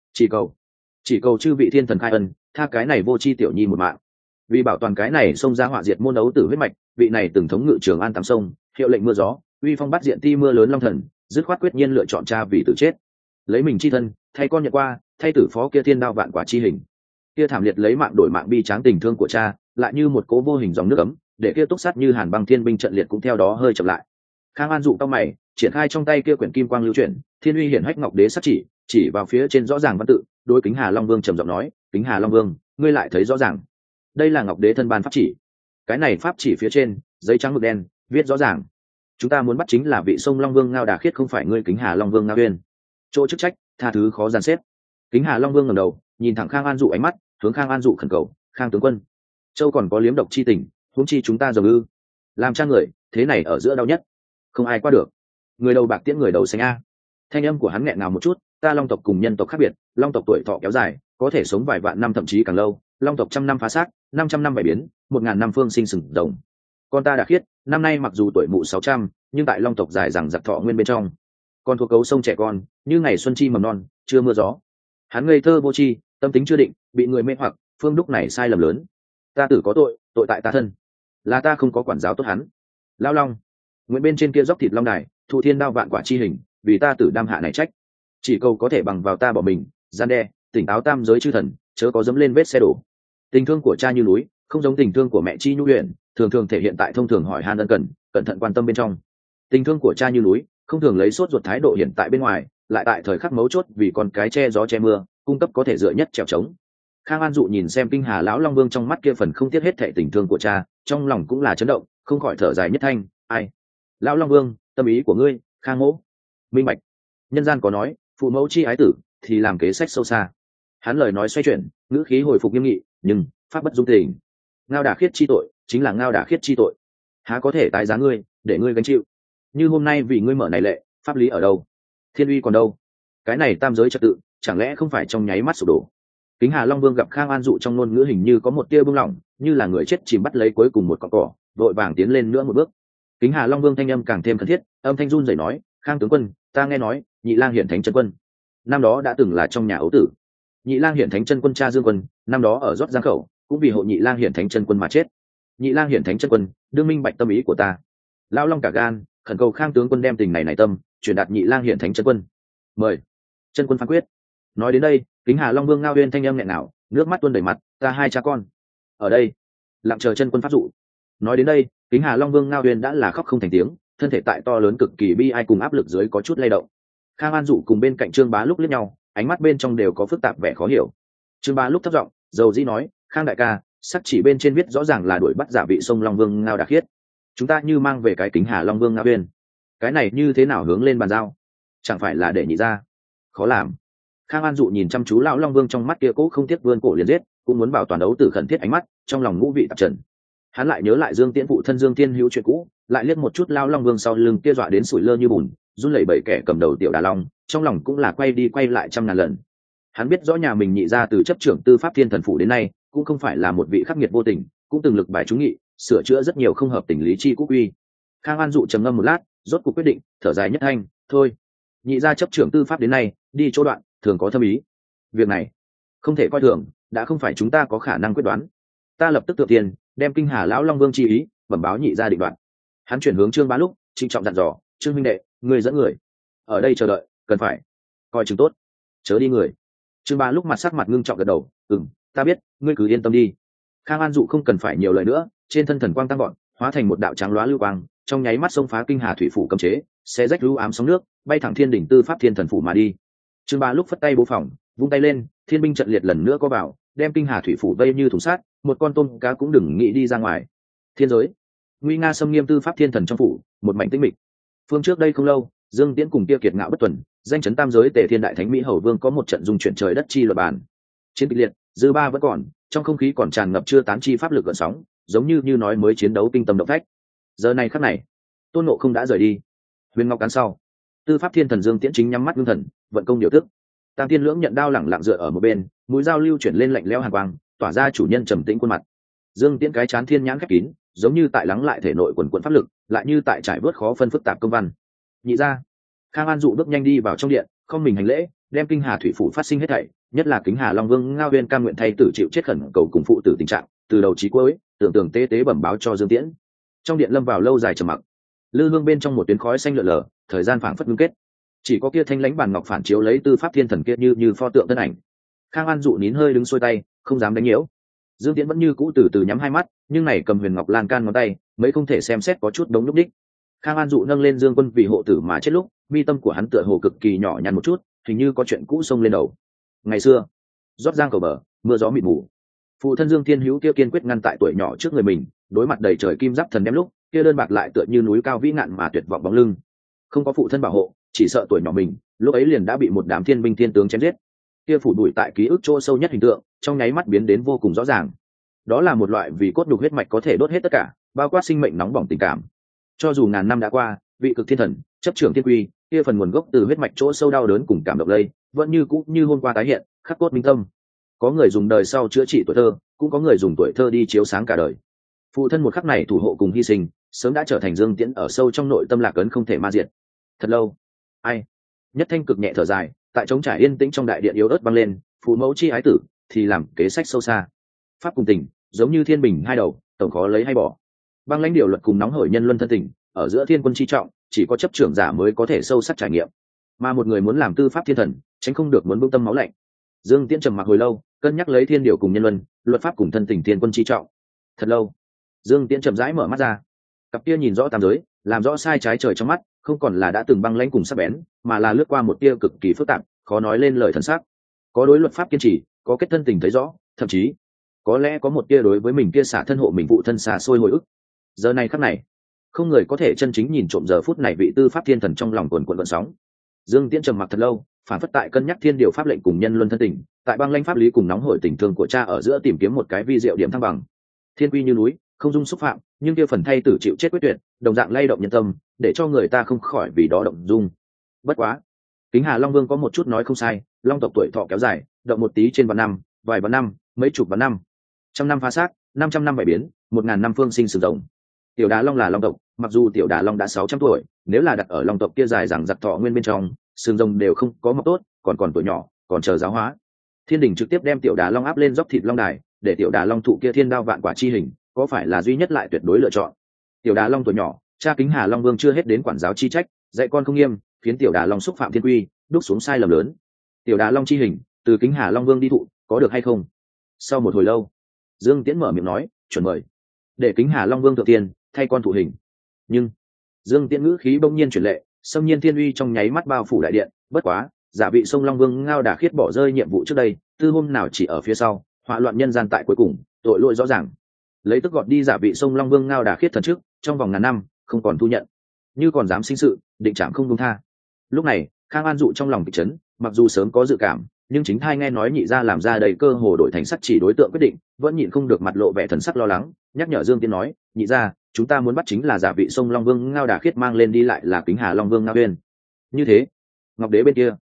Chỉ cầu chư vị thiên thần khai ân, tha cái này vô chi tiểu nhi một mạng. Vì bảo toàn cái này xông ra họa diệt môn ấu tử huyết mạch, vị này từng thống ngự trường an tắm sông, hiệu lệnh mưa gió, uy phong bắt diện ti mưa lớn long thần, dứt khoát quyết nhiên lựa chọn cha vì tử chết, lấy mình chi thân thay con nhận qua, thay tử phó kia thiên đao vạn quả chi hình. Kia thảm liệt lấy mạng đổi mạng bi tráng tình thương của cha, lại như một cố vô hình dòng nước ấm, để kia túc sát như hàn băng thiên binh trận liệt cũng theo đó hơi chậm lại. Khang An dụ cao mày, triển khai trong tay kia quyển kim quang lưu chuyển, thiên uy hiển hách ngọc đế sắc chỉ vào phía trên rõ ràng văn tự, đối Kính Hà Long Vương trầm giọng nói: Kính Hà Long Vương, ngươi lại thấy rõ ràng, đây là ngọc đế thân ban pháp chỉ. Cái này pháp chỉ phía trên giấy trắng mực đen viết rõ ràng, chúng ta muốn bắt chính là vị sông Long Vương Ngao Đà Khiết, không phải ngươi Kính Hà Long Vương Ngao Uyên. Chỗ chức trách tha thứ khó gian xếp. Kính Hà Long Vương ngẩng đầu nhìn thẳng Khang An dụ ánh mắt, hướng Khang An dụ khẩn cầu: Khang tướng quân, châu còn có liếm độc chi tình, huống chi chúng ta dầu ư? Làm cha người thế này ở giữa đau nhất, không ai qua được. Người đầu bạc tiễn người đầu xanh a. Thanh âm của hắn nghẹn ngào một chút: ta Long tộc cùng nhân tộc khác biệt, Long tộc tuổi thọ kéo dài, có thể sống vài vạn năm thậm chí càng lâu. Long tộc 100 năm phá xác, 500 năm bảy biến, 1000 năm phương sinh sừng rồng. Con ta Đà Khiết năm nay mặc dù tuổi mụ 600, nhưng tại Long tộc dài rằng giặc thọ nguyên bên trong, con thuộc cấu sông trẻ con, như ngày xuân chi mầm non, chưa mưa gió. Hắn ngây thơ vô tri, tâm tính chưa định, bị người mê hoặc, phương đúc này sai lầm lớn. Ta tử có tội, tội tại ta thân, là ta không có quản giáo tốt hắn. Lao Long, nguyện bên trên kia dốc thịt long đài, thụ thiên đao vạn quả chi hình, vì ta tử đam hạ này trách. Chỉ cầu có thể bằng vào ta bỏ mình, gian đe, tỉnh táo tam giới chư thần, chớ có dẫm lên vết xe đổ. Tình thương của cha như núi, không giống tình thương của mẹ chi nhu luyện, thường thường thể hiện tại thông thường hỏi han ân cần, cẩn thận quan tâm bên trong. Tình thương của cha như núi, không thường lấy sốt ruột thái độ hiện tại bên ngoài, lại tại thời khắc mấu chốt vì con cái che gió che mưa, cung cấp có thể dựa nhất trèo trống. Khang An dụ nhìn xem Kinh Hà lão Long Vương trong mắt kia phần không tiếc hết thệ tình thương của cha, trong lòng cũng là chấn động, không khỏi thở dài nhất thanh: ai, lão Long Vương, tâm ý của ngươi, Khang mỗ minh bạch. Nhân gian có nói, phụ mẫu chi ái tử, thì làm kế sách sâu xa. Hắn lời nói xoay chuyển, ngữ khí hồi phục nghiêm nghị, nhưng pháp bất dung tình. Ngao Đà Khiết chi tội, chính là Ngao Đà Khiết chi tội, há có thể tái giá ngươi, để ngươi gánh chịu. Như hôm nay vì ngươi mở này lệ, pháp lý ở đâu, thiên uy còn đâu? Cái này tam giới trật tự, chẳng lẽ không phải trong nháy mắt sụp đổ? Kính Hà Long Vương gặp Khang An dụ trong ngôn ngữ hình như có một tia buông lỏng, như là người chết chìm bắt lấy cuối cùng một cọng cỏ, vội vàng tiến lên nữa một bước. Kính Hà Long Vương thanh âm càng thêm khẩn thiết, âm thanh run rẩy nói: Khang tướng quân, ta nghe nói Nhị Lang Hiển Thánh Chân Quân năm đó đã từng là trong nhà ấu tử. Nhị Lang Hiển Thánh Chân Quân cha Dương Quân năm đó ở rót giang khẩu, cũng vì hộ Nhị Lang Hiển Thánh Chân Quân mà chết. Nhị Lang Hiển Thánh Chân Quân đương minh bạch tâm ý của ta, lão Long cả gan khẩn cầu Khang tướng quân đem tình này tâm truyền đạt Nhị Lang Hiển Thánh Chân Quân. Mời Chân Quân phán quyết. Nói đến đây, Kính Hà Long Vương Ngao Uyên thanh âm nghẹn ngào, nước mắt tuôn đầy mặt: ta hai cha con ở đây lặng chờ Chân Quân pháp dụ. Nói đến đây, Kính Hà Long Vương Ngao Uyên đã là khóc không thành tiếng, thân thể tại to lớn cực kỳ bi ai cùng áp lực dưới có chút lay động. Khang An dụ cùng bên cạnh Trương Bá lúc liếc nhau, ánh mắt bên trong đều có phức tạp vẻ khó hiểu. Trương Bá lúc thấp giọng dầu dĩ nói: Khang đại ca, sắc chỉ bên trên viết rõ ràng là đuổi bắt giả vị sông Long Vương Ngao Đà Khiết, chúng ta như mang về cái Kính Hà Long Vương Ngao Uyên, cái này như thế nào hướng lên bàn giao? Chẳng phải là để nhị ra khó làm? Khang An dụ nhìn chăm chú lão Long Vương trong mắt kia cố không tiếc vươn cổ liền giết, cũng muốn bảo toàn đấu tử khẩn thiết ánh mắt, trong lòng ngũ vị tạp trần. Hắn lại nhớ lại Dương Tiễn phụ thân Dương Tiên hữu chuyện cũ, lại liếc một chút lão Long Vương sau lưng kia dọa đến sủi lơ như bùn, run lẩy bẩy kẻ cầm đầu tiểu Đà Long, trong lòng cũng là quay đi quay lại trăm ngàn lần. Hắn biết rõ nhà mình nhị ra từ chấp trưởng tư pháp thiên thần phủ đến nay, cũng không phải là một vị khắc nghiệt vô tình, cũng từng lực bài trúng nghị, sửa chữa rất nhiều không hợp tình lý chi quốc uy. Khang An dụ trầm ngâm một lát, rốt cuộc quyết định, thở dài nhất thanh: thôi, nhị ra chấp trưởng tư pháp đến nay, đi chỗ đoạn thường có thâm ý, việc này không thể coi thường, đã không phải chúng ta có khả năng quyết đoán. Ta lập tức tự tiền đem Kinh Hà lão Long Vương chi ý bẩm báo nhị ra định đoạn. Hắn chuyển hướng Trương Bá lúc trịnh trọng dặn dò: Trương minh đệ, người dẫn người ở đây chờ đợi, cần phải coi chừng tốt, chớ đi người. Trương Bá lúc mặt sắc mặt ngưng trọng gật đầu: ta biết, ngươi cứ yên tâm đi. Khang An dụ không cần phải nhiều lời nữa, trên thân thần quang tăng gọn, hóa thành một đạo trắng loá lưu quang, trong nháy mắt xông phá Kinh Hà thủy phủ cấm chế, xé rách lưu ám sóng nước, bay thẳng thiên đỉnh tư pháp thiên thần phủ mà đi. Trương Bá lúc phất tay bố phòng, vung tay lên, thiên binh trận liệt lần nữa có vào, đem Kinh Hà thủy phủ vây như thùng sắt, một con tôm cá cũng đừng nghĩ đi ra ngoài. Thiên giới nguy nga xâm nghiêm tư pháp thiên thần trong phủ, một mảnh tĩnh mịch. Phương trước đây không lâu, Dương Tiễn cùng kia kiệt ngạo bất tuần, danh chấn tam giới Tề Thiên Đại Thánh Mỹ Hầu Vương có một trận dung chuyển trời đất chi luật bàn. Chiến kịch liệt, dư ba vẫn còn, trong không khí còn tràn ngập chưa tán chi pháp lực gợn sóng, giống như nói mới chiến đấu kinh tâm động phách. Giờ này khắc này, Tôn Ngộ không đã rời đi. Huyền Ngọc cắn sau, tư pháp thiên thần Dương Tiễn chính nhắm mắt ngưng thần, vận công điều tức. Tam Tiên Lưỡng nhận đao lẳng lặng dựa ở một bên, mũi dao lưu chuyển lên lạnh lẽo hàn quang, tỏa ra chủ nhân trầm tĩnh khuôn mặt. Dương Tiễn cái chán thiên nhãn khép kín, giống như tại lắng lại thể nội quần quần pháp lực, lại như tại trải bớt khó phân phức tạp công văn. Nhị ra, Khang An dụ bước nhanh đi vào trong điện, không mình hành lễ, đem kinh hà thủy phủ phát sinh hết thảy, nhất là kính hà long vương Ngao Huyên cam nguyện thay tử chịu chết khẩn cầu cùng phụ tử tình trạng, từ đầu chí cuối tưởng tượng tế tế bẩm báo cho Dương Tiễn. Trong điện lâm vào lâu dài trầm mặc, lư hương bên trong một tuyến khói xanh lượn lờ, thời gian phảng phất ngưng kết, chỉ có kia thanh lãnh bàn ngọc phản chiếu lấy tư pháp thiên thần kia như pho tượng thân ảnh. Khang An dụ nín hơi đứng xuôi tay, không dám đánh nhiễu. Dương Tiễn vẫn như cũ từ từ nhắm hai mắt, nhưng này cầm huyền ngọc lan can ngón tay, mấy không thể xem xét có chút đống lúc đích. Khang An dụ nâng lên Dương Quân vì hộ tử mà chết lúc, mi tâm của hắn tựa hồ cực kỳ nhỏ nhắn một chút, hình như có chuyện cũ xông lên đầu. Ngày xưa, rót giang cầu bờ, mưa gió mịt mù. Phụ thân Dương Thiên Hữu kia kiên quyết ngăn tại tuổi nhỏ trước người mình, đối mặt đầy trời kim giáp thần đem lúc, kia đơn bạc lại tựa như núi cao vĩ ngạn mà tuyệt vọng bóng lưng. Không có phụ thân bảo hộ, chỉ sợ tuổi nhỏ mình, lúc ấy liền đã bị một đám thiên binh thiên tướng chém giết. Kia phủ đuổi tại ký ức chỗ sâu nhất hình tượng, trong nháy mắt biến đến vô cùng rõ ràng. Đó là một loại vì cốt nhục huyết mạch có thể đốt hết tất cả, bao quát sinh mệnh nóng bỏng tình cảm. Cho dù ngàn năm đã qua, vị cực thiên thần, chấp trưởng thiên quy, kia phần nguồn gốc từ huyết mạch chỗ sâu đau đớn cùng cảm động lây, vẫn như cũ như hôm qua tái hiện, khắc cốt minh tâm. Có người dùng đời sau chữa trị tuổi thơ, cũng có người dùng tuổi thơ đi chiếu sáng cả đời. Phụ thân một khắc này thủ hộ cùng hy sinh, sớm đã trở thành Dương Tiễn ở sâu trong nội tâm lạc ấn không thể ma diệt. Thật lâu, ai? Nhất thanh cực nhẹ thở dài, tại trống trải yên tĩnh trong đại điện yếu ớt vang lên, phụ mẫu chi ái tử, thì làm kế sách sâu xa. Pháp cùng tình, giống như thiên bình hai đầu, tổng khó lấy hay bỏ. Băng lãnh điều luật cùng nóng hởi nhân luân thân tình, ở giữa thiên quân chi trọng, chỉ có chấp trưởng giả mới có thể sâu sắc trải nghiệm. Mà một người muốn làm tư pháp thiên thần, tránh không được muốn bưng tâm máu lạnh. Dương Tiễn trầm mặc hồi lâu, cân nhắc lấy thiên điều cùng nhân luân, luật pháp cùng thân tình thiên quân chi trọng. Thật lâu, Dương Tiễn chậm rãi mở mắt ra. Cặp kia nhìn rõ tam giới, làm rõ sai trái trời trong mắt, không còn là đã từng băng lãnh cùng sắc bén, mà là lướt qua một tia cực kỳ phức tạp, khó nói lên lời thần sắc. Có đối luật pháp kiên trì, có kết thân tình thấy rõ, thậm chí có lẽ có một tia đối với mình kia xả thân hộ mình phụ thân xả sôi hồi ức. Giờ này khắc này, không người có thể chân chính nhìn trộm giờ phút này vị tư pháp thiên thần trong lòng cuồn cuộn gợn sóng. Dương Tiễn trầm mặc thật lâu, phản phất tại cân nhắc thiên điều pháp lệnh cùng nhân luân thân tình, tại băng lãnh pháp lý cùng nóng hổi tình thương của cha ở giữa tìm kiếm một cái vi diệu điểm thăng bằng. Thiên quy như núi, không dung xúc phạm, nhưng kia phần thay tử chịu chết quyết tuyệt, đồng dạng lay động nhân tâm, để cho người ta không khỏi vì đó động dung. Bất quá, Kính Hà Long Vương có một chút nói không sai, long tộc tuổi thọ kéo dài, động một tí trên vạn năm, vài vạn năm, mấy chục vạn năm, trăm năm phá xác, 500 năm bảy biến, 1000 năm phương sinh sử rộng. Tiểu Đà Long là long tộc, mặc dù Tiểu Đà Long đã 600 tuổi, nếu là đặt ở long tộc kia dài rằng giặc thọ nguyên bên trong, xương rồng đều không có mọc tốt, còn tuổi nhỏ, còn chờ giáo hóa. Thiên đình trực tiếp đem Tiểu Đà Long áp lên dốc thịt long đài, để Tiểu Đà Long thụ kia thiên đao vạn quả chi hình, có phải là duy nhất lại tuyệt đối lựa chọn. Tiểu Đà Long tuổi nhỏ, cha Kính Hà Long Vương chưa hết đến quản giáo chi trách, dạy con không nghiêm, khiến Tiểu Đà Long xúc phạm thiên quy, đúc xuống sai lầm lớn. Tiểu Đà Long chi hình, từ Kính Hà Long Vương đi thụ, có được hay không? Sau một hồi lâu, Dương Tiễn mở miệng nói, chuẩn mời, để Kính Hà Long Vương thượng tiền, thay con thụ hình. Nhưng Dương Tiễn ngữ khí bỗng nhiên chuyển lệ, xâm nhiên thiên uy trong nháy mắt bao phủ đại điện. Bất quá, giả vị sông Long Vương Ngao Đà Khiết bỏ rơi nhiệm vụ trước đây, tư hôm nào chỉ ở phía sau, họa loạn nhân gian tại cuối cùng, tội lỗi rõ ràng, lấy tức gọt đi giả vị sông Long Vương Ngao Đà Khiết thần trước, trong vòng ngàn năm không còn thu nhận, như còn dám sinh sự, định trảm không công tha. Lúc này, Khang An dụ trong lòng kịch chấn, mặc dù sớm có dự cảm, nhưng chính thai nghe nói nhị gia làm ra đầy cơ hồ đổi thành sắc chỉ đối tượng quyết định, vẫn nhịn không được mặt lộ vẻ thần sắc lo lắng, nhắc nhở Dương Tiễn nói, nhị gia, chúng ta muốn bắt chính là giả vị sông Long Vương Ngao Đà Khiết mang lên đi lại là Kính Hà Long Vương Ngao Uyên. Như thế, Ngọc Đế bên kia,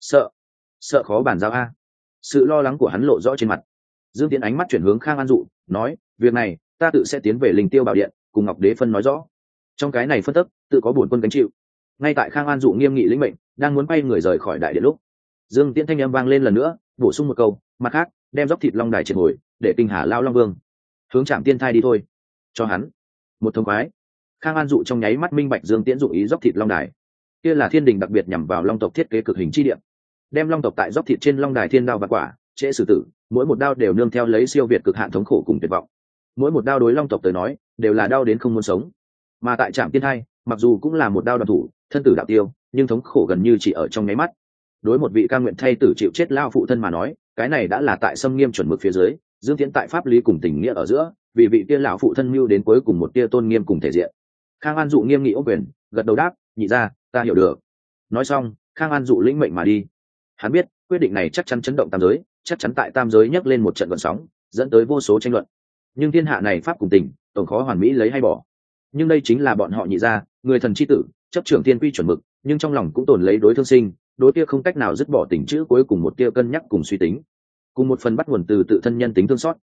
sợ khó bàn giao a. Sự lo lắng của hắn lộ rõ trên mặt. Dương Tiễn ánh mắt chuyển hướng Khang An dụ, nói, việc này ta tự sẽ tiến về Linh Tiêu Bảo Điện, cùng Ngọc Đế phân nói rõ. Trong cái này phân tức, tự có bổn quân gánh chịu. Ngay tại Khang An dụ nghiêm nghị lĩnh mệnh, đang muốn quay người rời khỏi đại điện lúc, Dương Tiễn thanh âm vang lên lần nữa, bổ sung một câu, mặt khác, đem dốc thịt long đài triệt hồi, để Kinh Hà lao Long Vương hướng Trạm Tiên thai đi thôi. Cho hắn một thông khoái. Khang An dụ trong nháy mắt minh bạch Dương Tiễn dụng ý dốc thịt long đài, kia là thiên đình đặc biệt nhằm vào long tộc thiết kế cực hình chi điện, đem long tộc tại dốc thịt trên long đài thiên đao và quả, trễ xử tử, mỗi một đao đều nương theo lấy siêu việt cực hạn thống khổ cùng tuyệt vọng. Mỗi một đao đối long tộc tới nói, đều là đau đến không muốn sống. Mà tại Trạm Tiên thai, mặc dù cũng là một đao đoàn thủ, thân tử đạo tiêu, nhưng thống khổ gần như chỉ ở trong nháy mắt. Đối một vị ca nguyện thay tử chịu chết lao phụ thân mà nói, cái này đã là tại xâm nghiêm chuẩn mực phía dưới. Dương Tiễn tại pháp lý cùng tình nghĩa ở giữa, vì vị kia lão phụ thân mưu đến cuối cùng một tia tôn nghiêm cùng thể diện. Khang An dụ nghiêm nghị ôm quyền, gật đầu đáp, nhị gia, ta hiểu được. Nói xong, Khang An dụ lĩnh mệnh mà đi. Hắn biết, quyết định này chắc chắn chấn động tam giới, chắc chắn tại tam giới nhấc lên một trận gợn sóng, dẫn tới vô số tranh luận. Nhưng thiên hạ này pháp cùng tình, tổng khó hoàn mỹ lấy hay bỏ. Nhưng đây chính là bọn họ nhị gia, người thần chi tử, chấp trưởng thiên quy chuẩn mực, nhưng trong lòng cũng tồn lấy đối thương sinh, đối kia không cách nào dứt bỏ tình chữ cuối cùng một tia cân nhắc cùng suy tính, cùng một phần bắt nguồn từ tự thân nhân tính thương xót.